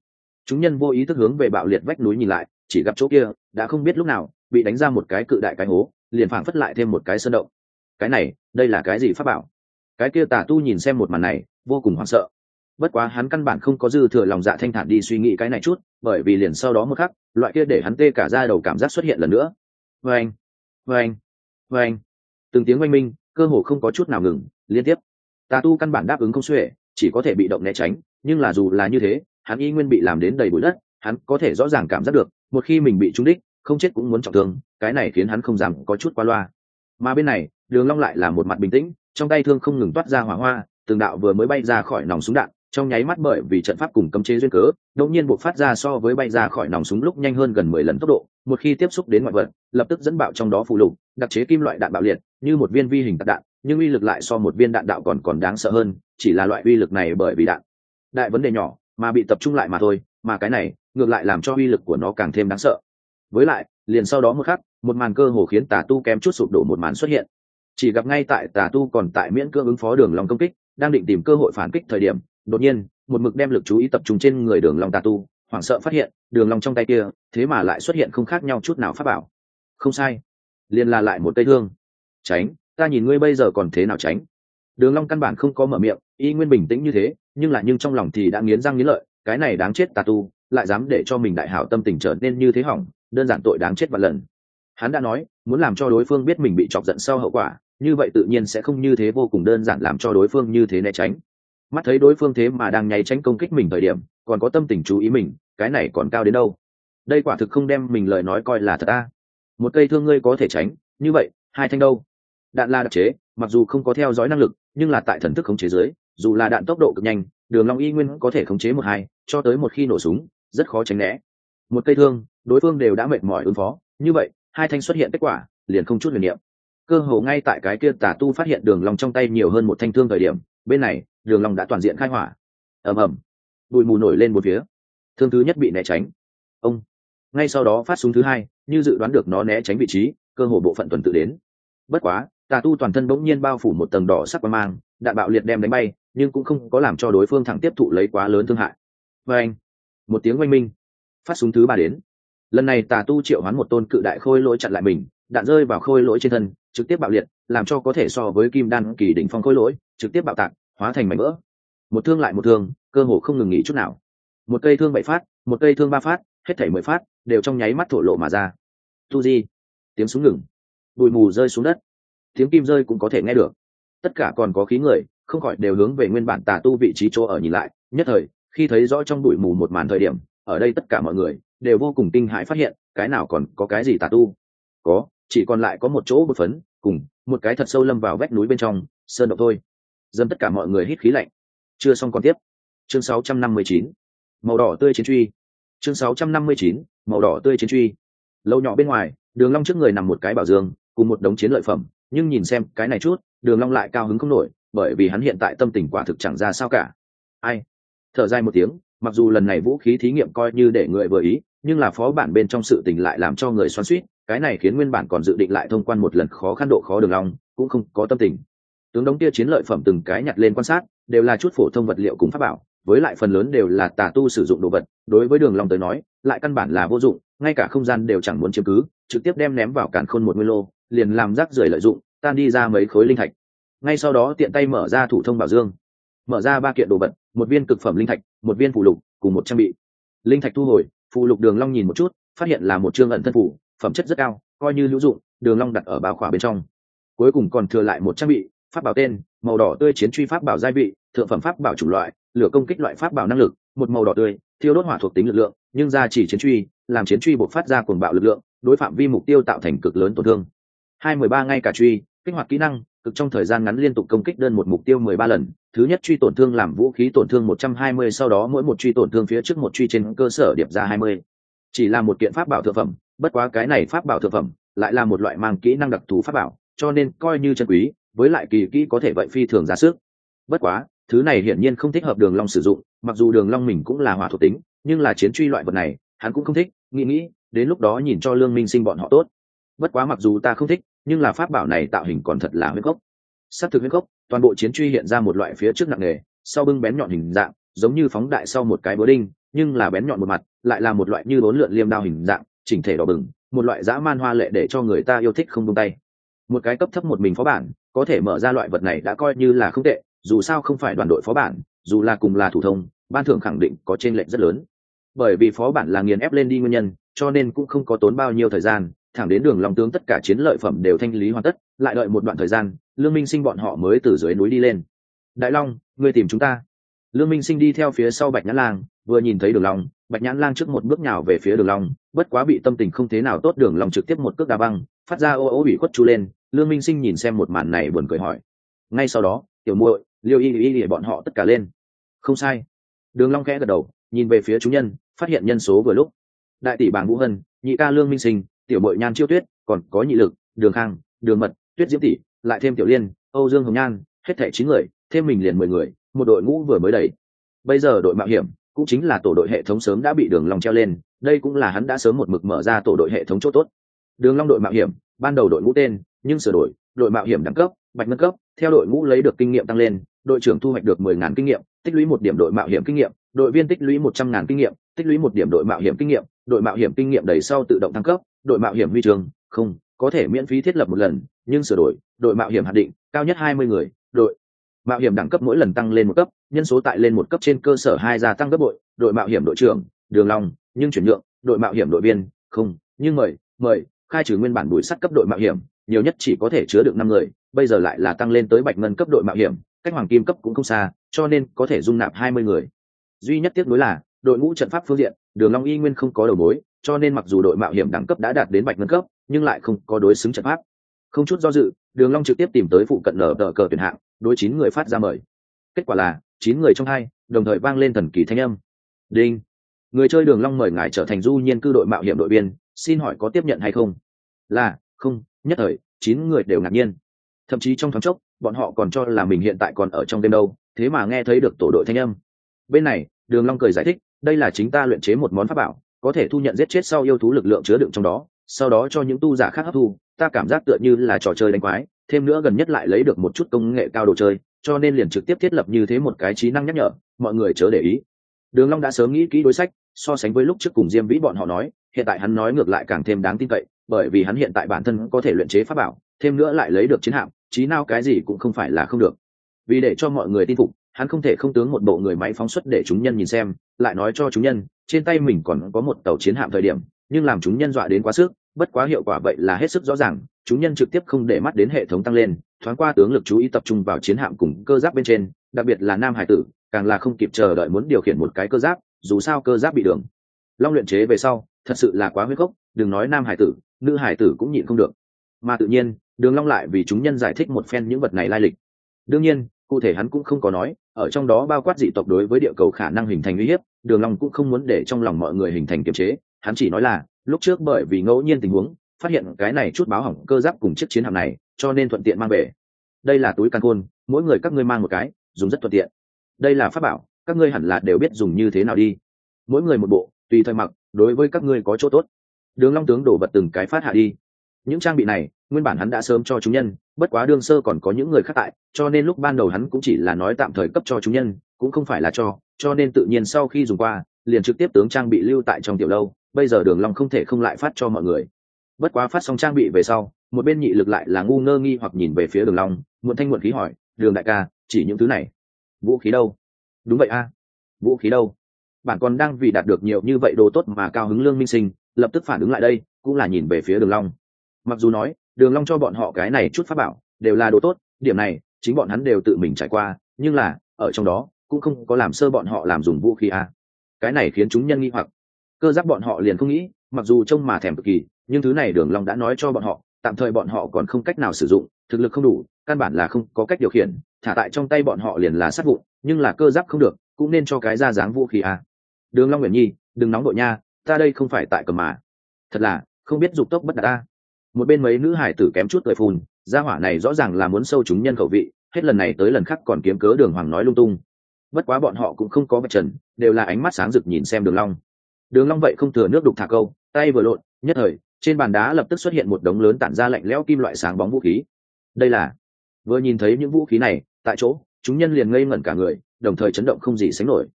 Chúng nhân vô ý thức hướng về bạo liệt vách núi nhìn lại, chỉ gặp chỗ kia đã không biết lúc nào bị đánh ra một cái cự đại cái hố, liền phảng phất lại thêm một cái sơn động. Cái này, đây là cái gì pháp bảo? Cái kia tà tu nhìn xem một màn này, vô cùng hoảng sợ. Bất quá hắn căn bản không có dư thừa lòng dạ thanh thản đi suy nghĩ cái này chút, bởi vì liền sau đó một khắc, loại kia để hắn tê cả da đầu cảm giác xuất hiện lần nữa. Vâng, vâng, vâng. Từng tiếng oanh minh, cơ hồ không có chút nào ngừng, liên tiếp. Tà tu căn bản đáp ứng không xuể, chỉ có thể bị động né tránh, nhưng là dù là như thế, hắn y nguyên bị làm đến đầy bụi đất, hắn có thể rõ ràng cảm giác được, một khi mình bị trúng đích, không chết cũng muốn trọng thương, cái này khiến hắn không dám có chút qua loa. Mà bên này, Đường Long lại là một mặt bình tĩnh, trong tay thương không ngừng toát ra hỏa hoa, từng đạo vừa mới bay ra khỏi nòng súng đạn, trong nháy mắt bởi vì trận pháp cùng cấm chế duyên cớ, đột nhiên bộc phát ra so với bay ra khỏi nòng súng lúc nhanh hơn gần 10 lần tốc độ, một khi tiếp xúc đến ngoại vật, lập tức dẫn bạo trong đó phù lục, đặc chế kim loại đạn bạo liệt, như một viên vi hình tạc đạn, nhưng uy lực lại so một viên đạn đạo còn đáng sợ hơn, chỉ là loại uy lực này bởi vì đạn đại vấn đề nhỏ mà bị tập trung lại mà thôi, mà cái này ngược lại làm cho uy lực của nó càng thêm đáng sợ. Với lại, liền sau đó một khắc, một màn cơ hồ khiến Tà Tu kém chút sụp đổ một màn xuất hiện. Chỉ gặp ngay tại Tà Tu còn tại miễn cưỡng ứng phó Đường Long công kích, đang định tìm cơ hội phản kích thời điểm, đột nhiên, một mực đem lực chú ý tập trung trên người Đường Long Tà Tu, hoảng sợ phát hiện, Đường Long trong tay kia, thế mà lại xuất hiện không khác nhau chút nào pháp bảo. Không sai, liền là lại một cây thương. Tránh, ta nhìn ngươi bây giờ còn thế nào tránh? Đường Long căn bản không có mở miệng, y nguyên bình tĩnh như thế, nhưng trong lòng thì đã nghiến răng nghiến lợi, cái này đáng chết Tà Tu, lại dám để cho mình đại hảo tâm tình trở nên như thế hỏng, đơn giản tội đáng chết vạn lần. Hắn đã nói, muốn làm cho đối phương biết mình bị chọc giận sau hậu quả, như vậy tự nhiên sẽ không như thế vô cùng đơn giản làm cho đối phương như thế né tránh. Mắt thấy đối phương thế mà đang nháy tránh công kích mình thời điểm, còn có tâm tình chú ý mình, cái này còn cao đến đâu? Đây quả thực không đem mình lời nói coi là thật a. Một cây thương ngươi có thể tránh, như vậy, hai thanh đâu? Đạn là đặc chế, mặc dù không có theo dõi năng lực, nhưng là tại thần thức khống chế dưới, dù là đạn tốc độ cực nhanh, Đường Long y nguyên có thể khống chế một hai, cho tới một khi nổ súng, rất khó tránh né. Một cây thương, đối phương đều đã mệt mỏi ứng phó, như vậy, hai thanh xuất hiện kết quả, liền không chút huyền niệm. Cơ hồ ngay tại cái kia Tà Tu phát hiện Đường Long trong tay nhiều hơn một thanh thương thời điểm, bên này, Đường Long đã toàn diện khai hỏa. Ầm ầm, bụi mù nổi lên bốn phía. Thương thứ nhất bị né tránh. Ông, ngay sau đó phát súng thứ hai, như dự đoán được nó né tránh vị trí, cơ hồ bộ phận tuần tự đến. Bất quá, Tà Tu toàn thân bỗng nhiên bao phủ một tầng đỏ sắc quang mang, đạn bạo liệt đem đánh bay, nhưng cũng không có làm cho đối phương thẳng tiếp thụ lấy quá lớn thương hại. Và anh, một tiếng oanh minh, phát súng thứ ba đến. Lần này Tà Tu triệu hoán một tôn cự đại khôi lỗi chặn lại mình, đạn rơi vào khôi lỗi trên thân, trực tiếp bạo liệt, làm cho có thể so với kim đan kỳ đỉnh phong khôi lỗi, trực tiếp bạo tạc, hóa thành mảnh vỡ. Một thương lại một thương, cơ hồ không ngừng nghỉ chút nào. Một cây thương 7 phát, một cây thương 3 phát, hết thảy 10 phát, đều trong nháy mắt thổ lộ mà ra. Tu di, tiếng súng ngừng, bụi mù rơi xuống đất, tiếng kim rơi cũng có thể nghe được. Tất cả còn có khí người, không khỏi đều hướng về nguyên bản Tà Tu vị trí chỗ ở nhìn lại. Nhất thời, khi thấy rõ trong bụi mù một màn thời điểm, ở đây tất cả mọi người đều vô cùng kinh hãi phát hiện, cái nào còn có cái gì Tà Tu? Có, chỉ còn lại có một chỗ bột phấn, cùng một cái thật sâu lâm vào vách núi bên trong, sơn động thôi. Dâm tất cả mọi người hít khí lạnh. Chưa xong còn tiếp. Chương 659. Màu đỏ tươi chiến truy. Chương 659. Màu đỏ tươi chiến truy. Lâu nhỏ bên ngoài, Đường Long trước người nằm một cái bảo dương, cùng một đống chiến lợi phẩm, nhưng nhìn xem cái này chút, Đường Long lại cao hứng không nổi, bởi vì hắn hiện tại tâm tình quả thực chẳng ra sao cả. Ai? Thở dài một tiếng, mặc dù lần này vũ khí thí nghiệm coi như để người vừa ý, nhưng là phó bản bên trong sự tình lại làm cho người xoắn xuýt, cái này khiến nguyên bản còn dự định lại thông quan một lần khó khăn độ khó Đường Long cũng không có tâm tình. Tướng đống kia chiến lợi phẩm từng cái nhặt lên quan sát, đều là chút phổ thông vật liệu cùng pháp bảo, với lại phần lớn đều là Tà Tu sử dụng đồ vật, đối với Đường Long tới nói, lại căn bản là vô dụng, ngay cả không gian đều chẳng muốn chiếm cứ, trực tiếp đem ném vào càn khôn một nguyên lô, liền làm rác rưởi lợi dụng, tan đi ra mấy khối linh thạch. Ngay sau đó tiện tay mở ra thủ thông bảo dương, mở ra 3 kiện đồ vật, một viên cực phẩm linh thạch, một viên phù lục, cùng một trang bị. Linh thạch thu hồi, phù lục Đường Long nhìn một chút, phát hiện là một chương ẩn thân phù, phẩm chất rất cao, coi như hữu dụng, Đường Long đặt ở bao khỏa bên trong. Cuối cùng còn thừa lại một trang bị, pháp bảo tên, màu đỏ tươi chiến truy pháp bảo giai vị, thượng phẩm pháp bảo chủng loại, lửa công kích loại pháp bảo năng lực, một màu đỏ tươi, thiêu đốt hỏa thuộc tính lực lượng, nhưng gia chỉ chiến truy, làm chiến truy bộc phát ra cuồng bạo lực lượng, đối phạm vi mục tiêu tạo thành cực lớn tổn thương. 213 ngay cả truy, kích hoạt kỹ năng, cực trong thời gian ngắn liên tục công kích đơn một mục tiêu 13 lần, thứ nhất truy tổn thương làm vũ khí tổn thương 120, sau đó mỗi một truy tổn thương phía trước một truy trên cơ sở điệp ra 20. Chỉ là một kiện pháp bảo thượng phẩm, bất quá cái này pháp bảo thượng phẩm lại là một loại mang kỹ năng đặc thù pháp bảo, cho nên coi như chân quý, với lại kỳ kỹ có thể vậy phi thường ra sức. Bất quá, thứ này hiển nhiên không thích hợp Đường Long sử dụng, mặc dù Đường Long mình cũng là hỏa thuộc tính, nhưng là chiến truy loại vật này, hắn cũng không thích, nghĩ, đến lúc đó nhìn cho Lương Minh Sinh bọn họ tốt. Bất quá mặc dù ta không thích, nhưng là pháp bảo này tạo hình còn thật là huyết gốc. Sắc thực huyết gốc, toàn bộ chiến truy hiện ra một loại phía trước nặng nề, sau bưng bén nhọn hình dạng, giống như phóng đại sau một cái búa đinh, nhưng là bén nhọn một mặt lại là một loại như bốn lượn liêm đao hình dạng, chỉnh thể đỏ bừng, một loại dã man hoa lệ để cho người ta yêu thích không buông tay. Một cái cấp thấp một mình phó bản có thể mở ra loại vật này đã coi như là không tệ, dù sao không phải đoàn đội phó bản, dù là cùng là thủ thông, ban thưởng khẳng định có chênh lệch rất lớn. Bởi vì phó bản là nghiền ép lên đi nguyên nhân, cho nên cũng không có tốn bao nhiêu thời gian, thẳng đến Đường Long tướng tất cả chiến lợi phẩm đều thanh lý hoàn tất, lại đợi một đoạn thời gian, Lương Minh Sinh bọn họ mới từ dưới núi đi lên. Đại Long, ngươi tìm chúng ta. Lương Minh Sinh đi theo phía sau Bạch Nhãn Lang, vừa nhìn thấy Đường Long, Bạch Nhãn Lang trước một bước nhào về phía Đường Long, bất quá bị tâm tình không thế nào tốt Đường Long trực tiếp một cước đá băng, phát ra ô ô bị khuất chú lên. Lương Minh Sinh nhìn xem một màn này buồn cười hỏi. Ngay sau đó, tiểu muội, Liêu Y bọn họ tất cả lên. Không sai. Đường Long khẽ gật đầu, nhìn về phía chúng nhân, phát hiện nhân số vừa lúc. Đại tỷ Bàng Vũ Hân, nhị ca Lương Minh Sinh, tiểu muội Nhan Chiêu Tuyết, còn có nhị lực, Đường Khang, Đường Mật, Tuyết Diễm tỷ, lại thêm Tiểu Liên, Âu Dương Hồng Nhan, hết thảy 9 người, thêm mình liền 10 người, một đội ngũ vừa mới đầy. Bây giờ đội mạo hiểm cũng chính là tổ đội hệ thống sớm đã bị Đường Long treo lên, đây cũng là hắn đã sớm một mực mở ra tổ đội hệ thống chỗ tốt. Đường Long đội mạo hiểm, ban đầu đội ngũ tên, nhưng sửa đổi, đội mạo hiểm đẳng cấp, bạch ngân cấp, theo đội ngũ lấy được kinh nghiệm tăng lên, đội trưởng thu hoạch được 10.000 kinh nghiệm, tích lũy 1 điểm đội mạo hiểm kinh nghiệm, đội viên tích lũy 100.000 kinh nghiệm, tích lũy 1 điểm đội mạo hiểm kinh nghiệm, đội mạo hiểm kinh nghiệm đầy sau tự động thăng cấp, đội mạo hiểm huy chương, không, có thể miễn phí thiết lập một lần, nhưng sửa đổi, đội mạo hiểm hạn định, cao nhất 20 người, đội mạo hiểm đẳng cấp mỗi lần tăng lên một cấp, nhân số tại lên một cấp trên cơ sở 2 gia tăng gấp bội, đội mạo hiểm đội trưởng, Đường Long, nhưng chuyển nhượng, đội mạo hiểm đội viên, không, nhưng mời, khai trừ nguyên bản bùi sắt cấp đội mạo hiểm, nhiều nhất chỉ có thể chứa được 5 người, bây giờ lại là tăng lên tới bạch ngân cấp đội mạo hiểm, cách hoàng kim cấp cũng không xa, cho nên có thể dung nạp 20 người. Duy nhất tiếc nuối là, đội ngũ trận pháp phương diện, Đường Long y nguyên không có đầu mối, cho nên mặc dù đội mạo hiểm đẳng cấp đã đạt đến bạch ngân cấp, nhưng lại không có đối xứng trận pháp. Không chút do dự, Đường Long trực tiếp tìm tới phụ cận nở tờ cờ tuyển hạng, đối 9 người phát ra mời. Kết quả là 9 người trong hai đồng thời vang lên thần kỳ thanh âm. Đinh. Người chơi Đường Long mời ngài trở thành du nhiên cư đội mạo hiểm đội viên, xin hỏi có tiếp nhận hay không? Là, không, nhất thời 9 người đều ngạc nhiên. Thậm chí trong thoáng chốc, bọn họ còn cho là mình hiện tại còn ở trong đêm đâu, thế mà nghe thấy được tổ đội thanh âm. Bên này, Đường Long cười giải thích, đây là chính ta luyện chế một món pháp bảo, có thể thu nhận giết chết sau yêu thú lực lượng chứa đựng trong đó, sau đó cho những tu giả khác hấp thu, ta cảm giác tựa như là trò chơi đánh quái, thêm nữa gần nhất lại lấy được một chút công nghệ cao đồ chơi, cho nên liền trực tiếp thiết lập như thế một cái trí năng nhắc nhở, mọi người chớ để ý. Đường Long đã sớm nghĩ kỹ đối sách, so sánh với lúc trước cùng Diêm Vĩ bọn họ nói, hiện tại hắn nói ngược lại càng thêm đáng tin cậy, bởi vì hắn hiện tại bản thân có thể luyện chế pháp bảo, thêm nữa lại lấy được chiến hạm, trí nào cái gì cũng không phải là không được. Vì để cho mọi người tin phục, hắn không thể không tướng một bộ người máy phóng xuất để chúng nhân nhìn xem, lại nói cho chúng nhân, trên tay mình còn có một tàu chiến hạm thời điểm, nhưng làm chúng nhân dọa đến quá sức, bất quá hiệu quả vậy là hết sức rõ ràng, chúng nhân trực tiếp không để mắt đến hệ thống tăng lên, thoáng qua tướng lực chú ý tập trung vào chiến hạm cùng cơ giáp bên trên, đặc biệt là nam hải tử, càng là không kịp chờ đợi muốn điều khiển một cái cơ giáp, dù sao cơ giáp bị Đường Long luyện chế về sau, thật sự là quá huyết gốc, đừng nói nam hải tử, nữ hải tử cũng nhịn không được. Mà tự nhiên, Đường Long lại vì chúng nhân giải thích một phen những vật này lai lịch. Đương nhiên, cụ thể hắn cũng không có nói, ở trong đó bao quát dị tộc đối với địa cầu khả năng hình thành uy hiếp, Đường Long cũng không muốn để trong lòng mọi người hình thành kiềm chế, hắn chỉ nói là, lúc trước bởi vì ngẫu nhiên tình huống, phát hiện cái này chút báo hỏng cơ giáp cùng chiếc chiến hạm này, cho nên thuận tiện mang về. Đây là túi càn khôn, mỗi người các ngươi mang một cái, dùng rất thuận tiện. Đây là pháp bảo, các ngươi hẳn là đều biết dùng như thế nào đi. Mỗi người một bộ, tùy thời mặc, đối với các ngươi có chỗ tốt. Đường Long tướng đổ vật từng cái phát hạ đi. Những trang bị này, nguyên bản hắn đã sớm cho chúng nhân, bất quá đương sơ còn có những người khác tại, cho nên lúc ban đầu hắn cũng chỉ là nói tạm thời cấp cho chúng nhân, cũng không phải là cho nên tự nhiên sau khi dùng qua, liền trực tiếp tướng trang bị lưu tại trong tiểu lâu. Bây giờ Đường Long không thể không lại phát cho mọi người. Bất quá phát xong trang bị về sau, một bên nhị lực lại là ngu ngơ nghi hoặc nhìn về phía Đường Long, muộn thanh muộn khí hỏi, Đường đại ca, chỉ những thứ này, vũ khí đâu? Đúng vậy a, vũ khí đâu? Bạn còn đang vì đạt được nhiều như vậy đồ tốt mà cao hứng Lương Minh Sinh, lập tức phản ứng lại đây, cũng là nhìn về phía Đường Long. Mặc dù nói, Đường Long cho bọn họ cái này chút pháp bảo, đều là đồ tốt, điểm này, chính bọn hắn đều tự mình trải qua, nhưng là, ở trong đó, cũng không có làm sơ bọn họ làm dùng vũ khí a. Cái này khiến chúng nhân nghi hoặc. Cơ giáp bọn họ liền không nghĩ, mặc dù trông mà thèm cực kỳ, nhưng thứ này Đường Long đã nói cho bọn họ, tạm thời bọn họ còn không cách nào sử dụng, thực lực không đủ, căn bản là không có cách điều khiển, thả tại trong tay bọn họ liền là sát vụn, nhưng là cơ giáp không được, cũng nên cho cái ra dáng vũ khí a. Đường Long Nguyễn Nhi, đừng nóng đội nha, ta đây không phải tại cầm mà. Thật là, không biết dục tốc bất đạt ta. Một bên mấy nữ hải tử kém chút cười phun, gia hỏa này rõ ràng là muốn sâu chúng nhân khẩu vị, hết lần này tới lần khác còn kiếm cớ Đường Hoàng nói lung tung. Bất quá bọn họ cũng không có vạch trần, đều là ánh mắt sáng rực nhìn xem Đường Long. Đường Long vậy không thừa nước đục thả câu, tay vừa lộn, nhất thời, trên bàn đá lập tức xuất hiện một đống lớn tản ra lạnh lẽo kim loại sáng bóng vũ khí. Đây là, vừa nhìn thấy những vũ khí này, tại chỗ, chúng nhân liền ngây ngẩn cả người, đồng thời chấn động không gì sánh nổi,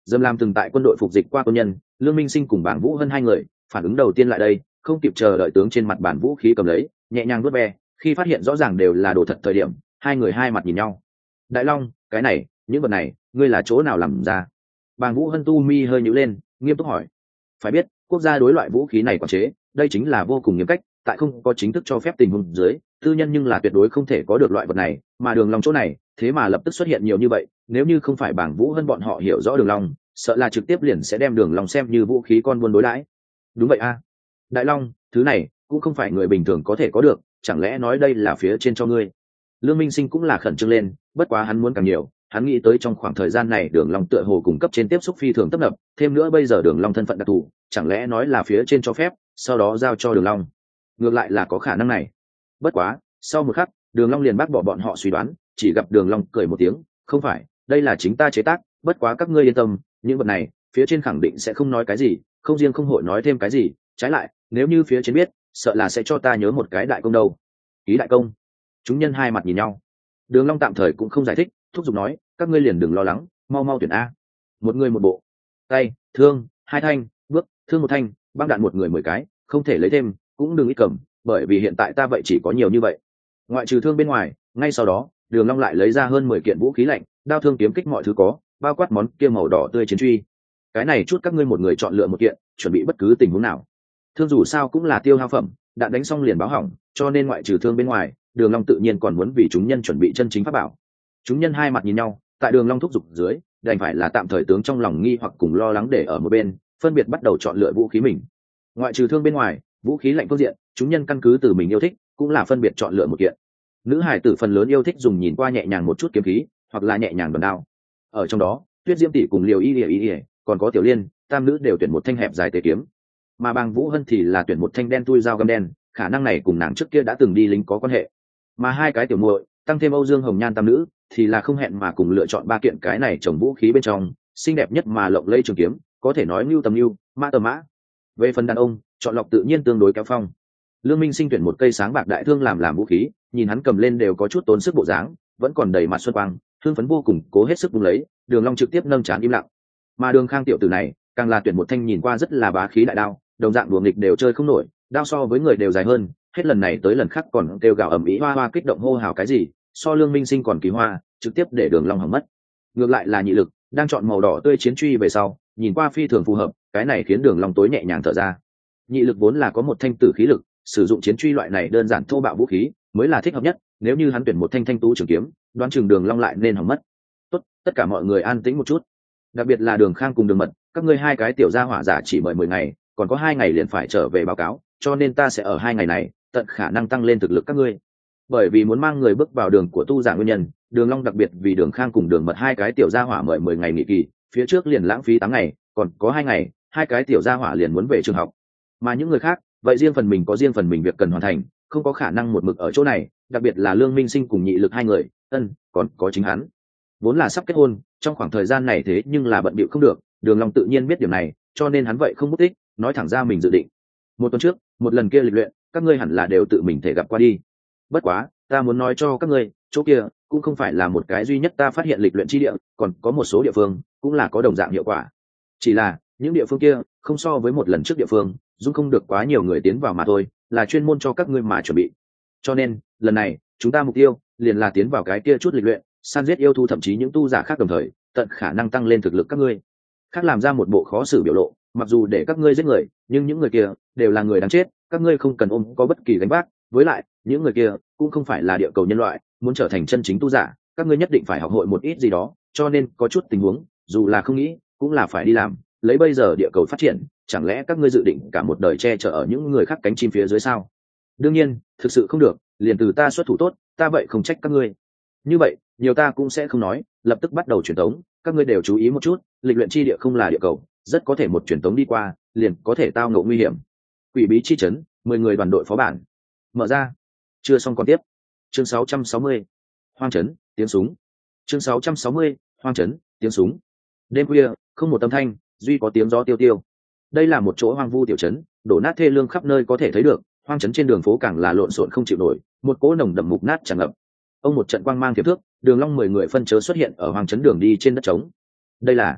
Dâm Lam từng tại quân đội phục dịch qua quân nhân, Lương Minh Sinh cùng Bảng Vũ Hân hai người phản ứng đầu tiên lại đây, không kịp chờ đợi tướng trên mặt bản vũ khí cầm lấy, nhẹ nhàng vuốt ve, khi phát hiện rõ ràng đều là đồ thật thời điểm, hai người hai mặt nhìn nhau. Đại Long, cái này, những vật này, ngươi là chỗ nào làm ra? Bàng Vũ Hân tu mi hơi nhíu lên, nghiêm túc hỏi. Phải biết, quốc gia đối loại vũ khí này quản chế, đây chính là vô cùng nghiêm cách, tại không có chính thức cho phép tình huống dưới, tư nhân nhưng là tuyệt đối không thể có được loại vật này, mà Đường Long chỗ này, thế mà lập tức xuất hiện nhiều như vậy, nếu như không phải Bàng Vũ Hân bọn họ hiểu rõ Đường Long, sợ là trực tiếp liền sẽ đem Đường Long xem như vũ khí con buôn đối đãi. Đúng vậy a. Đại Long, thứ này cũng không phải người bình thường có thể có được, chẳng lẽ nói đây là phía trên cho ngươi? Lương Minh Sinh cũng là khẩn trương lên, bất quá hắn muốn càng nhiều, hắn nghĩ tới trong khoảng thời gian này Đường Long tựa hồ cung cấp trên tiếp xúc phi thường tấp nập, thêm nữa bây giờ Đường Long thân phận đặc thù, chẳng lẽ nói là phía trên cho phép, sau đó giao cho Đường Long? Ngược lại là có khả năng này. Bất quá, sau một khắc, Đường Long liền bác bỏ bọn họ suy đoán, chỉ gặp Đường Long cười một tiếng, không phải, đây là chính ta chế tác, bất quá các ngươi yên tâm, những vật này, phía trên khẳng định sẽ không nói cái gì, không riêng không hội nói thêm cái gì, trái lại, nếu như phía trên biết, sợ là sẽ cho ta nhớ một cái đại công đâu. Ký đại công? Chúng nhân hai mặt nhìn nhau. Đường Long tạm thời cũng không giải thích, thúc giục nói, các ngươi liền đừng lo lắng, mau mau tuyển a. Một người một bộ. Tay, thương, hai thanh, bước, thương một thanh, băng đạn một người 10 cái, không thể lấy thêm, cũng đừng ít cầm, bởi vì hiện tại ta vậy chỉ có nhiều như vậy. Ngoại trừ thương bên ngoài, ngay sau đó, Đường Long lại lấy ra hơn 10 kiện vũ khí lạnh, đao thương kiếm kích mọi thứ có, bao quát món kia màu đỏ tươi chiến truy. Cái này chút các ngươi một người chọn lựa một kiện, chuẩn bị bất cứ tình huống nào. Thương dù sao cũng là tiêu hao phẩm, đạn đánh xong liền báo hỏng, cho nên ngoại trừ thương bên ngoài, Đường Long tự nhiên còn muốn vì chúng nhân chuẩn bị chân chính pháp bảo. Chúng nhân hai mặt nhìn nhau, tại Đường Long thúc giục dưới, đành phải là tạm thời tướng trong lòng nghi hoặc cùng lo lắng để ở một bên, phân biệt bắt đầu chọn lựa vũ khí mình. Ngoại trừ thương bên ngoài, vũ khí lạnh phương diện, chúng nhân căn cứ từ mình yêu thích, cũng là phân biệt chọn lựa một kiện. Nữ hải tử phần lớn yêu thích dùng nhìn qua nhẹ nhàng một chút kiếm khí, hoặc là nhẹ nhàng đòn đao. Ở trong đó, Tuyết Diễm tỷ cùng Liều Y, còn có Tiểu Liên, tam nữ đều tuyển một thanh hẹp dài tế kiếm, mà Bàng Vũ Hân thì là tuyển một thanh đen tui dao găm đen, khả năng này cùng nàng trước kia đã từng đi lính có quan hệ. Mà hai cái tiểu muội, tăng thêm Âu Dương Hồng Nhan tam nữ, thì là không hẹn mà cùng lựa chọn ba kiện cái này trồng vũ khí bên trong xinh đẹp nhất mà lộng lẫy trường kiếm, có thể nói mưu tầm mưu, mã tầm mã. Về phần đàn ông, chọn lọc tự nhiên tương đối kéo phong. Lương Minh Sinh tuyển một cây sáng bạc đại thương làm vũ khí, nhìn hắn cầm lên đều có chút tốn sức bộ dáng, vẫn còn đầy mặt xuân quang, hưng phấn vô cùng, cố hết sức vung lấy. Đường Long trực tiếp nâng trán im lặng. Mà Đường Khang tiểu tử này, càng là tuyển một thanh nhìn qua rất là bá khí đại đao, đồng dạng đùa nghịch đều chơi không nổi, đao so với người đều dài hơn, hết lần này tới lần khác còn kêu gào ầm ĩ hoa hoa kích động hô hào cái gì, so Lương Minh Sinh còn kỳ hoa, trực tiếp để Đường Long hỏng mất. Ngược lại là Nhị Lực, đang chọn màu đỏ tươi chiến truy về sau, nhìn qua phi thường phù hợp, cái này khiến Đường Long tối nhẹ nhàng thở ra. Nhị Lực vốn là có một thanh tử khí lực, sử dụng chiến truy loại này đơn giản thô bạo vũ khí mới là thích hợp nhất, nếu như hắn tuyển một thanh thanh tú trường kiếm, đoán chừng Đường Long lại nên hỏng mất. Tốt, tất cả mọi người an tĩnh một chút, đặc biệt là Đường Khang cùng Đường Mật, các ngươi hai cái tiểu gia hỏa giả chỉ mời 10 ngày, còn có 2 ngày liền phải trở về báo cáo, cho nên ta sẽ ở 2 ngày này tận khả năng tăng lên thực lực các ngươi. Bởi vì muốn mang người bước vào đường của tu giả nguyên nhân, Đường Long đặc biệt vì Đường Khang cùng Đường Mật hai cái tiểu gia hỏa mời 10 ngày nghỉ kỳ, phía trước liền lãng phí 8 ngày, còn có 2 ngày, hai cái tiểu gia hỏa liền muốn về trường học. Mà những người khác, vậy riêng phần mình có riêng phần mình việc cần hoàn thành, không có khả năng một mực ở chỗ này, đặc biệt là Lương Minh Sinh cùng Nhị Lực hai người, còn có chính hắn. Vốn là sắp kết hôn, trong khoảng thời gian này thế nhưng là bận bịu không được, Đường Long tự nhiên biết điểm này, cho nên hắn vậy không mất tích, nói thẳng ra mình dự định. Một tuần trước, một lần kia lịch luyện, các ngươi hẳn là đều tự mình thể gặp qua đi. Bất quá, ta muốn nói cho các ngươi, chỗ kia cũng không phải là một cái duy nhất ta phát hiện lịch luyện chi địa, còn có một số địa phương cũng là có đồng dạng hiệu quả. Chỉ là, những địa phương kia không so với một lần trước địa phương, dung không được quá nhiều người tiến vào mà thôi, là chuyên môn cho các ngươi mà chuẩn bị. Cho nên, lần này, chúng ta mục tiêu liền là tiến vào cái kia chút lịch luyện, săn giết yêu thú thậm chí những tu giả khác đồng thời, tận khả năng tăng lên thực lực các ngươi. Khác làm ra một bộ khó xử biểu lộ, mặc dù để các ngươi giết người, nhưng những người kia đều là người đáng chết, các ngươi không cần ôm có bất kỳ gánh vác, với lại, những người kia cũng không phải là địa cầu nhân loại, muốn trở thành chân chính tu giả, các ngươi nhất định phải học hội một ít gì đó, cho nên có chút tình huống, dù là không nghĩ, cũng là phải đi làm, lấy bây giờ địa cầu phát triển, chẳng lẽ các ngươi dự định cả một đời che chở ở những người khác cánh chim phía dưới sao? Đương nhiên, thực sự không được, liền từ ta xuất thủ tốt, ta vậy không trách các ngươi. Như vậy, nhiều ta cũng sẽ không nói, lập tức bắt đầu truyền tống, các ngươi đều chú ý một chút, lịch luyện chi địa không là địa cầu, rất có thể một truyền tống đi qua, liền có thể tao ngộ nguy hiểm. Quỷ bí chi trấn, 10 người đoàn đội phó bản. Mở ra. Chưa xong còn tiếp. Chương 660. Hoang trấn, tiếng súng. Chương 660. Hoang trấn, tiếng súng. Đêm khuya, không một âm thanh, duy có tiếng gió tiêu tiêu. Đây là một chỗ hoang vu tiểu trấn, đổ nát thê lương khắp nơi có thể thấy được, hoang trấn trên đường phố càng là lộn xộn không chịu nổi, một cỗ nồng đậm mục nát tràn ngập. Ông một trận quang mang thiệp thước, Đường Long 10 người phân chớ xuất hiện ở hoang trấn đường đi trên đất trống. Đây là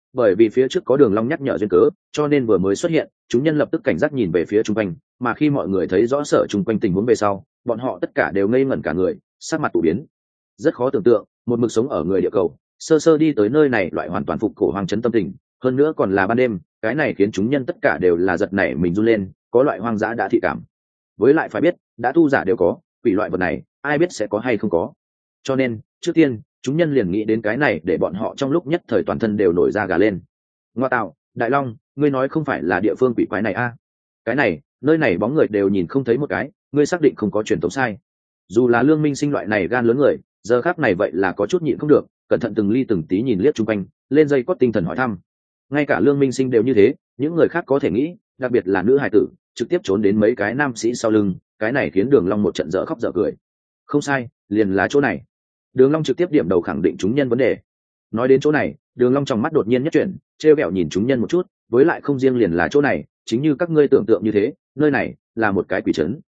bởi vì phía trước có đường long nhắc nhở duyên cớ, cho nên vừa mới xuất hiện chúng nhân lập tức cảnh giác nhìn về phía chung quanh, mà khi mọi người thấy rõ sở chung quanh tình huống về sau, bọn họ tất cả đều ngây ngẩn cả người, sắc mặt tụ biến. Rất khó tưởng tượng một mực sống ở người địa cầu sơ sơ đi tới nơi này loại hoàn toàn phục cổ hoang trấn tâm tình, hơn nữa còn là ban đêm, cái này khiến chúng nhân tất cả đều là giật nảy mình run lên, có loại hoang dã đã thị cảm. Với lại phải biết đã tu giả đều có quỷ loại vật này, ai biết sẽ có hay không có, cho nên trước tiên chúng nhân liền nghĩ đến cái này, để bọn họ trong lúc nhất thời toàn thân đều nổi da gà lên. Ngoa tạo, Đại Long, ngươi nói không phải là địa phương quỷ quái này a? Cái này nơi này bóng người đều nhìn không thấy một cái, ngươi xác định không có truyền tống sai? Dù là Lương Minh Sinh loại này gan lớn người, giờ khác này vậy là có chút nhịn không được, cẩn thận từng ly từng tí nhìn liếc chung quanh, lên dây cót tinh thần hỏi thăm. Ngay cả Lương Minh Sinh đều như thế, những người khác có thể nghĩ, đặc biệt là nữ hài tử trực tiếp trốn đến mấy cái nam sĩ sau lưng, cái này khiến Đường Long một trận dở khóc dở cười. Không sai, liền là chỗ này. Đường Long trực tiếp điểm đầu khẳng định chúng nhân vấn đề. Nói đến chỗ này, Đường Long trong mắt đột nhiên nhất chuyển, trêu ghẹo nhìn chúng nhân một chút, với lại không riêng liền là chỗ này, chính như các ngươi tưởng tượng như thế, nơi này là một cái quỷ trấn.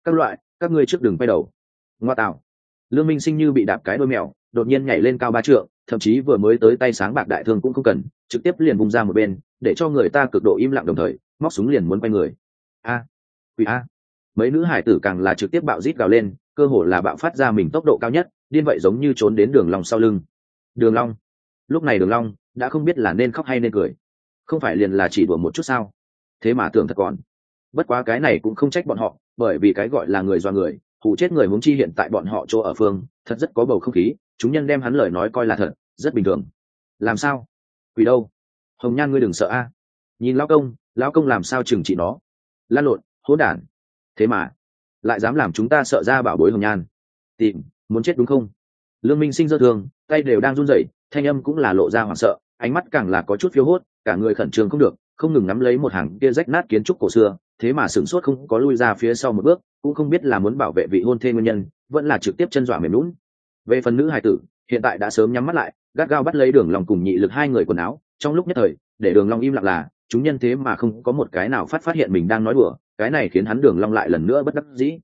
Các ngươi trước đừng quay đầu. Ngoa tạo. Lương Minh Sinh như bị đạp cái đuôi mèo, đột nhiên nhảy lên cao 3 trượng, thậm chí vừa mới tới tay sáng bạc đại thương cũng không cần, trực tiếp liền vung ra một bên, để cho người ta cực độ im lặng, đồng thời móc súng liền muốn quay người. A, quỷ a. Mấy nữ hải tử càng là trực tiếp bạo rít gào lên, cơ hồ là bạo phát ra mình tốc độ cao nhất, điên vậy giống như trốn đến Đường Long sau lưng. Đường Long. Lúc này Đường Long đã không biết là nên khóc hay nên cười. Không phải liền là chỉ đùa một chút sao? Thế mà tưởng thật còn. Bất quá cái này cũng không trách bọn họ, bởi vì cái gọi là người doa người, hù chết người, huống chi hiện tại bọn họ chỗ ở phương thật rất có bầu không khí, chúng nhân đem hắn lời nói coi là thật, rất bình thường. Làm sao? Quỷ đâu? Hồng Nhan ngươi đừng sợ a. Nhìn lão công làm sao trừng trị nó. Lan lộn, hỗn đản. Thế mà lại dám làm chúng ta sợ ra bảo bối Hồng Nhan. Tìm, muốn chết đúng không? Lương Minh Sinh giơ thương, tay đều đang run rẩy, thanh âm cũng là lộ ra hoảng sợ, ánh mắt càng là có chút phiêu hốt, cả người khẩn trương không được, không ngừng nắm lấy một hàng kia rách nát kiến trúc cổ xưa, thế mà sửng sốt không có lui ra phía sau một bước, cũng không biết là muốn bảo vệ vị hôn thê nguyên nhân, vẫn là trực tiếp chân dọa mềm lún. Về phần nữ hài tử, hiện tại đã sớm nhắm mắt lại, gắt gao bắt lấy Đường Long cùng Nhị Lực hai người quần áo, trong lúc nhất thời, để Đường Long im lặng là, chúng nhân thế mà không có một cái nào phát hiện mình đang nói đùa, cái này khiến hắn Đường Long lại lần nữa bất đắc dĩ.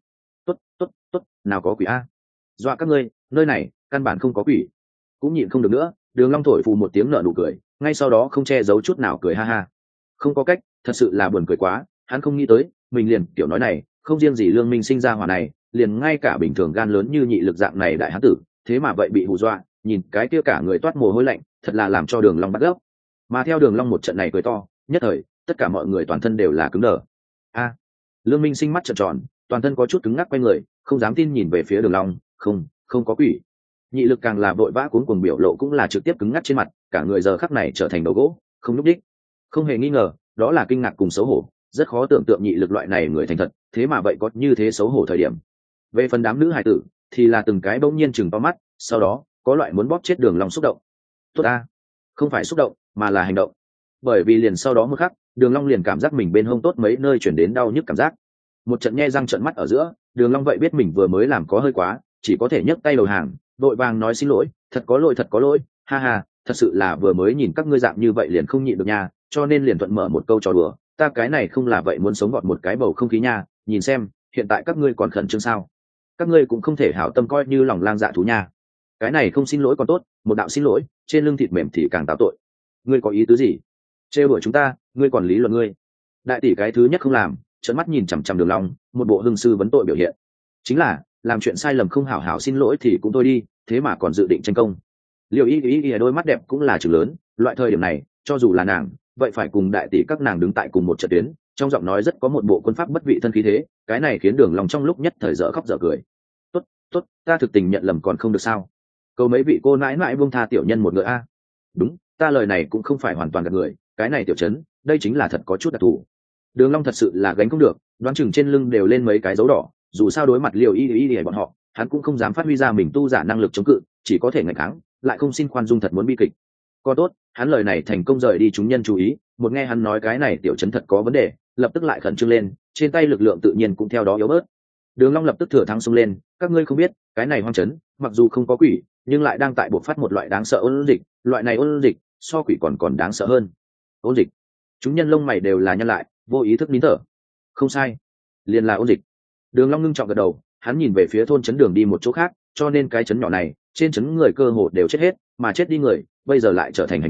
Tốt, nào có quỷ a. Dọa các ngươi, nơi này căn bản không có quỷ. Cũng nhịn không được nữa, Đường Long thổi phù một tiếng nở nụ cười, ngay sau đó không che giấu chút nào cười ha ha. Không có cách, thật sự là buồn cười quá, hắn không nghĩ tới, mình liền kiểu nói này, không riêng gì Lương Minh Sinh ra hỏa này, liền ngay cả bình thường gan lớn như Nhị Lực dạng này đại hán tử, thế mà vậy bị hù dọa, nhìn cái kia cả người toát mồ hôi lạnh, thật là làm cho Đường Long bắt gốc. Mà theo Đường Long một trận này cười to, nhất thời, tất cả mọi người toàn thân đều là cứng đờ. A. Lương Minh Sinh mắt trợn tròn, toàn thân có chút cứng ngắc quay người, không dám tin nhìn về phía Đường Long, không có quỷ. Nhị Lực càng là vội vã cuống cuồng, biểu lộ cũng là trực tiếp cứng ngắc trên mặt, cả người giờ khắc này trở thành đầu gỗ, không lúc đích. Không hề nghi ngờ, đó là kinh ngạc cùng xấu hổ, rất khó tưởng tượng Nhị Lực loại này người thành thật, thế mà vậy có như thế xấu hổ thời điểm. Về phần đám nữ hài tử, thì là từng cái bỗng nhiên chừng to mắt, sau đó có loại muốn bóp chết Đường Long xúc động. Tốt a, không phải xúc động, mà là hành động. Bởi vì liền sau đó một khắc, Đường Long liền cảm giác mình bên hông tốt mấy nơi chuyển đến đau nhức cảm giác. Một trận nhe răng trợn mắt ở giữa, Đường Long vậy biết mình vừa mới làm có hơi quá, chỉ có thể nhấc tay đầu hàng, đội vàng nói xin lỗi, thật có lỗi, ha ha, thật sự là vừa mới nhìn các ngươi dạng như vậy liền không nhịn được nha, cho nên liền thuận mở một câu trò đùa, ta cái này không là vậy muốn sống gọt một cái bầu không khí nha, nhìn xem, hiện tại các ngươi còn khẩn trương sao? Các ngươi cũng không thể hảo tâm coi như lòng lang dạ thú nha. Cái này không xin lỗi còn tốt, một đạo xin lỗi, trên lưng thịt mềm thì càng tạo tội. Ngươi có ý tứ gì? Trêu đuổi chúng ta, ngươi còn lý luận ngươi? Đại tỷ cái thứ nhất không làm, trợn mắt nhìn chằm chằm Đường Long, một bộ hưng sư vấn tội biểu hiện. Chính là, làm chuyện sai lầm không hảo hảo xin lỗi thì cũng thôi đi, thế mà còn dự định tranh công. Liêu Y đôi mắt đẹp cũng là trừng lớn, loại thời điểm này, cho dù là nàng, vậy phải cùng đại tỷ các nàng đứng tại cùng một trận tuyến, trong giọng nói rất có một bộ quân pháp bất vị thân khí thế, cái này khiến Đường Long trong lúc nhất thời dở khóc dở cười. Tốt, ta thực tình nhận lầm còn không được sao? Cầu mấy vị cô nãi nãi buông tha tiểu nhân một người a. Đúng, ta lời này cũng không phải hoàn toàn gạt người, cái này tiểu trấn, đây chính là thật có chút đặc thù. Đường Long thật sự là gánh không được, đoán chừng trên lưng đều lên mấy cái dấu đỏ, dù sao đối mặt Liêu Y bọn họ, hắn cũng không dám phát huy ra mình tu giả năng lực chống cự, chỉ có thể ngạnh kháng, lại không xin khoan dung, thật muốn bi kịch. Còn tốt, hắn lời này thành công rời đi chúng nhân chú ý, một nghe hắn nói cái này tiểu trấn thật có vấn đề, lập tức lại khẩn trương lên, trên tay lực lượng tự nhiên cũng theo đó yếu bớt. Đường Long lập tức thừa thắng xông lên, các ngươi không biết, cái này hoang trấn, mặc dù không có quỷ, nhưng lại đang tại bộc phát một loại đáng sợ ôn dịch, loại này ôn dịch, so quỷ còn đáng sợ hơn. Ôn dịch. Chúng nhân lông mày đều là nhăn lại, vô ý thức nín thở. Không sai, liền là ôn dịch. Đường Long ngưng trọng gật đầu, hắn nhìn về phía thôn trấn đường đi một chỗ khác, cho nên cái trấn nhỏ này, trên trấn người cơ hồ đều chết hết, mà chết đi người, bây giờ lại trở thành hành thi,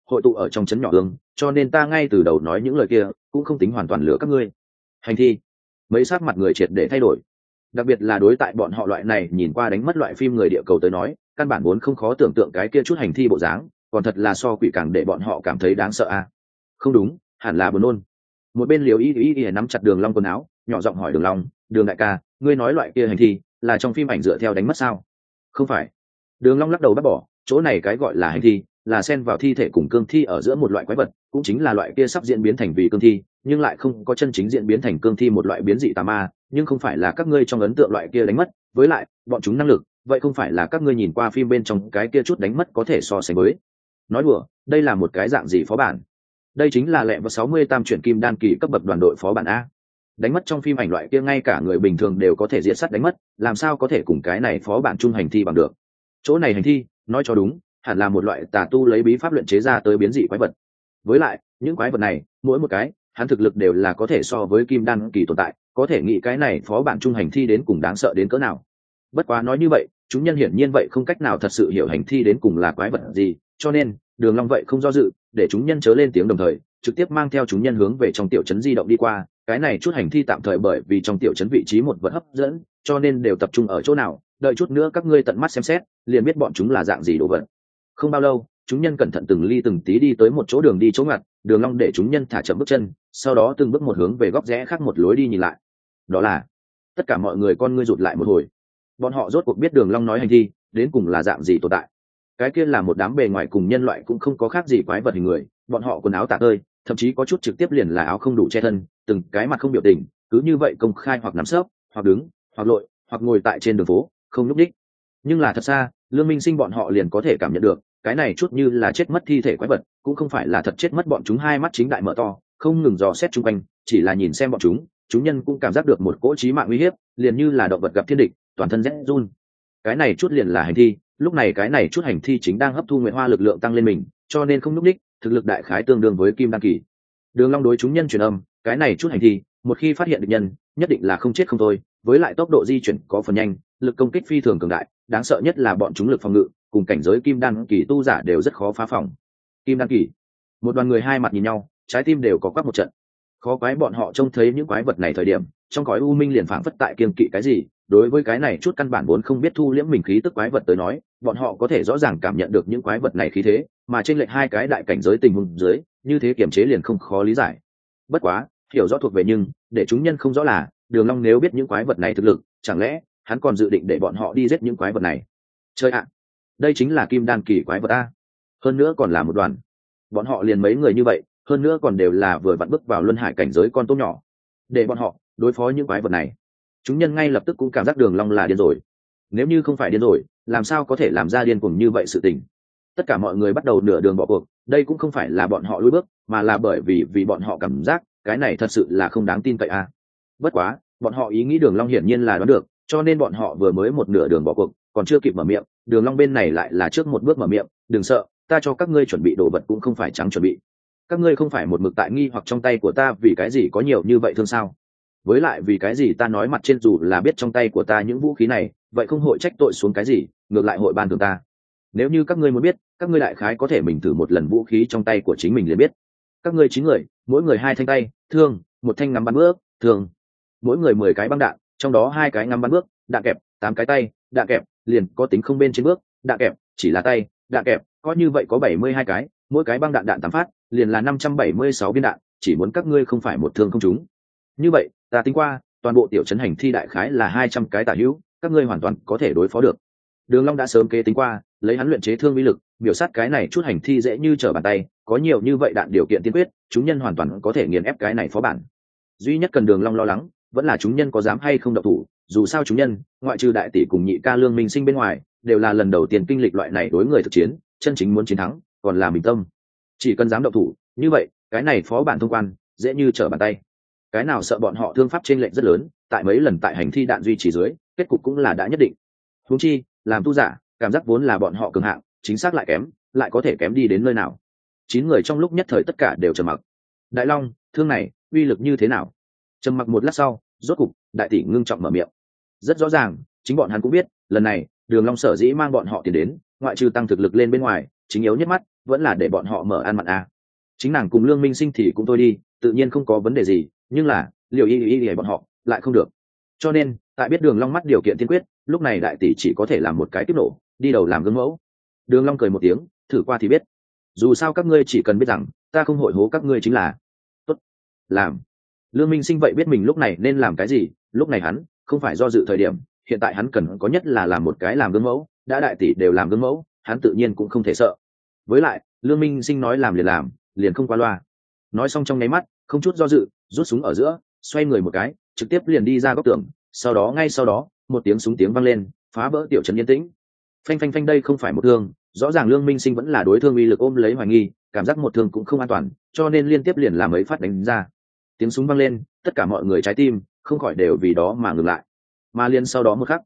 hội tụ ở trong trấn nhỏ hương, cho nên ta ngay từ đầu nói những lời kia cũng không tính hoàn toàn lừa các ngươi. Hành thi. Mấy sắc mặt người triệt để thay đổi, đặc biệt là đối tại bọn họ loại này nhìn qua đánh mất loại phim người địa cầu tới nói, căn bản vốn không khó tưởng tượng cái kia chút hành thi bộ dáng, còn thật là so quỷ càng để bọn họ cảm thấy đáng sợ a. Không đúng, hẳn là buồn nôn. Một bên Liều Y nắm chặt Đường Long quần áo, nhỏ giọng hỏi Đường Long, Đường đại ca, ngươi nói loại kia hành thi là trong phim ảnh dựa theo đánh mất sao? Không phải. Đường Long lắc đầu bác bỏ, chỗ này cái gọi là hành thi là xen vào thi thể cùng cương thi ở giữa một loại quái vật, cũng chính là loại kia sắp diễn biến thành vì cương thi nhưng lại không có chân chính diễn biến thành cương thi một loại biến dị tà ma, nhưng không phải là các ngươi trong ấn tượng loại kia đánh mất, với lại bọn chúng năng lực vậy không phải là các ngươi nhìn qua phim bên trong cái kia chút đánh mất có thể so sánh với. Nói đùa, đây là một cái dạng gì phó bản? Đây chính là lẹ vào 60 tam chuyển kim đan kỳ cấp bậc đoàn đội phó bản a. Đánh mất trong phim ảnh loại kia ngay cả người bình thường đều có thể diệt sát đánh mất, làm sao có thể cùng cái này phó bản chung hành thi bằng được? Chỗ này hành thi, nói cho đúng, hẳn là một loại tà tu lấy bí pháp luyện chế ra tới biến dị quái vật. Với lại, những quái vật này, mỗi một cái, hắn thực lực đều là có thể so với kim đan kỳ tồn tại, có thể nghĩ cái này phó bản chung hành thi đến cùng đáng sợ đến cỡ nào. Bất quá nói như vậy, chúng nhân hiển nhiên vậy không cách nào thật sự hiểu hành thi đến cùng là quái vật gì, cho nên Đường Long vậy không do dự, để chúng nhân chớ lên tiếng đồng thời, trực tiếp mang theo chúng nhân hướng về trong tiểu trấn di động đi qua. Cái này chút hành thi tạm thời bởi vì trong tiểu trấn vị trí một vật hấp dẫn, cho nên đều tập trung ở chỗ nào, đợi chút nữa các ngươi tận mắt xem xét, liền biết bọn chúng là dạng gì đồ vật. Không bao lâu, chúng nhân cẩn thận từng ly từng tí đi tới một chỗ đường đi chỗ ngoặt, Đường Long để chúng nhân thả chậm bước chân, sau đó từng bước một hướng về góc rẽ khác một lối đi nhìn lại. Đó là, tất cả mọi người con ngươi rụt lại một hồi. Bọn họ rốt cuộc biết Đường Long nói hành thi đến cùng là dạng gì tồn tại. Cái kia là một đám bề ngoài cùng nhân loại cũng không có khác gì quái vật hình người, bọn họ quần áo tả tơi, thậm chí có chút trực tiếp liền là áo không đủ che thân, từng cái mặt không biểu tình, cứ như vậy công khai hoặc nằm sấp, hoặc đứng, hoặc lội, hoặc ngồi tại trên đường phố, không nhúc nhích. Nhưng là thật xa, Lương Minh Sinh bọn họ liền có thể cảm nhận được, cái này chút như là chết mất thi thể quái vật, cũng không phải là thật chết mất, bọn chúng hai mắt chính đại mở to, không ngừng dò xét xung quanh, chỉ là nhìn xem bọn chúng nhân cũng cảm giác được một cỗ chí mạng uy hiếp, liền như là động vật gặp thiên địch, toàn thân rét run. Cái này chút liền là hành thi, lúc này cái này chút hành thi chính đang hấp thu nguyện hoa lực lượng tăng lên mình, cho nên không nhúc nhích, thực lực đại khái tương đương với kim đan kỳ. Đường Long đối chúng nhân truyền âm, cái này chút hành thi, một khi phát hiện địch nhân, nhất định là không chết không thôi, với lại tốc độ di chuyển có phần nhanh, lực công kích phi thường cường đại, đáng sợ nhất là bọn chúng lực phòng ngự, cùng cảnh giới kim đan kỳ tu giả đều rất khó phá phòng. Kim đan kỳ. Một đoàn người hai mặt nhìn nhau, trái tim đều có quắc một trận. Khó quái bọn họ trông thấy những quái vật này thời điểm, trong cõi u minh liền phảng phất tại kiêng kỵ cái gì, đối với cái này chút căn bản vốn không biết thu liễm mình khí tức quái vật tới nói, bọn họ có thể rõ ràng cảm nhận được những quái vật này khí thế, mà trên lệch hai cái đại cảnh giới tình huống dưới, như thế kiềm chế liền không khó lý giải. Bất quá, hiểu rõ thuộc về nhưng, để chúng nhân không rõ là, Đường Long nếu biết những quái vật này thực lực, chẳng lẽ hắn còn dự định để bọn họ đi giết những quái vật này? Chơi ạ, đây chính là kim đan kỳ quái vật a, hơn nữa còn là một đoàn. Bọn họ liền mấy người như vậy, hơn nữa còn đều là vừa vặn bước vào luân hải cảnh giới con tôm nhỏ, để bọn họ đối phó những quái vật này. Chúng nhân ngay lập tức cũng cảm giác Đường Long là điên rồi. Nếu như không phải điên rồi, làm sao có thể làm ra điên cuồng như vậy sự tình? Tất cả mọi người bắt đầu nửa đường bỏ cuộc, đây cũng không phải là bọn họ lùi bước, mà là bởi vì bọn họ cảm giác cái này thật sự là không đáng tin cậy a. Bất quá, bọn họ ý nghĩ Đường Long hiển nhiên là đoán được, cho nên bọn họ vừa mới một nửa đường bỏ cuộc, còn chưa kịp mở miệng, Đường Long bên này lại là trước một bước mở miệng, đừng sợ, ta cho các ngươi chuẩn bị đồ vật cũng không phải trắng chuẩn bị. Các ngươi không phải một mực tại nghi hoặc trong tay của ta vì cái gì có nhiều như vậy thương sao? Với lại vì cái gì ta nói mặt trên dù là biết trong tay của ta những vũ khí này, vậy không hội trách tội xuống cái gì, ngược lại hội ban thưởng ta. Nếu như các ngươi muốn biết, các ngươi đại khái có thể mình thử một lần vũ khí trong tay của chính mình liền biết. Các ngươi 9 người, mỗi người 2 thanh tay, thương, một thanh ngắm bắn bước, thương. Mỗi người 10 cái băng đạn, trong đó 2 cái ngắm bắn bước, đạn kẹp, 8 cái tay, đạn kẹp, liền có tính không bên trên bước, đạn kẹp, chỉ là tay, đạn kẹp, coi như vậy có 72 cái, mỗi cái băng đạn đạn 8 phát, liền là 576 viên đạn, chỉ muốn các ngươi không phải một thương không trúng. Như vậy, ta tính qua, toàn bộ tiểu trấn hành thi đại khái là 200 cái tả hữu, các ngươi hoàn toàn có thể đối phó được. Đường Long đã sớm kế tính qua, lấy hắn luyện chế thương uy lực, biểu sát cái này chút hành thi dễ như trở bàn tay, có nhiều như vậy đạn điều kiện tiên quyết, chúng nhân hoàn toàn có thể nghiền ép cái này phó bản. Duy nhất cần Đường Long lo lắng, vẫn là chúng nhân có dám hay không động thủ, dù sao chúng nhân, ngoại trừ đại tỷ cùng nhị ca Lương Minh Sinh bên ngoài, đều là lần đầu tiên kinh lịch loại này đối người thực chiến, chân chính muốn chiến thắng, còn là bình tâm. Chỉ cần dám động thủ, như vậy, cái này phó bản thông quan, dễ như trở bàn tay. Cái nào sợ bọn họ thương pháp trên lệnh rất lớn, tại mấy lần tại hành thi đạn duy trì dưới, kết cục cũng là đã nhất định. Huống chi, làm tu giả, cảm giác vốn là bọn họ cường hạng, chính xác lại kém, lại có thể kém đi đến nơi nào? 9 người trong lúc nhất thời tất cả đều trầm mặc. Đại Long, thương này, uy lực như thế nào? Trầm mặc một lát sau, rốt cục, đại tỷ ngưng trọng mở miệng. Rất rõ ràng, chính bọn hắn cũng biết, lần này, Đường Long sở dĩ mang bọn họ tiền đến, ngoại trừ tăng thực lực lên bên ngoài, chính yếu nhất mắt vẫn là để bọn họ mở ăn mặn à. Chính nàng cùng Lương Minh Sinh thì cũng thôi đi, tự nhiên không có vấn đề gì, nhưng là Liễu Y bọn họ lại không được. Cho nên tại biết Đường Long mắt điều kiện tiên quyết, lúc này đại tỷ chỉ có thể làm một cái tiếp nổ, đi đầu làm gương mẫu. Đường Long cười một tiếng, thử qua thì biết, dù sao các ngươi chỉ cần biết rằng ta không hội hố các ngươi chính là tốt. Làm. Lương Minh Sinh vậy biết mình lúc này nên làm cái gì, lúc này hắn không phải do dự thời điểm, hiện tại hắn cần có nhất là làm một cái làm gương mẫu, đã đại tỷ đều làm gương mẫu, hắn tự nhiên cũng không thể sợ. Với lại Lương Minh Sinh nói làm, liền không qua loa. Nói xong trong nháy mắt, không chút do dự, rút súng ở giữa, xoay người một cái, trực tiếp liền đi ra góc tường. Ngay sau đó, một tiếng súng tiếng vang lên, phá vỡ tiểu trấn yên tĩnh. Phanh phanh phanh, đây không phải một thương, rõ ràng Lương Minh Sinh vẫn là đối thương uy lực ôm lấy hoài nghi, cảm giác một thương cũng không an toàn, cho nên liên tiếp liền làm mấy phát đánh ra. Tiếng súng vang lên, tất cả mọi người trái tim không khỏi đều vì đó mà ngừng lại. Mà liền sau đó một khắc,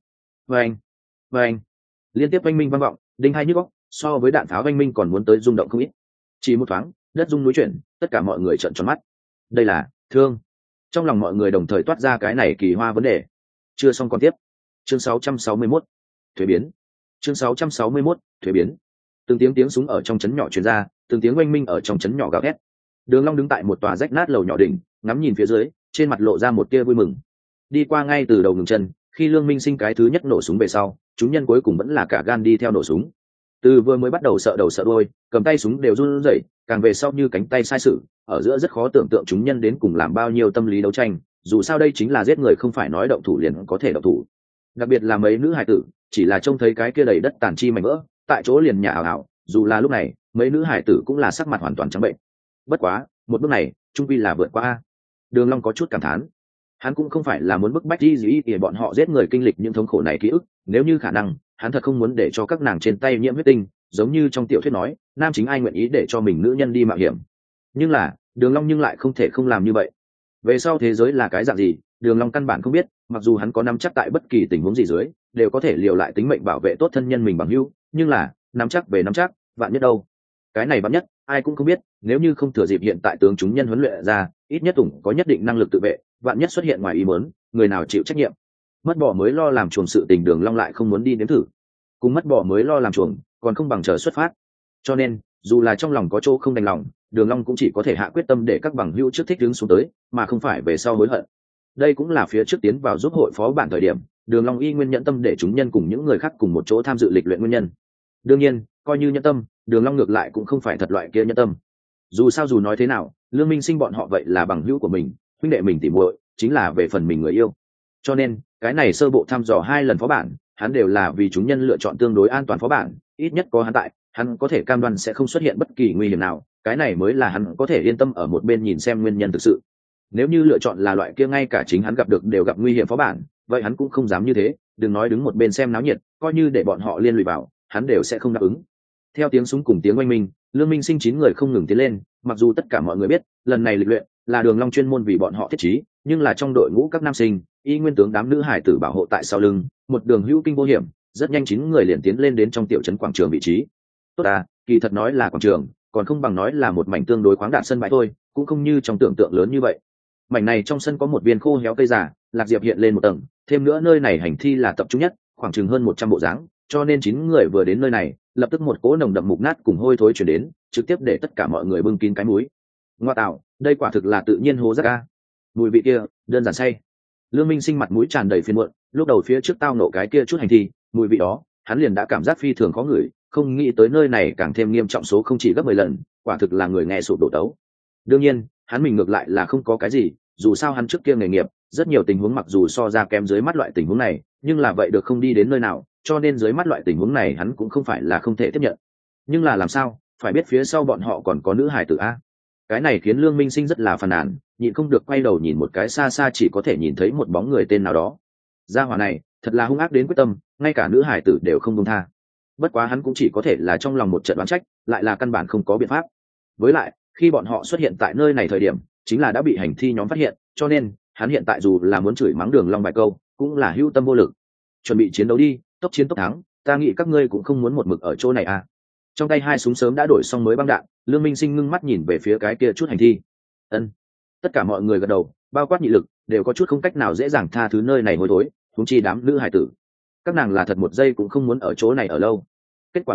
vang, liên tiếp oanh minh vang vọng, đinh hai nhức óc, so với đạn pháo oanh minh còn muốn tới rung động không ít. Chỉ một thoáng, đất rung núi chuyển, tất cả mọi người trợn tròn mắt. Đây là thương. Trong lòng mọi người đồng thời toát ra cái này kỳ hoa vấn đề. Chưa xong còn tiếp. Chương 661. Thuế biến. Chương 661. Thuế biến. Từng tiếng súng ở trong trấn nhỏ truyền ra, từng tiếng oanh minh ở trong trấn nhỏ gào thét. Đường Long đứng tại một tòa rách nát lầu nhỏ đỉnh, ngắm nhìn phía dưới, trên mặt lộ ra một tia vui mừng. Đi qua ngay từ đầu ngừng chân, khi Lương Minh Sinh cái thứ nhất nổ súng về sau, chúng nhân cuối cùng vẫn là cả gan đi theo nổ súng. Từ vừa mới bắt đầu sợ đầu sợ đuôi, cầm tay súng đều run rẩy, càng về sau như cánh tay sai sự, ở giữa rất khó tưởng tượng chúng nhân đến cùng làm bao nhiêu tâm lý đấu tranh, dù sao đây chính là giết người không phải nói động thủ liền có thể động thủ. Đặc biệt là mấy nữ hài tử, chỉ là trông thấy cái kia đầy đất tàn chi mảnh vỡ, tại chỗ liền nhả ảo ảo, dù là lúc này, mấy nữ hài tử cũng là sắc mặt hoàn toàn trắng bệnh. Bất quá, một bước này, trung quy là vượt qua. Đường Long có chút cảm thán. Hắn cũng không phải là muốn bức bách gì để bọn họ giết người kinh lịch những thống khổ này ký ức, nếu như khả năng, hắn thật không muốn để cho các nàng trên tay nhiễm huyết tinh, giống như trong tiểu thuyết nói, nam chính ai nguyện ý để cho mình nữ nhân đi mạo hiểm. Nhưng là, Đường Long nhưng lại không thể không làm như vậy. Về sau thế giới là cái dạng gì, Đường Long căn bản không biết, mặc dù hắn có nắm chắc tại bất kỳ tình huống gì dưới, đều có thể liều lại tính mệnh bảo vệ tốt thân nhân mình bằng hữu, nhưng là, nắm chắc về nắm chắc, vạn nhất đâu. Cái này vạn nhất, ai cũng không biết, nếu như không thừa dịp hiện tại tướng chúng nhân huấn luyện ra, ít nhất Tùng có nhất định năng lực tự vệ, vạn nhất xuất hiện ngoài ý muốn, người nào chịu trách nhiệm. Mất bỏ mới lo làm chuồng sự tình, Đường Long lại không muốn đi nếm thử. Cùng mất bỏ mới lo làm chuồng, còn không bằng chờ xuất phát. Cho nên, dù là trong lòng có chỗ không đành lòng, Đường Long cũng chỉ có thể hạ quyết tâm để các bằng hữu trước thích đứng xuống tới, mà không phải về sau hối hận. Đây cũng là phía trước tiến vào giúp hội phó bản thời điểm, Đường Long y nguyên nhẫn tâm để chúng nhân cùng những người khác cùng một chỗ tham dự lịch luyện nguyên nhân. Đương nhiên, coi như nhẫn tâm, Đường Long ngược lại cũng không phải thật loại kia nhẫn tâm. Dù sao dù nói thế nào, Lương Minh Sinh bọn họ vậy là bằng hữu của mình, huynh đệ mình tỉ muội, chính là về phần mình người yêu. Cho nên, cái này sơ bộ thăm dò 2 lần phó bản, hắn đều là vì chúng nhân lựa chọn tương đối an toàn phó bản, ít nhất có hắn tại, hắn có thể cam đoan sẽ không xuất hiện bất kỳ nguy hiểm nào, cái này mới là hắn có thể yên tâm ở một bên nhìn xem nguyên nhân thực sự. Nếu như lựa chọn là loại kia ngay cả chính hắn gặp được đều gặp nguy hiểm phó bản, vậy hắn cũng không dám như thế, đừng nói đứng một bên xem náo nhiệt, coi như để bọn họ liên lụy vào, hắn đều sẽ không đáp ứng. Theo tiếng súng cùng tiếng oanh minh, Lương Minh Sinh 9 người không ngừng tiến lên, mặc dù tất cả mọi người biết, lần này lịch luyện là Đường Long chuyên môn vì bọn họ thiết trí, nhưng là trong đội ngũ các nam sinh, y nguyên tướng đám nữ hải tử bảo hộ tại sau lưng, một đường hữu kinh vô hiểm, rất nhanh 9 người liền tiến lên đến trong tiểu trấn quảng trường vị trí. Tốt à, kỳ thật nói là quảng trường, còn không bằng nói là một mảnh tương đối khoáng đạt sân bãi thôi, cũng không như trong tưởng tượng lớn như vậy. Mảnh này trong sân có một viên khô héo cây già, lạc diệp hiện lên một tầng, thêm nữa nơi này hành thi là tập trung nhất, khoảng chừng hơn 100 bộ dáng, cho nên 9 người vừa đến nơi này, lập tức một cỗ nồng đậm mục nát cùng hôi thối truyền đến, trực tiếp để tất cả mọi người bưng kín cái mũi. Ngoa tạo, đây quả thực là tự nhiên hố rác a. Mùi vị kia, đơn giản say. Lương Minh Sinh mặt mũi tràn đầy phiền muộn, lúc đầu phía trước tao nộ cái kia chút hành thi, mùi vị đó, hắn liền đã cảm giác phi thường khó ngửi, không nghĩ tới nơi này càng thêm nghiêm trọng số không chỉ gấp 10 lần, quả thực là người nghe sụp đổ tấu. Đương nhiên, hắn mình ngược lại là không có cái gì, dù sao hắn trước kia nghề nghiệp, rất nhiều tình huống mặc dù so ra kém dưới mắt loại tình huống này, nhưng là vậy được không đi đến nơi nào, cho nên dưới mắt loại tình huống này hắn cũng không phải là không thể tiếp nhận. Nhưng là làm sao, phải biết phía sau bọn họ còn có nữ hài tử a. Cái này khiến Lương Minh Sinh rất là phàn nàn, nhịn không được quay đầu nhìn một cái xa xa, chỉ có thể nhìn thấy một bóng người tên nào đó. Gia hỏa này, thật là hung ác đến quyết tâm, ngay cả nữ hài tử đều không buông tha. Bất quá hắn cũng chỉ có thể là trong lòng một trận đoán trách, lại là căn bản không có biện pháp. Với lại, khi bọn họ xuất hiện tại nơi này thời điểm, chính là đã bị hành thi nhóm phát hiện, cho nên hắn hiện tại dù là muốn chửi mắng Đường Long vài câu, cũng là hữu tâm vô lực. Chuẩn bị chiến đấu đi, tốc chiến tốc thắng, ta nghĩ các ngươi cũng không muốn một mực ở chỗ này à. Trong tay 2 súng sớm đã đổi xong mới băng đạn, Lương Minh Sinh ngưng mắt nhìn về phía cái kia chút hành thi. Ân. Tất cả mọi người gật đầu, bao quát nhị lực, đều có chút không cách nào dễ dàng tha thứ nơi này hôi thối, huống chi đám nữ hải tử. Các nàng là thật một giây cũng không muốn ở chỗ này ở lâu. Kết quả là,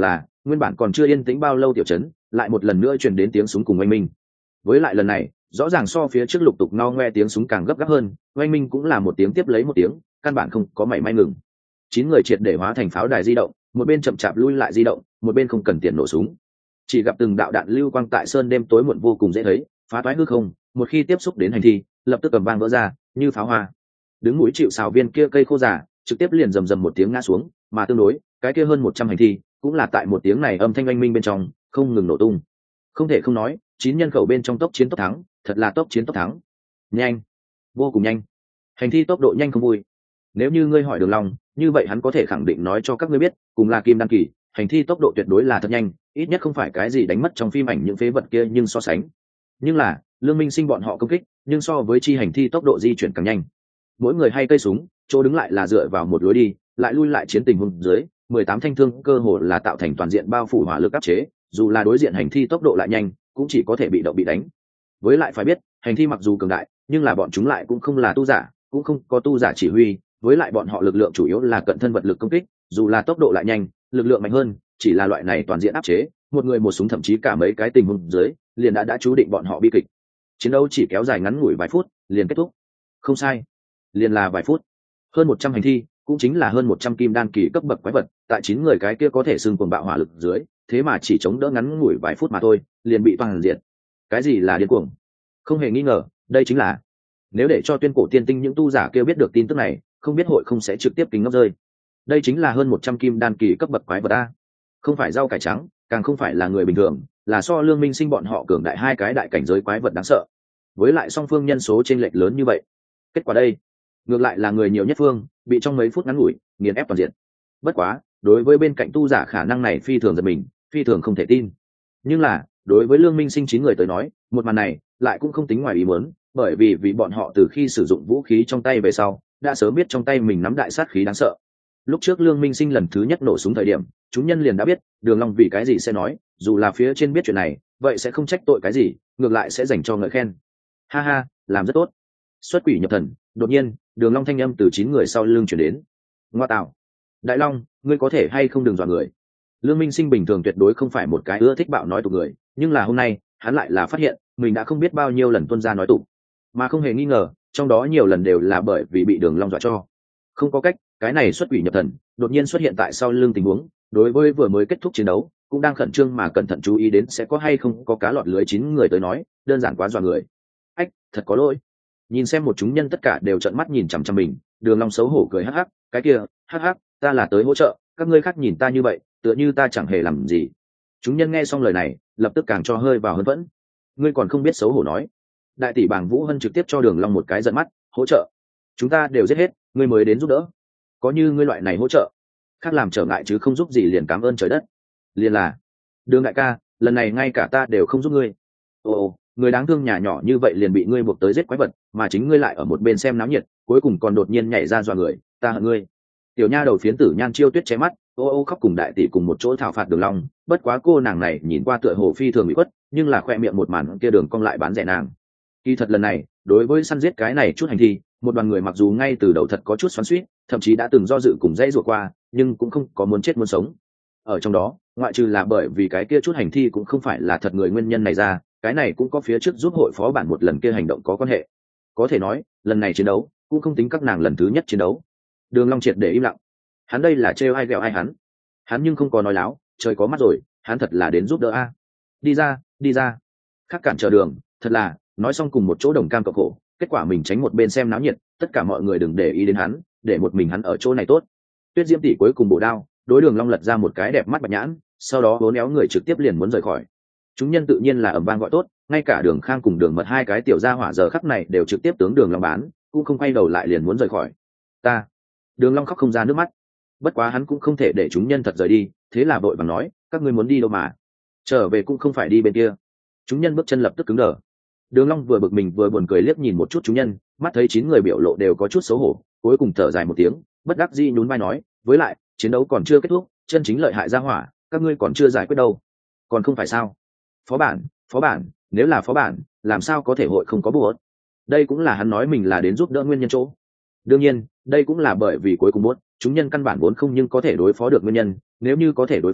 nguyên bản còn chưa yên tĩnh bao lâu tiểu trấn lại một lần nữa truyền đến tiếng súng cùng oanh minh. Với lại lần này rõ ràng so phía trước lục tục no ngoe tiếng súng càng gấp gáp hơn, oanh minh cũng là một tiếng tiếp lấy một tiếng, căn bản không có mảy may ngừng. 9 người triệt để hóa thành pháo đài di động, một bên chậm chạp lui lại di động, một bên không cần tiền nổ súng. Chỉ gặp từng đạo đạn lưu quang tại sơn đêm tối muộn vô cùng dễ thấy, phá toái hư không, một khi tiếp xúc đến hành thi, lập tức cầm vang vỡ ra, như pháo hoa. Đứng núi chịu sào viên kia cây khô già, trực tiếp liền rầm rầm một tiếng ngã xuống, mà tương đối, cái kia hơn 100 hành thi, cũng là tại một tiếng này âm thanh oanh minh bên trong, không ngừng nổ tung. Không thể không nói, 9 nhân khẩu bên trong tốc chiến tốc thắng, thật là tốc chiến tốc thắng. Nhanh, vô cùng nhanh. Hành thi tốc độ nhanh không vui. Nếu như ngươi hỏi Đường Long, như vậy hắn có thể khẳng định nói cho các ngươi biết, cùng là kim đan kỳ, hành thi tốc độ tuyệt đối là thật nhanh, ít nhất không phải cái gì đánh mất trong phim ảnh những phế vật kia nhưng so sánh. Nhưng là, Lương Minh Sinh bọn họ công kích, nhưng so với chi hành thi tốc độ di chuyển càng nhanh. Mỗi người hay cây súng, chỗ đứng lại là dựa vào một lối đi, lại lui lại chiến tình huống dưới, 18 thanh thương cơ hồ là tạo thành toàn diện bao phủ hỏa lực áp chế, dù là đối diện hành thi tốc độ lại nhanh, cũng chỉ có thể bị động bị đánh. Với lại phải biết, hành thi mặc dù cường đại, nhưng là bọn chúng lại cũng không là tu giả, cũng không có tu giả chỉ huy, với lại bọn họ lực lượng chủ yếu là cận thân vật lực công kích, dù là tốc độ lại nhanh, lực lượng mạnh hơn, chỉ là loại này toàn diện áp chế, một người một súng thậm chí cả mấy cái tình huống dưới, liền đã chú định bọn họ bi kịch. Chiến đấu chỉ kéo dài ngắn ngủi vài phút, liền kết thúc. Không sai, liền là vài phút. Hơn 100 hành thi, cũng chính là hơn 100 kim đan kỳ cấp bậc quái vật, tại 9 người cái kia có thể xưng cuồng bạo hỏa lực dưới, thế mà chỉ chống đỡ ngắn ngủi vài phút mà thôi, liền bị toàn diệt. Cái gì là điên cuồng? Không hề nghi ngờ, đây chính là, nếu để cho tuyên cổ tiên tinh những tu giả kêu biết được tin tức này, không biết hội không sẽ trực tiếp kính ngốc rơi. Đây chính là hơn 100 kim đan kỳ cấp bậc quái vật a, không phải rau cải trắng, càng không phải là người bình thường, là so Lương Minh Sinh bọn họ cường đại hai cái đại cảnh giới quái vật đáng sợ. Với lại song phương nhân số chênh lệch lớn như vậy, kết quả đây, ngược lại là người nhiều nhất phương bị trong mấy phút ngắn ngủi nghiền ép toàn diện. Bất quá, đối với bên cạnh tu giả khả năng này phi thường giật mình, phi thường không thể tin. Nhưng là, đối với Lương Minh Sinh 9 người tới nói, một màn này lại cũng không tính ngoài ý muốn, bởi vì bọn họ từ khi sử dụng vũ khí trong tay về sau, đã sớm biết trong tay mình nắm đại sát khí đáng sợ. Lúc trước Lương Minh Sinh lần thứ nhất nổ súng thời điểm, chúng nhân liền đã biết Đường Long vì cái gì sẽ nói, dù là phía trên biết chuyện này, vậy sẽ không trách tội cái gì, ngược lại sẽ dành cho ngợi khen. Ha ha, làm rất tốt. Xuất quỷ nhập thần, đột nhiên, Đường Long thanh âm từ 9 người sau lưng truyền đến. Ngoa tạo, Đại Long, ngươi có thể hay không đừng dọa người. Lương Minh Sinh bình thường tuyệt đối không phải một cái ưa thích bạo nói tụ người, nhưng là hôm nay, hắn lại là phát hiện, mình đã không biết bao nhiêu lần tuôn ra nói tụ, mà không hề nghi ngờ, trong đó nhiều lần đều là bởi vì bị Đường Long dọa cho. Không có cách, cái này xuất quỷ nhập thần, đột nhiên xuất hiện tại sau lưng tình huống, đối với vừa mới kết thúc chiến đấu, cũng đang khẩn trương mà cẩn thận chú ý đến sẽ có hay không có cá lọt lưới 9 người tới nói, đơn giản quá dọa người. Ách, thật có lỗi. Nhìn xem một chúng nhân tất cả đều trợn mắt nhìn chằm chằm mình, Đường Long xấu hổ cười hắc hắc, cái kia, hắc hắc, ta là tới hỗ trợ, các ngươi khác nhìn ta như vậy, tựa như ta chẳng hề làm gì. Chúng nhân nghe xong lời này, lập tức càng cho hơi vào hơn vẫn. Ngươi còn không biết xấu hổ nói. Đại tỷ Bàng Vũ Hân trực tiếp cho Đường Long một cái giận mắt, hỗ trợ. Chúng ta đều giết hết, ngươi mới đến giúp đỡ. Có như ngươi loại này hỗ trợ, khác làm trở ngại chứ không giúp gì liền cảm ơn trời đất. Liền là, Đường đại ca, lần này ngay cả ta đều không giúp ngươi. Ồ, người đáng thương nhà nhỏ như vậy liền bị ngươi buộc tới giết quái vật, mà chính ngươi lại ở một bên xem náo nhiệt, cuối cùng còn đột nhiên nhảy ra dọa người, ta hận ngươi. Tiểu nha đầu phiến tử Nhan Chiêu Tuyết che mắt, ô khóc cùng đại tỷ cùng một chỗ thảo phạt Đường Long, bất quá cô nàng này nhìn qua tựa hồ phi thường bị khuất, nhưng là khoe miệng một màn kia Đường cong lại bán rẻ nàng. Kỳ thật lần này, đối với săn giết cái này chút hành thi, một đoàn người mặc dù ngay từ đầu thật có chút xoắn xuýt, thậm chí đã từng do dự cùng dãy rủa qua, nhưng cũng không có muốn chết muốn sống. Ở trong đó, ngoại trừ là bởi vì cái kia chút hành thi cũng không phải là thật người nguyên nhân này ra, cái này cũng có phía trước giúp hội phó bản một lần kia hành động có quan hệ. Có thể nói, lần này chiến đấu cũng không tính các nàng lần thứ nhất chiến đấu. Đường Long triệt để im lặng. Hắn đây là trêu ai ghẹo ai hắn nhưng không có nói láo, trời có mắt rồi, hắn thật là đến giúp đỡ a. Đi ra. Khác cản trở đường, thật là, nói xong cùng một chỗ đồng cam cộng khổ, kết quả mình tránh một bên xem náo nhiệt, tất cả mọi người đừng để ý đến hắn, để một mình hắn ở chỗ này tốt. Tuyết Diễm tỷ cuối cùng bổ đao, đối Đường Long lật ra một cái đẹp mắt bạch nhãn, sau đó uốn éo người trực tiếp liền muốn rời khỏi. Chúng nhân tự nhiên là ầm vang gọi tốt, ngay cả Đường Khang cùng Đường Mật hai cái tiểu gia hỏa giờ khắc này đều trực tiếp tướng Đường Long bán, cũng không quay đầu lại liền muốn rời khỏi. Đường Long khóc không ra nước mắt. Bất quá hắn cũng không thể để chúng nhân thật rời đi, thế là vội vàng nói, các ngươi muốn đi đâu mà? Trở về cũng không phải đi bên kia. Chúng nhân bước chân lập tức cứng đờ. Đường Long vừa bực mình vừa buồn cười liếc nhìn một chút chúng nhân, mắt thấy 9 người biểu lộ đều có chút xấu hổ, cuối cùng thở dài một tiếng, bất đắc dĩ nhún vai nói, với lại, chiến đấu còn chưa kết thúc, chân chính lợi hại ra hỏa, các ngươi còn chưa giải quyết đâu. Còn không phải sao? Phó bản, nếu là phó bản, làm sao có thể hội không có bột? Đây cũng là hắn nói mình là đến giúp đỡ nguyên nhân chỗ. Đương nhiên, đây cũng là bởi vì cuối cùng bốt, chúng nhân căn bản vốn không nhưng có thể đối phó được nguyên nhân, nếu như có thể đối phó,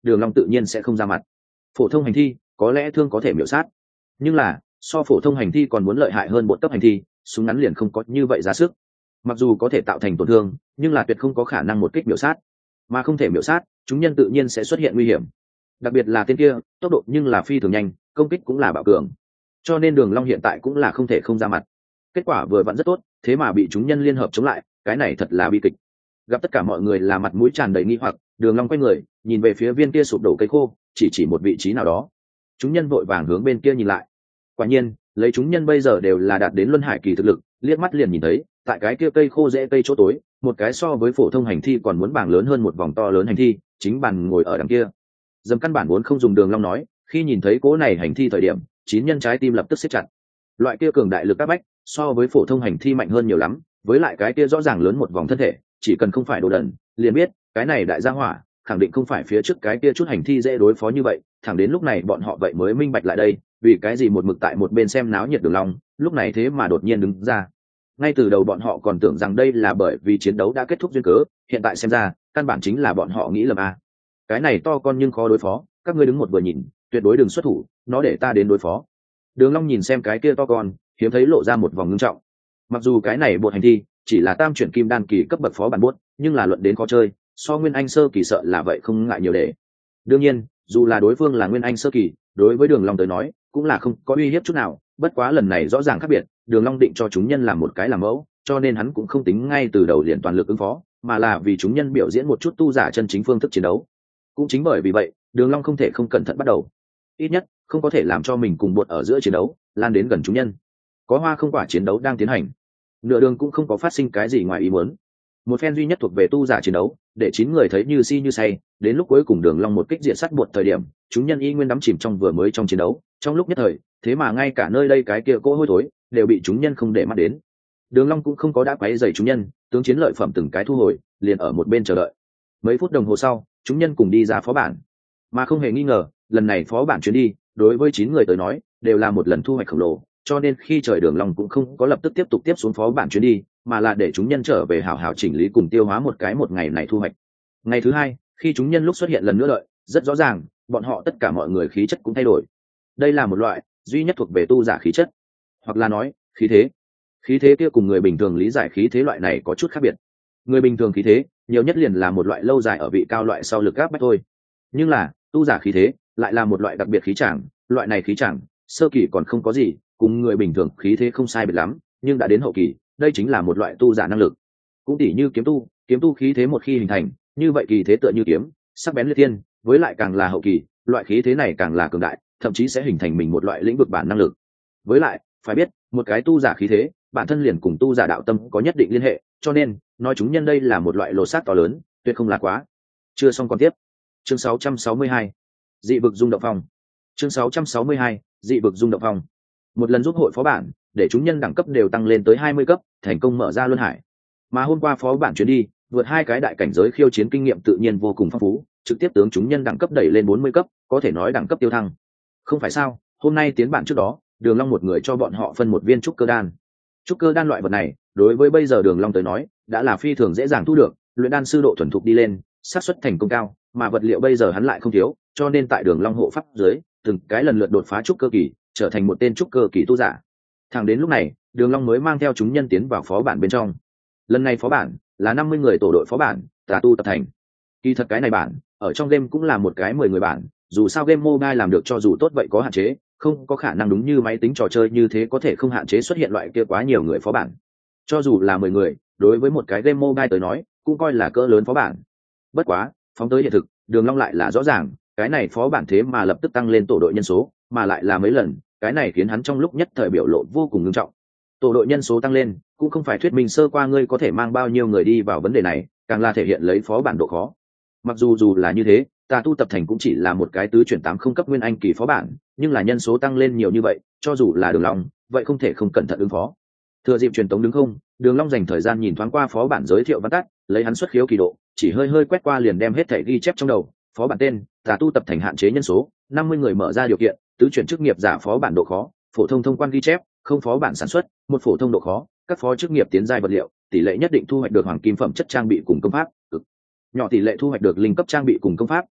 Đường Long tự nhiên sẽ không ra mặt. Phổ thông hành thi có lẽ thương có thể miểu sát, nhưng là so phổ thông hành thi còn muốn lợi hại hơn bột cấp hành thi, súng ngắn liền không có như vậy ra sức. Mặc dù có thể tạo thành tổn thương, nhưng là tuyệt không có khả năng một kích miểu sát, mà không thể miểu sát, chúng nhân tự nhiên sẽ xuất hiện nguy hiểm. Đặc biệt là tên kia, tốc độ nhưng là phi thường nhanh, công kích cũng là bạo cường, cho nên Đường Long hiện tại cũng là không thể không ra mặt. Kết quả vừa vặn rất tốt, thế mà bị chúng nhân liên hợp chống lại, cái này thật là bi kịch. Gặp tất cả mọi người là mặt mũi tràn đầy nghi hoặc, Đường Long quay người nhìn về phía viên kia sụp đổ cây khô, chỉ một vị trí nào đó. Chúng nhân vội vàng hướng bên kia nhìn lại. Quả nhiên, lấy chúng nhân bây giờ đều là đạt đến luân hải kỳ thực lực, liếc mắt liền nhìn thấy, tại cái kia cây khô rễ cây chỗ tối, một cái so với phổ thông hành thi còn muốn bảng lớn hơn một vòng to lớn hành thi, chính bàn ngồi ở đằng kia. Dầm căn bản muốn không dùng Đường Long nói, khi nhìn thấy cố này hành thi thời điểm, chín nhân trái tim lập tức siết chặt. Loại kia cường đại lực áp bách, so với phổ thông hành thi mạnh hơn nhiều lắm, với lại cái kia rõ ràng lớn một vòng thân thể, chỉ cần không phải đồ đần, liền biết, cái này đại gia hỏa, khẳng định không phải phía trước cái kia chút hành thi dễ đối phó như vậy, thẳng đến lúc này bọn họ vậy mới minh bạch lại đây, vì cái gì một mực tại một bên xem náo nhiệt Đường Long, lúc này thế mà đột nhiên đứng ra. Ngay từ đầu bọn họ còn tưởng rằng đây là bởi vì chiến đấu đã kết thúc duyên cớ, hiện tại xem ra, căn bản chính là bọn họ nghĩ lầm a. Cái này to con nhưng khó đối phó, các ngươi đứng một vừa nhìn, tuyệt đối đừng xuất thủ, nó để ta đến đối phó. Đường Long nhìn xem cái kia to con, hiếm thấy lộ ra một vòng ngưng trọng. Mặc dù cái này bột hành thi chỉ là tam chuyển kim đan kỳ cấp bậc phó bản buốt, nhưng là luận đến khó chơi, so Nguyên Anh sơ kỳ sợ là vậy không ngại nhiều để. Đương nhiên, dù là đối phương là Nguyên Anh sơ kỳ, đối với Đường Long tới nói, cũng là không có uy hiếp chút nào, bất quá lần này rõ ràng khác biệt, Đường Long định cho chúng nhân làm một cái làm mẫu, cho nên hắn cũng không tính ngay từ đầu liền toàn lực ứng phó, mà là vì chúng nhân biểu diễn một chút tu giả chân chính phương thức chiến đấu. Cũng chính bởi vì vậy, Đường Long không thể không cẩn thận bắt đầu. Ít nhất, không có thể làm cho mình cùng bột ở giữa chiến đấu lan đến gần chúng nhân. Có hoa không quả chiến đấu đang tiến hành, nửa đường cũng không có phát sinh cái gì ngoài ý muốn. Một phen duy nhất thuộc về tu giả chiến đấu, để 9 người thấy như si như say, đến lúc cuối cùng Đường Long một kích diện sát bột thời điểm, chúng nhân y nguyên đắm chìm trong vừa mới trong chiến đấu, trong lúc nhất thời, thế mà ngay cả nơi đây cái kia cỗ hôi thối đều bị chúng nhân không để mắt đến. Đường Long cũng không có đã quấy rầy chúng nhân, tướng chiến lợi phẩm từng cái thu hồi, liền ở một bên chờ đợi. Mấy phút đồng hồ sau, chúng nhân cùng đi ra phó bản, mà không hề nghi ngờ, lần này phó bản chuyến đi, đối với 9 người tới nói, đều là một lần thu hoạch khổng lồ, cho nên khi trời Đường Long cũng không có lập tức tiếp tục tiếp xuống phó bản chuyến đi, mà là để chúng nhân trở về hảo hảo chỉnh lý cùng tiêu hóa một ngày này thu hoạch. Ngày thứ hai, khi chúng nhân lúc xuất hiện lần nữa đợi, rất rõ ràng, bọn họ tất cả mọi người khí chất cũng thay đổi. Đây là một loại duy nhất thuộc về tu giả khí chất, hoặc là nói, khí thế. Khí thế kia cùng người bình thường lý giải khí thế loại này có chút khác biệt. Người bình thường khí thế, nhiều nhất liền là một loại lâu dài ở vị cao loại sau lực áp bách thôi. Nhưng là, tu giả khí thế, lại là một loại đặc biệt khí tràng, loại này khí tràng, sơ kỳ còn không có gì, cùng người bình thường khí thế không sai biệt lắm, nhưng đã đến hậu kỳ, đây chính là một loại tu giả năng lực. Cũng tỉ như kiếm tu khí thế một khi hình thành, như vậy kỳ thế tựa như kiếm, sắc bén liệt thiên, với lại càng là hậu kỳ, loại khí thế này càng là cường đại, thậm chí sẽ hình thành mình một loại lĩnh vực bản năng lực. Với lại, phải biết, một cái tu giả khí thế, bản thân liền cùng tu giả đạo tâm có nhất định liên hệ, cho nên, nói chúng nhân đây là một loại lột xác to lớn, tuyệt không là quá. Chưa xong còn tiếp. Chương 662. Dị vực rung động phong. Chương 662. Dị vực rung động phong. Một lần giúp hội phó bản, để chúng nhân đẳng cấp đều tăng lên tới 20 cấp, thành công mở ra luân hải. Mà hôm qua phó bản chuyến đi, vượt 2 cái đại cảnh giới khiêu chiến kinh nghiệm tự nhiên vô cùng phong phú, trực tiếp tướng chúng nhân đẳng cấp đẩy lên 40 cấp, có thể nói đẳng cấp tiêu thăng. Không phải sao, hôm nay tiến bản trước đó, Đường Long một người cho bọn họ phân một viên trúc cơ đan. Trúc cơ đan loại vật này, đối với bây giờ Đường Long tới nói, đã là phi thường dễ dàng thu được, luyện đan sư độ thuần thục đi lên, xác suất thành công cao, mà vật liệu bây giờ hắn lại không thiếu, cho nên tại Đường Long hộ pháp dưới, từng cái lần lượt đột phá trúc cơ kỳ, trở thành một tên trúc cơ kỳ tu giả. Thẳng đến lúc này, Đường Long mới mang theo chúng nhân tiến vào phó bản bên trong. Lần này phó bản là 50 người tổ đội phó bản, Tà Tu Tập Thành. Kỳ thật cái này bản, ở trong game cũng là một cái 10 người bản, dù sao game mobile làm được cho dù tốt vậy có hạn chế, không có khả năng đúng như máy tính trò chơi như thế có thể không hạn chế xuất hiện loại kia quá nhiều người phó bản. Cho dù là 10 người, đối với một cái game mobile tới nói, cũng coi là cỡ lớn phó bản. Bất quá, phóng tới hiện thực, Đường Long lại là rõ ràng, cái này phó bản thế mà lập tức tăng lên tổ đội nhân số, mà lại là mấy lần, cái này khiến hắn trong lúc nhất thời biểu lộ vô cùng nghiêm trọng. Tổ đội nhân số tăng lên, cũng không phải thuyết minh sơ qua ngươi có thể mang bao nhiêu người đi vào vấn đề này, càng là thể hiện lấy phó bản độ khó. Mặc dù là như thế, Tà Tu Tập Thành cũng chỉ là một cái tứ chuyển 80 cấp nguyên anh kỳ phó bản, nhưng là nhân số tăng lên nhiều như vậy, cho dù là Đường Long, vậy không thể không cẩn thận ứng phó. Thừa dịp truyền tống đứng không, Đường Long dành thời gian nhìn thoáng qua phó bản giới thiệu văn tắt, lấy hắn xuất khiếu kỳ độ, chỉ hơi quét qua liền đem hết thảy ghi chép trong đầu. Phó bản tên: Tà Tu Tập Thành, hạn chế nhân số 50 người, mở ra điều kiện: tứ chuyển chức nghiệp giả, phó bản độ khó phổ thông thông quan ghi chép, không phó bản sản xuất, một phổ thông độ khó, các phó chức nghiệp tiến giai vật liệu, tỷ lệ nhất định thu hoạch được hoàng kim phẩm chất trang bị cùng công pháp, nhỏ tỷ lệ thu hoạch được linh cấp trang bị cùng công pháp,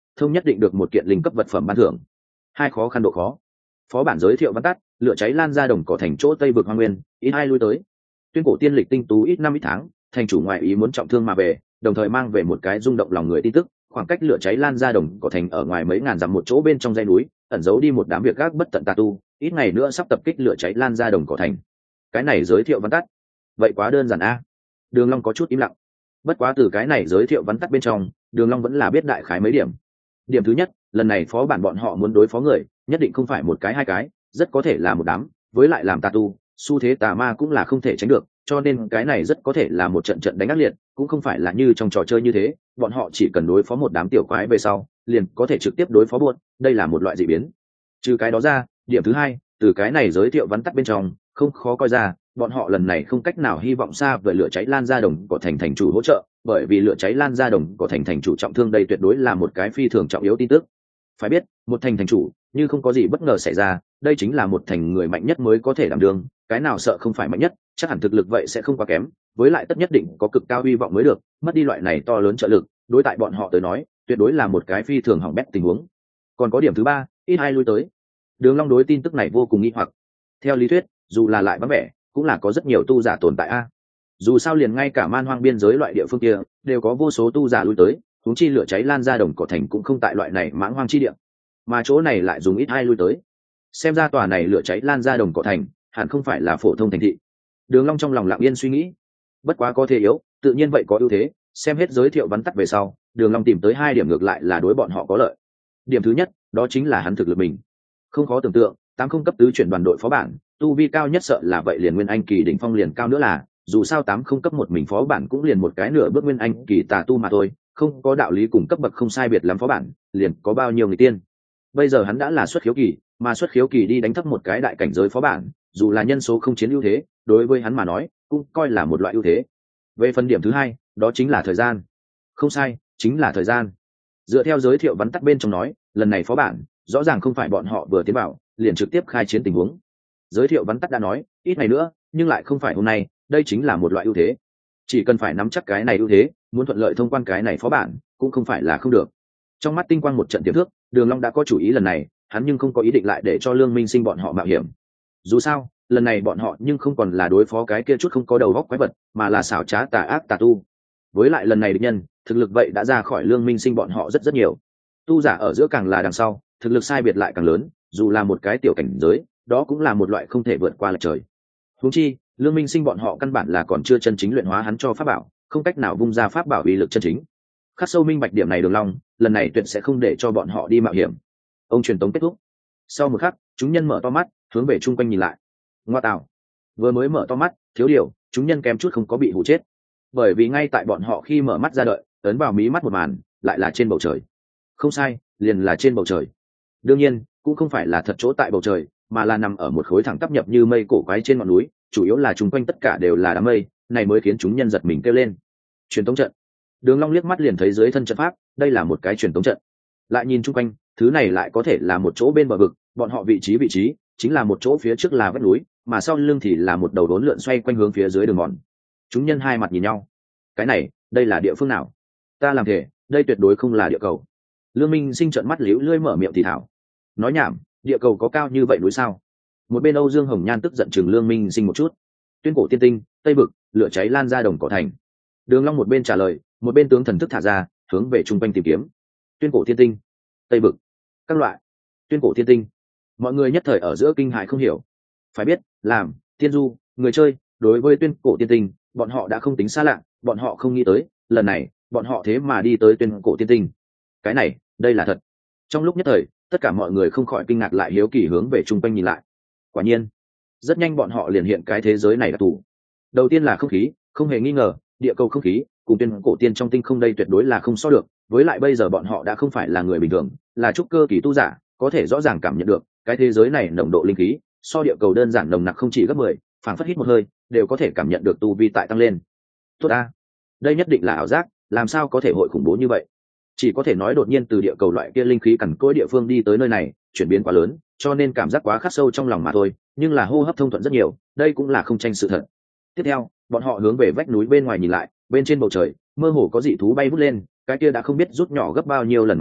thông nhất định được một kiện linh cấp vật phẩm ban thưởng. Hai khó khăn độ khó. Phó bản giới thiệu văn tắt, lửa cháy lan ra đồng cỏ thành chỗ tây vực hoang nguyên, ít ai lui tới. Tuyên cổ tiên lịch tinh tú ít năm ít tháng, thành chủ ngoại ý muốn trọng thương mà về, đồng thời mang về một cái rung động lòng người tin tức, khoảng cách lửa cháy lan ra đồng cỏ thành ở ngoài mấy ngàn dặm một chỗ bên trong dãy núi, ẩn giấu đi một đám việc gác bất tận tà tu, ít ngày nữa sắp tập kích lửa cháy lan ra đồng cỏ thành. Cái này giới thiệu văn tắt, vậy quá đơn giản a. Đường Long có chút im lặng. Bất quá từ cái này giới thiệu văn tắt bên trong, Đường Long vẫn là biết đại khái mấy điểm. Điểm thứ nhất, lần này phó bản bọn họ muốn đối phó người, nhất định không phải một cái hai cái, rất có thể là một đám, với lại làm tà tu, xu thế tà ma cũng là không thể tránh được, cho nên cái này rất có thể là một trận trận đánh ác liệt, cũng không phải là như trong trò chơi như thế, bọn họ chỉ cần đối phó một đám tiểu quái về sau, liền có thể trực tiếp đối phó buốt, đây là một loại dị biến. Trừ cái đó ra, điểm thứ hai, từ cái này giới thiệu vắn tắt bên trong, không khó coi ra, bọn họ lần này không cách nào hy vọng xa vời lửa cháy lan ra đồng của thành chủ hỗ trợ, bởi vì lửa cháy lan ra đồng của thành chủ trọng thương đây tuyệt đối là một cái phi thường trọng yếu tin tức. Phải biết, một thành chủ, như không có gì bất ngờ xảy ra, đây chính là một thành người mạnh nhất mới có thể đảm đương, cái nào sợ không phải mạnh nhất, chắc hẳn thực lực vậy sẽ không quá kém, với lại tất nhất định có cực cao hy vọng mới được, mất đi loại này to lớn trợ lực, đối tại bọn họ tới nói, tuyệt đối là một cái phi thường hỏng bét tình huống. Còn có điểm thứ ba, ít ai lui tới. Đường Long đối tin tức này vô cùng nghi hoặc. Theo lý thuyết, dù là lại vắng vẻ, cũng là có rất nhiều tu giả tồn tại a. Dù sao liền ngay cả man hoang biên giới loại địa phương kia, đều có vô số tu giả lui tới, huống chi lửa cháy lan ra đồng cỏ thành cũng không tại loại này mãng hoang chi địa, mà chỗ này lại dùng ít ai lui tới. Xem ra tòa này lửa cháy lan ra đồng cỏ thành, hẳn không phải là phổ thông thành thị. Đường Long trong lòng lặng yên suy nghĩ. Bất quá có thế yếu, tự nhiên vậy có ưu thế, xem hết giới thiệu vắn tắt về sau, Đường Long tìm tới hai điểm ngược lại là đối bọn họ có lợi. Điểm thứ nhất, đó chính là hắn thực lực mình. Không khó tưởng tượng, 80 cấp tứ chuyển đoàn đội phó bản, tu vi cao nhất sợ là vậy liền nguyên anh kỳ đỉnh phong liền cao nữa là, dù sao 80 cấp một mình phó bản cũng liền một cái nửa bước nguyên anh kỳ tà tu mà thôi, không có đạo lý cùng cấp bậc không sai biệt lắm phó bản, liền có bao nhiêu người tiên. Bây giờ hắn đã là xuất khiếu kỳ, mà xuất khiếu kỳ đi đánh thấp một cái đại cảnh giới phó bản, dù là nhân số không chiến ưu thế, đối với hắn mà nói, cũng coi là một loại ưu thế. Về phần điểm thứ hai, đó chính là thời gian. Không sai, chính là thời gian. Dựa theo giới thiệu vắn tắt bên trong nói, lần này phó bản, rõ ràng không phải bọn họ vừa tiến vào, liền trực tiếp khai chiến tình huống. Giới thiệu vắn tắt đã nói, ít ngày nữa, nhưng lại không phải hôm nay, đây chính là một loại ưu thế. Chỉ cần phải nắm chắc cái này ưu thế, muốn thuận lợi thông quan cái này phó bản, cũng không phải là không được. Trong mắt tinh quang một trận tiềm thước, Đường Long đã có chủ ý lần này, hắn nhưng không có ý định lại để cho Lương Minh Sinh bọn họ mạo hiểm. Dù sao, lần này bọn họ nhưng không còn là đối phó cái kia chút không có đầu óc quái vật, mà là xảo trá tà ác tà tu. Với lại lần này địch nhân, thực lực vậy đã ra khỏi Lương Minh Sinh bọn họ rất nhiều. Tu giả ở giữa càng là đằng sau, thực lực sai biệt lại càng lớn, dù là một cái tiểu cảnh giới, đó cũng là một loại không thể vượt qua lệch trời. Huống chi, Lương Minh Sinh bọn họ căn bản là còn chưa chân chính luyện hóa hắn cho pháp bảo, không cách nào vung ra pháp bảo uy lực chân chính. Khắc sâu minh bạch điểm này Đường Long, lần này tuyệt sẽ không để cho bọn họ đi mạo hiểm. Ông truyền tống kết thúc. Sau một khắc, chúng nhân mở to mắt, hướng về chung quanh nhìn lại. Ngoa tạo! Vừa mới mở to mắt, thiếu điều, chúng nhân kém chút không có bị hù chết. Bởi vì ngay tại bọn họ khi mở mắt ra đợi, ấn vào mí mắt một màn, lại là trên bầu trời. Không sai, liền là trên bầu trời. Đương nhiên, cũng không phải là thật chỗ tại bầu trời, mà là nằm ở một khối thẳng tắp nhập như mây cổ quái trên ngọn núi, chủ yếu là chung quanh tất cả đều là đám mây, này mới khiến chúng nhân giật mình kêu lên. Truyền tống trận. Đường Long liếc mắt liền thấy dưới thân trận pháp, đây là một cái truyền tống trận. Lại nhìn chung quanh, thứ này lại có thể là một chỗ bên bờ vực, bọn họ vị trí chính là một chỗ phía trước là vách núi, mà sau lưng thì là một đầu đốn lượn xoay quanh hướng phía dưới đường mòn. Chúng nhân hai mặt nhìn nhau. Cái này, đây là địa phương nào? Ta làm thể, đây tuyệt đối không là địa cầu. Lương Minh Sinh trợn mắt liễu lưỡi mở miệng thì thảo. Nói nhảm, địa cầu có cao như vậy núi sao? Một bên Âu Dương Hồng Nhan tức giận chừng Lương Minh Sinh một chút. Tuyên cổ tiên tinh, Tây vực, lửa cháy lan ra đồng cỏ thành. Đường Long một bên trả lời, một bên tướng thần thức thả ra, hướng về trung quanh tìm kiếm. Tuyên cổ tiên tinh, Tây vực, các loại. Tuyên cổ tiên tinh. Mọi người nhất thời ở giữa kinh hãi không hiểu. Phải biết, làm tiên du, người chơi, đối với tuyên cổ tiên tinh, bọn họ đã không tính xa lạ, bọn họ không nghĩ tới, lần này, bọn họ thế mà đi tới tuyên cổ tiên tinh. Cái này, đây là thật. Trong lúc nhất thời, tất cả mọi người không khỏi kinh ngạc lại hiếu kỳ hướng về trung quanh nhìn lại. Quả nhiên, rất nhanh bọn họ liền hiện cái thế giới này là tủ. Đầu tiên là không khí, không hề nghi ngờ, địa cầu không khí cùng tuyên cổ tiên trong tinh không đây tuyệt đối là không so được. Với lại bây giờ bọn họ đã không phải là người bình thường, là trúc cơ kỳ tu giả, có thể rõ ràng cảm nhận được cái thế giới này nồng độ linh khí so địa cầu đơn giản nồng nặc không chỉ gấp 10, phảng phất hít một hơi đều có thể cảm nhận được tu vi tại tăng lên. Tốt a, đây nhất định là ảo giác, làm sao có thể hội khủng bố như vậy? Chỉ có thể nói đột nhiên từ địa cầu loại kia linh khí cằn cỗi địa phương đi tới nơi này, chuyển biến quá lớn, cho nên cảm giác quá khắc sâu trong lòng mà thôi, nhưng là hô hấp thông thuận rất nhiều, đây cũng là không tranh sự thật. Tiếp theo, bọn họ hướng về vách núi bên ngoài nhìn lại, bên trên bầu trời, mơ hồ có dị thú bay vút lên, cái kia đã không biết rút nhỏ gấp bao nhiêu lần mặt đất,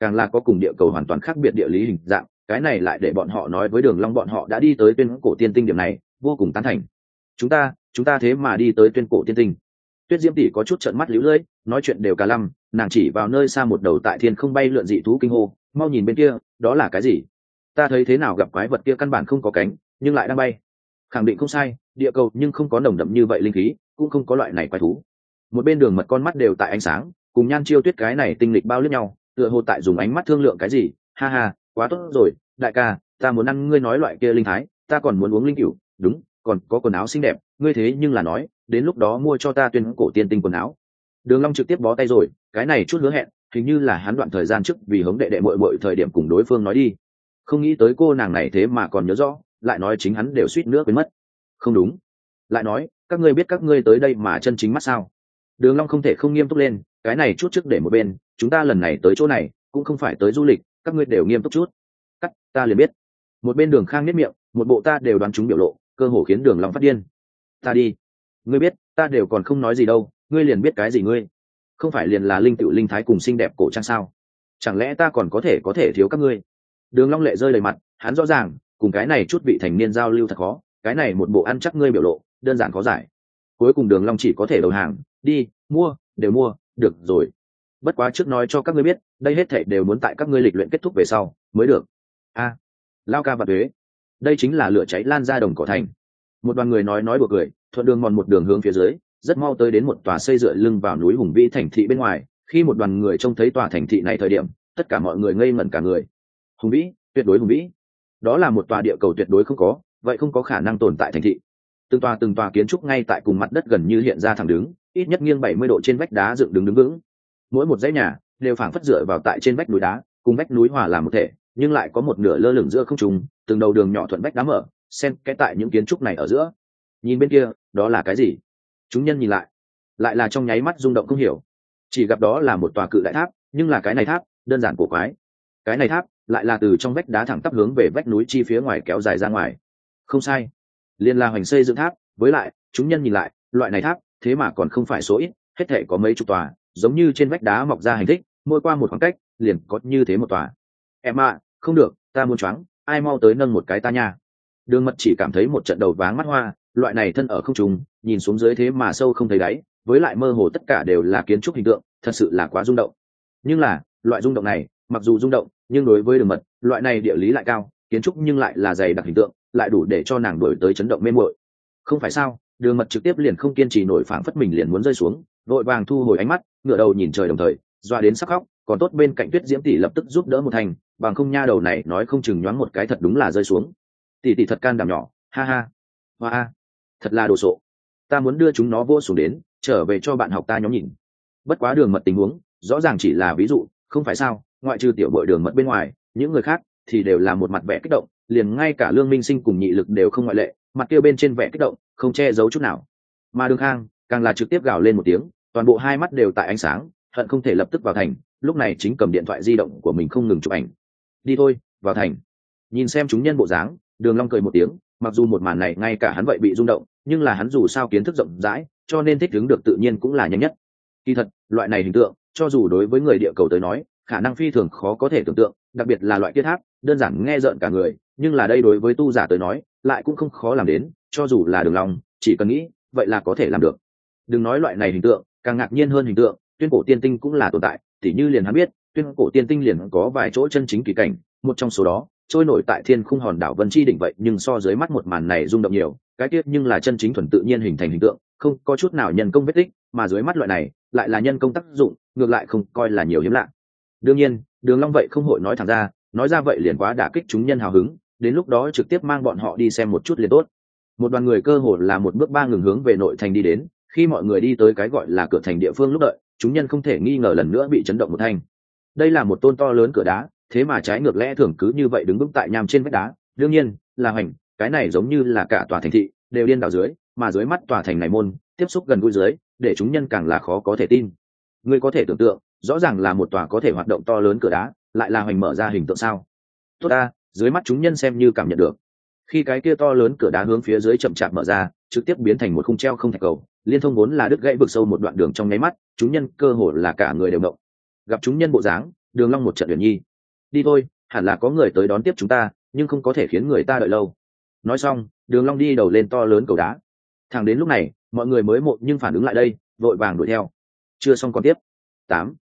càng là có cùng địa cầu hoàn toàn khác biệt địa lý hình dạng, cái này lại để bọn họ nói với Đường Long bọn họ đã đi tới tuyên cổ tiên tinh điểm này, vô cùng tán thành. Chúng ta thế mà đi tới tuyên cổ tiên tinh. Tuyết Diễm tỷ có chút trợn mắt líu lưỡi, nói chuyện đều cả lăm, nàng chỉ vào nơi xa một đầu tại thiên không bay lượn dị thú kinh hô, mau nhìn bên kia, đó là cái gì? Ta thấy thế nào gặp quái vật kia căn bản không có cánh, nhưng lại đang bay. Khẳng định không sai, địa cầu nhưng không có nồng đậm như vậy linh khí, cũng không có loại này quái thú. Một bên Đường Mật con mắt đều tại ánh sáng, cùng Nhan Chiêu Tuyết cái này tinh lịch bao liếc nhau, tựa hồ tại dùng ánh mắt thương lượng cái gì. Ha ha, quá tốt rồi, đại ca, ta muốn ăn ngươi nói loại kia linh thái, ta còn muốn uống linh cửu, đúng, còn có quần áo xinh đẹp, ngươi thế nhưng là nói, đến lúc đó mua cho ta tuyên cổ tiên tinh quần áo. Đường Long trực tiếp bó tay rồi, cái này chút hứa hẹn, hình như là hắn đoạn thời gian trước vì hống đệ đệ muội muội thời điểm cùng đối phương nói đi. Không nghĩ tới cô nàng này thế mà còn nhớ rõ, lại nói chính hắn đều suýt nữa quên mất. Không đúng, lại nói, các ngươi biết các ngươi tới đây mà chân chính mắt sao? Đường Long không thể không nghiêm túc lên, cái này chút trước để một bên, chúng ta lần này tới chỗ này cũng không phải tới du lịch, các ngươi đều nghiêm túc chút. Cắt, ta liền biết. Một bên Đường Khang nhếch miệng, một bộ ta đều đoán chúng biểu lộ, cơ hồ khiến Đường Long phát điên. Ta đi, ngươi biết, ta đều còn không nói gì đâu, ngươi liền biết cái gì ngươi? Không phải liền là linh tựu linh thái cùng xinh đẹp cổ trang sao? Chẳng lẽ ta còn có thể thiếu các ngươi? Đường Long lệ rơi đầy mặt, hắn rõ ràng, cùng cái này chút vị thành niên giao lưu thật khó, cái này một bộ ăn chắc ngươi biểu lộ, đơn giản khó giải. Cuối cùng Đường Long chỉ có thể đầu hàng, đi, mua, đều mua, được rồi. Bất quá trước nói cho các ngươi biết, đây hết thảy đều muốn tại các ngươi lịch luyện kết thúc về sau mới được. A, lao ca và thuế, đây chính là lửa cháy lan ra đồng cỏ thành. Một đoàn người nói đùa cười, thuận đường mòn một đường hướng phía dưới, rất mau tới đến một tòa xây dựa lưng vào núi hùng vĩ thành thị bên ngoài. Khi một đoàn người trông thấy tòa thành thị này thời điểm, tất cả mọi người ngây ngẩn cả người. Hùng vĩ, tuyệt đối hùng vĩ. Đó là một tòa địa cầu tuyệt đối không có, vậy không có khả năng tồn tại thành thị. Từng tòa kiến trúc ngay tại cùng mặt đất gần như hiện ra thẳng đứng, ít nhất nghiêng 70 độ trên vách đá dựng đứng vững. Mỗi một dãy nhà đều phảng phất dựa vào tại trên vách núi đá, cùng vách núi hòa làm một thể, nhưng lại có một nửa lơ lửng giữa không trung, từng đầu đường nhỏ thuận vách đá mở, xen kẽ tại những kiến trúc này ở giữa. Nhìn bên kia, đó là cái gì? Chúng nhân nhìn lại là trong nháy mắt rung động không hiểu. Chỉ gặp đó là một tòa cự đại tháp, nhưng là cái này tháp, đơn giản cổ quái. Cái này tháp lại là từ trong vách đá thẳng tắp hướng về vách núi chi phía ngoài kéo dài ra ngoài. Không sai, liên la hoành xây dựng tháp, với lại, chúng nhân nhìn lại, loại này tháp, thế mà còn không phải số ít, hết thảy có mấy chục tòa, giống như trên vách đá mọc ra hành tích, mỗi qua một khoảng cách, liền có như thế một tòa. Em ạ, không được, ta muốn choáng, ai mau tới nâng một cái ta nha. Đường Mật chỉ cảm thấy một trận đầu váng mắt hoa, loại này thân ở không trung, nhìn xuống dưới thế mà sâu không thấy đáy, với lại mơ hồ tất cả đều là kiến trúc hình tượng, thật sự là quá rung động. Nhưng là, loại rung động này, mặc dù rung động, nhưng đối với Đường Mật, loại này địa lý lại cao, kiến trúc nhưng lại là dày đặc hình tượng, lại đủ để cho nàng đuổi tới chấn động mê muội. Không phải sao? Đường Mật trực tiếp liền không kiên trì nổi, phảng phất mình liền muốn rơi xuống, vội vàng thu hồi ánh mắt, ngửa đầu nhìn trời đồng thời, doa đến sắc khóc, còn tốt bên cạnh Tuyết Diễm tỷ lập tức giúp đỡ một thành, bằng không nha đầu này nói không chừng nhoáng một cái thật đúng là rơi xuống. Tỷ thật can đảm nhỏ, ha ha. Hoa, thật là đồ sộ. Ta muốn đưa chúng nó vô xuống đến, trở về cho bạn học ta nhóm nhìn. Bất quá Đường Mật tình huống, rõ ràng chỉ là ví dụ, không phải sao? Ngoại trừ tiểu bội Đường Mật bên ngoài, những người khác thì đều là một mặt vẻ kích động, liền ngay cả Lương Minh Sinh cùng Nhị Lực đều không ngoại lệ, mặt kia bên trên vẻ kích động, không che giấu chút nào. Mà Đường Khang càng là trực tiếp gào lên một tiếng, toàn bộ hai mắt đều tại ánh sáng, hận không thể lập tức vào thành, lúc này chính cầm điện thoại di động của mình không ngừng chụp ảnh. Đi thôi, vào thành. Nhìn xem chúng nhân bộ dáng, Đường Long cười một tiếng, mặc dù một màn này ngay cả hắn vậy bị rung động, nhưng là hắn dù sao kiến thức rộng rãi, cho nên thích ứng được tự nhiên cũng là nhanh nhất. Kỳ thật, loại này hình tượng, cho dù đối với người địa cầu tới nói, khả năng phi thường khó có thể tưởng tượng, đặc biệt là loại kia tháp, đơn giản nghe rợn cả người, nhưng là đây đối với tu giả tới nói, lại cũng không khó làm đến, cho dù là Đường Long, chỉ cần nghĩ, vậy là có thể làm được. Đừng nói loại này hình tượng, càng ngạc nhiên hơn hình tượng, tuyên cổ tiên tinh cũng là tồn tại, tỉ như liền hắn biết, tuyên cổ tiên tinh liền có vài chỗ chân chính kỳ cảnh, một trong số đó, trôi nổi tại thiên khung hòn đảo Vân Chi đỉnh vậy, nhưng so dưới mắt một màn này rung động nhiều, cái tiết nhưng là chân chính thuần tự nhiên hình thành hình tượng, không có chút nào nhân công vết tích, mà dưới mắt loại này, lại là nhân công tác dụng, ngược lại không coi là nhiều hiếm lạ. Đương nhiên, Đường Long vậy không hội nói thẳng ra, nói ra vậy liền quá đả kích chúng nhân hào hứng, đến lúc đó trực tiếp mang bọn họ đi xem một chút liền tốt. Một đoàn người cơ hồ là một bước ba ngừng hướng về nội thành đi đến, khi mọi người đi tới cái gọi là cửa thành địa phương lúc đợi, chúng nhân không thể nghi ngờ lần nữa bị chấn động một thanh. Đây là một tôn to lớn cửa đá, thế mà trái ngược lẽ thường cứ như vậy đứng vững tại nham trên vách đá, đương nhiên là Hoành, cái này giống như là cả tòa thành thị đều điên đảo dưới, mà dưới mắt tòa thành này môn tiếp xúc gần gũi dưới, để chúng nhân càng là khó có thể tin. Ngươi có thể tưởng tượng, rõ ràng là một tòa có thể hoạt động to lớn cửa đá, lại là Hoành mở ra hình tượng sao? Tốt ta, dưới mắt chúng nhân xem như cảm nhận được. Khi cái kia to lớn cửa đá hướng phía dưới chậm chạp mở ra, trực tiếp biến thành một khung treo không thạch cầu, liên thông vốn là đứt gãy vực sâu một đoạn đường trong nháy mắt, chúng nhân cơ hồ là cả người đều động. Gặp chúng nhân bộ dáng, Đường Long một trận luyện nhi. Đi thôi, hẳn là có người tới đón tiếp chúng ta, nhưng không có thể khiến người ta đợi lâu. Nói xong, Đường Long đi đầu lên to lớn cầu đá. Thẳng đến lúc này, mọi người mới nhưng phản ứng lại đây, vội vàng đuổi theo. Chưa xong còn tiếp. 8.